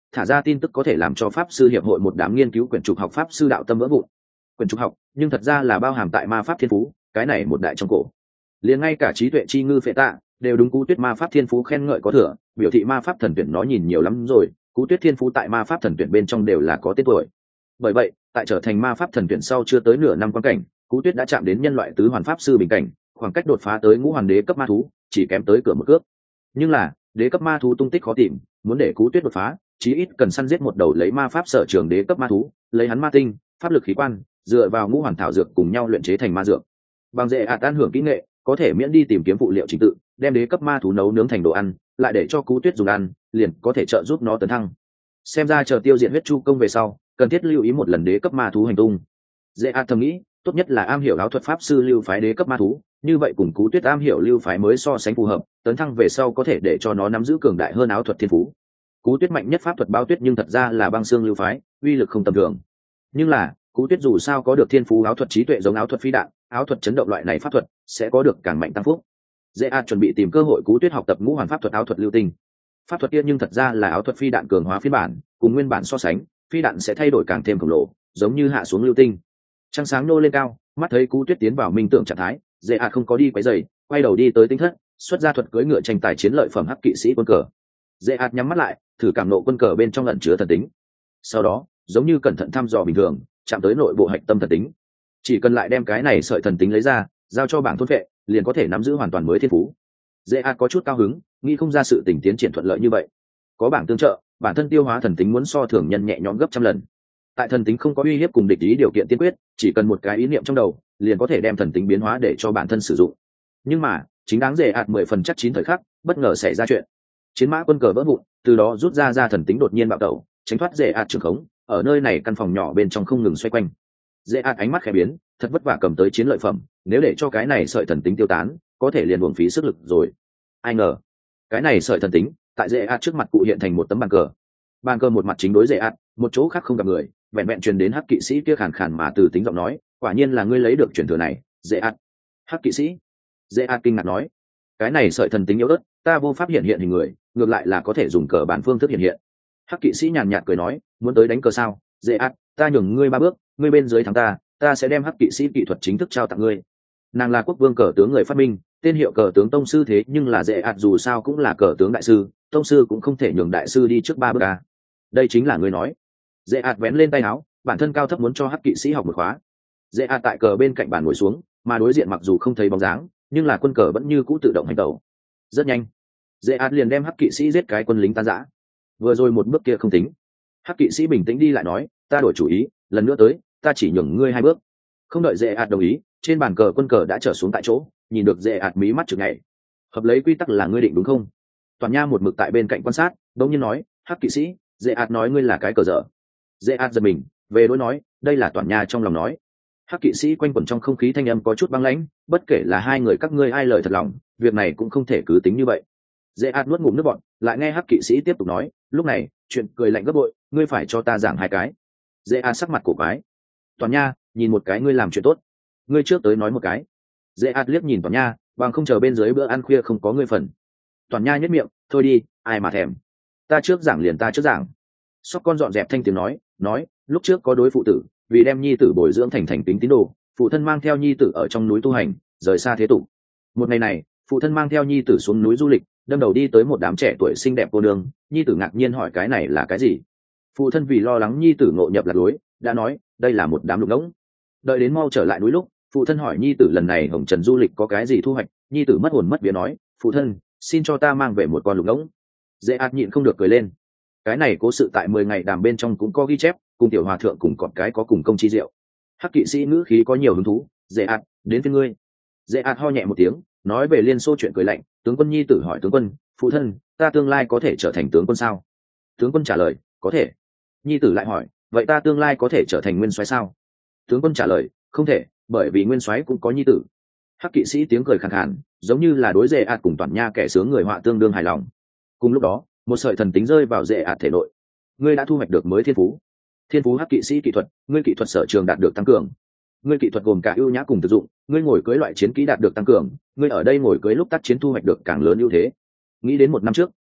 thả ra tin tức có thể làm cho pháp sư hiệp hội một đám nghiên cứu quyển trục học pháp sư đạo tâm vỡ vụn. Quyển trục học nhưng thật ra là bao hàm tại ma pháp thiên phú, cái này một đại trong cổ. Liền ngay cả trí tuệ chi ngư phệ tạ đều đúng Cú Tuyết ma pháp thiên phú khen ngợi có thừa, biểu thị ma pháp thần tuyển nó nhìn nhiều lắm rồi, Cú Tuyết thiên phú tại ma pháp thần tuyển bên trong đều là có tên tuổi. Bởi vậy tại trở thành ma pháp thần tuyển sau chưa tới nửa năm quan cảnh, Cú Tuyết đã chạm đến nhân loại tứ hoàn pháp sư bình cảnh, khoảng cách đột phá tới ngũ hoàn đế cấp ma thú chỉ kém tới cửa một cước. Nhưng là đế cấp ma thú tung tích khó tìm, muốn để Cú Tuyết đột phá chí ít cần săn giết một đầu lấy ma pháp sở trường đế cấp ma thú, lấy hắn ma tinh pháp lực khí quan dựa vào ngũ hoàn thảo dược cùng nhau luyện chế thành ma dược. Bằng dễ tan hưởng kỹ nghệ có thể miễn đi tìm kiếm phụ liệu trình tự, đem đế cấp ma thú nấu nướng thành đồ ăn lại để cho Cú Tuyết dùng ăn, liền có thể trợ giúp nó tấn thăng. Xem ra chờ tiêu diệt huyết chu công về sau cần thiết lưu ý một lần đế cấp ma thú hành tung. Dễ thầm nghĩ tốt nhất là am hiểu áo thuật pháp sư lưu phái đế cấp ma thú, như vậy cùng Cú Tuyết am hiểu lưu phái mới so sánh phù hợp, tấn thăng về sau có thể để cho nó nắm giữ cường đại hơn áo thuật thiên phú. Cú Tuyết mạnh nhất pháp thuật bao tuyết nhưng thật ra là băng xương lưu phái, uy lực không tầm thường. Nhưng là Cú Tuyết dù sao có được thiên phú áo thuật trí tuệ giống áo thuật phi đạn, áo thuật chấn động loại này pháp thuật sẽ có được càng mạnh tăng phúc. Dễ chuẩn bị tìm cơ hội Cú Tuyết học tập ngũ hoàn pháp thuật áo thuật lưu tinh. Pháp thuật kia nhưng thật ra là áo thuật phi đạn cường hóa phiên bản, cùng nguyên bản so sánh, phi đạn sẽ thay đổi càng thêm khổng lồ, giống như hạ xuống lưu tinh. Trăng sáng nô lên cao, mắt thấy Cú Tuyết tiến vào minh tưởng trạng thái, Dễ không có đi quấy rầy, quay đầu đi tới tinh thất, xuất ra thuật cưỡi ngựa tranh tài chiến lợi phẩm hắc kỵ sĩ quân cờ. Dễ nhắm mắt lại, thử cảm nộ quân cờ bên trong ẩn chứa thần tính. Sau đó, giống như cẩn thận thăm dò bình thường, chạm tới nội bộ hạch tâm thần tính. Chỉ cần lại đem cái này sợi thần tính lấy ra, giao cho bảng thôn vệ, liền có thể nắm giữ hoàn toàn mới thiên phú. Dễ có chút cao hứng, nghĩ không ra sự tình tiến triển thuận lợi như vậy. Có bảng tương trợ, bản thân tiêu hóa thần tính muốn so thường nhân nhẹ nhõm gấp trăm lần. Tại thần tính không có uy hiếp cùng địch ý điều kiện tiên quyết, chỉ cần một cái ý niệm trong đầu, liền có thể đem thần tính biến hóa để cho bản thân sử dụng. Nhưng mà chính đáng Dễ 10% chắc 9 thời khắc, bất ngờ xảy ra chuyện. Chiến mã quân cờ vỡ vụn, từ đó rút ra thần tính đột nhiên bạo tẩu, tránh thoát Dễ trường khống, ở nơi này căn phòng nhỏ bên trong không ngừng xoay quanh. Dễ ánh mắt khẽ biến, thật vất vả cầm tới chiến lợi phẩm, nếu để cho cái này sợi thần tính tiêu tán, có thể liền uổng phí sức lực rồi. Ai ngờ, cái này sợi thần tính, tại Dễ trước mặt cụ hiện thành một tấm bàn cờ. Bàn cờ một mặt chính đối Dễ một chỗ khác không gặp người, vẹn vẹn truyền đến hắc kỵ sĩ kia khàn khàn mà từ tính giọng nói, quả nhiên là ngươi lấy được truyền thừa này, Dễ Hắc kỵ sĩ. Dễ kinh ngạc nói, cái này sợi thần tính yếu ớt, ta vô pháp hiện hiện hình người, ngược lại là có thể dùng cờ bản phương thức hiện hiện. Hắc kỵ sĩ nhàn nhạt cười nói, muốn tới đánh cờ sao? Dễ ta nhường ngươi 3 bước, ngươi bên dưới thắng ta sẽ đem hắc kỵ sĩ kỹ thuật chính thức trao tặng ngươi. Nàng là quốc vương cờ tướng người phát minh, tên hiệu cờ tướng tông sư, thế nhưng là Dễ dù sao cũng là cờ tướng đại sư, tông sư cũng không thể nhường đại sư đi trước 3 bước à. Đây chính là ngươi nói. Dễ vén lên tay áo, bản thân cao thấp muốn cho hắc kỵ sĩ học một khóa. Dễ tại cờ bên cạnh bàn ngồi xuống, mà đối diện mặc dù không thấy bóng dáng, nhưng là quân cờ vẫn như cũ tự động hành động. Rất nhanh, Dễ liền đem hắc kỵ sĩ giết cái quân lính tan rã. Vừa rồi một bước kia không tính. Hắc kỵ sĩ bình tĩnh đi lại nói, ta đổi chủ ý, lần nữa tới, ta chỉ nhường ngươi 2 bước. Không đợi Dễ đồng ý, trên bàn cờ quân cờ đã trở xuống tại chỗ, nhìn được Dễ mí mắt chực nhảy. Hợp lấy quy tắc là ngươi định đúng không? Toàn Nha một mực tại bên cạnh quan sát, đống nhiên nói, hắc kỵ sĩ, Dễ nói ngươi là cái cờ dở. Dễ giật mình, về đối nói, đây là Toàn Nha trong lòng nói. Hắc kỵ sĩ quanh quẩn trong không khí thanh âm có chút băng lãnh, bất kể là hai người các ngươi ai lời thật lòng, việc này cũng không thể cứ tính như vậy. Dễ nuốt ngụm nước bọt, lại nghe hắc kỵ sĩ tiếp tục nói, lúc này chuyện cười lạnh gấp bội, ngươi phải cho ta giảng 2 cái. Dễ sắc mặt cổ quái. Toàn Nha, nhìn một cái ngươi làm chuyện tốt, ngươi trước tới nói một cái. Dễ liếc nhìn Toàn Nha, bằng không chờ bên dưới bữa ăn khuya không có ngươi phần. Toàn Nha nhếch miệng, thôi đi, ai mà thèm. Ta trước giảng liền ta trước giảng. Sóc con dọn dẹp thanh tiếng nói, lúc trước có đối phụ tử, vì đem nhi tử bồi dưỡng thành kính tín đồ, phụ thân mang theo nhi tử ở trong núi tu hành, rời xa thế tục. Một ngày này, phụ thân mang theo nhi tử xuống núi du lịch, đâm đầu đi tới một đám trẻ tuổi xinh đẹp cô nương, nhi tử ngạc nhiên hỏi cái này là cái gì. Phụ thân vì lo lắng nhi tử ngộ nhập lạc lối, đã nói đây là một đám lục ngỗng. Đợi đến mau trở lại núi lúc, phụ thân hỏi nhi tử lần này hồng trần du lịch có cái gì thu hoạch, nhi tử mất hồn mất vía nói, phụ thân xin cho ta mang về một con lục ngỗng. Dễ nhịn không được cười lên. Cái này cố sự tại 10 ngày đàm bên trong cũng có ghi chép, cùng tiểu hòa thượng cùng cọp cái có cùng công chi diệu. Hắc kỵ sĩ ngữ khí có nhiều hứng thú, Dễ đến với ngươi. Dễ ho nhẹ một tiếng, nói về Liên Xô chuyện cười lạnh. Tướng quân nhi tử hỏi tướng quân, phụ thân, ta tương lai có thể trở thành tướng quân sao? Tướng quân trả lời, có thể. Nhi tử lại hỏi, vậy ta tương lai có thể trở thành nguyên soái sao? Tướng quân trả lời, không thể, bởi vì nguyên soái cũng có nhi tử. Hắc kỵ sĩ tiếng cười khàn khàn, giống như là đối Dễ cùng Toàn Nha kẻ sướng người họa tương đương hài lòng. Cùng lúc đó, một sợi thần tính rơi vào Dễ thể nội. Ngươi đã thu hoạch được mới thiên phú. Thiên phú hắc kỵ sĩ kỹ thuật, ngươi kỹ thuật sở trường đạt được tăng cường. Ngươi kỹ thuật gồm cả ưu nhã cùng thực dụng, ngươi ngồi cưới loại chiến kỹ đạt được tăng cường, ngươi ở đây ngồi cưới lúc tác chiến thu hoạch được càng lớn ưu thế. Nghĩ đến 1 năm trước,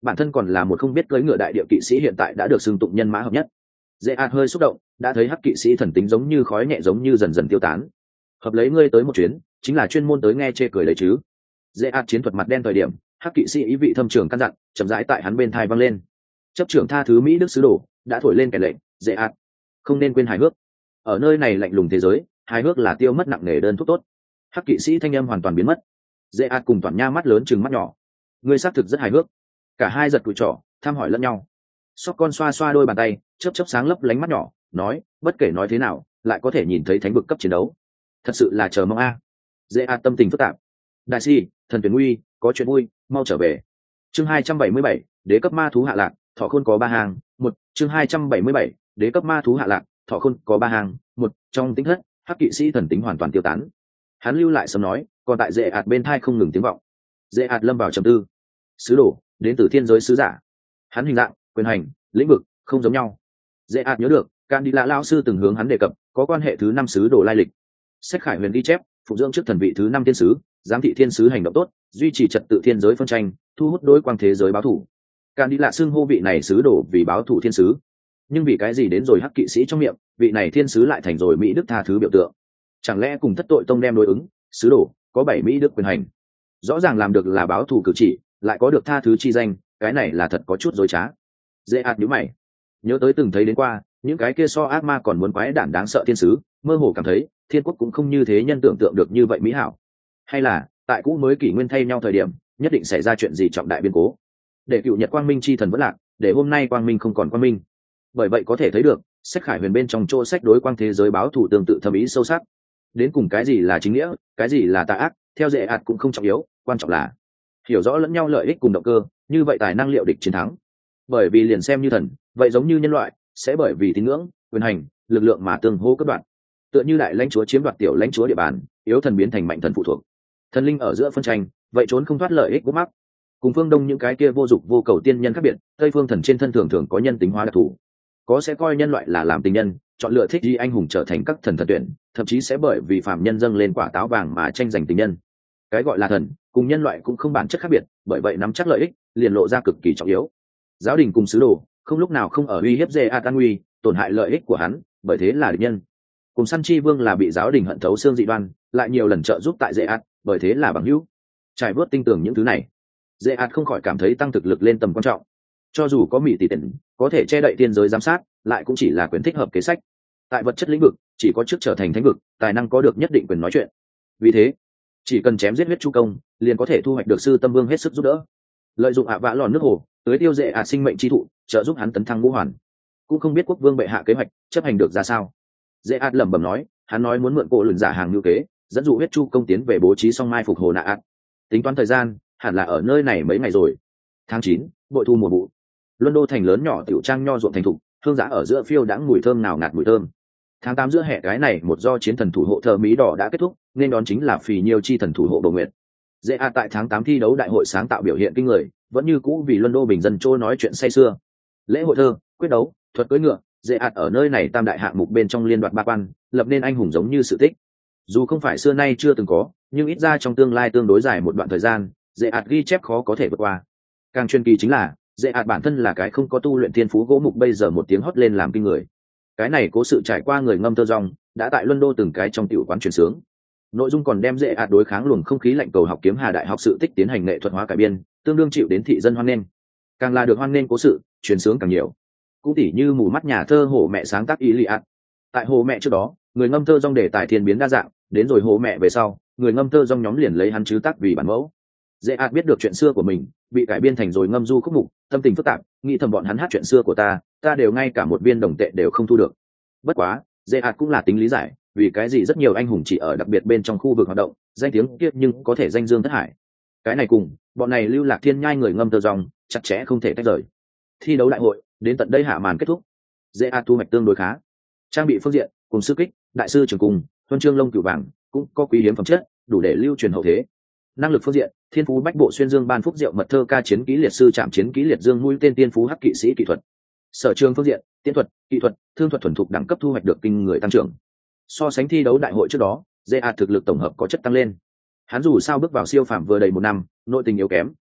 bản thân còn là một không biết cưỡi ngựa đại địa kỵ sĩ hiện tại đã được xưng tụng nhân mã hợp nhất. Dễ ạt hơi xúc động, đã thấy hắc kỵ sĩ thần tính giống như khói nhẹ giống như dần dần tiêu tán. Hợp lấy ngươi tới một chuyến, chính là chuyên môn tới nghe chê cười đấy chứ. Dễ ạt chiến thuật mặt đen thời điểm, hắc kỵ sĩ ý vị thâm trường căn dặn, chậm rãi tại hắn bên thai vang lên. Chấp trưởng tha thứ Mỹ Đức sứ đồ đã thổi lên kèn lệnh, Dễ ạt không nên quên hài hước. Ở nơi này lạnh lùng thế giới, hài hước là tiêu mất nặng nề đơn thuốc tốt. Hắc kỵ sĩ thanh âm hoàn toàn biến mất. Dễ ạt cùng Toản Nha mắt lớn trừng mắt nhỏ. Ngươi xác thực rất hài hước. Cả hai giật cùi trỏ, thăm hỏi lẫn nhau. Sóc con xoa xoa đôi bàn tay, chớp chớp sáng lấp lánh mắt nhỏ, nói, bất kể nói thế nào, lại có thể nhìn thấy thánh vực cấp chiến đấu. Thật sự là chờ mong a. Dễ ạt tâm tình phức tạp. Đại si, thần tuyển nguy, có chuyện vui, mau trở về. Chương 277, đế cấp ma thú hạ lạc, thọ khôn có ba hàng. Chương 277, đế cấp ma thú hạ lạc, thọ khôn có ba hàng. Trong tính thất, hắc kỵ sĩ thần tính hoàn toàn tiêu tán. Hắn lưu lại sớm nói, còn tại Dễ ạt bên thai không ngừng tiếng vọng. Dễ ạt lâm vào trầm tư. Sứ đồ đến từ thiên giới sứ giả. Hắn hình dạng, quyền hành, lĩnh vực không giống nhau. Dễ ạt nhớ được, Candila lão sư từng hướng hắn đề cập có quan hệ thứ 5 sứ đồ lai lịch. Sách Khải Huyền ghi chép, phụng dưỡng trước thần vị thứ 5 thiên sứ, giám thị thiên sứ hành động tốt, duy trì trật tự thiên giới phân tranh, thu hút đối quang thế giới báo thủ. Candila xưng hô vị này sứ đồ vì báo thủ thiên sứ. Nhưng vì cái gì đến rồi hắc kỵ sĩ trong miệng, vị này thiên sứ lại thành rồi Mỹ Đức tha thứ biểu tượng? Chẳng lẽ cùng thất tội tông đem đối ứng, sứ đồ có 7 Mỹ Đức quyền hành. Rõ ràng làm được là báo thủ cử chỉ, lại có được tha thứ chi danh, cái này là thật có chút dối trá. Dễ ạt nhíu mày, nhớ tới từng thấy đến qua những cái kia so ác ma còn muốn quái đản đáng sợ thiên sứ, mơ hồ cảm thấy thiên quốc cũng không như thế nhân tưởng tượng được như vậy mỹ hảo. Hay là tại cũ mới kỷ nguyên thay nhau thời điểm, nhất định xảy ra chuyện gì trọng đại biến cố, để cựu nhật quang minh chi thần vẫn lạc, để hôm nay quang minh không còn quang minh. Bởi vậy có thể thấy được sách Khải Huyền bên trong chỗ sách đối quang thế giới báo thủ tương tự thâm ý sâu sắc. Đến cùng cái gì là chính nghĩa, cái gì là tà ác, theo Dễ ạt cũng không trọng yếu, quan trọng là hiểu rõ lẫn nhau lợi ích cùng động cơ, như vậy tài năng liệu địch chiến thắng. Bởi vì liền xem như thần, vậy giống như nhân loại, sẽ bởi vì tín ngưỡng, quyền hành, lực lượng mà tương hô cất đoạn. Tựa như đại lãnh chúa chiếm đoạt tiểu lãnh chúa địa bàn, yếu thần biến thành mạnh thần phụ thuộc. Thần linh ở giữa phân tranh, vậy trốn không thoát lợi ích gút mắc. Cùng phương Đông những cái kia vô dụng vô cầu tiên nhân khác biệt, Tây phương thần trên thân thường thường có nhân tính hóa đặc thù, có sẽ coi nhân loại là làm tình nhân, chọn lựa thích đi anh hùng trở thành các thần thần tuyển, thậm chí sẽ bởi vì phạm nhân dâng lên quả táo vàng mà tranh giành tình nhân. Cái gọi là thần cùng nhân loại cũng không bản chất khác biệt, bởi vậy nắm chắc lợi ích liền lộ ra cực kỳ trọng yếu. Giáo đình cùng sứ đồ không lúc nào không ở uy hiếp Dễ ạt an nguy, tổn hại lợi ích của hắn, bởi thế là địch nhân. Cùng săn chi vương là bị giáo đình hận thấu xương dị đoan, lại nhiều lần trợ giúp tại Dễ ạt, bởi thế là bằng hữu. Trải bớt tinh tường những thứ này, Dễ ạt không khỏi cảm thấy tăng thực lực lên tầm quan trọng. Cho dù có mỹ tỷ tiền có thể che đậy thiên giới giám sát, lại cũng chỉ là quyền thích hợp kế sách. Tại vật chất lĩnh vực, chỉ có trước trở thành thánh vực, tài năng có được nhất định quyền nói chuyện. Vì thế, chỉ cần chém giết huyết chu công, liền có thể thu hoạch được sư tâm vương hết sức giúp đỡ. Lợi dụng ạ vã lòn nước hồ, tưới tiêu Dễ ạt sinh mệnh chi thụ, trợ giúp hắn tấn thăng ngũ hoàn. Cũng không biết quốc vương bệ hạ kế hoạch chấp hành được ra sao. Dễ ạt lẩm bẩm nói, hắn nói muốn mượn cổ lừng giả hàng lưu kế, dẫn dụ huyết chu công tiến về bố trí song mai phục hồ nạ ạt. Tính toán thời gian, hẳn là ở nơi này mấy ngày rồi. Tháng 9, bội thu mùa vụ. Luân Đô thành lớn nhỏ tiểu trang nho ruộng thành thục, hương giá ở giữa phiêu đãng mùi thơm nào ngạt mùi thơm. Tháng 8 giữa hè cái này một do chiến thần thủ hộ thờ Mỹ đỏ đã kết thúc, nên đón chính là phì nhiêu chi thần thủ hộ Bầu Nguyệt. Dễ ạt tại tháng 8 thi đấu đại hội sáng tạo biểu hiện kinh người, vẫn như cũ vì Luân Đô bình dân trôi nói chuyện say sưa. Lễ hội thơ, quyết đấu, thuật cưỡi ngựa, Dễ ạt ở nơi này tam đại hạng mục bên trong liên đoạt ba quan, lập nên anh hùng giống như sự tích. Dù không phải xưa nay chưa từng có, nhưng ít ra trong tương lai tương đối dài một đoạn thời gian, Dễ ạt ghi chép khó có thể vượt qua. Càng chuyên kỳ chính là Dễ ạt bản thân là cái không có tu luyện thiên phú gỗ mục bây giờ một tiếng hót lên làm kinh người. Cái này cố sự trải qua người ngâm thơ rong, đã tại Luân Đô từng cái trong tiểu quán truyền sướng. Nội dung còn đem Dễ ạt đối kháng luồng không khí lạnh cầu học kiếm Hà đại học sự tích tiến hành nghệ thuật hóa cải biên, tương đương chịu đến thị dân hoan nghênh. Càng là được hoan nghênh cố sự, truyền sướng càng nhiều. Cũng tỉ như mù mắt nhà thơ Hồ Mẹ sáng tác Iliad. Tại Hồ Mẹ trước đó, người ngâm thơ rong đề tài thiên biến đa dạng, đến rồi Hồ Mẹ về sau, người ngâm thơ rong nhóm liền lấy hắn chứ tác vì bản mẫu. Dễ ạt biết được chuyện xưa của mình bị cải biên thành rồi ngâm du khúc mục, tâm tình phức tạp, nghĩ thầm bọn hắn hát chuyện xưa của ta đều ngay cả một viên đồng tệ đều không thu được. Bất quá, Dễ ạt cũng là tính lý giải, vì cái gì rất nhiều anh hùng chỉ ở đặc biệt bên trong khu vực hoạt động, danh tiếng kiết nhưng có thể danh dương thất hải. Cái này cùng bọn này lưu lạc thiên nhai người ngâm thơ rong chặt chẽ không thể tách rời. Thi đấu đại hội đến tận đây hạ màn kết thúc. Dễ ạt thu hoạch tương đối khá. Trang bị phương diện, cùng sư kích, đại sư trường cùng, huân chương lông cửu vàng, cũng có quý hiếm phẩm chất, đủ để lưu truyền hậu thế. Năng lực phương diện, thiên phú bách bộ xuyên dương ban phúc diệu mật thơ ca chiến kỹ liệt sư chạm chiến kỹ liệt dương mũi tên tiên phú hắc kỵ sĩ kỹ thuật. Sở trường phương diện, tiến thuật, kỹ thuật, thương thuật thuần thục đẳng cấp thu hoạch được kinh người tăng trưởng. So sánh thi đấu đại hội trước đó, Dễ ạt thực lực tổng hợp có chất tăng lên. Hắn dù sao bước vào siêu phàm vừa đầy một năm, nội tình yếu kém,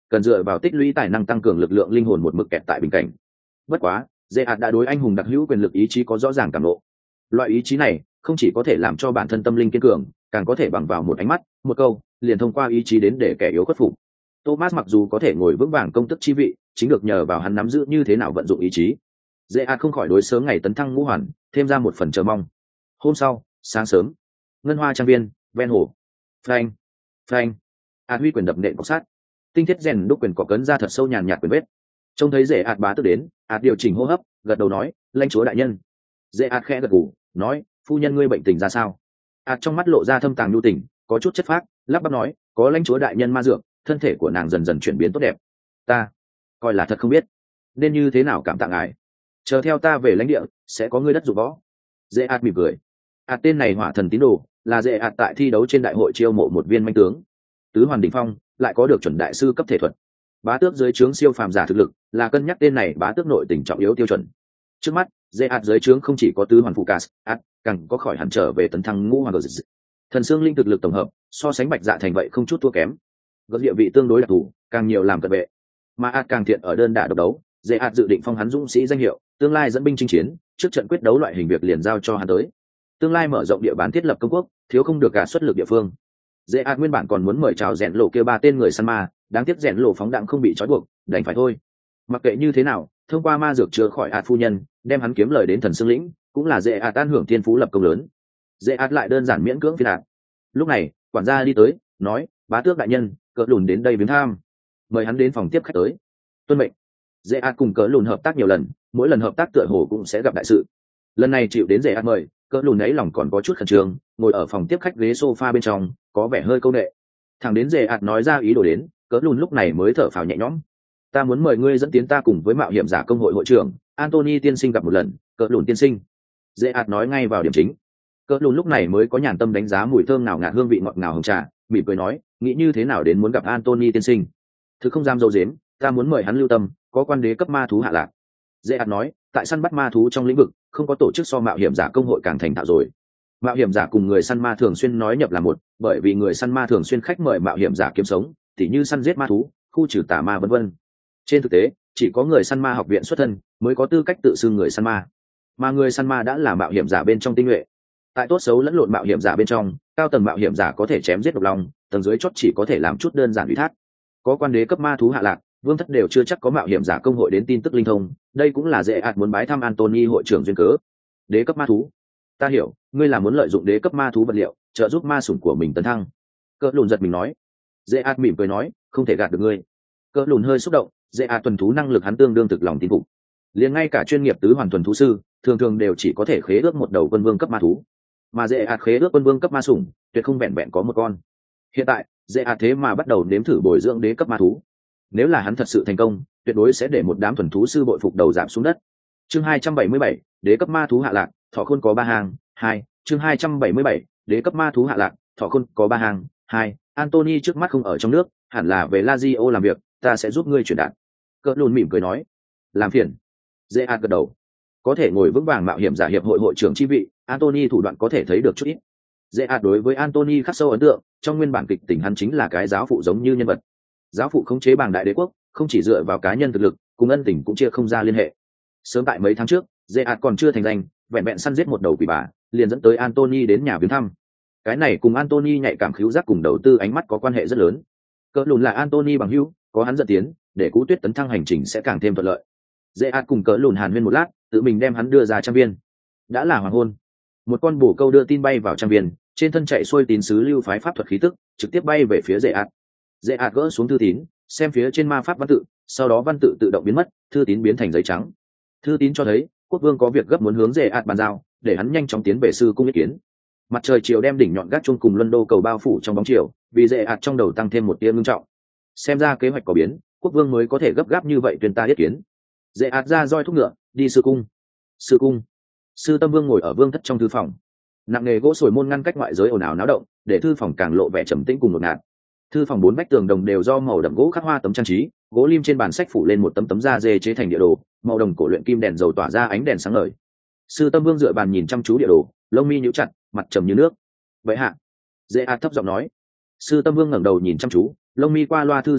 cần dựa vào tích lũy tài năng tăng cường lực lượng linh hồn một mực kẹt tại bình cảnh. Bất quá dễ ạt đã đối anh hùng đặc hữu quyền lực ý chí có rõ ràng cảm lộ. Loại ý chí này không chỉ có thể làm cho bản thân tâm linh kiên cường, càng có thể bằng vào một ánh mắt, một câu liền thông qua ý chí đến để kẻ yếu khuất phục. Thomas mặc dù có thể ngồi vững vàng công tước chi vị, chính được nhờ vào hắn nắm giữ như thế nào vận dụng ý chí. Dễ ạt không khỏi đối sớm ngày tấn thăng ngũ hoàn thêm ra một phần chờ mong. Hôm sau sáng sớm, ngân hoa trang viên ven hồ, phanh phanh, ạt huy quyền đập nện cọc sát, tinh thiết rèn đúc quyền cọc cấn ra thật sâu nhàn nhạt quyền vết. Trông thấy dễ ạt bá tức đến, ạt điều chỉnh hô hấp, gật đầu nói, lãnh chúa đại nhân. Dễ ạt khẽ gật gù nói, phu nhân ngươi bệnh tình ra sao? ạt trong mắt lộ ra thâm tàng nhu tình, có chút chất phác, lắp bắp nói, có lãnh chúa đại nhân ma dược, thân thể của nàng dần dần chuyển biến tốt đẹp. Ta coi là thật không biết nên như thế nào cảm tạ ngài, chờ theo ta về lãnh địa sẽ có ngươi đất dụng võ. Dễ ạt mỉm cười. ạt tên này hỏa thần tín đồ, là dễ ạt tại thi đấu trên đại hội chiêu mộ một viên manh tướng, tứ hoàn đỉnh phong, lại có được chuẩn đại sư cấp thể thuật. Bá tước dưới trướng siêu phàm giả thực lực, là cân nhắc tên này bá tước nội tình trọng yếu tiêu chuẩn. Trước mắt dễ ạt dưới trướng không chỉ có tứ hoàn phụ cas ạt, càng có khỏi hẳn trở về tấn thăng ngũ hoàn gờ. Thần xương linh thực lực tổng hợp so sánh bạch dạ thành vậy không chút thua kém. Gờ địa vị tương đối đặc thù, càng nhiều làm cận vệ, mà ạt càng thiện ở đơn đả độc đấu. Dễ ạt dự định phong hắn dũng sĩ danh hiệu, tương lai dẫn binh chinh chiến, trước trận quyết đấu loại hình việc liền giao cho hắn tới. Tương lai mở rộng địa bàn thiết lập công quốc, thiếu không được cả xuất lực địa phương. Dễ ạt nguyên bản còn muốn mời chào rèn lộ kêu ba tên người săn ma, đáng tiếc rèn lộ phóng đạn không bị trói buộc, đành phải thôi. Mặc kệ như thế nào, thông qua ma dược chữa khỏi ạt phu nhân, đem hắn kiếm lời đến thần xương lĩnh, cũng là dễ ạt tan hưởng thiên phú lập công lớn. Dễ ạt lại đơn giản miễn cưỡng phiên ạt. Lúc này quản gia đi tới, nói, bá tước đại nhân, cỡ lùn đến đây viếng thăm, mời hắn đến phòng tiếp khách tới. Tuân mệnh. Dễ ạt cùng cỡ lùn hợp tác nhiều lần, mỗi lần hợp tác tựa hồ cũng sẽ gặp đại sự. Lần này chịu đến dễ ạt mời, cỡ lùn ấy lòng còn có chút khẩn trương, ngồi ở phòng tiếp khách ghế sofa bên trong, có vẻ hơi câu nệ. Thằng đến dễ ạt nói ra ý đồ đến, cỡ lùn lúc này mới thở phào nhẹ nhõm. Ta muốn mời ngươi dẫn tiến ta cùng với mạo hiểm giả công hội hội trưởng Anthony tiên sinh gặp một lần. Cỡ lùn tiên sinh. Dễ ạt nói ngay vào điểm chính. Cỡ lùn lúc này mới có nhàn tâm đánh giá mùi thơm nào ngạt hương vị ngọt ngào hồng trà, mỉm cười nói, nghĩ như thế nào đến muốn gặp Anthony tiên sinh. Thứ không dám dâu dếm, ta muốn mời hắn lưu tâm, có quan đế cấp ma thú hạ lạc. Dễ ạt nói, tại săn bắt ma thú trong lĩnh vực, không có tổ chức so mạo hiểm giả công hội càng thành thạo rồi. Mạo hiểm giả cùng người săn ma thường xuyên nói nhập là một, bởi vì người săn ma thường xuyên khách mời mạo hiểm giả kiếm sống, tỉ như săn giết ma thú, khu trừ tà ma vân vân. Trên thực tế, chỉ có người săn ma học viện xuất thân mới có tư cách tự xưng người săn ma, mà người săn ma đã là mạo hiểm giả bên trong tinh nhuệ. Tại tốt xấu lẫn lộn mạo hiểm giả bên trong, cao tầng mạo hiểm giả có thể chém giết độc long, tầng dưới chót chỉ có thể làm chút đơn giản ủy thác. Có quan đế cấp ma thú hạ lạc, vương thất đều chưa chắc có mạo hiểm giả công hội đến tin tức linh thông, đây cũng là dễ ạt muốn bái thăm Anthony hội trưởng duyên cớ. Đế cấp ma thú, ta hiểu, ngươi là muốn lợi dụng đế cấp ma thú vật liệu trợ giúp ma sủng của mình tấn thăng. Cỡ lùn giật mình nói. Dễ ạt mỉm cười nói, không thể gạt được ngươi. Cỡ lùn hơi xúc động, dễ ạt tuần thú năng lực hắn tương đương thực lòng tin phục. Liền ngay cả chuyên nghiệp tứ hoàn thuần thú sư thường thường đều chỉ có thể khế ước một đầu quân vương cấp ma thú, mà dễ ạt khế ước quân vương cấp ma sủng tuyệt không vẹn vẹn có một con. Hiện tại dễ ạt thế mà bắt đầu nếm thử bồi dưỡng đế cấp ma thú, nếu là hắn thật sự thành công, tuyệt đối sẽ để một đám thuần thú sư bội phục đầu giảm xuống đất. Chương 277, đế cấp ma thú hạ lạc, thọ khôn có ba hàng. 2. Chương 277, đế cấp ma thú hạ lạc, thọ khôn có ba hàng. 2. Anthony trước mắt không ở trong nước, hẳn là về Lazio làm việc, ta sẽ giúp ngươi chuyển đạt. Cỡ lùn mỉm cười nói, làm phiền. Dễ ạt gật đầu. Có thể ngồi vững vàng mạo hiểm giả hiệp hội hội trưởng chi vị, Anthony thủ đoạn có thể thấy được chút ít. Dễ ạt đối với Anthony khắc sâu ấn tượng, trong nguyên bản kịch tình hắn chính là cái giáo phụ giống như nhân vật. Giáo phụ khống chế bảng đại đế quốc, không chỉ dựa vào cá nhân thực lực, cùng ân tình cũng chia không ra liên hệ. Sớm tại mấy tháng trước, dễ ạt còn chưa thành danh, vẹn vẹn săn giết một đầu quỷ bà, liền dẫn tới Anthony đến nhà viếng thăm. Cái này cùng Anthony nhạy cảm khứu giác cùng đầu tư ánh mắt có quan hệ rất lớn. Cỡ lùn là Anthony bằng hữu, có hắn dẫn tiến, để Cú Tuyết tấn thăng hành trình sẽ càng thêm thuận lợi. Dễ ạt cùng cỡ lùn hàn huyên một lát, tự mình đem hắn đưa ra trang viên. Đã là hoàng hôn, một con bồ câu đưa tin bay vào trang viên, trên thân chạy xuôi tín sứ lưu phái pháp thuật khí tức, trực tiếp bay về phía dễ ạt. Dễ ạt gỡ xuống thư tín, xem phía trên ma pháp văn tự, sau đó văn tự tự động biến mất, thư tín biến thành giấy trắng. Thư tín cho thấy quốc vương có việc gấp muốn hướng dễ ạt bàn giao, để hắn nhanh chóng tiến về sư cung ý kiến. Mặt trời chiều đem đỉnh nhọn gác chuông cùng luân đô cầu bao phủ trong bóng chiều, vì dễ ạt trong đầu tăng thêm một tia ngưng trọng. Xem ra kế hoạch có biến, quốc vương mới có thể gấp gáp như vậy tuyên ta ý kiến. Dễ ạt ra roi thúc ngựa, đi sư cung. Sư cung. Sư Tâm Vương ngồi ở vương thất trong thư phòng, nặng nghề gỗ sồi môn ngăn cách ngoại giới ồn ào náo động, để thư phòng càng lộ vẻ trầm tĩnh cùng ngột ngạt. Thư phòng bốn vách tường đồng đều do màu đậm gỗ khắc hoa tấm trang trí, gỗ lim trên bàn sách phủ lên một tấm da dê chế thành địa đồ, màu đồng cổ luyện kim đèn dầu tỏa ra ánh đèn sáng ngời. Sư Tâm Vương dựa bàn nhìn chăm chú địa đồ, lông mi nhíu chặt, mặt trầm như nước. Vậy hạ. Dễ ạt thấp giọng nói. Sư Tâm Vương ngẩng đầu nhìn chăm chú, lông mi qua loa thư giãn chút,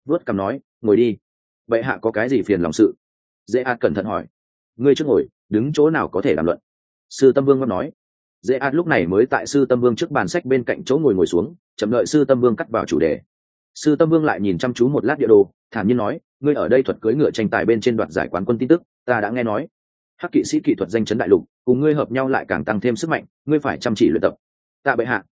vớt cằm nói, ngồi đi. Bệ hạ có cái gì phiền lòng sự? Dễ ạt cẩn thận hỏi. Ngươi trước ngồi, đứng chỗ nào có thể đàm luận. Sư Tâm Vương nói. Dễ ạt lúc này mới tại Sư Tâm Vương trước bàn sách bên cạnh chỗ ngồi xuống, chậm đợi Sư Tâm Vương cắt vào chủ đề. Sư Tâm Vương lại nhìn chăm chú một lát địa đồ, thản nhiên nói, ngươi ở đây thuật cưỡi ngựa tranh tài bên trên đoạt giải quán quân tin tức, ta đã nghe nói. Hắc kỵ sĩ kỹ thuật danh chấn đại lục, cùng ngươi hợp nhau lại càng tăng thêm sức mạnh, ngươi phải chăm chỉ luyện tập. Tạ bệ hạ.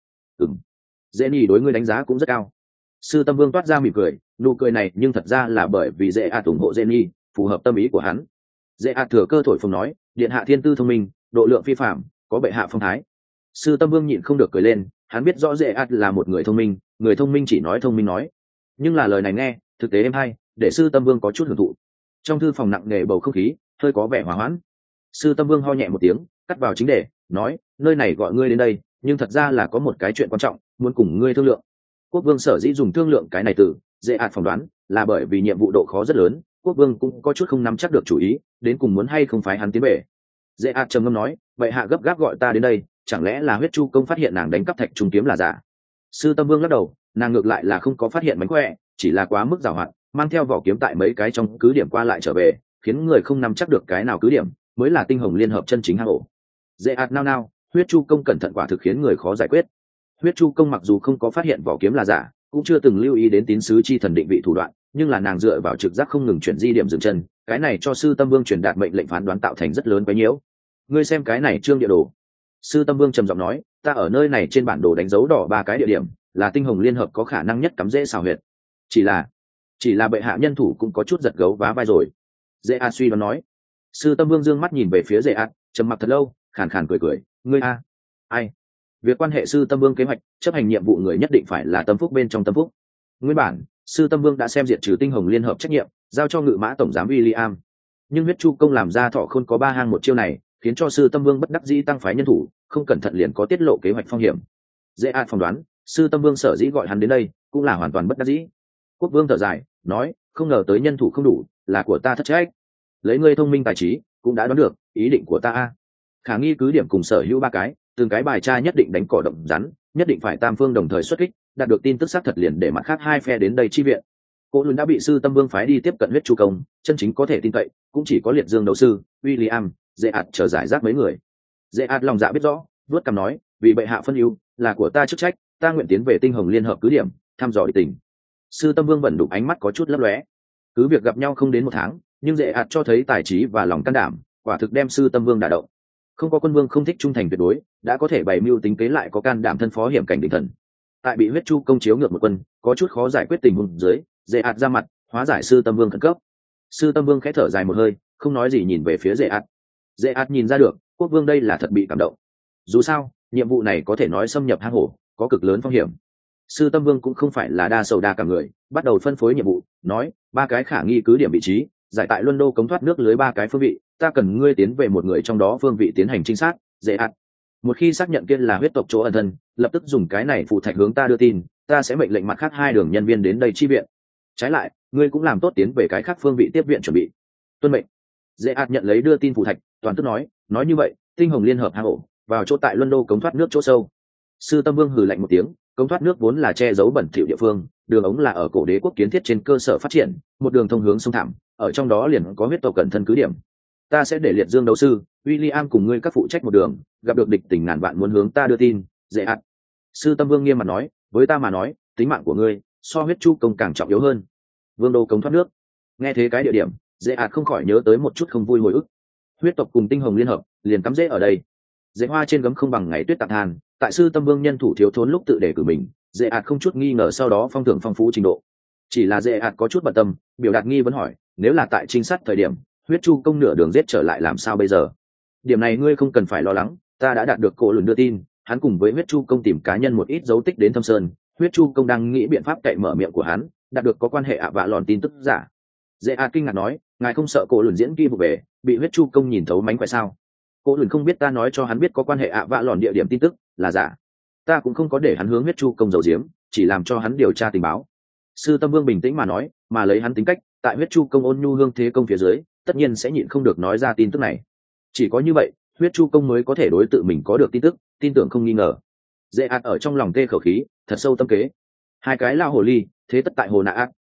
Dễ nhì đối ngươi đánh giá cũng rất cao. Sư Tâm Vương toát ra mỉm cười, nụ cười này nhưng thật ra là bởi vì dễ ạt ủng hộ dễ nhì, phù hợp tâm ý của hắn. Dễ ạt thừa cơ thổi phồng nói, điện hạ thiên tư thông minh, độ lượng phi phạm, có bệ hạ phong thái. Sư Tâm Vương nhịn không được cười lên, hắn biết rõ dễ ạt là một người thông minh chỉ nói thông minh nói, nhưng là lời này nghe thực tế êm hay, để Sư Tâm Vương có chút hưởng thụ. Trong thư phòng nặng nề bầu không khí hơi có vẻ hòa hoãn. Sư Tâm Vương ho nhẹ một tiếng, cắt vào chính đề, nói, nơi này gọi ngươi đến đây, nhưng thật ra là có một cái chuyện quan trọng muốn cùng ngươi thương lượng. Quốc vương sở dĩ dùng thương lượng cái này từ dễ ạt phỏng đoán là bởi vì nhiệm vụ độ khó rất lớn, quốc vương cũng có chút không nắm chắc được chủ ý, đến cùng muốn hay không phái hắn tiến về. Dễ ạt trầm ngâm nói, vậy hạ gấp gáp gọi ta đến đây, chẳng lẽ là huyết chu công phát hiện nàng đánh cắp thạch trung kiếm là giả? Sư Tâm Vương lắc đầu, nàng ngược lại là không có phát hiện mánh khỏe, chỉ là quá mức giàu hạn, mang theo vỏ kiếm tại mấy cái trong cứ điểm qua lại trở về, khiến người không nắm chắc được cái nào cứ điểm mới là tinh hồng liên hợp chân chính hang ổ. Dễ ạt nao, huyết chu công cẩn thận quả thực khiến người khó giải quyết. Huyết chu công mặc dù không có phát hiện vỏ kiếm là giả, cũng chưa từng lưu ý đến tín sứ chi thần định vị thủ đoạn, nhưng là nàng dựa vào trực giác không ngừng chuyển di điểm dừng chân, cái này cho Sư Tâm Vương truyền đạt mệnh lệnh phán đoán tạo thành rất lớn quấy nhiễu. Ngươi xem cái này trương địa đồ. Sư Tâm Vương trầm giọng nói, ta ở nơi này trên bản đồ đánh dấu đỏ 3 cái địa điểm, là tinh hồng liên hợp có khả năng nhất cắm rễ xào huyệt. Chỉ là bệ hạ nhân thủ cũng có chút giật gấu vá vai rồi. Dễ A suy đoán nói. Sư Tâm Vương dương mắt nhìn về phía Dễ A, trầm mặc thật lâu, khàn khàn cười, ngươi a, ai? Việc quan hệ Sư Tâm Vương kế hoạch, chấp hành nhiệm vụ người nhất định phải là tâm phúc bên trong tâm phúc. Nguyên bản, Sư Tâm Vương đã xem diệt trừ tinh hồng liên hợp trách nhiệm, giao cho ngự mã tổng giám William. Nhưng huyết chu công làm ra thọ khôn có 3 hang một chiêu này, khiến cho Sư Tâm Vương bất đắc dĩ tăng phái nhân thủ, không cẩn thận liền có tiết lộ kế hoạch phong hiểm. Dễ A phỏng đoán, Sư Tâm Vương sở dĩ gọi hắn đến đây, cũng là hoàn toàn bất đắc dĩ. Quốc vương thở dài, nói, không ngờ tới nhân thủ không đủ, là của ta thất trách. Lấy ngươi thông minh tài trí, cũng đã đoán được ý định của ta. Khả nghi cứ điểm cùng sở hữu 3 cái, từng cái bài tra nhất định đánh cỏ động rắn, nhất định phải tam phương đồng thời xuất kích, đạt được tin tức xác thật liền để mặt khác 2 phe đến đây chi viện. Cô luôn đã bị Sư Tâm Vương phái đi tiếp cận huyết chu công, chân chính có thể tin cậy cũng chỉ có liệt dương đấu sư William, Dễ ạt chờ giải rác mấy người. Dễ ạt lòng dạ biết rõ, vuốt cằm nói, vì bệ hạ phân ưu, là của ta chức trách, ta nguyện tiến về tinh hồng liên hợp cứ điểm, thăm dò địch tình. Sư Tâm Vương bẩn đục ánh mắt có chút lấp lóe. Cứ việc gặp nhau không đến 1 tháng, nhưng Dễ ạt cho thấy tài trí và lòng can đảm, quả thực đem Sư Tâm Vương đả động. Không có quân vương không thích trung thành tuyệt đối, đã có thể bày mưu tính kế lại có can đảm thân phó hiểm cảnh đỉnh thần. Tại bị huyết chu công chiếu ngược một quân, có chút khó giải quyết tình huống dưới, Dễ ạt ra mặt, hóa giải Sư Tâm Vương khẩn cấp. Sư Tâm Vương khẽ thở dài một hơi, không nói gì nhìn về phía Dễ ạt. Dễ ạt nhìn ra được, quốc vương đây là thật bị cảm động. Dù sao, nhiệm vụ này có thể nói xâm nhập hang hổ, có cực lớn phong hiểm. Sư Tâm Vương cũng không phải là đa sầu đa cả người, bắt đầu phân phối nhiệm vụ, nói, 3 cái khả nghi cứ điểm vị trí, giải tại Luân Đô cống thoát nước lưới 3 cái phương vị, ta cần ngươi tiến về một người trong đó phương vị tiến hành trinh sát. Dễ ạt, một khi xác nhận kiên là huyết tộc chỗ ẩn thân, lập tức dùng cái này phụ thạch hướng ta đưa tin, ta sẽ mệnh lệnh mặt khác 2 đường nhân viên đến đây chi viện. Trái lại, ngươi cũng làm tốt tiến về cái khác phương vị tiếp viện chuẩn bị. Tuân mệnh. Dễ ạt nhận lấy đưa tin phụ thạch, toàn tức nói như vậy, tinh hồng liên hợp hang ổ, vào chỗ tại Luân Đô cống thoát nước chỗ sâu. Sư Tâm Vương hừ lạnh một tiếng, cống thoát nước vốn là che giấu bẩn thỉu địa phương, đường ống là ở cổ đế quốc kiến thiết trên cơ sở phát triển, một đường thông hướng sông thẳm, ở trong đó liền có huyết tộc cẩn thân cứ điểm. Ta sẽ để liệt dương đấu sư William cùng ngươi các phụ trách một đường, gặp được địch tình ngàn vạn muốn hướng ta đưa tin. Dễ ạt. Sư Tâm Vương nghiêm mặt nói, với ta mà nói, tính mạng của ngươi so huyết chu công càng trọng yếu hơn. Vương đô cống thoát nước. Nghe thế cái địa điểm, Dễ ạt không khỏi nhớ tới một chút không vui hồi ức. Huyết tộc cùng tinh hồng liên hợp liền cắm rễ ở đây. Dễ hoa trên gấm không bằng ngày tuyết tạc than, tại Sư Tâm Vương nhân thủ thiếu thốn lúc tự đề cử mình, Dễ ạt không chút nghi ngờ sau đó phong thưởng phong phú trình độ. Chỉ là Dễ ạt có chút bận tâm, biểu đạt nghi vấn hỏi, nếu là tại trinh sát thời điểm, huyết chu công nửa đường giết trở lại làm sao bây giờ? Điểm này ngươi không cần phải lo lắng, ta đã đạt được cổ lùn đưa tin, hắn cùng với huyết chu công tìm cá nhân một ít dấu tích đến Thâm Sơn, huyết chu công đang nghĩ biện pháp cậy mở miệng của hắn, đạt được có quan hệ ạ vạ lòn tin tức giả. Dễ ạt kinh ngạc nói, ngài không sợ cổ lùn diễn kỹ vụ về, bị huyết chu công nhìn thấu mánh khỏe sao? Cổ lùn không biết ta nói cho hắn biết có quan hệ ạ vạ lòn địa điểm tin tức là giả, ta cũng không có để hắn hướng huyết chu công giấu giếm, chỉ làm cho hắn điều tra tình báo. Sư Tâm Vương bình tĩnh mà nói, mà lấy hắn tính cách, tại huyết chu công ôn nhu hương thế công phía dưới, tất nhiên sẽ nhịn không được nói ra tin tức này. Chỉ có như vậy, huyết chu công mới có thể đối tự mình có được tin tức, tin tưởng không nghi ngờ. Dễ ạt ở trong lòng tê khẩu khí, thật sâu tâm kế. 2 cái lao hồ ly, thế tất tại hồ nạ ác,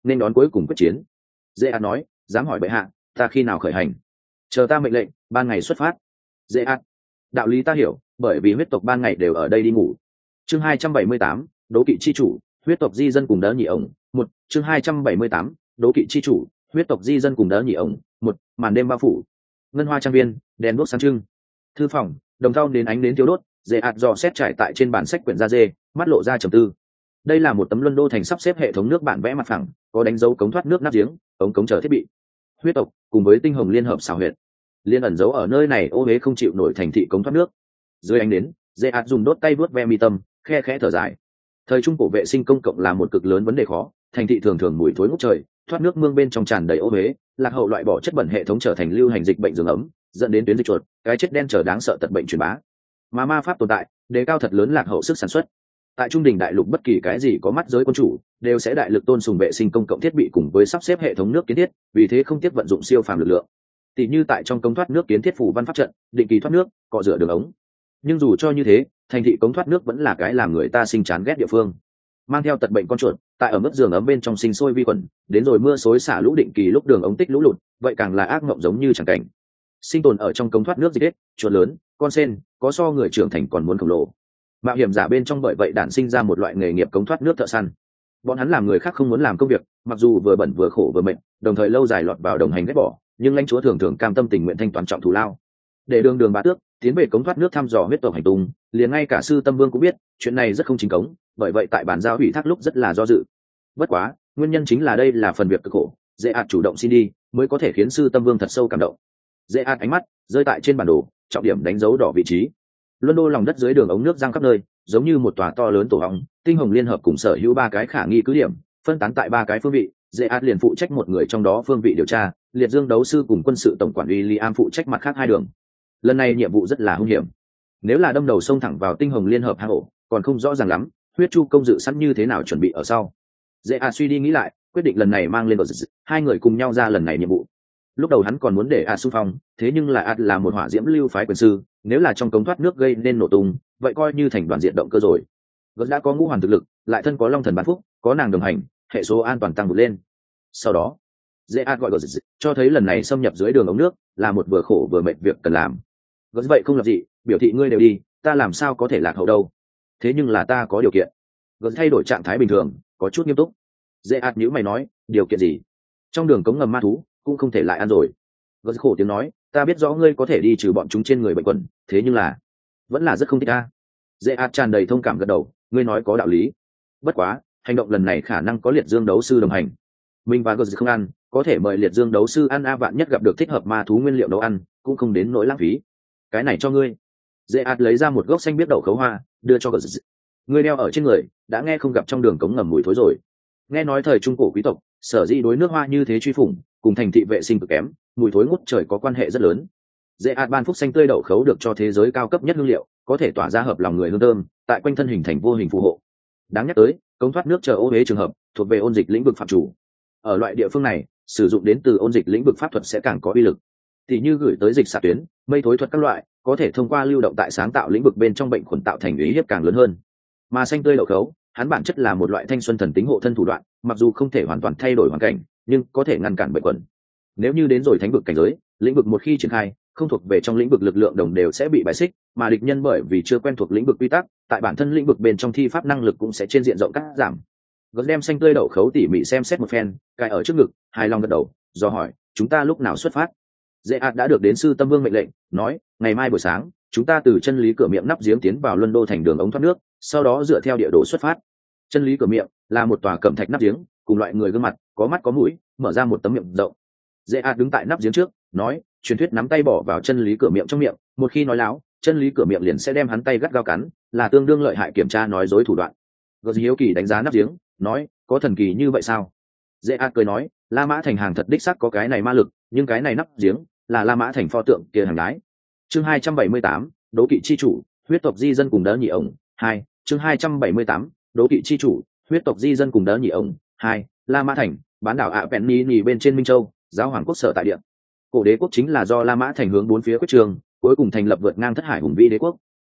nên đón cuối cùng quyết chiến. Dễ ạt nói, dám hỏi bệ hạ, ta khi nào khởi hành? Chờ ta mệnh lệnh, ban ngày xuất phát. Dễ ạt, đạo lý ta hiểu, bởi vì huyết tộc ban ngày đều ở đây đi ngủ. Chương 278, đố kỵ chi chủ, huyết tộc di dân cùng đỡ nhị ổng. Một, chương 278, đố kỵ chi chủ, huyết tộc di dân cùng đỡ nhị ổng. Một, màn đêm bao phủ. Ngân hoa trang viên, đèn đuốc sáng trưng. Thư phòng, đồng thau đến ánh đến thiếu đốt. Dễ ạt dò xét trải tại trên bản sách quyển da dê, mắt lộ ra trầm tư. Đây là một tấm luân đô thành sắp xếp hệ thống nước bản vẽ mặt phẳng, có đánh dấu cống thoát nước nắp giếng, ống cống chờ thiết bị. Huyết tộc cùng với tinh hồng liên hợp xảo huyệt, liên ẩn giấu ở nơi này ô uế không chịu nổi thành thị cống thoát nước. Dưới ánh đến, Dễ ạt dùng đốt tay vuốt ve mi tâm, khe khẽ thở dài. Thời trung cổ vệ sinh công cộng là một cực lớn vấn đề khó, thành thị thường thường mùi thối ngút trời, thoát nước mương bên trong tràn đầy ô uế, lạc hậu loại bỏ chất bẩn hệ thống trở thành lưu hành dịch bệnh giường ấm, dẫn đến tuyến dịch chuột, cái chết đen trở đáng sợ tật bệnh truyền bá. Mà ma pháp tồn tại, đề cao thật lớn lạc hậu sức sản xuất. Tại trung đình đại lục bất kỳ cái gì có mắt giới quân chủ đều sẽ đại lực tôn sùng vệ sinh công cộng thiết bị cùng với sắp xếp hệ thống nước kiến thiết, vì thế không tiếc vận dụng siêu phàm lực lượng. Tỷ như tại trong cống thoát nước kiến thiết phủ văn pháp trận, định kỳ thoát nước, cọ rửa đường ống. Nhưng dù cho như thế, thành thị cống thoát nước vẫn là cái làm người ta sinh chán ghét địa phương. Mang theo tật bệnh con chuột, tại ở mức giường ấm bên trong sinh sôi vi khuẩn, đến rồi mưa xối xả lũ định kỳ lúc đường ống tích lũ lụt, vậy càng là ác mộng giống như chẳng cảnh. Sinh tồn ở trong cống thoát nước dịch ếch, chuột lớn, con sen, có so người trưởng thành còn muốn khổng lồ. Mạo hiểm giả bên trong bởi vậy đản sinh ra một loại nghề nghiệp cống thoát nước thợ săn. Bọn hắn làm người khác không muốn làm công việc, mặc dù vừa bẩn vừa khổ vừa mệt, đồng thời lâu dài lọt vào đồng hành ghét bỏ, nhưng lãnh chúa thường thường cam tâm tình nguyện thanh toán trọng thù lao. Để đường đường bá tước tiến về cống thoát nước thăm dò huyết tộc hành tung, liền ngay cả sư tâm vương cũng biết chuyện này rất không chính cống, bởi vậy tại bàn giao ủy thác lúc rất là do dự. Bất quá, nguyên nhân chính là đây là phần việc cực khổ, Dễ ạt chủ động xin đi, mới có thể khiến sư tâm vương thật sâu cảm động. Dễ ạt ánh mắt rơi tại trên bản đồ, trọng điểm đánh dấu đỏ vị trí. Luân đô lòng đất dưới đường ống nước giang khắp nơi, giống như một tòa to lớn tổ hóng. Tinh hồng liên hợp cùng sở hữu 3 cái khả nghi cứ điểm, phân tán tại 3 cái phương vị. Dễ ạt liền phụ trách một người trong đó phương vị điều tra, liệt dương đấu sư cùng quân sự tổng quản William phụ trách mặt khác 2 đường. Lần này nhiệm vụ rất là hung hiểm, nếu là đâm đầu xông thẳng vào tinh hồng liên hợp hang ổ, còn không rõ ràng lắm huyết chu công dự sẵn như thế nào chuẩn bị ở sau. Dễ ạt suy đi nghĩ lại, quyết định lần này mang lên vào 2 người cùng nhau ra lần này nhiệm vụ. Lúc đầu hắn còn muốn để ạt xung phong, thế nhưng là ạt là một hỏa diễm lưu phái quyền sư, nếu là trong cống thoát nước gây nên nổ tung, vậy coi như thành đoàn diện động cơ rồi. Gớt đã có ngũ hoàn thực lực, lại thân có long thần bán phúc, có nàng đồng hành, hệ số an toàn tăng vượt lên. Sau đó dễ ạt gọi Gớt cho thấy lần này xâm nhập dưới đường ống nước là một vừa khổ vừa mệt việc cần làm. Gớt vậy không lập gì, biểu thị ngươi đều đi, ta làm sao có thể lạc hậu đâu. Thế nhưng là ta có điều kiện. Gớt thay đổi trạng thái bình thường, có chút nghiêm túc. Dễ ạt nhíu mày nói, điều kiện gì? Trong đường cống ngầm ma thú cũng không thể lại ăn rồi. Gớt khổ tiếng nói, ta biết rõ ngươi có thể đi trừ bọn chúng trên người bệnh quần, thế nhưng là vẫn là rất không thích ta. Dễ ạt tràn đầy thông cảm gật đầu, ngươi nói có đạo lý. Bất quá hành động lần này khả năng có liệt dương đấu sư đồng hành, mình và Gớt không ăn, có thể mời liệt dương đấu sư ăn a, vạn nhất gặp được thích hợp ma thú nguyên liệu nấu ăn, cũng không đến nỗi lãng phí. Cái này cho ngươi. Dễ ạt lấy ra một gốc xanh biết đậu khấu hoa, đưa cho Gớt. Ngươi đeo ở trên người, đã nghe không gặp trong đường cống ngầm mùi thối rồi. Nghe nói thời trung cổ quý tộc sở dĩ đối nước hoa như thế truy phủng, cùng thành thị vệ sinh cực kém, mùi thối ngút trời có quan hệ rất lớn. Dễ ạt ban phúc xanh tươi đậu khấu được cho thế giới cao cấp nhất hương liệu, có thể tỏa ra hợp lòng người hương thơm, tại quanh thân hình thành vô hình phù hộ. Đáng nhắc tới, cống thoát nước chờ ô uế trường hợp thuộc về ôn dịch lĩnh vực phạm chủ. Ở loại địa phương này, sử dụng đến từ ôn dịch lĩnh vực pháp thuật sẽ càng có uy lực. Tỷ như gửi tới dịch xạ tuyến, mây thối thuật các loại, có thể thông qua lưu động tại sáng tạo lĩnh vực bên trong bệnh khuẩn tạo thành uy hiếp càng lớn hơn. Mà xanh tươi đậu khấu, hắn bản chất là một loại thanh xuân thần tính hộ thân thủ đoạn, mặc dù không thể hoàn toàn thay đổi hoàn cảnh, nhưng có thể ngăn cản bệnh khuẩn. Nếu như đến rồi thánh vực cảnh giới, lĩnh vực một khi triển khai, không thuộc về trong lĩnh vực lực lượng đồng đều sẽ bị bài xích, mà địch nhân bởi vì chưa quen thuộc lĩnh vực quy tắc, tại bản thân lĩnh vực bên trong thi pháp năng lực cũng sẽ trên diện rộng cắt giảm. Gớt đem xanh tươi đậu khấu tỉ mỉ xem xét một phen, cài ở trước ngực, hài lòng gật đầu, do hỏi, chúng ta lúc nào xuất phát? Dễ ạt đã được đến sư tâm vương mệnh lệnh, nói, ngày mai buổi sáng, chúng ta từ chân lý cửa miệng nắp giếng tiến vào Luân Đô thành đường ống thoát nước, sau đó dựa theo địa đồ xuất phát. Chân lý cửa miệng là một tòa cẩm thạch nắp giếng, cùng loại người gương mặt, có mắt có mũi, mở ra một tấm miệng rộng. Dễ ạt đứng tại nắp giếng trước, nói, truyền thuyết nắm tay bỏ vào chân lý cửa miệng trong miệng, một khi nói láo, chân lý cửa miệng liền sẽ đem hắn tay gắt gao cắn, là tương đương lợi hại kiểm tra nói dối thủ đoạn. Gớt hiếu kỳ đánh giá nắp giếng, nói, có thần kỳ như vậy sao? Dễ ạt cười nói, La Mã thành hàng thật đích xác có cái này ma lực, nhưng cái này nắp giếng là La Mã thành pho tượng kia hàng đái. Chương 278, đố kỵ chi chủ, huyết tộc di dân cùng đỡ nhị ổng. 2, chương 278, đố kỵ chi chủ, huyết tộc di dân cùng đỡ nhị ổng. 2, La Mã thành, bán đảo Apennine bên trên Minh Châu, giáo hoàng quốc sở tại địa. Cổ đế quốc chính là do La Mã thành hướng bốn phía quyết trường, cuối cùng thành lập vượt ngang thất hải hùng vĩ đế quốc.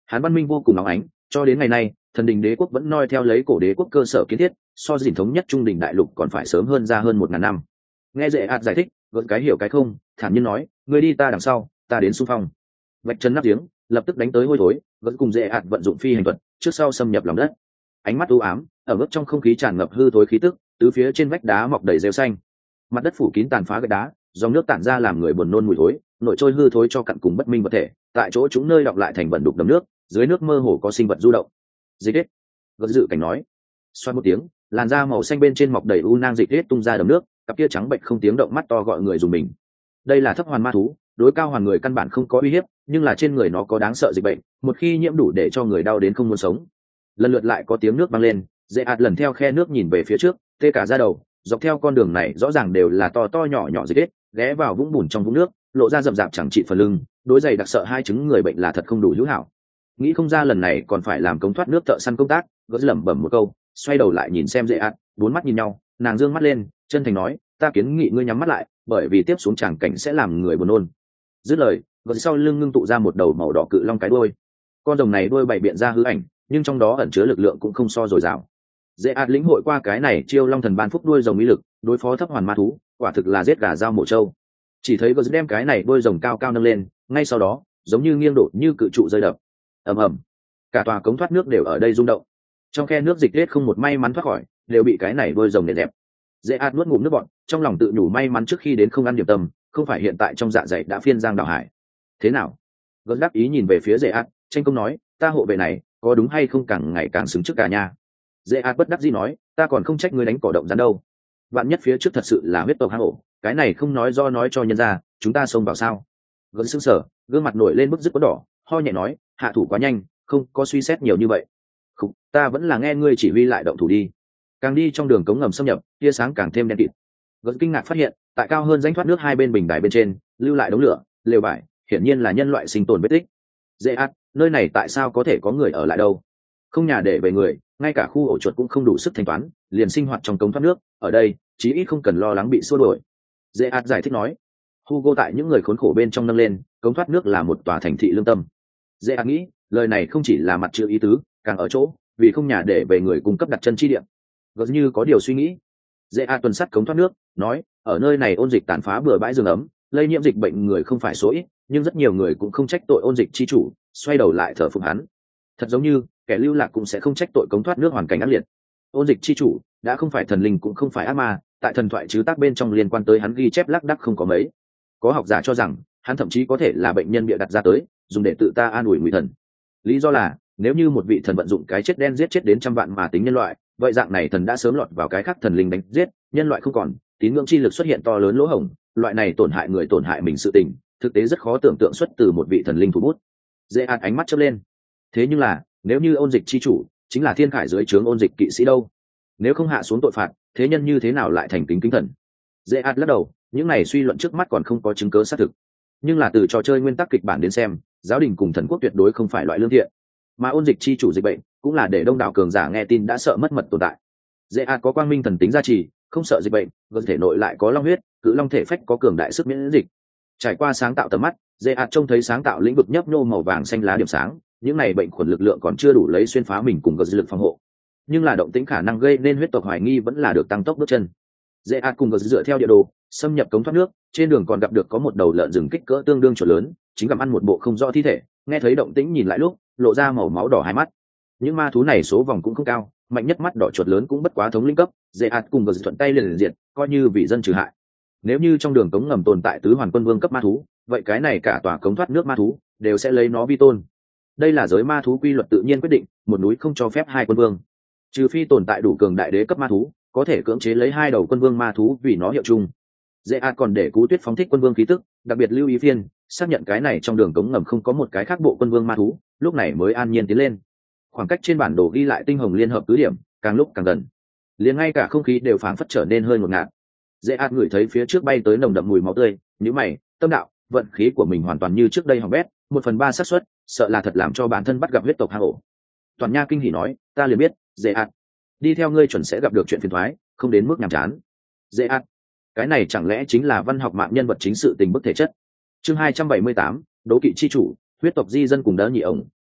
Hán văn minh vô cùng nóng ánh, cho đến ngày nay thần đình đế quốc vẫn noi theo lấy cổ đế quốc cơ sở kiến thiết, so dình thống nhất trung đình đại lục còn phải sớm hơn ra hơn 1000 năm. Nghe dễ ạt giải thích, gợt cái hiểu cái không, thản nhiên nói, người đi ta đằng sau, ta đến xung phong. Vạch chân nắp giếng lập tức đánh tới hôi thối, gợt cùng dễ ạt vận dụng phi hành thuật trước sau xâm nhập lòng đất. Ánh mắt u ám ở mức trong không khí tràn ngập hư thối khí tức, tứ phía trên vách đá mọc đầy rêu xanh, mặt đất phủ kín tàn phá gạch đá, dòng nước tản ra làm người buồn nôn mùi thối, nổi trôi hư thối cho cặn cùng bất minh vật thể, tại chỗ chúng nơi đọng lại thành vẩn đục đầm nước, dưới nước mơ hồ có sinh vật du động. Dịch hết, gợt dự cảnh nói. Xoay một tiếng, làn da màu xanh bên trên mọc đầy u nang dịch hết tung ra đầm nước, cặp kia trắng bệnh không tiếng động mắt to gọi người dùng mình. Đây là thấp hoàn ma thú, đối cao hoàn người căn bản không có uy hiếp, nhưng là trên người nó có đáng sợ dịch bệnh, một khi nhiễm đủ để cho người đau đến không muốn sống. Lần lượt lại có tiếng nước vang lên, dễ ạt lần theo khe nước nhìn về phía trước, tê cả da đầu, dọc theo con đường này rõ ràng đều là to to nhỏ nhỏ dịch hết, ghé vào vũng bùn trong vũng nước, lộ ra rậm rạp chẳng trị phần lưng, đối dày đặc sợ hai chứng người bệnh là thật không đủ hữu hảo. Nghĩ không ra lần này còn phải làm công thoát nước thợ săn công tác, gỡ lẩm bẩm một câu, xoay đầu lại nhìn xem dễ ạt, bốn mắt nhìn nhau, nàng dương mắt lên, chân thành nói, ta kiến nghị ngươi nhắm mắt lại, bởi vì tiếp xuống tràng cảnh sẽ làm người buồn nôn. Dứt lời, gỡ sau lưng ngưng tụ ra một đầu màu đỏ cự long cái đuôi. Con rồng này đuôi bày biện ra hư ảnh, nhưng trong đó ẩn chứa lực lượng cũng không so dồi dào. Dễ ạt lĩnh hội qua cái này chiêu long thần ban phúc đuôi rồng ý lực, đối phó thấp hoàn ma thú, quả thực là giết gà dao mổ trâu. Chỉ thấy gỡ đem cái này đuôi rồng cao cao nâng lên, ngay sau đó, giống như nghiêng đổ như cự trụ rơi đập. Ầm ầm, cả tòa cống thoát nước đều ở đây rung động. Trong khe nước dịch lết không một may mắn thoát khỏi, đều bị cái này đuôi rồng nện đẹp. Dễ ạt nuốt ngụm nước bọt, trong lòng tự nhủ may mắn trước khi đến không ăn điểm tâm, không phải hiện tại trong dạ dày đã phiên giang đảo hải. Thế nào? Gỡ đáp ý nhìn về phía dễ ạt, tranh công nói, ta hộ vệ này có đúng hay không càng ngày càng xứng trước cả nhà. Dễ ạt bất đắc dĩ nói, ta còn không trách ngươi đánh cỏ động rắn đâu. Bạn nhất phía trước thật sự là huyết tộc hang ổ, cái này không nói do nói cho nhân ra, chúng ta xông vào sao? Gỡ sững sờ, gương mặt nổi lên bức dứt có đỏ, ho nhẹ nói, hạ thủ quá nhanh, không có suy xét nhiều như vậy. Không, ta vẫn là nghe ngươi chỉ huy lại động thủ đi. Càng đi trong đường cống ngầm xâm nhập, tia sáng càng thêm đen kịt. Gỡ kinh ngạc phát hiện, tại cao hơn rãnh thoát nước hai bên bình đài bên trên, lưu lại đống lửa, lều vải, hiển nhiên là nhân loại sinh tồn vết tích. Dễ ạt, nơi này tại sao có thể có người ở lại đâu? Không nhà để về người, ngay cả khu ổ chuột cũng không đủ sức thanh toán, liền sinh hoạt trong cống thoát nước, ở đây, chí ít không cần lo lắng bị xua đuổi. Dễ ạt giải thích nói. Hugo tại những người khốn khổ bên trong nâng lên, cống thoát nước là một tòa thành thị lương tâm. Dễ ạt nghĩ, lời này không chỉ là mặt chữ ý tứ, càng ở chỗ, vì không nhà để về người cung cấp đặt chân chi địa. Gần như có điều suy nghĩ. Dễ ạt tuần sắt cống thoát nước, nói, ở nơi này ôn dịch tàn phá bừa bãi rừng ấm, lây nhiễm dịch bệnh người không phải số ít, nhưng rất nhiều người cũng không trách tội ôn dịch chi chủ, xoay đầu lại thờ phụng hắn. Thật giống như kẻ lưu lạc cũng sẽ không trách tội cống thoát nước hoàn cảnh ác liệt. Ôn dịch chi chủ đã không phải thần linh cũng không phải ác ma, tại thần thoại chứ tác bên trong liên quan tới hắn ghi chép lác đác không có mấy. Có học giả cho rằng hắn thậm chí có thể là bệnh nhân bịa đặt ra tới, dùng để tự ta an ủi ngụy thần. Lý do là nếu như một vị thần vận dụng cái chết đen giết chết đến trăm vạn mà tính nhân loại, vậy dạng này thần đã sớm lọt vào cái khác thần linh đánh giết, nhân loại không còn, tín ngưỡng chi lực xuất hiện to lớn lỗ hổng, loại này tổn hại người tổn hại mình sự tình, thực tế rất khó tưởng tượng xuất từ một vị thần linh thủ bút. Dễ ạt ánh mắt chớp lên. Thế nhưng là nếu như ôn dịch chi chủ chính là thiên khải dưới trướng ôn dịch kỵ sĩ đâu? Nếu không hạ xuống tội phạt, thế nhân như thế nào lại thành kính kính thần? Dễ ạt lắc đầu, những này suy luận trước mắt còn không có chứng cứ xác thực. Nhưng là từ trò chơi nguyên tắc kịch bản đến xem, giáo đình cùng thần quốc tuyệt đối không phải loại lương thiện, mà ôn dịch chi chủ dịch bệnh cũng là để đông đảo cường giả nghe tin đã sợ mất mật tồn tại. Dễ ạt có quang minh thần tính gia trì, không sợ dịch bệnh, cơ thể nội lại có long huyết, cự long thể phách có cường đại sức miễn dịch. Trải qua sáng tạo tầm mắt, dễ ạt trông thấy sáng tạo lĩnh vực nhấp nhô màu vàng xanh lá điểm sáng, những này bệnh khuẩn lực lượng còn chưa đủ lấy xuyên phá mình cùng lực phòng hộ, nhưng là động tĩnh khả năng gây nên huyết tộc hoài nghi vẫn là được tăng tốc bước chân. Dễ ạt cùng dựa theo địa đồ xâm nhập cống thoát nước, trên đường còn gặp được có một đầu lợn rừng kích cỡ tương đương chuột lớn, chính gặm ăn một bộ không rõ thi thể. Nghe thấy động tĩnh nhìn lại lúc, lộ ra màu máu đỏ hai mắt. Những ma thú này số vòng cũng không cao, mạnh nhất mắt đỏ chuột lớn cũng bất quá thống lĩnh cấp. Dễ ạt cùng thuận tay liền diệt, coi như vì dân trừ hại. Nếu như trong đường cống ngầm tồn tại tứ hoàn quân vương cấp ma thú, vậy cái này cả tòa cống thoát nước ma thú đều sẽ lấy nó vi tôn. Đây là giới ma thú quy luật tự nhiên quyết định, một núi không cho phép hai quân vương, trừ phi tồn tại đủ cường đại đế cấp ma thú, có thể cưỡng chế lấy hai đầu quân vương ma thú vì nó hiệu chung. Dễ ạt còn để Cú Tuyết phóng thích quân vương khí tức, đặc biệt lưu ý phiên xác nhận cái này trong đường cống ngầm không có một cái khác bộ quân vương ma thú, lúc này mới an nhiên tiến lên. Khoảng cách trên bản đồ ghi lại tinh hồng liên hợp cứ điểm càng lúc càng gần, liền ngay cả không khí đều phảng phất trở nên hơi ngột ngạt. Dễ ạt ngửi thấy phía trước bay tới nồng đậm mùi máu tươi, nhíu mày, tâm đạo, vận khí của mình hoàn toàn như trước đây hỏng bét, 1/3 xác suất, sợ là thật làm cho bản thân bắt gặp huyết tộc hang ổ. Toàn Nha kinh hỉ nói, ta liền biết, Dễ ạt, đi theo ngươi chuẩn sẽ gặp được chuyện phiền toái, không đến mức nhàm chán. Dễ ạt, cái này chẳng lẽ chính là văn học mạng nhân vật chính sự tình bức thể chất. Chương 278, đố kỵ chi chủ, huyết tộc di dân cùng đỡ nhị ổng. 3,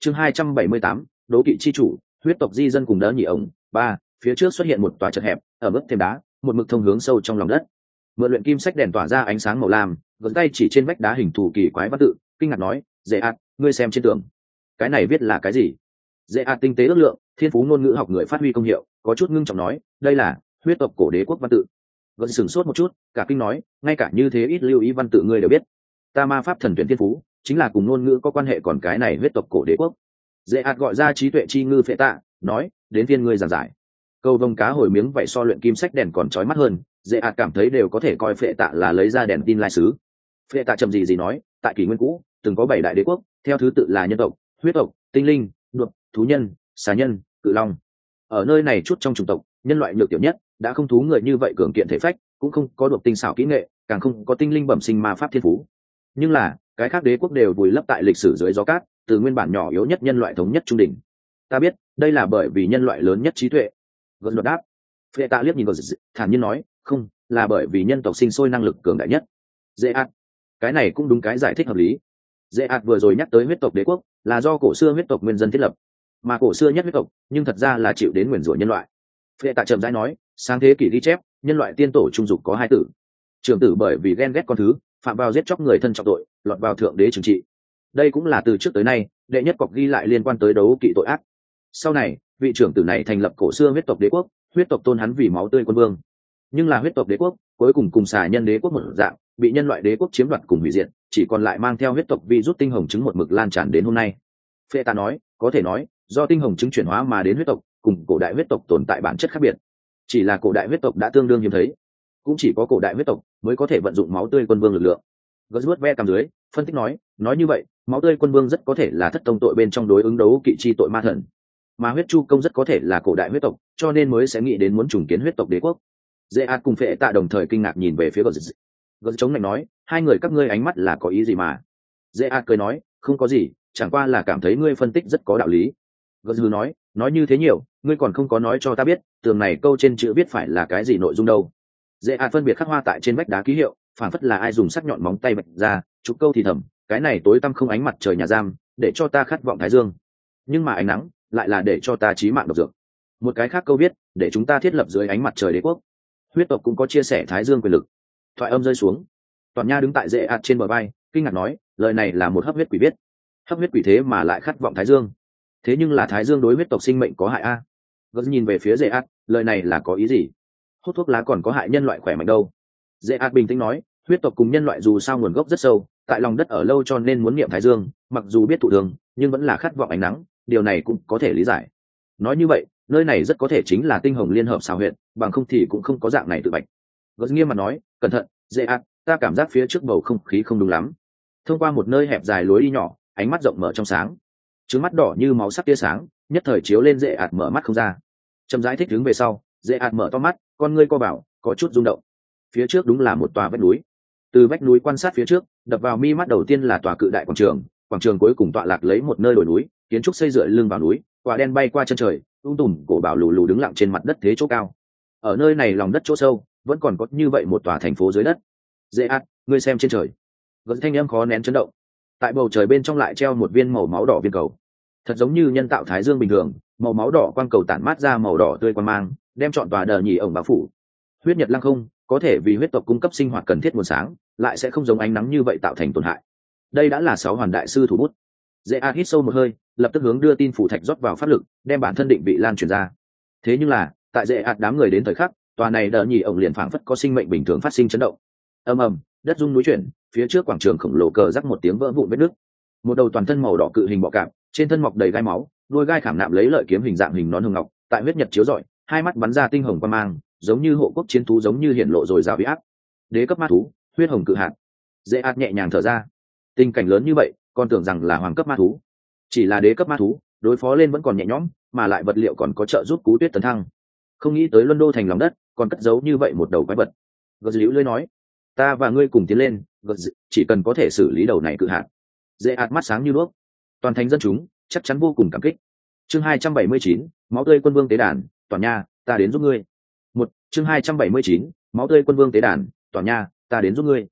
chương 278, đố kỵ chi chủ, huyết tộc di dân cùng đỡ nhị ổng. 3. Phía trước xuất hiện một tòa chật hẹp, ở mức thêm đá, một mực thông hướng sâu trong lòng đất. Mượn luyện kim sách đèn tỏa ra ánh sáng màu lam, gần tay chỉ trên vách đá hình thù kỳ quái văn tự, kinh ngạc nói, "Dễ ạt, ngươi xem trên tường. Cái này viết là cái gì?" Dễ ạt tinh tế ước lượng, thiên phú ngôn ngữ học người phát huy công hiệu, có chút ngưng trọng nói, "Đây là huyết tộc cổ đế quốc văn tự." Gần sửng sốt một chút, cả kinh nói, "Ngay cả như thế ít lưu ý văn tự ngươi đều biết. Ta ma pháp thần tuyển thiên phú, chính là cùng ngôn ngữ có quan hệ, còn cái này huyết tộc cổ đế quốc." Dễ ạt gọi ra trí tuệ chi ngư phệ tạ, nói, "Đến phiên ngươi giảng giải." Câu vông cá hồi miếng vậy so luyện kim sách đèn còn chói mắt hơn, Dễ ạt cảm thấy đều có thể coi phệ tạ là lấy ra đèn tin lai sứ. Phệ tạ trầm gì nói, tại kỷ nguyên cũ từng có 7 đại đế quốc, theo thứ tự là nhân tộc, huyết tộc, tinh linh, đuộc, thú nhân, xà nhân, cự long. Ở nơi này chút trong chủng tộc, nhân loại nhược tiểu nhất, đã không thú người như vậy cường kiện thể phách, cũng không có đuộc tinh xảo kỹ nghệ, càng không có tinh linh bẩm sinh ma pháp thiên phú. Nhưng là cái khác đế quốc đều vùi lấp tại lịch sử dưới gió cát, từ nguyên bản nhỏ yếu nhất nhân loại thống nhất trung đỉnh. Ta biết, đây là bởi vì nhân loại lớn nhất trí tuệ. Gần luật đáp. Phệ tạ liếc nhìn vào thản nhiên nói, không, là bởi vì nhân tộc sinh sôi năng lực cường đại nhất. Dễ ạt, cái này cũng đúng cái giải thích hợp lý. Dễ ạt vừa rồi nhắc tới huyết tộc đế quốc, là do cổ xưa huyết tộc nguyên dân thiết lập, mà cổ xưa nhất huyết tộc, nhưng thật ra là chịu đến nguyền rủa nhân loại. Phệ tạ chậm rãi nói, sáng thế kỷ ghi chép, nhân loại tiên tổ trung dục có 2 tử. Trưởng tử bởi vì ghen ghét con thứ, phạm vào giết chóc người thân trọng tội, lọt vào thượng đế trừng trị. Đây cũng là từ trước tới nay đệ nhất cọc ghi lại liên quan tới đấu kỵ tội ác. Sau này, vị trưởng tử này thành lập cổ xưa huyết tộc đế quốc, huyết tộc tôn hắn vì máu tươi quân vương. Nhưng là huyết tộc đế quốc cuối cùng cùng xà nhân đế quốc một dạng, bị nhân loại đế quốc chiếm đoạt cùng hủy diệt, chỉ còn lại mang theo huyết tộc vi rút tinh hồng trứng một mực lan tràn đến hôm nay. Phệ tạ nói, có thể nói, do tinh hồng trứng chuyển hóa mà đến huyết tộc, cùng cổ đại huyết tộc tồn tại bản chất khác biệt. Chỉ là cổ đại huyết tộc đã tương đương hiếm thấy, cũng chỉ có cổ đại huyết tộc mới có thể vận dụng máu tươi quân vương lực lượng. Gớt ve cầm dưới, phân tích nói như vậy, máu tươi quân vương rất có thể là thất tông tội bên trong đối ứng đấu kỵ chi tội ma thần, mà huyết chu công rất có thể là cổ đại huyết tộc, cho nên mới sẽ nghĩ đến muốn trùng kiến huyết tộc đế quốc. Dễ ạt cùng Phệ tạ đồng thời kinh ngạc nhìn về phía Gớt chống lạnh nói, hai người các ngươi ánh mắt là có ý gì mà? Dễ ạt cười nói, không có gì, chẳng qua là cảm thấy ngươi phân tích rất có đạo lý. Gớt nói như thế nhiều, ngươi còn không có nói cho ta biết, tường này câu trên chữ viết phải là cái gì nội dung đâu. Dễ ạt phân biệt khắc hoa tại trên vách đá ký hiệu, phản phất là ai dùng sắc nhọn móng tay vạch ra, chục câu thì thầm, cái này tối tăm không ánh mặt trời nhà giam, để cho ta khát vọng thái dương, nhưng mà ánh nắng lại là để cho ta chí mạng độc dược. Một cái khác câu viết, để chúng ta thiết lập dưới ánh mặt trời đế quốc. Huyết tộc cũng có chia sẻ thái dương quyền lực. Thoại âm rơi xuống, Toàn Nha đứng tại Dễ ạt trên bờ vai, kinh ngạc nói, lời này là một hấp huyết quỷ viết. Hấp huyết quỷ thế mà lại khát vọng thái dương, thế nhưng là thái dương đối huyết tộc sinh mệnh có hại a? Gớt nhìn về phía Dễ ạt, lời này là có ý gì? Hút thuốc lá còn có hại nhân loại khỏe mạnh đâu? Dễ ạt bình tĩnh nói, huyết tộc cùng nhân loại dù sao nguồn gốc rất sâu, tại lòng đất ở lâu cho nên muốn niệm thái dương, mặc dù biết thụ thường, nhưng vẫn là khát vọng ánh nắng, điều này cũng có thể lý giải. Nói như vậy, nơi này rất có thể chính là tinh hồng liên hợp xào huyện, bằng không thì cũng không có dạng này tự bạch. Gớt nghiêm mặt nói, cẩn thận, Dễ ạt, ta cảm giác phía trước bầu không khí không đúng lắm. Thông qua một nơi hẹp dài lối đi nhỏ, ánh mắt rộng mở trong sáng, trứng mắt đỏ như máu sắc tia sáng, nhất thời chiếu lên Dễ ạt mở mắt không ra. Chậm rãi thích đứng về sau, Dễ ạt mở to mắt, con ngươi co bảo, có chút rung động. Phía trước đúng là một tòa vách núi. Từ vách núi quan sát phía trước, đập vào mi mắt đầu tiên là tòa cự đại quảng trường cuối cùng tọa lạc lấy một nơi đồi núi, kiến trúc xây dựa lưng vào núi, quả đen bay qua chân trời, tùm cổ bảo lù lù đứng lặng trên mặt đất thế chỗ cao. Ở nơi này lòng đất chỗ sâu, vẫn còn có như vậy một tòa thành phố dưới đất. Dễ ạt, ngươi xem trên trời. Gớt thanh âm khó nén chấn động. Tại bầu trời bên trong lại treo một viên màu máu đỏ viên cầu, thật giống như nhân tạo thái dương bình thường, màu máu đỏ quang cầu tản mát ra màu đỏ tươi quang mang, đem trọn tòa đờ nhì ổng bao phủ. Huyết nhật lăng không, có thể vì huyết tộc cung cấp sinh hoạt cần thiết nguồn sáng, lại sẽ không giống ánh nắng như vậy tạo thành tổn hại. Đây đã là 6 hoàn đại sư thủ bút. Dễ ạt hít sâu một hơi, lập tức hướng đưa tin phủ thạch rót vào pháp lực, đem bản thân định vị lan truyền ra. Thế nhưng là, tại Dễ ạt đám người đến thời khắc, tòa này đờ nhì ổng liền phảng phất có sinh mệnh bình thường phát sinh chấn động. Ầm ầm, đất rung núi chuyển, phía trước quảng trường khổng lồ cờ rắc một tiếng vỡ vụn vết nứt. Một đầu toàn thân màu đỏ cự hình bọ cạp, trên thân mọc đầy gai máu, đuôi gai khảm nạm lấy lợi kiếm hình dạng hình nón hương ngọc, tại huyết nhật chiếu rọi, hai mắt bắn ra tinh hồng quang mang, giống như hộ quốc chiến thú, giống như hiển lộ rồi rào uy áp. Đế cấp ma thú, huyết hồng cự hạt. Dễ ạt nhẹ nhàng thở ra. Tình cảnh lớn như vậy, còn tưởng rằng là hoàng cấp ma thú. Chỉ là đế cấp ma thú, đối phó lên vẫn còn nhẹ nhõm, mà lại vật liệu còn có trợ giúp Cú Tuyết tấn thăng. Không nghĩ tới Luân Đô thành lòng đất, còn cất giấu như vậy một đầu quái vật. Gật dịu lưỡi nói, ta và ngươi cùng tiến lên, chỉ cần có thể xử lý đầu này cự hạt. Dễ ạt mắt sáng như đuốc. Toàn thành dân chúng chắc chắn vô cùng cảm kích. Chương 279, máu tươi quân vương tế đàn, Toàn Nha, ta đến giúp ngươi. Chương 279, máu tươi quân vương tế đàn, Toàn Nha, ta đến giúp ngươi.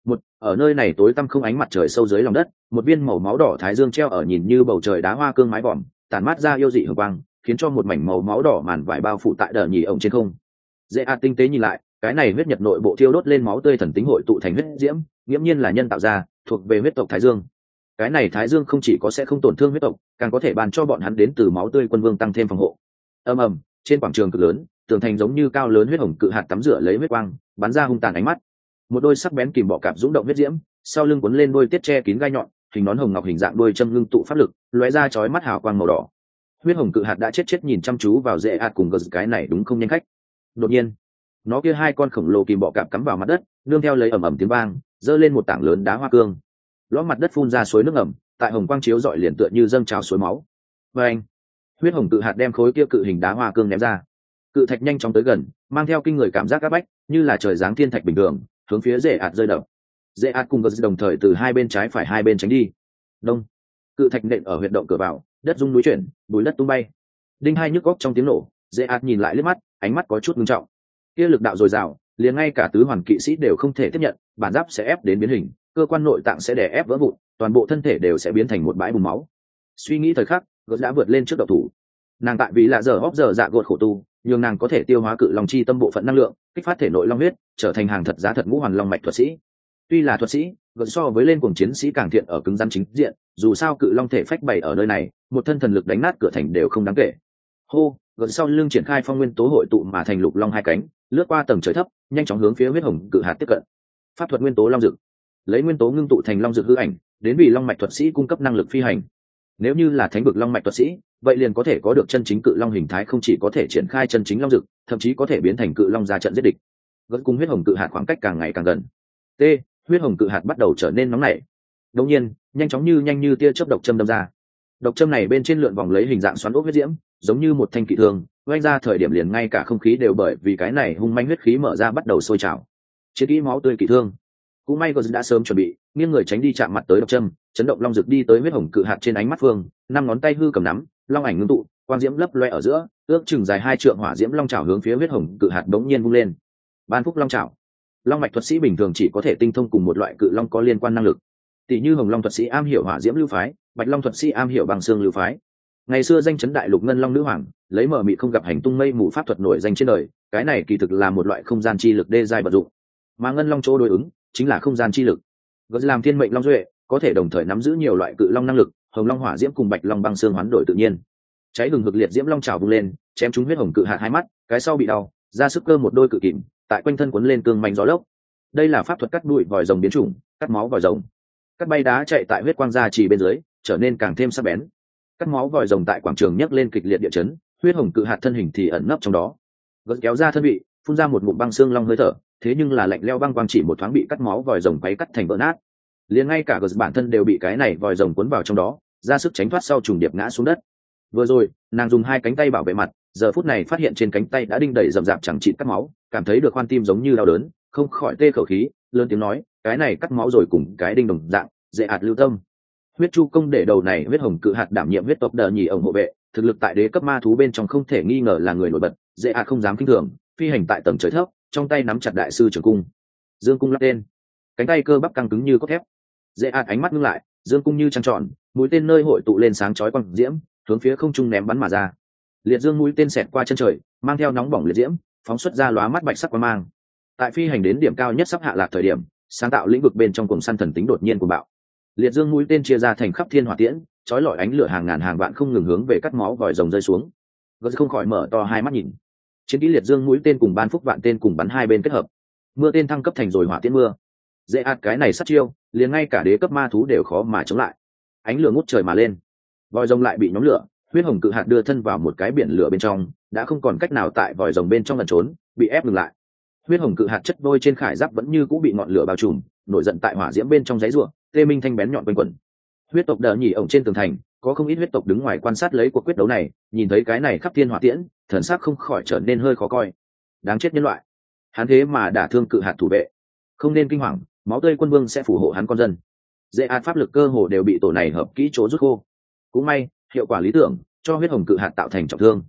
Một, ở nơi này tối tăm không ánh mặt trời sâu dưới lòng đất, một viên màu máu đỏ thái dương treo ở nhìn như bầu trời đá hoa cương mái vòm, tản mát ra yêu dị hồng quang, khiến cho một mảnh màu máu đỏ màn vải bao phủ tại đờ nhì ổng trên không. Dễ tinh tế nhìn lại, cái này huyết nhật nội bộ thiêu đốt lên máu tươi thần tính hội tụ thành huyết diễm, nghiễm nhiên là nhân tạo ra, thuộc về huyết tộc thái dương. Cái này thái dương không chỉ có sẽ không tổn thương huyết tộc, càng có thể ban cho bọn hắn đến từ máu tươi quân vương tăng thêm phòng hộ. Ầm ầm, trên quảng trường cực lớn, tường thành giống như cao lớn huyết hồng cự hạt tắm rửa lấy huyết quang, bắn ra hung tàn ánh mắt. Một đôi sắc bén kìm bọ cạp dũng động huyết diễm, sau lưng cuốn lên đôi tiết che kín gai nhọn, hình nón hồng ngọc hình dạng đôi châm ngưng tụ pháp lực, lóe ra chói mắt hào quang màu đỏ. Huyết hồng cự hạt đã chết nhìn chăm chú vào dễ cùng gật, cái này đúng không nhanh khách. Đột nhiên, nó kia hai con khổng lồ kìm bọ cạp cắm vào mặt đất, nương theo lấy ầm ầm tiếng vang, giơ lên một tảng lớn đá hoa cương. Lõm mặt đất phun ra suối nước ẩm, tại hồng quang chiếu rọi liền tựa như dâng trào suối máu. Và anh, huyết hồng cự hạt đem khối kia cự hình đá hoa cương ném ra. Cự thạch nhanh chóng tới gần, mang theo kinh người cảm giác áp bách, như là trời giáng thiên thạch bình thường, hướng phía dễ rơi đập. Dễ cùng gật đồng thời từ hai bên trái phải hai bên tránh đi. Đông, cự thạch nện ở huyệt động cửa vào, đất rung núi chuyển, bùi đất tung bay. Đinh hai nhức góc trong tiếng nổ, dễ nhìn lại liếc mắt, ánh mắt có chút ngưng trọng. Kia lực đạo dồi dào, liền ngay cả tứ hoàn kỵ sĩ đều không thể tiếp nhận, bản giáp sẽ ép đến biến hình, cơ quan nội tạng sẽ đè ép vỡ vụn, toàn bộ thân thể đều sẽ biến thành một bãi bùn máu. Suy nghĩ thời khắc, gớt đã vượt lên trước độc thủ. Nàng tại vì là giờ hóc giờ dạ gột khổ tu, nhưng nàng có thể tiêu hóa cự long chi tâm bộ phận năng lượng, kích phát thể nội long huyết, trở thành hàng thật giá thật ngũ hoàn long mạch thuật sĩ. Tuy là thuật sĩ, gớt so với lên cuồng chiến sĩ càng thiện ở cứng rắn chính diện, dù sao cự long thể phách bày ở nơi này, một thân thần lực đánh nát cửa thành đều không đáng kể. Hô, gớt sau lưng triển khai phong nguyên tố hội tụ mà thành lục long hai cánh, lướt qua tầng trời thấp, nhanh chóng hướng phía huyết hồng cự hạt tiếp cận. Pháp thuật nguyên tố long dực, lấy nguyên tố ngưng tụ thành long dực hư ảnh, đến vì long mạch thuật sĩ cung cấp năng lực phi hành. Nếu như là thánh vực long mạch thuật sĩ, vậy liền có thể có được chân chính cự long hình thái, không chỉ có thể triển khai chân chính long dực, thậm chí có thể biến thành cự long ra trận giết địch. Vẫn cùng huyết hồng cự hạt khoảng cách càng ngày càng gần. T, huyết hồng cự hạt bắt đầu trở nên nóng nảy. Đột nhiên, nhanh như tia chớp độc châm đâm ra. Độc châm này bên trên lượn vòng lấy hình dạng xoắn ốc huyết diễm, giống như một thanh kỵ thương, oanh ra thời điểm liền ngay cả không khí đều bởi vì cái này hung manh huyết khí mở ra bắt đầu sôi trào. Chiến kỹ máu tươi kỵ thương. Cũng may Gordon đã sớm chuẩn bị, nghiêng người tránh đi chạm mặt tới độc châm, chấn động long dực đi tới huyết hồng cự hạt trên ánh mắt phương, năm ngón tay hư cầm nắm, long ảnh ngưng tụ, quang diễm lấp loe ở giữa, ước chừng dài 2 trượng hỏa diễm long chảo hướng phía huyết hồng cự hạt bỗng nhiên vung lên. Ban phúc long chảo. Long mạch thuật sĩ bình thường chỉ có thể tinh thông cùng một loại cự long có liên quan năng lực. Tỷ như hồng long thuật sĩ am hiểu hỏa diễm lưu phái, bạch long thuật sĩ am hiểu băng xương lưu phái. Ngày xưa danh chấn đại lục ngân long nữ hoàng, lấy mở mị không gặp hành tung mây mù pháp thuật nổi danh trên đời, cái này kỳ thực là một loại không gian chi lực đê giai vận dụng. Mà ngân long chỗ đối ứng chính là không gian chi lực. Gớt làm thiên mệnh long duệ, có thể đồng thời nắm giữ nhiều loại cự long năng lực, hồng long hỏa diễm cùng bạch long băng xương hoán đổi tự nhiên. Cháy hừng hực liệt diễm long trào vung lên, chém trúng huyết hồng cự hạt hai mắt, cái sau bị đau, ra sức cơ một đôi cự kìm, tại quanh thân cuốn lên cương mạnh gió lốc. Đây là pháp thuật cắt đuổi vòi rồng biến chủng, cắt máu vòi rồng. Cắt bay đá chạy tại huyết quang gia trì bên dưới, trở nên càng thêm sắc bén. Cắt máu vòi rồng tại quảng trường nhấc lên kịch liệt địa chấn, huyết hồng cự hạt thân hình thì ẩn nấp trong đó. Gớt kéo ra thân vị, phun ra một ngụm băng xương long hơi thở, thế nhưng là lạnh leo băng quang chỉ một thoáng bị cắt máu vòi rồng quấy cắt thành vỡ nát. Liền ngay cả Gớt bản thân đều bị cái này vòi rồng cuốn vào trong đó, ra sức tránh thoát sau trùng điệp ngã xuống đất. Vừa rồi, nàng dùng 2 cánh tay bảo vệ mặt, giờ phút này phát hiện trên cánh tay đã đinh đầy rậm rạp chẳng chịt cắt máu, cảm thấy được khoan tim giống như đau đớn, không khỏi tê khẩu khí, lớn tiếng nói, cái này cắt máu rồi cùng cái đinh đồng dạng, dễ hạt lưu tâm. Huyết chu công để đầu này huyết hồng cự hạt đảm nhiệm huyết tộc đờ nhì ổng hộ vệ, thực lực tại đế cấp ma thú bên trong không thể nghi ngờ là người nổi bật, dễ hạt không dám kinh thường, phi hành tại tầng trời thấp, trong tay nắm chặt đại sư trường cung, dương cung lắp tên, cánh tay cơ bắp căng cứng như cốt thép. Dễ hạt ánh mắt ngưng lại, dương cung như trăng tròn, mũi tên nơi hội tụ lên sáng chói quang diễm, hướng phía không trung ném bắn mà ra. Liệt dương mũi tên xẹt qua chân trời, mang theo nóng bỏng liệt diễm, phóng xuất ra lóa mắt bạch sắc quang mang. Tại phi hành đến điểm cao nhất sắp hạ lạc thời điểm, sáng tạo lĩnh vực bên trong cuồng săn thần tính đột nhiên cuồng bạo. Liệt dương mũi tên chia ra thành khắp thiên hỏa tiễn, chói lọi ánh lửa hàng ngàn hàng vạn không ngừng hướng về cắt máu vòi rồng rơi xuống. Gớt không khỏi mở to hai mắt nhìn. Chiến kỹ liệt dương mũi tên cùng ban phúc vạn tên cùng bắn hai bên kết hợp, mưa tên thăng cấp thành rồi hỏa tiễn mưa. Dễ ạt cái này sát chiêu, liền ngay cả đế cấp ma thú đều khó mà chống lại. Ánh lửa ngút trời mà lên, vòi rồng lại bị nhóm lửa, huyết hồng cự hạt đưa thân vào một cái biển lửa bên trong, đã không còn cách nào tại vòi rồng bên trong lẩn trốn, bị ép ngừng lại. Huyết hồng cự hạt chất vôi trên khải giáp vẫn như cũ bị ngọn lửa bao trùm, nổi giận tại hỏa diễm bên trong giấy rủa, tê minh thanh bén nhọn quanh quẩn. Huyết tộc đờ nhỉ ổng trên tường thành, có không ít huyết tộc đứng ngoài quan sát lấy cuộc quyết đấu này, nhìn thấy cái này khắp thiên hỏa tiễn, thần sắc không khỏi trở nên hơi khó coi. Đáng chết nhân loại, hắn thế mà đả thương cự hạt thủ vệ, không nên kinh hoàng, máu tươi quân vương sẽ phù hộ hắn con dân. Dễ ạt pháp lực cơ hồ đều bị tổ này hợp kỹ chỗ rút khô. Cũng may, hiệu quả lý tưởng, cho huyết hồng cự hạt tạo thành trọng thương.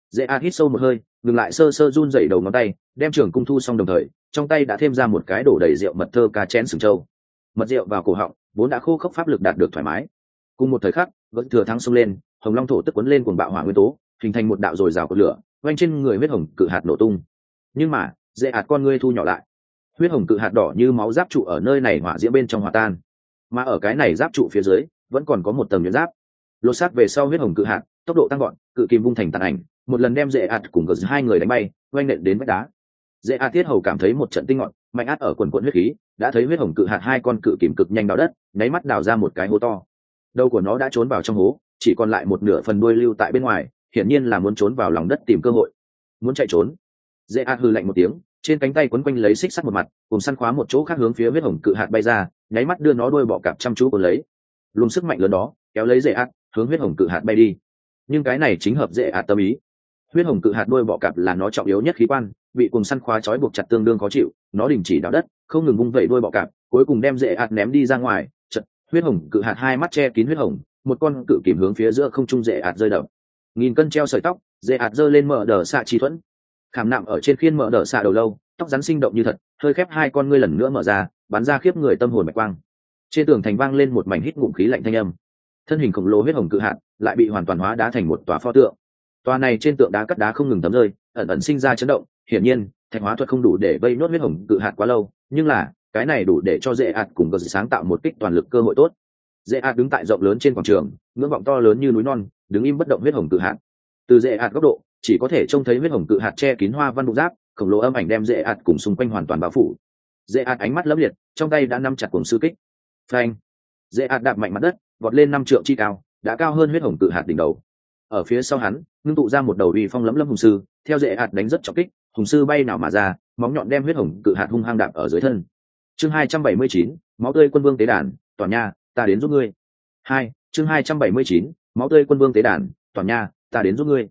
dễ ạt hít sâu một hơi, ngừng lại sơ sơ run dậy đầu ngón tay, đem trường cung thu xong, đồng thời trong tay đã thêm ra một cái đổ đầy rượu mật thơ ca chén sừng trâu. Mật rượu vào cổ họng vốn đã khô khốc, pháp lực đạt được thoải mái. Cùng một thời khắc, vẫn thừa thắng xông lên, hồng long thổ tức cuốn lên cuồng bạo hỏa nguyên tố, hình thành một đạo dồi dào của lửa, quanh trên người huyết hồng cự hạt nổ tung. Nhưng mà dễ ạt con ngươi thu nhỏ lại, huyết hồng cự hạt đỏ như máu giáp trụ ở nơi này hỏa diễm bên trong hòa tan, mà ở cái này giáp trụ phía dưới vẫn còn có một tầng nhuyễn giáp. Lột xác về sau, huyết hồng cự hạt tốc độ tăng gọn, cự kìm vung thành tàn ảnh, một lần đem dễ ạt cùng gờ hai người đánh bay, oanh nện đến vách đá. Dễ ạt tiết hầu cảm thấy một trận tinh ngọn mạnh át ở quần quận huyết khí, đã thấy huyết hồng cự hạt hai con cự kìm cực nhanh đào đất, nháy mắt đào ra một cái hố to. Đầu của nó đã trốn vào trong hố, chỉ còn lại một nửa phần đuôi lưu tại bên ngoài, hiển nhiên là muốn trốn vào lòng đất tìm cơ hội, muốn chạy trốn. Dễ ạt hừ lạnh một tiếng, trên cánh tay quấn quanh lấy xích sắt một mặt, cùng săn khóa một chỗ khác hướng phía huyết hồng cự hạt bay ra, nháy mắt đưa nó đuôi bọ cạp chăm chú cuốn lấy. Luồng sức mạnh lớn đó kéo lấy dễ ạt hướng huyết hồng cự hạt bay đi. Nhưng cái này chính hợp dễ ạt tâm ý. Huyết hồng cự hạt đuôi bọ cạp là nó trọng yếu nhất khí quan, bị cùng săn khóa trói buộc chặt tương đương khó chịu, nó đình chỉ đào đất, không ngừng vung vẩy đuôi bọ cạp, cuối cùng đem dễ ạt ném đi ra ngoài. Chật, huyết hồng cự hạt hai mắt che kín huyết hồng, một con cự kìm hướng phía giữa không trung dễ ạt rơi đập. Nghìn cân treo sợi tóc, dễ ạt giơ lên mở đờ xạ chi thuẫn, khảm nạm ở trên khiên mở đờ xạ đầu lâu, tóc rắn sinh động như thật, hơi khép hai con ngươi lần nữa mở ra, bắn ra khiếp người tâm hồn bạch quang. Trên tường thành vang lên một mảnh hít ngụm khí lạnh thanh âm. Thân hình khổng lồ huyết hồng cự hạt lại bị hoàn toàn hóa đá thành một tòa pho tượng. Tòa này trên tượng đá cắt đá không ngừng tấm rơi, ẩn ẩn sinh ra chấn động. Hiển nhiên thạch hóa thuật không đủ để vây nốt huyết hồng cự hạt quá lâu, nhưng là cái này đủ để cho dễ ạt cùng gờ sáng tạo một kích toàn lực cơ hội tốt. Dễ ạt đứng tại rộng lớn trên quảng trường, ngưỡng vọng to lớn như núi non, đứng im bất động huyết hồng cự hạt. Từ dễ ạt góc độ chỉ có thể trông thấy huyết hồng cự hạt che kín hoa văn bụng giáp, khổng lồ âm ảnh đem dễ ạt cùng xung quanh hoàn toàn bao phủ. Dễ ạt ánh mắt lấm liệt, trong tay đã nắm chặt cuồng sư kích. Phanh! Dễ ạt đạp mạnh mặt đất, vọt lên 5 trượng chi cao, đã cao hơn huyết hồng cự hạt đỉnh đầu. Ở phía sau hắn ngưng tụ ra một đầu uy phong lẫm lẫm hùng sư, theo dễ hạt đánh rất trọng kích, hùng sư bay nào mà ra, móng nhọn đem huyết hồng cự hạt hung hăng đạp ở dưới thân. Chương 279, máu tươi quân vương tế đàn, toàn nha, ta đến giúp ngươi. Chương 279, máu tươi quân vương tế đàn, toàn nha, ta đến giúp ngươi.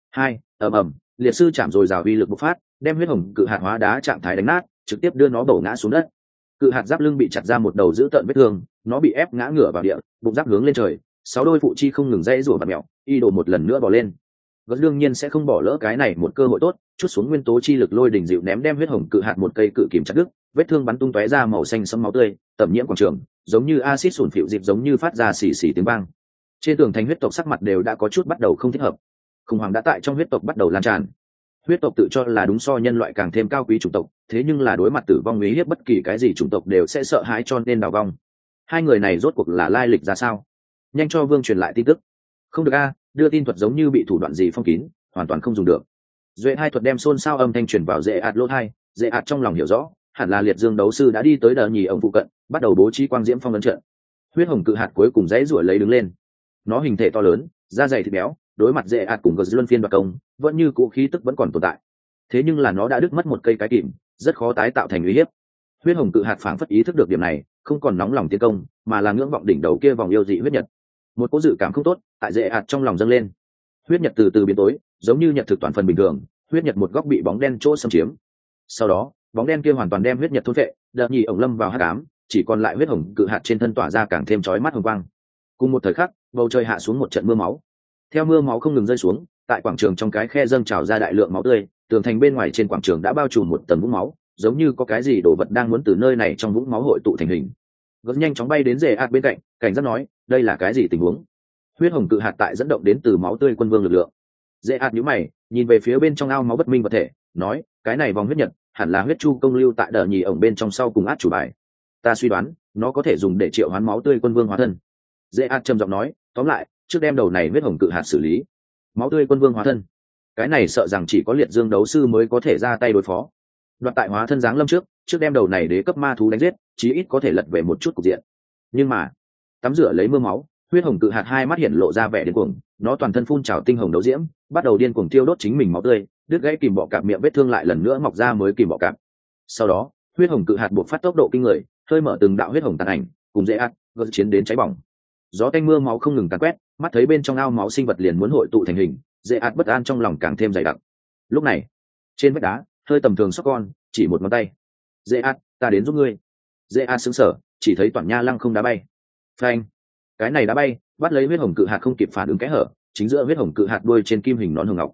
Ầm ầm, liệt sư chạm rồi rào uy lực bộc phát, đem huyết hồng cự hạt hóa đá trạng thái đánh nát, trực tiếp đưa nó đổ ngã xuống đất. Cự hạt giáp lưng bị chặt ra một đầu dữ tợn vết thương, nó bị ép ngã ngửa vào địa, bụng giáp hướng lên trời, 6 đôi phụ chi không ngừng dãy rủa và mèo, y đổ một lần nữa bò lên. Gớt đương nhiên sẽ không bỏ lỡ cái này một cơ hội tốt, chút xuống nguyên tố chi lực lôi đỉnh dịu ném đem huyết hồng cự hạt một cây cự kìm chặt đứt, vết thương bắn tung tóe ra màu xanh sẫm máu tươi, tẩm nhiễm quảng trường, giống như axit sủn phịu dịp, giống như phát ra xì xì tiếng vang. Trên tường thành huyết tộc sắc mặt đều đã có chút bắt đầu không thích hợp. Khủng hoảng đã tại trong huyết tộc bắt đầu lan tràn. Huyết tộc tự cho là đúng so nhân loại càng thêm cao quý chủng tộc, thế nhưng là đối mặt tử vong uy hiếp bất kỳ cái gì chủng tộc đều sẽ sợ hãi cho nên đào vong. Hai người này rốt cuộc là lai lịch ra sao? Nhanh cho vương truyền lại tin tức. Không được a, đưa tin thuật giống như bị thủ đoạn gì phong kín, hoàn toàn không dùng được. Duệ hai thuật đem xôn xao âm thanh truyền vào dễ ạt lỗ tai, dễ ạt trong lòng hiểu rõ, hẳn là liệt dương đấu sư đã đi tới đờ nhì ông phụ cận, bắt đầu bố trí quang diễm phong ấn trận. Huyết hồng cự hạt cuối cùng dãy ruổi lấy đứng lên. Nó hình thể to lớn, da dày thịt béo, đối mặt dễ ạt cùng gờ luân phiên đoạt công, vẫn như cũ khí tức vẫn còn tồn tại. Thế nhưng là nó đã đứt mất một cây cái kìm, rất khó tái tạo thành uy hiếp. Huyết hồng cự hạt phảng phất ý thức được điểm này, không còn nóng lòng tiến công, mà là ngưỡng vọng đỉnh đầu kia vòng yêu dị huyết nhật. Một cỗ dự cảm không tốt tại dễ hạt trong lòng dâng lên. Huyết nhật từ từ biến tối, giống như nhật thực toàn phần bình thường, huyết nhật một góc bị bóng đen chỗ xâm chiếm. Sau đó bóng đen kia hoàn toàn đem huyết nhật thôn phệ, đợt nhì ổng lâm vào hắc ám, chỉ còn lại huyết hồng cự hạt trên thân tỏa ra càng thêm chói mắt hồng quang. Cùng một thời khắc, bầu trời hạ xuống một trận mưa máu. Theo mưa máu không ngừng rơi xuống, tại quảng trường trong cái khe dâng trào ra đại lượng máu tươi, tường thành bên ngoài trên quảng trường đã bao trùm một tầng vũng máu, giống như có cái gì đồ vật đang muốn từ nơi này trong vũng máu hội tụ thành hình. Gớt nhanh chóng bay đến rể ạt bên cạnh, cảnh giác nói, đây là cái gì tình huống? Huyết hồng cự hạt tại dẫn động đến từ máu tươi quân vương lực lượng. Rể ạt nhíu mày, nhìn về phía bên trong ao máu bất minh vật thể, nói, cái này vòng huyết nhật hẳn là huyết chu công lưu tại đờ nhì ổng bên trong sau cùng át chủ bài. Ta suy đoán nó có thể dùng để triệu hoán máu tươi quân vương hóa thân. Rể ạt trầm giọng nói, tóm lại trước đem đầu này huyết hồng cự hạt xử lý. Máu tươi quân vương hóa thân, cái này sợ rằng chỉ có liệt dương đấu sư mới có thể ra tay đối phó. Đoạt tại hóa thân giáng lâm trước đem đầu này đế cấp ma thú đánh giết, chí ít có thể lật về một chút cục diện. Nhưng mà tắm rửa lấy mưa máu, huyết hồng cự hạt hai mắt hiện lộ ra vẻ điên cuồng, nó toàn thân phun trào tinh hồng đấu diễm, bắt đầu điên cuồng thiêu đốt chính mình máu tươi, đứt gãy kìm bọ cạp miệng vết thương lại lần nữa mọc ra mới kìm bọ cạp. Sau đó huyết hồng cự hạt buộc phát tốc độ kinh người, hơi mở từng đạo huyết hồng tàn ảnh, cùng dễ ạt gợt chiến đến cháy bỏng. Gió tanh mưa máu không ngừng tàn quét, mắt thấy bên trong ao máu sinh vật liền muốn hội tụ thành hình, dễ ạt bất an trong lòng càng thêm dày đặc. Lúc này trên vách đá hơi tầm thường sóc con chỉ một ngón tay, dễ ạt, ta đến giúp ngươi. Dễ ạt sững sờ, chỉ thấy toàn nha lăng không đá bay. Phanh! Cái này đá bay bắt lấy huyết hồng cự hạt không kịp phản ứng kẽ hở, chính giữa huyết hồng cự hạt đuôi trên kim hình nón hồng ngọc.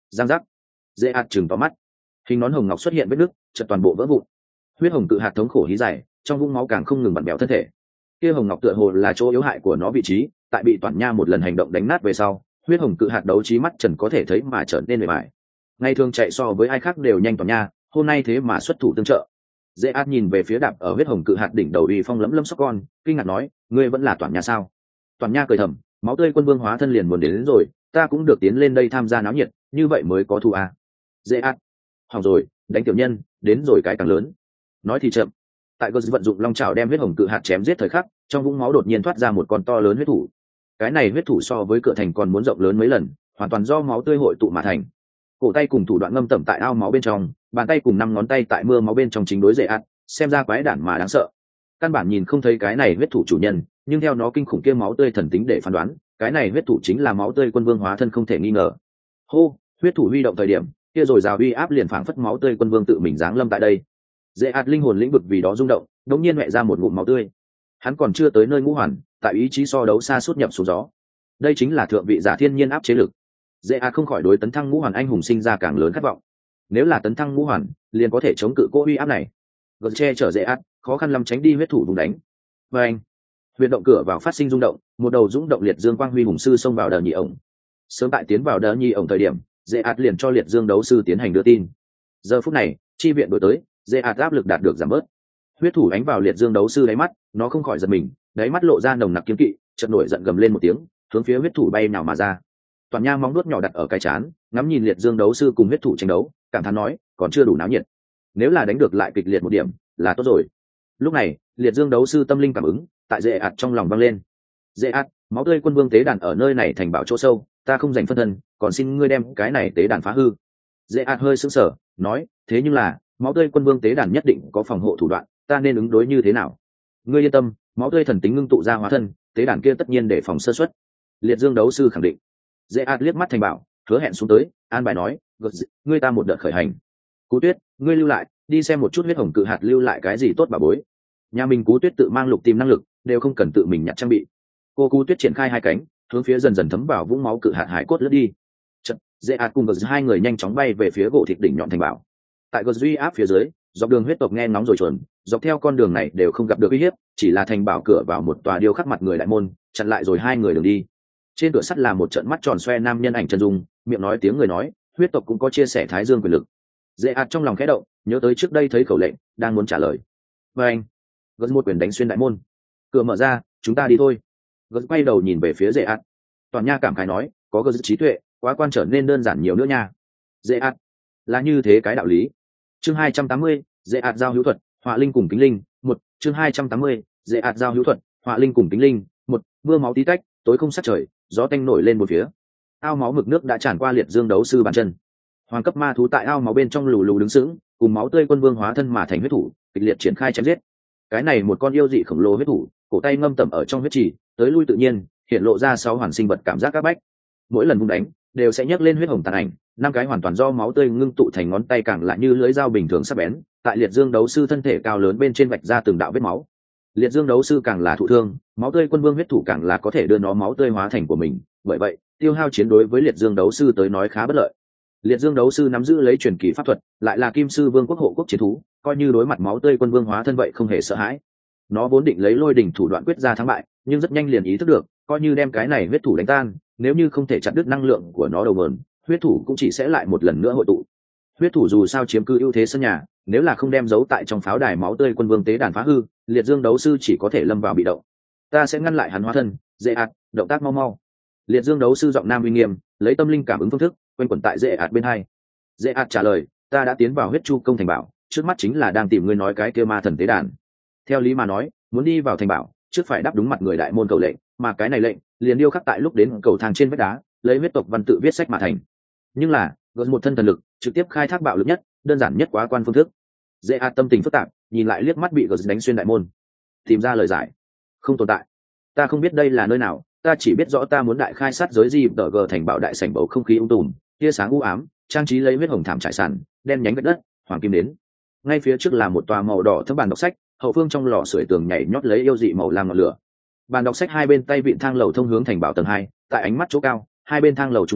giang giác. Dễ ạt chừng to mắt, hình nón hồng ngọc xuất hiện vết nứt, chợt toàn bộ vỡ vụn. Huyết hồng cự hạt thống khổ hí dài, trong vũng máu càng không ngừng vặn bèo thân thể. Kia hồng ngọc tựa hồ là chỗ yếu hại của nó vị trí, tại bị Toản Nha một lần hành động đánh nát về sau, huyết hồng cự hạt đấu trí mắt trần có thể thấy mà trở nên mệt mỏi. Ngày thường chạy so với ai khác đều nhanh Toản Nha, hôm nay thế mà xuất thủ tương trợ. Dễ át nhìn về phía đạp ở huyết hồng cự hạt đỉnh đầu uy phong lẫm lẫm sóc con, kinh ngạc nói, ngươi vẫn là Toản Nha sao? Toản Nha cười thầm, máu tươi quân vương hóa thân liền muốn đến rồi, ta cũng được tiến lên đây tham gia náo nhiệt, như vậy mới có thù à? Dễ át, hỏng rồi, đánh tiểu nhân, đến rồi cái càng lớn. Nói thì chậm. Tại Gơ vận dụng long chảo đem huyết hồng cự hạt chém giết thời khắc, trong vũng máu đột nhiên thoát ra một con to lớn huyết thủ. Cái này huyết thủ so với cửa thành còn muốn rộng lớn mấy lần, hoàn toàn do máu tươi hội tụ mà thành. Cổ tay cùng thủ đoạn ngâm tẩm tại ao máu bên trong, bàn tay cùng 5 ngón tay tại mưa máu bên trong chính đối Dễ ạt, xem ra quái đản mà đáng sợ. Căn bản nhìn không thấy cái này huyết thủ chủ nhân, nhưng theo nó kinh khủng kia máu tươi thần tính để phán đoán, cái này huyết thủ chính là máu tươi quân vương hóa thân không thể nghi ngờ. Hô, huyết thủ huy động thời điểm, kia rồi rào uy áp liền phảng phất máu tươi quân vương tự mình giáng lâm tại đây. Dễ ạt linh hồn lĩnh vực vì đó rung động, đống nhiên mẹ ra một ngụm máu tươi. Hắn còn chưa tới nơi ngũ hoàn, tại ý chí so đấu xa suốt nhập xuống gió. Đây chính là thượng vị giả thiên nhiên áp chế lực. Dễ ạt không khỏi đối tấn thăng ngũ hoàn anh hùng sinh ra càng lớn khát vọng. Nếu là tấn thăng ngũ hoàn, liền có thể chống cự cô uy áp này. Gật che chở Dễ ạt, khó khăn lắm tránh đi huyết thủ vùng đánh. Và anh, huyệt động cửa vào phát sinh rung động, một đầu dũng động liệt dương quang huy hùng sư xông vào đờ nhị ổng. Sớm tại tiến vào đờ nhị ổng thời điểm, Dễ ạt liền cho liệt dương đấu sư tiến hành đưa tin. Giờ phút này, chi viện đổi tới, Dễ ạt áp lực đạt được giảm bớt. Huyết thủ ánh vào liệt dương đấu sư đáy mắt, nó không khỏi giật mình, đáy mắt lộ ra nồng nặc kiếm kỵ, chợt nổi giận gầm lên một tiếng, hướng phía huyết thủ bay nào mà ra. Toàn Nha móng nuốt nhỏ đặt ở cái chán, ngắm nhìn liệt dương đấu sư cùng huyết thủ tranh đấu, cảm thán nói, còn chưa đủ náo nhiệt. Nếu là đánh được lại kịch liệt một điểm, là tốt rồi. Lúc này, liệt dương đấu sư tâm linh cảm ứng, tại Dễ ạt trong lòng vang lên. Dễ ạt, máu tươi quân vương tế đàn ở nơi này thành bảo chỗ sâu, ta không dành phân thân, còn xin ngươi đem cái này tế đàn phá hư. Dễ ạt hơi sững sờ, nói, thế nhưng là, máu tươi quân vương tế đàn nhất định có phòng hộ thủ đoạn, ta nên ứng đối như thế nào? Ngươi yên tâm, máu tươi thần tính ngưng tụ ra hóa thân, tế đàn kia tất nhiên để phòng sơ suất. Liệt dương đấu sư khẳng định. Dễ ạt liếc mắt thành bảo, hứa hẹn xuống tới, an bài nói, ngươi ta một đợt khởi hành. Cú Tuyết, ngươi lưu lại, đi xem một chút huyết hồng cự hạt lưu lại cái gì tốt bà bối. Nhà mình Cú Tuyết tự mang lục tìm năng lực, đều không cần tự mình nhặt trang bị. Cô Cú Tuyết triển khai hai cánh, hướng phía dần dần thấm vào vũng máu cự hạt hải cốt lướt đi. Chợt, Dễ ạt cùng hai người nhanh chóng bay về phía gỗ thịt đỉnh nhọn thành bảo. Tại gờ duy áp phía dưới, dọc đường huyết tộc nghe ngóng rồi chuồn, dọc theo con đường này đều không gặp được uy hiếp, chỉ là thành bảo cửa vào một tòa điêu khắc mặt người đại môn, chặn lại rồi hai người đường đi. Trên cửa sắt là một trận mắt tròn xoe nam nhân ảnh chân dung, miệng nói tiếng người nói, huyết tộc cũng có chia sẻ thái dương quyền lực. Dễ ạt trong lòng khẽ động, nhớ tới trước đây thấy khẩu lệnh, đang muốn trả lời. Và anh, gờ một quyền đánh xuyên đại môn, cửa mở ra, chúng ta đi thôi. Gờ quay đầu nhìn về phía Dễ ạt. Toàn Nha cảm khái nói, có gờ trí tuệ, quá quan trở nên đơn giản nhiều nữa nha. Dễ ạt, là như thế cái đạo lý. Chương 280, Dễ ạt giao hữu thuật, họa linh cùng kính linh, một. Chương 280, Dễ ạt giao hữu thuật, họa linh cùng kính linh, một. Mưa máu tí tách, tối không sát trời, gió tanh nổi lên một phía. Ao máu mực nước đã tràn qua liệt dương đấu sư bàn chân. Hoàng cấp ma thú tại ao máu bên trong lù lù đứng sững, cùng máu tươi quân vương hóa thân mà thành huyết thủ, kịch liệt triển khai chém giết. Cái này một con yêu dị khổng lồ huyết thủ, cổ tay ngâm tẩm ở trong huyết trì, tới lui tự nhiên, hiện lộ ra 6 hoàn sinh vật cảm giác các bách. Mỗi lần vung đánh, đều sẽ nhấc lên huyết hồng tàn ảnh, 5 cái hoàn toàn do máu tươi ngưng tụ thành ngón tay càng lại như lưỡi dao bình thường sắc bén, tại liệt dương đấu sư thân thể cao lớn bên trên vạch ra từng đạo vết máu. Liệt dương đấu sư càng là thụ thương, máu tươi quân vương huyết thủ càng là có thể đưa nó máu tươi hóa thành của mình, bởi vậy, tiêu hao chiến đối với liệt dương đấu sư tới nói khá bất lợi. Liệt dương đấu sư nắm giữ lấy truyền kỳ pháp thuật, lại là kim sư vương quốc hộ quốc chiến thú, coi như đối mặt máu tươi quân vương hóa thân vậy không hề sợ hãi. Nó vốn định lấy lôi đỉnh thủ đoạn quyết ra thắng bại, nhưng rất nhanh liền ý thức được, coi như đem cái này huyết thủ đánh tan, nếu như không thể chặt đứt năng lượng của nó đầu nguồn, huyết thủ cũng chỉ sẽ lại một lần nữa hội tụ. Huyết thủ dù sao chiếm cứ ưu thế sân nhà, nếu là không đem giấu tại trong pháo đài máu tươi quân vương tế đàn phá hư, liệt dương đấu sư chỉ có thể lâm vào bị động. Ta sẽ ngăn lại hắn hóa thân. Dễ ạt, động tác mau mau. Liệt dương đấu sư giọng nam uy nghiêm, lấy tâm linh cảm ứng phương thức quanh quẩn tại Dễ ạt bên hai. Dễ ạt trả lời, ta đã tiến vào huyết chu công thành bảo, trước mắt chính là đang tìm ngươi nói cái kia ma thần tế đàn. Theo lý mà nói, muốn đi vào thành bảo, trước phải đáp đúng mặt người đại môn cầu lệnh, mà cái này lệnh liền điêu khắc tại lúc đến cầu thang trên vách đá, lấy huyết tộc văn tự viết sách mà thành. Nhưng là gần một thân thần lực trực tiếp khai thác bạo lực nhất, đơn giản nhất quá quan phương thức. Dễ ạt tâm tình phức tạp, nhìn lại liếc mắt bị gờ đánh xuyên đại môn, tìm ra lời giải. Không tồn tại. Ta không biết đây là nơi nào, ta chỉ biết rõ ta muốn đại khai sát giới gì tờ gờ thành bảo đại sảnh bầu không khí ung tùm, tia sáng u ám, trang trí lấy huyết hồng thảm trải sàn, đen nhánh vết đất, hoàng kim đến. Ngay phía trước là một tòa màu đỏ thấp bàn đọc sách, hậu phương trong lò sưởi tường nhảy nhót lấy yêu dị màu lam ngọn lửa. Bàn đọc sách hai bên tay vịn thang lầu thông hướng thành bảo tầng 2, tại ánh mắt chỗ cao, hai bên thang lầu trung ương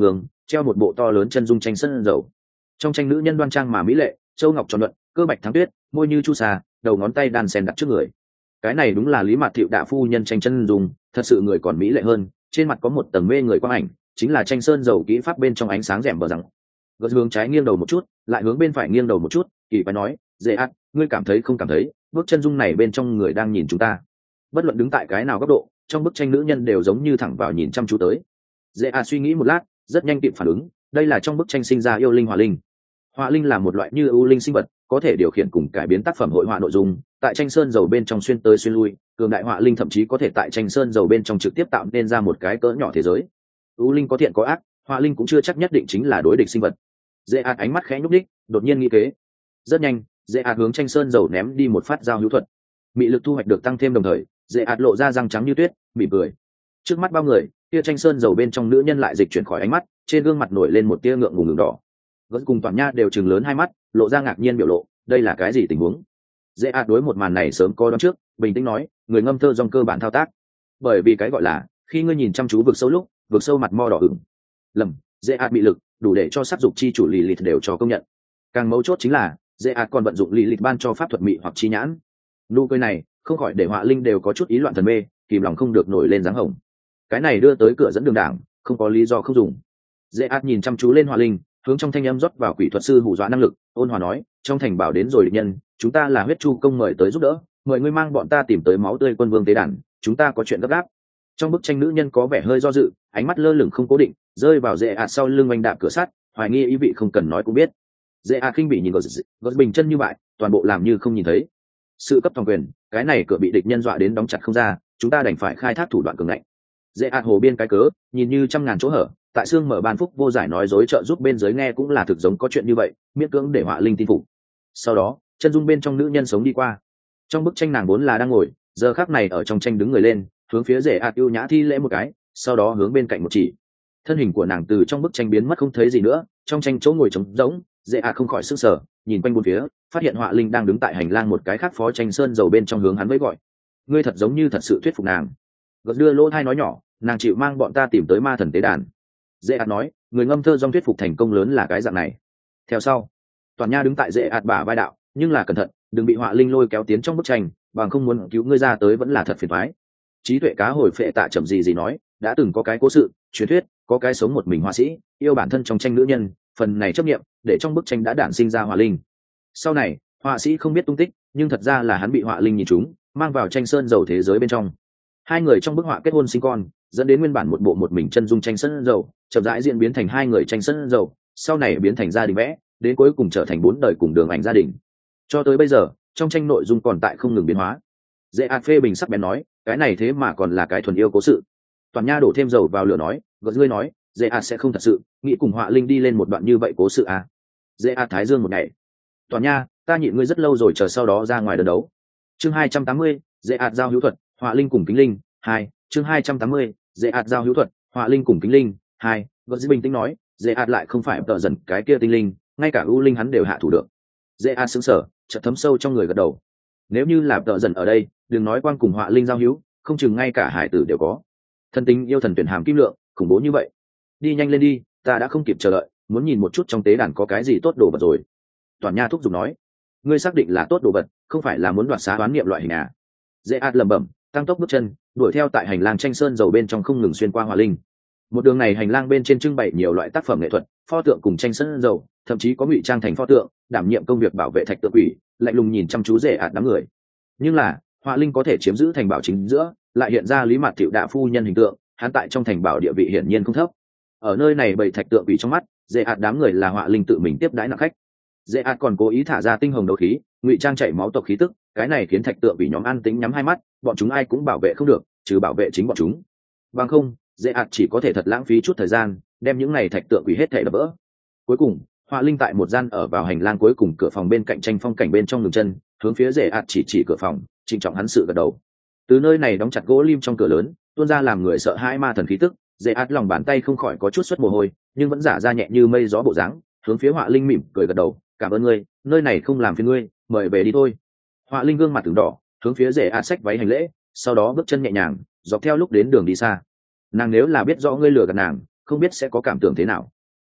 treo một bộ to lớn chân dung tranh sơn dầu. Trong tranh nữ nhân đoan trang mà mỹ lệ, châu ngọc tròn luận, cơ bạch thắng tuyết, môi như chu sa, đầu ngón tay đan sen đặt trước người. Cái này đúng là Lý Mạt Thiệu Đạ phu nhân tranh chân dung, thật sự người còn mỹ lệ hơn, trên mặt có một tầng mê người quang ảnh, chính là tranh sơn dầu kỹ pháp bên trong ánh sáng rèm bờ rằng. Gật hướng trái nghiêng đầu một chút, lại hướng bên phải nghiêng đầu một chút, kỳ quái nói, dễ ác, ngươi cảm thấy không cảm thấy, bước chân dung này bên trong người đang nhìn chúng ta. Bất luận đứng tại cái nào góc độ, trong bức tranh nữ nhân đều giống như thẳng vào nhìn chăm chú tới. Dễ ác suy nghĩ một lát, rất nhanh kịp phản ứng, đây là trong bức tranh sinh ra yêu linh hỏa linh. Hỏa linh là một loại như ưu linh sinh vật, có thể điều khiển cùng cải biến tác phẩm hội họa nội dung, tại tranh sơn dầu bên trong xuyên tới xuyên lui, cường đại họa linh thậm chí có thể tại tranh sơn dầu bên trong trực tiếp tạo nên ra một cái cỡ nhỏ thế giới. Ưu linh có thiện có ác, họa linh cũng chưa chắc nhất định chính là đối địch sinh vật. Dễ ạt ánh mắt khẽ nhúc đích, đột nhiên nghĩ kế. Rất nhanh, dễ ạt hướng tranh sơn dầu ném đi một phát giao hữu thuật. Mị lực thu hoạch được tăng thêm đồng thời, dễ ạt lộ ra răng trắng như tuyết, mỉm cười. Trước mắt bao người, tia tranh sơn dầu bên trong nữ nhân lại dịch chuyển khỏi ánh mắt, trên gương mặt nổi lên một tia ngượng ngùng đường đỏ. Gớt cùng Toàn Nha đều trừng lớn hai mắt, lộ ra ngạc nhiên biểu lộ, đây là cái gì tình huống? Dễ ạt đối một màn này sớm có đoán trước, bình tĩnh nói, người ngâm thơ dòng cơ bản thao tác. Bởi vì cái gọi là, khi ngươi nhìn chăm chú vực sâu lúc, vực sâu mặt mo đỏ ửng. Lầm, dễ ạt mị lực, đủ để cho sắc dục chi chủ Lilith đều cho công nhận. Càng mấu chốt chính là, dễ ạt còn vận dụng Lilith ban cho pháp thuật mị hoặc chi nhãn. Nụ cười này, không khỏi để họa linh đều có chút ý loạn thần mê, kìm lòng không được nổi lên dáng hồng. Cái này đưa tới cửa dẫn đường đảng, không có lý do không dùng. Dễ ạt nhìn chăm chú lên họa linh, hướng trong thanh âm rót vào quỷ thuật sư hù dọa năng lực, ôn hòa nói, trong thành bảo đến rồi địch nhân, chúng ta là huyết chu công mời tới giúp đỡ, mời ngươi mang bọn ta tìm tới máu tươi quân vương tế đàn, chúng ta có chuyện gấp gáp. Trong bức tranh nữ nhân có vẻ hơi do dự, ánh mắt lơ lửng không cố định, rơi vào dễ ạt sau lưng oanh đạp cửa sắt, hoài nghi ý vị không cần nói cũng biết. Dễ ạt khinh bị nhìn gật bình chân như vậy, toàn bộ làm như không nhìn thấy. Sự cấp toàn quyền, cái này cửa bị địch nhân dọa đến đóng chặt không ra, chúng ta đành phải khai thác thủ đoạn cường ngạnh. Dễ ạt hồ biên cái cớ, nhìn như trăm ngàn chỗ hở, tại xương mở ban phúc vô giải nói dối trợ giúp bên dưới nghe cũng là thực giống có chuyện như vậy, miễn cưỡng để họa linh tin phục. Sau đó, chân dung bên trong nữ nhân sống đi qua. Trong bức tranh nàng vốn là đang ngồi, giờ khắc này ở trong tranh đứng người lên, hướng phía dễ ạt ưu nhã thi lễ một cái, sau đó hướng bên cạnh một chỉ. Thân hình của nàng từ trong bức tranh biến mất không thấy gì nữa, trong tranh chỗ ngồi trống rỗng, dễ ạt không khỏi sức sở, nhìn quanh bốn phía, phát hiện họa linh đang đứng tại hành lang một cái khác phó tranh sơn dầu bên trong hướng hắn với gọi. Ngươi thật giống như thật sự thuyết phục nàng. Gật đưa lỗ thai nói nhỏ, nàng chịu mang bọn ta tìm tới ma thần tế đàn. Dễ ạt nói, người ngâm thơ dòng thuyết phục thành công lớn là cái dạng này. Theo sau, Toàn Nha đứng tại dễ ạt bả vai đạo, nhưng là cẩn thận, đừng bị họa linh lôi kéo tiến trong bức tranh, bằng không muốn cứu ngươi ra tới vẫn là thật phiền toái. Trí tuệ cá hồi phệ tạ chậm gì nói, đã từng có cái cố sự, truyền thuyết, có cái sống một mình họa sĩ, yêu bản thân trong tranh nữ nhân, phần này chấp nghiệm, để trong bức tranh đã đản sinh ra họa linh. Sau này, họa sĩ không biết tung tích, nhưng thật ra là hắn bị họa linh nhìn trúng, mang vào tranh sơn dầu thế giới bên trong. Hai người trong bức họa kết hôn sinh con, dẫn đến nguyên bản một bộ một mình chân dung tranh sơn dầu, chậm rãi diễn biến thành hai người tranh sơn dầu, sau này biến thành gia đình vẽ, đến cuối cùng trở thành 4 đời cùng đường ảnh gia đình. Cho tới bây giờ, trong tranh nội dung còn tại không ngừng biến hóa. Dễ ạt phê bình sắc bén nói, cái này thế mà còn là cái thuần yêu cố sự. Toàn Nha đổ thêm dầu vào lửa nói, gật ngươi nói, dễ ạt sẽ không thật sự nghĩ cùng họa linh đi lên một đoạn như vậy cố sự à? Dễ ạt thái dương một ngày. Toàn Nha, ta nhịn ngươi rất lâu rồi, chờ sau đó ra ngoài đơn đấu. Chương 280, dễ ạt giao hữu thuật, họa linh cùng kính linh 2. Chương 280, dễ ạt giao hữu thuật, họa linh cùng kính linh 2. Gật dĩ bình tĩnh nói, dễ ạt lại không phải tợ dần cái kia tinh linh, ngay cả ưu linh hắn đều hạ thủ được. Dễ ạt sững sờ, chợt thấm sâu trong người gật đầu. Nếu như là tợ dần ở đây, đừng nói quang cùng họa linh giao hữu, không chừng ngay cả hải tử đều có. Thân tính yêu thần tuyển hàm kim lượng, khủng bố như vậy. Đi nhanh lên đi, ta đã không kịp chờ đợi, muốn nhìn một chút trong tế đàn có cái gì tốt đồ vật rồi. Toàn Nha thúc giục nói, ngươi xác định là tốt đồ vật, không phải là muốn đoạt xá đoán niệm loại hình à? Dễ ạt lẩm bẩm, tăng tốc bước chân, đuổi theo tại hành lang tranh sơn dầu bên trong không ngừng xuyên qua hỏa linh. Một đường này hành lang bên trên trưng bày nhiều loại tác phẩm nghệ thuật, pho tượng cùng tranh sơn dầu, thậm chí có ngụy trang thành pho tượng, đảm nhiệm công việc bảo vệ thạch tượng quỷ, lạnh lùng nhìn chăm chú dễ ạt đám người. Nhưng là, hỏa linh có thể chiếm giữ thành bảo chính giữa, lại hiện ra Lý Mạt Thiệu Đạ phu nhân hình tượng, hắn tại trong thành bảo địa vị hiển nhiên không thấp. Ở nơi này bày thạch tượng quỷ trong mắt, dễ ạt đám người là hỏa linh tự mình tiếp đãi nặng khách. Dễ ạt còn cố ý thả ra tinh hồng đấu khí, ngụy trang chảy máu tộc khí tức, cái này khiến thạch tượng quỷ nhóm an tính nhắm hai mắt, bọn chúng ai cũng bảo vệ không được, trừ bảo vệ chính bọn chúng. Bằng không, dễ ạt chỉ có thể thật lãng phí chút thời gian, đem những này thạch tượng quỷ hết thảy đập vỡ. Cuối cùng, họa linh tại một gian ở vào hành lang cuối cùng cửa phòng bên cạnh tranh phong cảnh bên trong ngừng chân, hướng phía dễ ạt chỉ cửa phòng, trịnh trọng hắn sự gật đầu. Từ nơi này đóng chặt gỗ lim trong cửa lớn, tuôn ra làm người sợ hãi ma thần khí tức, dễ ạt lòng bàn tay không khỏi có chút xuất mồ hôi, nhưng vẫn giả ra nhẹ như mây gió bộ dáng, hướng phía họa linh mỉm cười gật đầu, cảm ơn ngươi, nơi này không làm phiền ngươi, mời về đi thôi. Họa linh gương mặt từng đỏ, hướng phía dễ ạt xách váy hành lễ, sau đó bước chân nhẹ nhàng, dọc theo lúc đến đường đi xa. Nàng nếu là biết rõ ngươi lừa gạt nàng, không biết sẽ có cảm tưởng thế nào.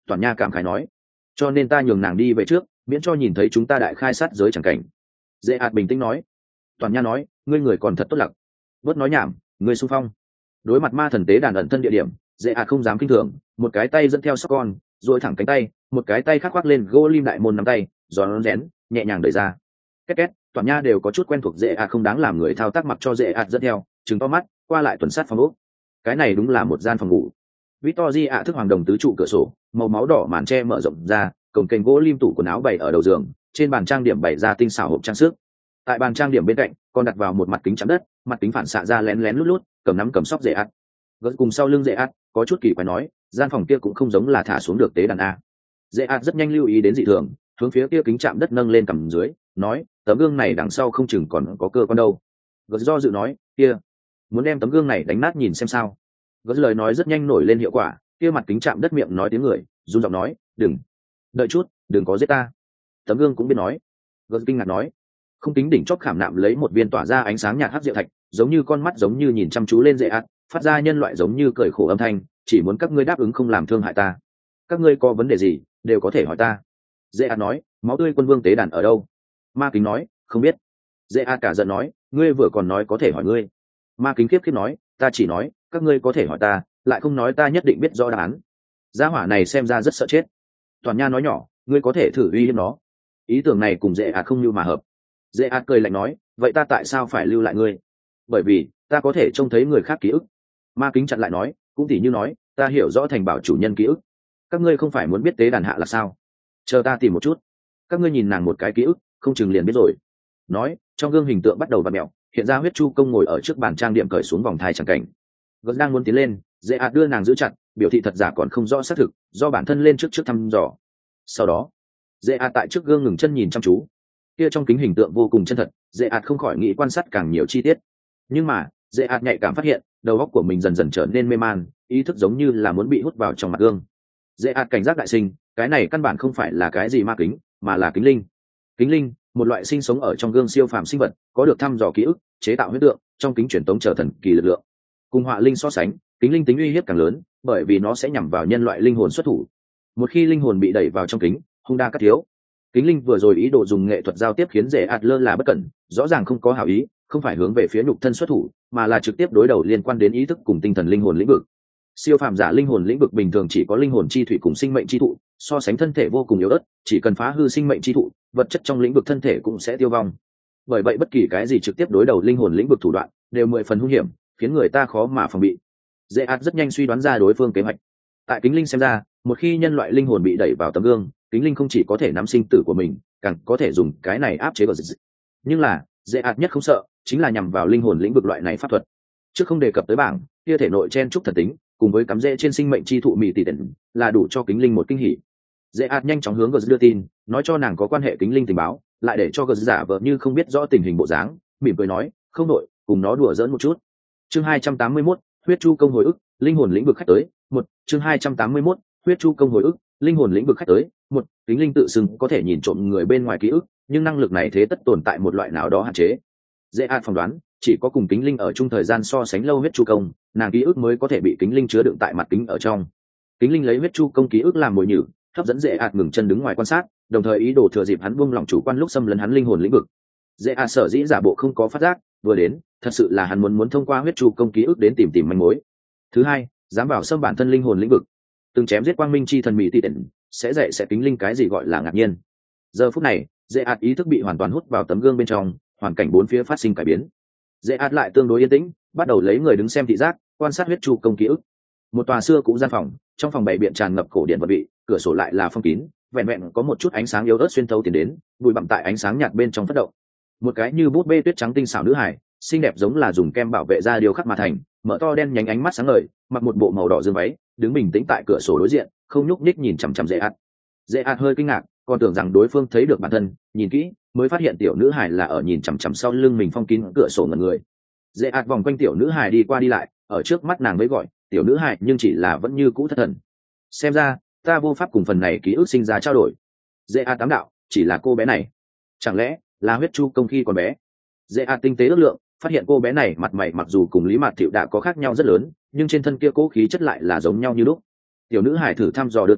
Toàn Nha cảm khái nói, cho nên ta nhường nàng đi về trước, miễn cho nhìn thấy chúng ta đại khai sát giới chẳng cảnh. Dễ ạt bình tĩnh nói. Toàn Nha nói, ngươi người còn thật tốt lặc. Bớt nói nhảm, ngươi xung phong. Đối mặt ma thần tế đàn ẩn thân địa điểm, Dễ ạt không dám kinh thường, một cái tay dẫn theo sóc con, rồi thẳng cánh tay, một cái tay khác khoác lên gỗ lim đại môn nắm tay, giòn rén nhẹ nhàng đẩy ra. Két két, Toàn Nha đều có chút quen thuộc Dễ ạt không đáng làm người thao tác mặc cho Dễ ạt dẫn theo, trừng to mắt, qua lại tuần sát phòng ốc. Cái này đúng là một gian phòng ngủ. Victory ạ thức hoàng đồng tứ trụ cửa sổ, màu máu đỏ màn tre mở rộng ra, cổng kềnh gỗ lim tủ quần áo bày ở đầu giường, trên bàn trang điểm bày ra tinh xảo hộp trang sức. Tại bàn trang điểm bên cạnh, còn đặt vào một mặt kính chắn đất, mặt kính phản xạ ra lén lén lút lút, cầm nắm cầm sóc Dễ ạt. Gật cùng sau lưng Dễ ạt, có chút kỳ quái nói, gian phòng kia cũng không giống là thả xuống được tế đàn a. Dễ ạt rất nhanh lưu ý đến dị thường, hướng phía kia kính chạm đất nâng lên cầm dưới, nói, tấm gương này đằng sau không chừng còn có cơ quan đâu. Gật do dự nói, kia, muốn đem tấm gương này đánh nát nhìn xem sao. Gật lời nói rất nhanh nổi lên hiệu quả, kia mặt kính chạm đất miệng nói tiếng người, run giọng nói, đừng, đợi chút, đừng có giết ta. Tấm gương cũng biết nói. Gật kinh ngạc nói, không tính đỉnh chóp khảm nạm lấy một viên tỏa ra ánh sáng nhạt hắc diệu thạch, giống như con mắt giống như nhìn chăm chú lên Dễ ạt, phát ra nhân loại giống như cười khổ âm thanh, chỉ muốn các ngươi đáp ứng không làm thương hại ta. Các ngươi có vấn đề gì đều có thể hỏi ta. Dễ ạt nói, máu tươi quân vương tế đàn ở đâu? Ma kính nói, không biết. Dễ ạt cả giận nói, ngươi vừa còn nói có thể hỏi ngươi. Ma kính khiếp khiếp nói, ta chỉ nói các ngươi có thể hỏi ta, lại không nói ta nhất định biết rõ đáp án. Gia hỏa này xem ra rất sợ chết. Toàn Nha nói nhỏ, ngươi có thể thử uy hiếp nó. Ý tưởng này cùng Dễ ạt không như mà hợp. Dễ ạt cười lạnh nói, vậy ta tại sao phải lưu lại ngươi? Bởi vì ta có thể trông thấy người khác ký ức. Ma kính chặn lại nói, cũng tỉ như nói, ta hiểu rõ thành bảo chủ nhân ký ức. Các ngươi không phải muốn biết tế đàn hạ là sao? Chờ ta tìm một chút. Các ngươi nhìn nàng một cái ký ức, không chừng liền biết rồi. Nói, trong gương hình tượng bắt đầu vặn mèo, hiện ra huyết chu công ngồi ở trước bàn trang điểm cởi xuống vòng thai chẳng cảnh. Gật đang muốn tiến lên, Dễ ạt đưa nàng giữ chặt, biểu thị thật giả còn không rõ xác thực, do bản thân lên trước thăm dò. Sau đó, Dễ ạt tại trước gương ngừng chân nhìn chăm chú. Kia trong kính hình tượng vô cùng chân thật, Dễ ạt không khỏi nghĩ quan sát càng nhiều chi tiết. Nhưng mà, Dễ ạt nhạy cảm phát hiện, đầu óc của mình dần dần trở nên mê man, ý thức giống như là muốn bị hút vào trong mặt gương. Dễ ạt cảnh giác đại sinh, cái này căn bản không phải là cái gì ma kính, mà là kính linh. Kính linh, một loại sinh sống ở trong gương siêu phàm sinh vật, có được thăm dò ký ức, chế tạo huyết tượng, trong kính truyền tống trở thần kỳ lực lượng. Cùng họa linh so sánh, kính linh tính uy hiếp càng lớn, bởi vì nó sẽ nhắm vào nhân loại linh hồn xuất thủ. Một khi linh hồn bị đẩy vào trong kính, hung đa cắt thiếu. Kính linh vừa rồi ý đồ dùng nghệ thuật giao tiếp khiến Dễ ạt lơ là bất cẩn, rõ ràng không có hảo ý, không phải hướng về phía nhục thân xuất thủ, mà là trực tiếp đối đầu liên quan đến ý thức cùng tinh thần linh hồn lĩnh vực. Siêu phàm giả linh hồn lĩnh vực bình thường chỉ có linh hồn chi thủy cùng sinh mệnh chi thụ, so sánh thân thể vô cùng yếu ớt, chỉ cần phá hư sinh mệnh chi thụ, vật chất trong lĩnh vực thân thể cũng sẽ tiêu vong. Bởi vậy bất kỳ cái gì trực tiếp đối đầu linh hồn lĩnh vực thủ đoạn đều 10 phần hung hiểm, khiến người ta khó mà phòng bị. Dễ ạt rất nhanh suy đoán ra đối phương kế hoạch. Tại kính linh xem ra, một khi nhân loại linh hồn bị đẩy vào tấm gương, kính linh không chỉ có thể nắm sinh tử của mình, càng có thể dùng cái này áp chế vào dịch. Nhưng là, Dễ ạt nhất không sợ, chính là nhằm vào linh hồn lĩnh vực loại này pháp thuật. Trước không đề cập tới bảng, kia thể nội chen trúc thần tính, cùng với cắm rễ trên sinh mệnh chi thụ mì tỷ tần, là đủ cho kính linh một kinh hỉ. Dễ ạt nhanh chóng hướng Gờ đưa tin, nói cho nàng có quan hệ kính linh tình báo, lại để cho Gờ giả vờ như không biết rõ tình hình bộ dáng, mỉm cười nói, không nội, cùng nó đùa giỡn một chút. Chương 281, huyết chu công hồi ức, linh hồn lĩnh vực khách tới. Một, chương 281, huyết chu công hồi ức, linh hồn lĩnh vực khách tới. Một, kính linh tự xưng có thể nhìn trộm người bên ngoài ký ức, nhưng năng lực này thế tất tồn tại một loại nào đó hạn chế. Dễ ạt phỏng đoán, chỉ có cùng kính linh ở chung thời gian so sánh lâu huyết chu công, nàng ký ức mới có thể bị kính linh chứa đựng tại mặt kính ở trong. Kính linh lấy huyết chu công ký ức làm mồi nhử, hấp dẫn Dễ ạt ngừng chân đứng ngoài quan sát, đồng thời ý đồ thừa dịp hắn buông lỏng chủ quan lúc xâm lấn hắn linh hồn lĩnh vực. Dễ ạt sở dĩ giả bộ không có phát giác, vừa đến, thật sự là hắn muốn thông qua huyết chu công ký ức đến tìm manh mối. Thứ hai, dám bảo xâm bản thân linh hồn lĩnh vực, từng chém giết quang minh chi thần mỹ tỷ tịnh, sẽ dạy sẽ kính linh cái gì gọi là ngạc nhiên. Giờ phút này, Dễ ạt ý thức bị hoàn toàn hút vào tấm gương bên trong, hoàn cảnh bốn phía phát sinh cải biến. Dễ ạt lại tương đối yên tĩnh, bắt đầu lấy người đứng xem thị giác, quan sát huyết chu công ký ức. Một tòa xưa cũ gian phòng, trong phòng bày biện tràn ngập cổ điện vật vị, cửa sổ lại là phong kín, vẹn vẹn có một chút ánh sáng yếu ớt xuyên thấu tiến đến, bụi bặm tại ánh sáng nhạt bên trong phát động. Một cái như bút bê tuyết trắng tinh xảo nữ hài, xinh đẹp giống là dùng kem bảo vệ da điều khắc mà thành, mở to đen nhánh ánh mắt sáng ngời, mặc một bộ màu đỏ dương váy, đứng bình tĩnh tại cửa sổ đối diện, không nhúc nhích nhìn chằm chằm Dễ ạt. Dễ ạt hơi kinh ngạc, còn tưởng rằng đối phương thấy được bản thân, nhìn kỹ mới phát hiện tiểu nữ hài là ở nhìn chằm chằm sau lưng mình phong kín cửa sổ ngẩn người. Dễ ạt vòng quanh tiểu nữ hài đi qua đi lại, ở trước mắt nàng mới gọi tiểu nữ hài, nhưng chỉ là vẫn như cũ thất thần. Xem ra ta vô pháp cùng phần này ký ức sinh ra trao đổi. Dễ ạt tám đạo, chỉ là cô bé này, chẳng lẽ là huyết chu công khi còn bé? Dễ ạt tinh tế ước lượng, phát hiện cô bé này mặt mày mặc dù cùng Lý Mạt Thiệu đã có khác nhau rất lớn, nhưng trên thân kia cố khí chất lại là giống nhau như lúc. Tiểu nữ hài thử thăm dò đưa tay,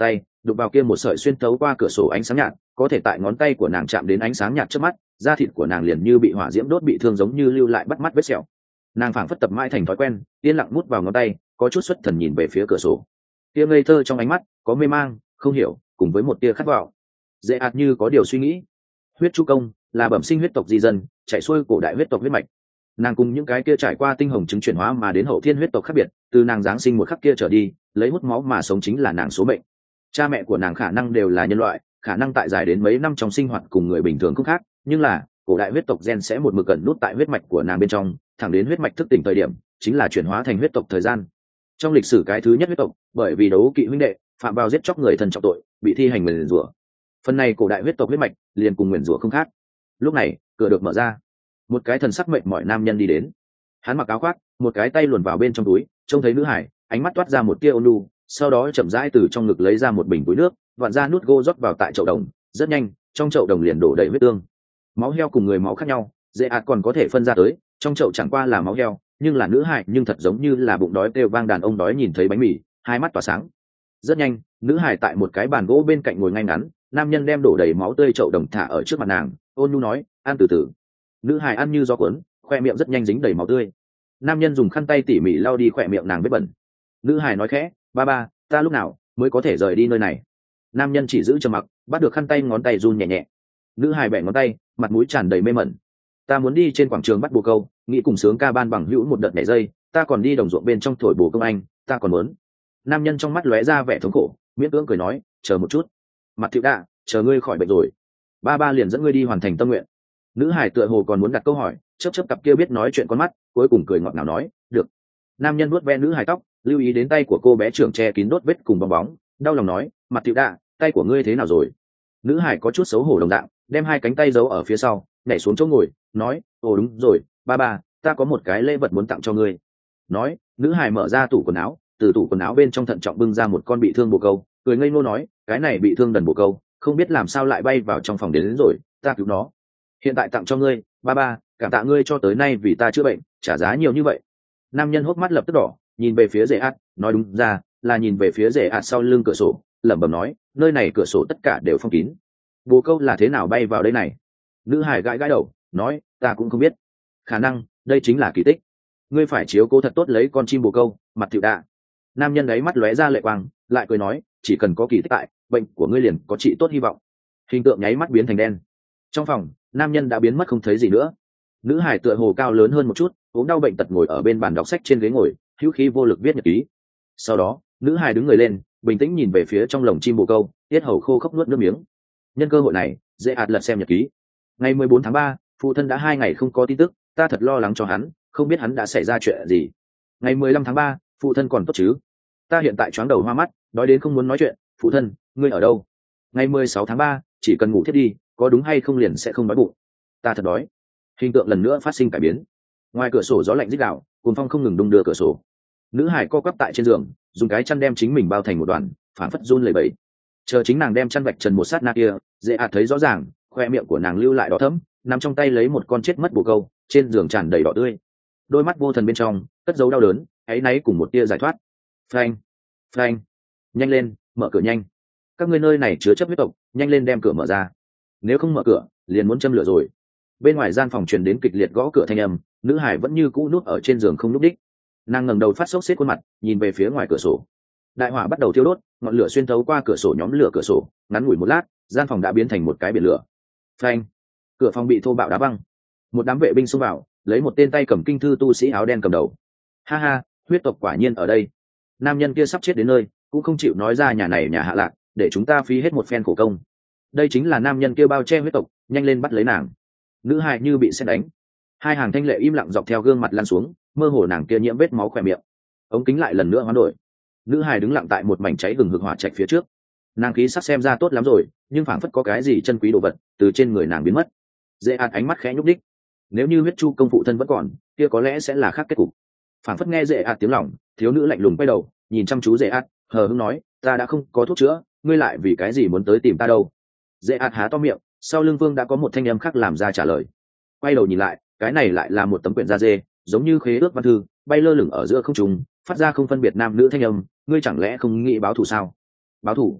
đụng vào kia một sợi xuyên thấu qua cửa sổ ánh sáng nhạt, có thể tại ngón tay của nàng chạm đến ánh sáng nhạt trước mắt, da thịt của nàng liền như bị hỏa diễm đốt bị thương, giống như lưu lại bắt mắt vết sẹo. Nàng phảng phất tập mãi thành thói quen, yên lặng mút vào ngón tay, có chút xuất thần nhìn về phía cửa sổ. Tia ngây thơ trong ánh mắt có mê mang, không hiểu, cùng với một tia khát vọng. Dễ ạt như có điều suy nghĩ. Huyết chu công là bẩm sinh huyết tộc di dân, chảy xuôi cổ đại huyết tộc huyết mạch. Nàng cùng những cái kia trải qua tinh hồng chứng chuyển hóa mà đến hậu thiên huyết tộc khác biệt, từ nàng giáng sinh một khắc kia trở đi, lấy hút máu mà sống chính là nàng số mệnh. Cha mẹ của nàng khả năng đều là nhân loại, khả năng tại dài đến mấy năm trong sinh hoạt cùng người bình thường không khác, nhưng là cổ đại huyết tộc gen sẽ một mực gần nút tại huyết mạch của nàng bên trong, thẳng đến huyết mạch thức tỉnh thời điểm, chính là chuyển hóa thành huyết tộc thời gian. Trong lịch sử cái thứ nhất huyết tộc, bởi vì đấu kỵ huynh đệ, phạm vào giết chóc người thân trọng tội, bị thi hành nguyền rủa. Phần này cổ đại huyết tộc huyết mạch liền cùng nguyền rủa không khác. Lúc này, cửa được mở ra, một cái thần sắc mệnh mọi nam nhân đi đến. Hắn mặc áo khoác, một cái tay luồn vào bên trong túi, trông thấy nữ hải, ánh mắt toát ra một tia ôn nhu, sau đó chậm rãi từ trong ngực lấy ra một bình túi nước, vặn ra nút gô rót vào tại chậu đồng. Rất nhanh, trong chậu đồng liền đổ đầy huyết tương. Máu heo cùng người máu khác nhau, dễ ạt còn có thể phân ra tới, trong chậu chẳng qua là máu heo, nhưng là nữ hải nhưng thật giống như là bụng đói kêu vang, đàn ông đói nhìn thấy bánh mì, hai mắt tỏa sáng. Rất nhanh, nữ hải tại một cái bàn gỗ bên cạnh ngồi ngay ngắn, nam nhân đem đổ đầy máu tươi chậu đồng thả ở trước mặt nàng, ôn nhu nói, ăn từ từ. Nữ hải ăn như gió cuốn, khoe miệng rất nhanh dính đầy máu tươi. Nam nhân dùng khăn tay tỉ mỉ lau đi khoe miệng nàng vết bẩn. Nữ hải nói khẽ, ba ba, ta lúc nào mới có thể rời đi nơi này? Nam nhân chỉ giữ trầm mặc, bắt được khăn tay, ngón tay run nhẹ nhẹ. Nữ hải bẻ ngón tay, mặt mũi tràn đầy mê mẩn. Ta muốn đi trên quảng trường bắt bồ câu, nghĩ cùng sướng ca ban bằng hữu một đợt nhảy dây, ta còn đi đồng ruộng bên trong thổi bồ công anh, ta còn muốn. Nam nhân trong mắt lóe ra vẻ thống khổ, miễn cưỡng cười nói, chờ một chút. Mặt Thiệu Đạ, chờ ngươi khỏi bệnh rồi, ba ba liền dẫn ngươi đi hoàn thành tâm nguyện. Nữ hải tựa hồ còn muốn đặt câu hỏi, chớp chớp cặp kia biết nói chuyện con mắt, cuối cùng cười ngọt ngào nói, được. Nam nhân vuốt ve nữ hải tóc, lưu ý đến tay của cô bé trưởng che kín đốt vết cùng bong bóng, đau lòng nói, Mặt Thiệu Đạ, tay của ngươi thế nào rồi? Nữ hải có chút xấu hổ đồng dạng, đem hai cánh tay giấu ở phía sau, nhảy xuống chỗ ngồi, nói, ồ đúng rồi, ba ba, ta có một cái lễ vật muốn tặng cho ngươi. Nói, nữ hải mở ra tủ quần áo, từ tủ quần áo bên trong thận trọng bưng ra một con bị thương bồ câu, cười ngây ngô nói, cái này bị thương đần bồ câu, không biết làm sao lại bay vào trong phòng đến rồi, ta cứu nó, hiện tại tặng cho ngươi, ba ba, cảm tạ ngươi cho tới nay vì ta chữa bệnh, trả giá nhiều như vậy. Nam nhân hốc mắt lập tức đỏ, nhìn về phía Dễ Ạt, nói đúng ra là nhìn về phía Dễ Ạt sau lưng cửa sổ, lẩm bẩm nói, nơi này cửa sổ tất cả đều phong kín, bồ câu là thế nào bay vào đây này? Nữ hải gãi gãi đầu, nói, ta cũng không biết, khả năng đây chính là kỳ tích. Ngươi phải chiếu cố thật tốt lấy con chim bồ câu, Mặt Thiệu Đạ. Nam nhân ấy mắt lóe ra lệ quang, lại cười nói, chỉ cần có kỳ tích tại, bệnh của ngươi liền có trị tốt hy vọng. Hình tượng nháy mắt biến thành đen. Trong phòng, nam nhân đã biến mất không thấy gì nữa. Nữ hải tựa hồ cao lớn hơn một chút, ốm đau bệnh tật ngồi ở bên bàn đọc sách trên ghế ngồi, hữu khí vô lực viết nhật ký. Sau đó, nữ hải đứng người lên, bình tĩnh nhìn về phía trong lồng chim bồ câu, tiết hầu khô khốc nuốt nước miếng. Nhân cơ hội này, Dễ Ạt lật xem nhật ký. Ngày 14 tháng 3, phụ thân đã 2 ngày không có tin tức, ta thật lo lắng cho hắn, không biết hắn đã xảy ra chuyện gì. Ngày 15 tháng 3, phụ thân còn tốt chứ? Ta hiện tại choáng đầu hoa mắt, đói đến không muốn nói chuyện, phụ thân, ngươi ở đâu? Ngày 16 tháng 3, chỉ cần ngủ thiết đi, có đúng hay không liền sẽ không đói bụng. Ta thật đói. Hình tượng lần nữa phát sinh cải biến. Ngoài cửa sổ gió lạnh rít gào, cuồng phong không ngừng đung đưa cửa sổ. Nữ hải co quắp tại trên giường, dùng cái chăn đem chính mình bao thành một đoàn, phản phất run lẩy bẩy. Chờ chính nàng đem chăn vạch trần một sát na kia, Dễ Ạt thấy rõ ràng, khoe miệng của nàng lưu lại đỏ thẫm, nằm trong tay lấy một con chết mất bồ câu, trên giường tràn đầy đỏ tươi. Đôi mắt vô thần bên trong cất dấu đau đớn, áy náy cùng một tia giải thoát. Phanh, phanh, nhanh lên, mở cửa nhanh. Các ngươi nơi này chứa chấp huyết tộc, nhanh lên đem cửa mở ra. Nếu không mở cửa, liền muốn châm lửa rồi. Bên ngoài gian phòng truyền đến kịch liệt gõ cửa thanh âm, nữ hải vẫn như cũ núp ở trên giường không núp đích. Nàng ngẩng đầu phát sốc xếp khuôn mặt, nhìn về phía ngoài cửa sổ. Đại hỏa bắt đầu thiêu đốt, ngọn lửa xuyên thấu qua cửa sổ nhóm lửa cửa sổ, ngắn ngủi một lát, gian phòng đã biến thành một cái biển lửa. Phanh, cửa phòng bị thô bạo đá văng. Một đám vệ binh xông vào, lấy một tên tay cầm kinh thư tu sĩ áo đen cầm đầu. Ha ha, huyết tộc quả nhiên ở đây. Nam nhân kia sắp chết đến nơi, cũng không chịu nói ra nhà này nhà hạ lạc, để chúng ta phí hết một phen khổ công. Đây chính là nam nhân kia bao che huyết tộc, nhanh lên bắt lấy nàng. Nữ hài như bị sét đánh, hai hàng thanh lệ im lặng dọc theo gương mặt lăn xuống, mơ hồ nàng kia nhiễm vết máu khỏe miệng. Ống kính lại lần nữa hoán đổi. Nữ hài đứng lặng tại một mảnh cháy hừng hực hỏa trạch phía trước. Nàng khí sắc xem ra tốt lắm rồi, nhưng phảng phất có cái gì chân quý đồ vật từ trên người nàng biến mất. Dễ Ạt ánh mắt khẽ nhúc đích. Nếu như huyết chu công phụ thân vẫn còn, kia có lẽ sẽ là khác kết cục. Phảng phất nghe Dễ Ạt tiếng lòng, thiếu nữ lạnh lùng quay đầu, nhìn chăm chú Dễ Ạt, hờ hững nói, ta đã không có thuốc chữa, ngươi lại vì cái gì muốn tới tìm ta đâu? Dễ Ạt há to miệng, sau lưng vương đã có một thanh âm khác làm ra trả lời. Quay đầu nhìn lại, cái này lại là một tấm quyển da dê, giống như khế ước văn thư, bay lơ lửng ở giữa không trung, phát ra không phân biệt nam nữ thanh âm, ngươi chẳng lẽ không nghĩ báo thù sao? Báo thù?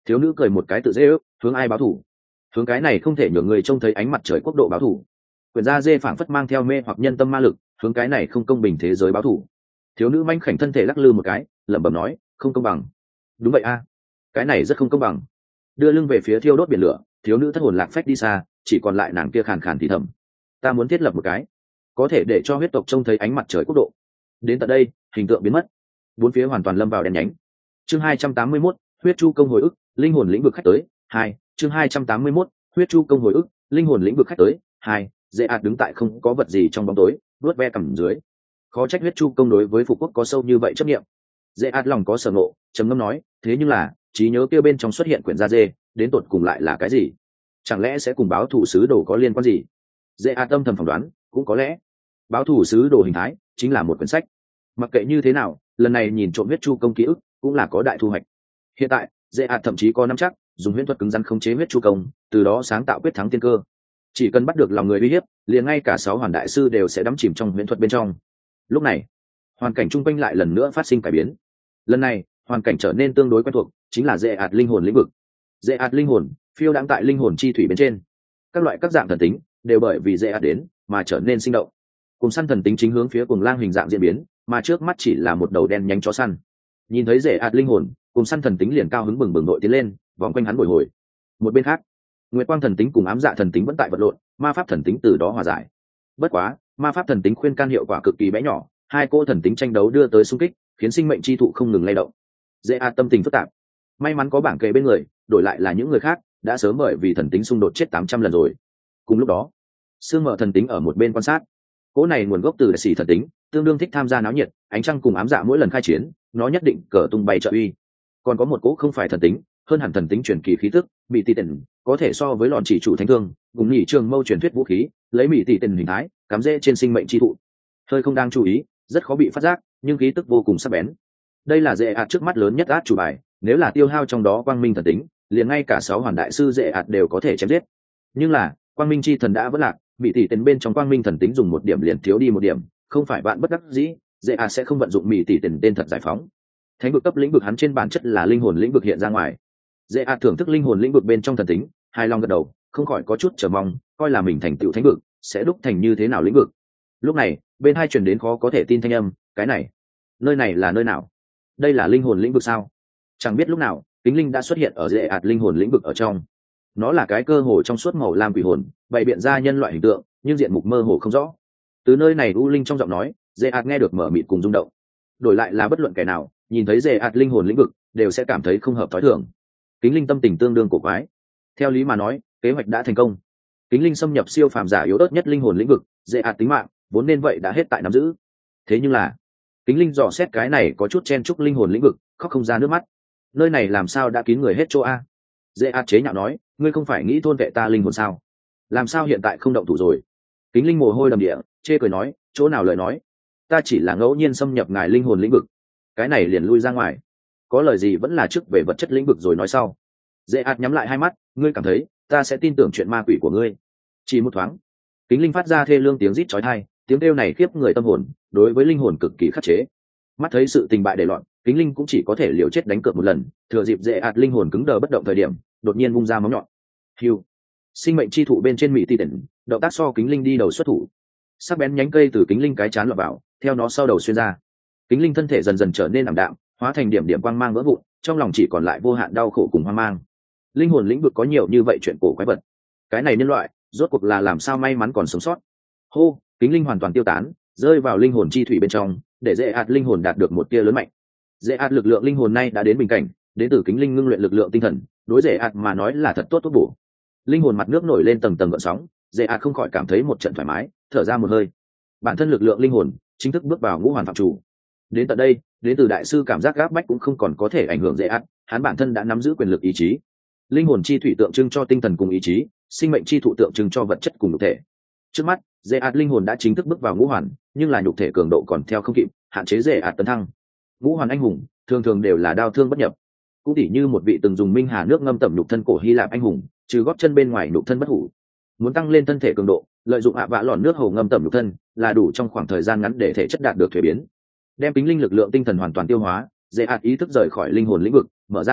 Thiếu nữ cười một cái tự dễ ước, hướng ai báo thủ? Hướng cái này không thể nhường người trông thấy ánh mặt trời quốc độ báo thủ. Quyển gia dê phảng phất mang theo mê hoặc nhân tâm ma lực, hướng cái này không công bình thế giới báo thủ. Thiếu nữ manh khảnh thân thể lắc lư một cái, lẩm bẩm nói, không công bằng. Đúng vậy a, cái này rất không công bằng. Đưa lưng về phía thiêu đốt biển lửa, thiếu nữ thất hồn lạc phách đi xa, chỉ còn lại nàng kia khàn khàn thì thầm, ta muốn thiết lập một cái có thể để cho huyết tộc trông thấy ánh mặt trời quốc độ. Đến tận đây, hình tượng biến mất, bốn phía hoàn toàn lâm vào đen nhánh. Chương 281, huyết chu công hồi ức, linh hồn lĩnh vực khách tới. 2, chương 281, huyết chu công hồi ức, linh hồn lĩnh vực khách tới. 2, dễ ạt đứng tại không có vật gì trong bóng tối, vuốt ve cằm dưới. Khó trách huyết chu công đối với phục quốc có sâu như vậy chấp niệm. Dễ ạt lòng có sở ngộ, trầm ngâm nói, thế nhưng là trí nhớ kia bên trong xuất hiện quyển gia dê, đến tột cùng lại là cái gì? Chẳng lẽ sẽ cùng báo thủ sứ đồ có liên quan gì? Dễ ạt tâm thầm phỏng đoán, cũng có lẽ báo thủ sứ đồ hình thái chính là một quyển sách. Mặc kệ như thế nào, lần này nhìn trộm huyết chu công ký ức cũng là có đại thu hoạch. Hiện tại dễ ạt thậm chí có nắm chắc dùng huyễn thuật cứng rắn khống chế huyết chu công, từ đó sáng tạo quyết thắng tiên cơ. Chỉ cần bắt được lòng người uy hiếp, liền ngay cả 6 hoàn đại sư đều sẽ đắm chìm trong huyễn thuật bên trong. Lúc này hoàn cảnh chung quanh lại lần nữa phát sinh cải biến. Lần này hoàn cảnh trở nên tương đối quen thuộc, chính là dễ ạt linh hồn lĩnh vực. Dễ ạt linh hồn phiêu đang tại linh hồn chi thủy bên trên, các loại các dạng thần tính đều bởi vì dễ ạt đến mà trở nên sinh động. Cùng săn thần tính chính hướng phía cùng lang hình dạng diễn biến, mà trước mắt chỉ là một đầu đen nhánh chó săn. Nhìn thấy dễ ạt linh hồn, cùng săn thần tính liền cao hứng bừng bừng đội tiến lên, vòng quanh hắn bồi hồi. Một bên khác, nguyệt quang thần tính cùng ám dạ thần tính vẫn tại vật lộn, ma pháp thần tính từ đó hòa giải. Bất quá ma pháp thần tính khuyên can hiệu quả cực kỳ bé nhỏ, hai cô thần tính tranh đấu đưa tới xung kích, khiến sinh mệnh chi thụ không ngừng lay động. Dễ ạt tâm tình phức tạp, may mắn có bảng kề bên người, đổi lại là những người khác đã sớm bởi vì thần tính xung đột chết 800 lần rồi. Cùng lúc đó sương mở thần tính ở một bên quan sát. Cỗ này nguồn gốc từ đại sĩ thần tính, tương đương thích tham gia náo nhiệt, ánh trăng cùng ám dạ mỗi lần khai chiến, nó nhất định cờ tung bay trợ uy. Còn có một cỗ không phải thần tính, hơn hẳn thần tính truyền kỳ khí tức, mỹ tỷ tần, có thể so với lọn chỉ chủ thánh thương, cùng nhị trường mâu truyền thuyết vũ khí, lấy mỹ tỷ tần hình thái, cắm rễ trên sinh mệnh chi thụ. Hơi không đang chú ý, rất khó bị phát giác, nhưng khí tức vô cùng sắc bén. Đây là dễ ạt trước mắt lớn nhất át chủ bài, nếu là tiêu hao trong đó quang minh thần tính, liền ngay cả 6 hoàn đại sư dễ ạt đều có thể chém giết. Nhưng là quang minh chi thần đã vỡ lạc, mỹ tỷ tần bên trong quang minh thần tính dùng một điểm liền thiếu đi một điểm, không phải bạn bất đắc dĩ, dễ ạt sẽ không vận dụng mỹ tỷ tần tên thật giải phóng. Thánh vực cấp lĩnh vực hắn trên bản chất là linh hồn lĩnh vực hiện ra ngoài. Dễ ạt thưởng thức linh hồn lĩnh vực bên trong thần tính, hài lòng gật đầu, không khỏi có chút chờ mong, coi là mình thành tựu thánh vực sẽ đúc thành như thế nào lĩnh vực. Lúc này bên hai truyền đến khó có thể tin thanh âm, cái này, nơi này là nơi nào? Đây là linh hồn lĩnh vực sao? Chẳng biết lúc nào kính linh đã xuất hiện ở dễ ạt linh hồn lĩnh vực ở trong. Nó là cái cơ hồ trong suốt màu lam quỷ hồn, bày biện ra nhân loại hình tượng, nhưng diện mục mơ hồ không rõ. Từ nơi này u linh trong giọng nói, dễ ạt nghe được mở mịt cùng rung động. Đổi lại là bất luận kẻ nào nhìn thấy dễ ạt linh hồn lĩnh vực đều sẽ cảm thấy không hợp thói thường. Kính linh tâm tình tương đương cổ quái. Theo lý mà nói, kế hoạch đã thành công. Kính linh xâm nhập siêu phàm giả yếu ớt nhất linh hồn lĩnh vực, dễ ạt tính mạng vốn nên vậy đã hết tại nắm giữ. Thế nhưng là kính linh dò xét cái này có chút chen chúc linh hồn lĩnh vực, khóc không ra nước mắt. Nơi này làm sao đã kín người hết chỗ a? Dễ ạt chế nhạo nói, ngươi không phải nghĩ thôn vệ ta linh hồn sao? Làm sao hiện tại không động thủ rồi? Kính linh mồ hôi đầm địa, chê cười nói, chỗ nào lời nói, ta chỉ là ngẫu nhiên xâm nhập ngài linh hồn lĩnh vực, cái này liền lui ra ngoài. Có lời gì vẫn là trước về vật chất lĩnh vực rồi nói sau. Dễ ạt nhắm lại hai mắt, ngươi cảm thấy ta sẽ tin tưởng chuyện ma quỷ của ngươi? Chỉ một thoáng, kính linh phát ra thê lương tiếng rít chói tai, tiếng kêu này khiếp người tâm hồn, đối với linh hồn cực kỳ khắc chế. Mắt thấy sự tình bại để loạn, kính linh cũng chỉ có thể liều chết đánh cược một lần, thừa dịp dễ ạt linh hồn cứng đờ bất động thời điểm, đột nhiên vung ra móng nhọn. Hiu! Sinh mệnh chi thụ bên trên mỹ tỷ tần, động tác so kính linh đi đầu xuất thủ. Sắc bén nhánh cây từ kính linh cái chán lọt vào, theo nó sau đầu xuyên ra. Kính linh thân thể dần dần trở nên ảm đạm, hóa thành điểm điểm quang mang vỡ vụn, trong lòng chỉ còn lại vô hạn đau khổ cùng hoang mang. Linh hồn lĩnh vực có nhiều như vậy chuyện cổ quái vật, cái này nhân loại rốt cuộc là làm sao may mắn còn sống sót? Hô! Kính linh hoàn toàn tiêu tán, rơi vào linh hồn chi thủy bên trong, để dễ ạt linh hồn đạt được một tia lớn mạnh. Dễ ạt lực lượng linh hồn nay đã đến bình cảnh, đến từ kính linh ngưng luyện lực lượng tinh thần, đối dễ ạt mà nói là thật tốt tốt bổ. Linh hồn mặt nước nổi lên tầng tầng gợn sóng, dễ ạt không khỏi cảm thấy một trận thoải mái, thở ra một hơi. Bản thân lực lượng linh hồn chính thức bước vào ngũ hoàn phạm chủ. Đến tận đây, đến từ đại sư cảm giác gáp bách cũng không còn có thể ảnh hưởng dễ ạt, hắn bản thân đã nắm giữ quyền lực ý chí. Linh hồn chi thủy tượng trưng cho tinh thần cùng ý chí, sinh mệnh chi thụ tượng trưng cho vật chất cùng nhục thể. Trước mắt dễ ạt linh hồn đã chính thức bước vào ngũ hoàn, nhưng là nhục thể cường độ còn theo không kịp, hạn chế dễ ạt tấn thăng. Ngũ hoàn anh hùng thường thường đều là đao thương bất nhập, cũng tỉ như một vị từng dùng minh hà nước ngâm tẩm nhục thân cổ Hy Lạp anh hùng, trừ gót chân bên ngoài nhục thân bất hủ. Muốn tăng lên thân thể cường độ, lợi dụng vạ lỏn nước hồ ngâm tẩm nhục thân là đủ trong khoảng thời gian ngắn để thể chất đạt được thuế biến. Đem kính linh lực lượng tinh thần hoàn toàn tiêu hóa, dễ ạt ý thức rời khỏi linh hồn lĩnh vực, mở ra hai mắt,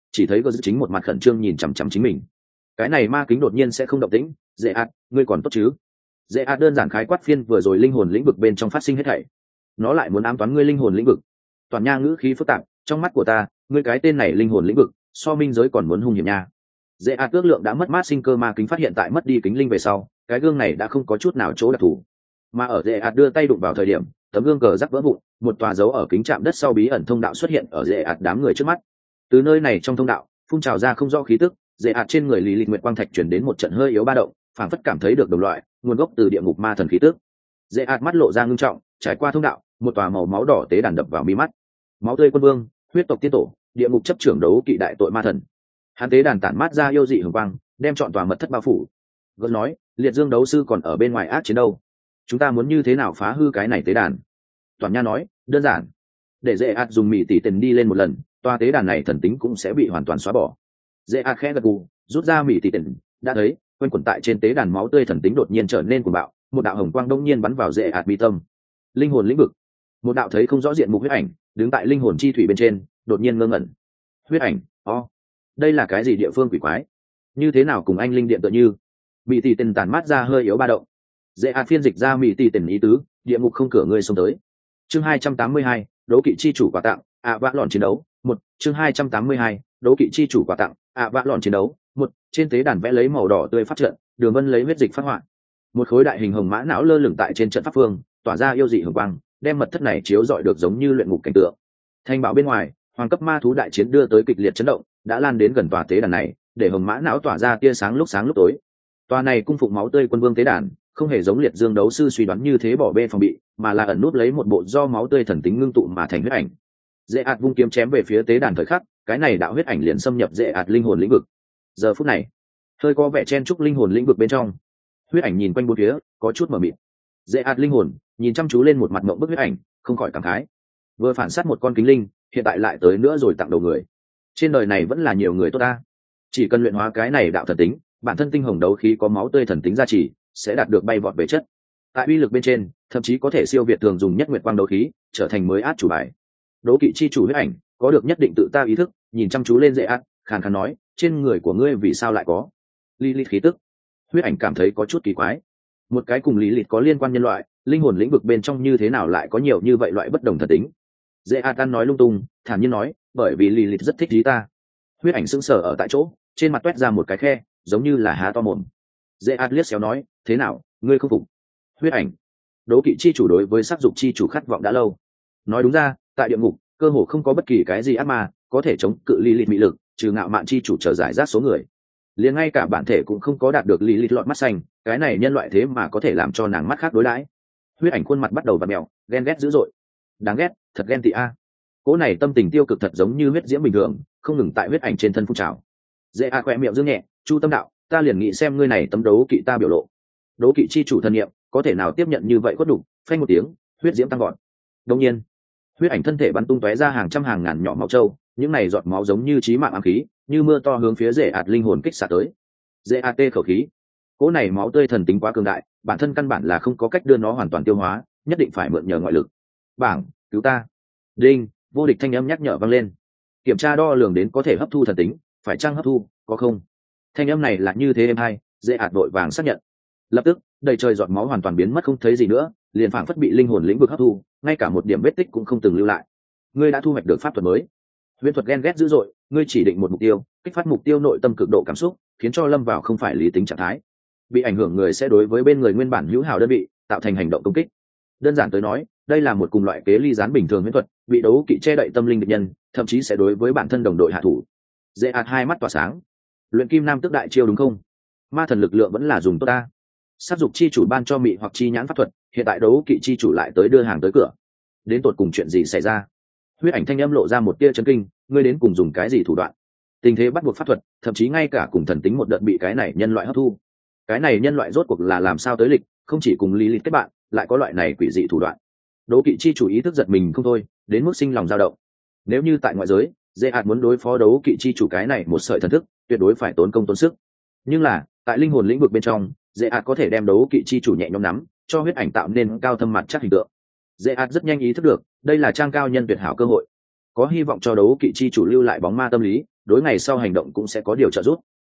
chỉ thấy gờ chính một mặt khẩn trương nhìn chằm chằm chính mình. Cái này ma kính đột nhiên sẽ không động tĩnh. Dễ ạt, ngươi còn tốt chứ? Dễ ạt đơn giản khái quát phiên vừa rồi linh hồn lĩnh vực bên trong phát sinh hết thảy. Nó lại muốn ám toán ngươi linh hồn lĩnh vực. Toàn nha ngữ khí phức tạp, trong mắt của ta, ngươi cái tên này linh hồn lĩnh vực, so minh giới còn muốn hung hiểm nha. Dễ ạt ước lượng đã mất mát sinh cơ ma kính phát hiện tại mất đi kính linh về sau, cái gương này đã không có chút nào chỗ đặc thù. Mà ở dễ ạt đưa tay đụng vào thời điểm, tấm gương cờ rắc vỡ vụn, một tòa dấu ở kính chạm đất sau bí ẩn thông đạo xuất hiện ở dễ ạt đám người trước mắt. Từ nơi này trong thông đạo phun trào ra không rõ khí tức, dễ ạt trên người lý lịch nguyệt quang thạch chuyển đến một trận hơi yếu ba động, phảng phất cảm thấy được đồng loại nguồn gốc từ địa ngục ma thần khí tức. Dễ ạt mắt lộ ra ngưng trọng, trải qua thông đạo, một tòa màu máu đỏ tế đàn đập vào mi mắt. Máu tươi quân vương, huyết tộc tiên tổ, địa ngục chấp trưởng đấu kỵ đại tội ma thần. Hắn tế đàn tản mát ra yêu dị hồng quang, đem trọn tòa mật thất bao phủ. Gớt nói, liệt dương đấu sư còn ở bên ngoài ác chiến đâu, chúng ta muốn như thế nào phá hư cái này tế đàn? Toàn nha nói, đơn giản, để dễ ạt dùng mỉ tỉ tiền đi lên một lần, tòa tế đàn này thần tính cũng sẽ bị hoàn toàn xóa bỏ. Dễ ạt khẽ gật gù, rút ra mỉ tỉ tiền, đã thấy quanh quẩn tại trên tế đàn máu tươi thần tính đột nhiên trở nên cuồng bạo, một đạo hồng quang đông nhiên bắn vào dễ ạt mi tâm. Linh hồn lĩnh vực, một đạo thấy không rõ diện mục huyết ảnh đứng tại linh hồn chi thủy bên trên, đột nhiên ngơ ngẩn. Huyết ảnh, đây là cái gì địa phương quỷ quái? Như thế nào cùng anh linh điện tựa như? Mỉ tỉ tiền tản mát ra hơi yếu ba động. Dễ ạt phiên dịch ra mỉ tỉ tiền ý tứ, địa ngục không cửa ngươi xông tới. Chương 282, đấu kỵ chi chủ quà tặng, vã lòn chiến đấu. Một, chương 282, đấu kỵ chi chủ quà tặng, vã lòn chiến đấu. Một, trên tế đàn vẽ lấy màu đỏ tươi phát trận, đường vân lấy huyết dịch phát họa. Một khối đại hình hồng mã não lơ lửng tại trên trận pháp phương, tỏa ra yêu dị hồng quang, đem mật thất này chiếu rọi được giống như luyện ngục cảnh tượng. Thanh bảo bên ngoài, hoàng cấp ma thú đại chiến đưa tới kịch liệt chấn động, đã lan đến gần tòa tế đàn này, để hồng mã não tỏa ra tia sáng lúc tối. Tòa này cung phụng máu tươi quân vương tế đàn, không hề giống liệt dương đấu sư suy đoán như thế bỏ bê phòng bị, mà là ẩn núp lấy một bộ do máu tươi thần tính ngưng tụ mà thành huyết ảnh. Dễ ạt vung kiếm chém về phía tế đàn thời khắc, cái này đạo huyết ảnh liền xâm nhập dễ ạt linh hồn lĩnh vực. Giờ phút này, hơi có vẻ chen chúc linh hồn lĩnh vực bên trong, huyết ảnh nhìn quanh bốn phía, có chút mờ mịt. Dễ ạt linh hồn nhìn chăm chú lên một mặt mộng bức huyết ảnh, không khỏi cảm khái. Vừa phản sát một con kính linh, hiện tại lại tới nữa rồi tặng đầu người. Trên đời này vẫn là nhiều người tốt ta. Chỉ cần luyện hóa cái này đạo thần tính, bản thân tinh hồng đấu khí có máu tươi thần tính gia trì, sẽ đạt được bay vọt về chất. Tại uy lực bên trên, thậm chí có thể siêu việt thường dùng nhất nguyệt quang đấu khí, trở thành mới át chủ bài. Đấu kỵ chi chủ huyết ảnh có được nhất định tự ta ý thức, nhìn chăm chú lên dễ át, khàn khàn nói, trên người của ngươi vì sao lại có Lilith khí tức? Huyết ảnh cảm thấy có chút kỳ quái. Một cái cùng Lilith có liên quan nhân loại, linh hồn lĩnh vực bên trong như thế nào lại có nhiều như vậy loại bất đồng thần tính? Dễ át nói lung tung, thản nhiên nói, bởi vì Lilith rất thích ý ta. Huyết ảnh sững sờ ở tại chỗ, trên mặt toét ra một cái khe, giống như là há to mồm. Dễ át liếc xéo nói, thế nào, ngươi không phục? Huyết ảnh, đố kỵ chi chủ đối với sắc dục chi chủ khát vọng đã lâu. Nói đúng ra, tại địa ngục cơ hồ không có bất kỳ cái gì ác ma có thể chống cự Lilith mị lực, trừ ngạo mạn chi chủ trở giải rác số người. Liền ngay cả bản thể cũng không có đạt được Lilith lọt mắt xanh, cái này nhân loại thế mà có thể làm cho nàng mắt khác đối đãi. Huyết ảnh khuôn mặt bắt đầu vặn mèo, ghen ghét dữ dội. Đáng ghét, thật ghen tị a. Cỗ này tâm tình tiêu cực thật giống như huyết diễm bình thường, không ngừng tại huyết ảnh trên thân phun trào. Dễ a khỏe miệng dương nhẹ, chu tâm đạo, ta liền nghĩ xem ngươi này tấm đấu kỵ ta biểu lộ. Đấu kỵ chi chủ thân nhiệm có thể nào tiếp nhận như vậy khuất đục? Phanh một tiếng, huyết diễm tăng gọn. Đương nhiên, huyết ảnh thân thể bắn tung tóe ra hàng trăm hàng ngàn nhỏ máu trâu, những này giọt máu giống như chí mạng ám khí, như mưa to hướng phía dễ ạt linh hồn kích xạ tới. Dễ ạt khẩu khí, cỗ này máu tươi thần tính quá cường đại, bản thân căn bản là không có cách đưa nó hoàn toàn tiêu hóa, nhất định phải mượn nhờ ngoại lực. Bảng, cứu ta! Đinh, vô địch thanh âm nhắc nhở vang lên. Kiểm tra đo lường đến có thể hấp thu thần tính, phải chăng hấp thu, có không? Thanh âm này là như thế em hay, dễ ạt vội vàng xác nhận. Lập tức, đầy trời giọt máu hoàn toàn biến mất không thấy gì nữa, liền phảng phất bị linh hồn lĩnh vực hấp thu, ngay cả một điểm vết tích cũng không từng lưu lại. Ngươi đã thu hoạch được pháp thuật mới. Huyễn thuật ghen ghét dữ dội, ngươi chỉ định một mục tiêu, kích phát mục tiêu nội tâm cực độ cảm xúc, khiến cho lâm vào không phải lý tính trạng thái. Bị ảnh hưởng người sẽ đối với bên người nguyên bản hữu hảo đơn vị tạo thành hành động công kích. Đơn giản tới nói, đây là một cùng loại kế ly gián bình thường huyễn thuật, bị đấu kỵ che đậy tâm linh địch nhân, thậm chí sẽ đối với bản thân đồng đội hạ thủ. Dễ ạt hai mắt tỏa sáng. Luyện kim nam tức đại chiêu đúng không? Ma thần lực lượng vẫn là dùng tốt ta. Sát dục chi chủ ban cho mị hoặc chi nhãn pháp thuật, hiện tại đấu kỵ chi chủ lại tới đưa hàng tới cửa. Đến tột cùng chuyện gì xảy ra? Huyết ảnh thanh âm lộ ra một tia chấn kinh, ngươi đến cùng dùng cái gì thủ đoạn? Tình thế bắt buộc pháp thuật, thậm chí ngay cả cùng thần tính một đợt bị cái này nhân loại hấp thu. Cái này nhân loại rốt cuộc là làm sao tới lịch, không chỉ cùng Lilith kết bạn, lại có loại này quỷ dị thủ đoạn. Đấu kỵ chi chủ ý thức giật mình không thôi, đến mức sinh lòng dao động. Nếu như tại ngoại giới, dễ ạt muốn đối phó đấu kỵ chi chủ cái này một sợi thần thức, tuyệt đối phải tốn công tốn sức. Nhưng là, tại linh hồn lĩnh vực bên trong, dễ ạt có thể đem đấu kỵ chi chủ nhẹ nhõm nắm, cho huyết ảnh tạo nên cao thâm mặt chắc hình tượng. Dễ ạt rất nhanh ý thức được, đây là trang cao nhân tuyệt hảo cơ hội, có hy vọng cho đấu kỵ chi chủ lưu lại bóng ma tâm lý, đối ngày sau hành động cũng sẽ có điều trợ giúp.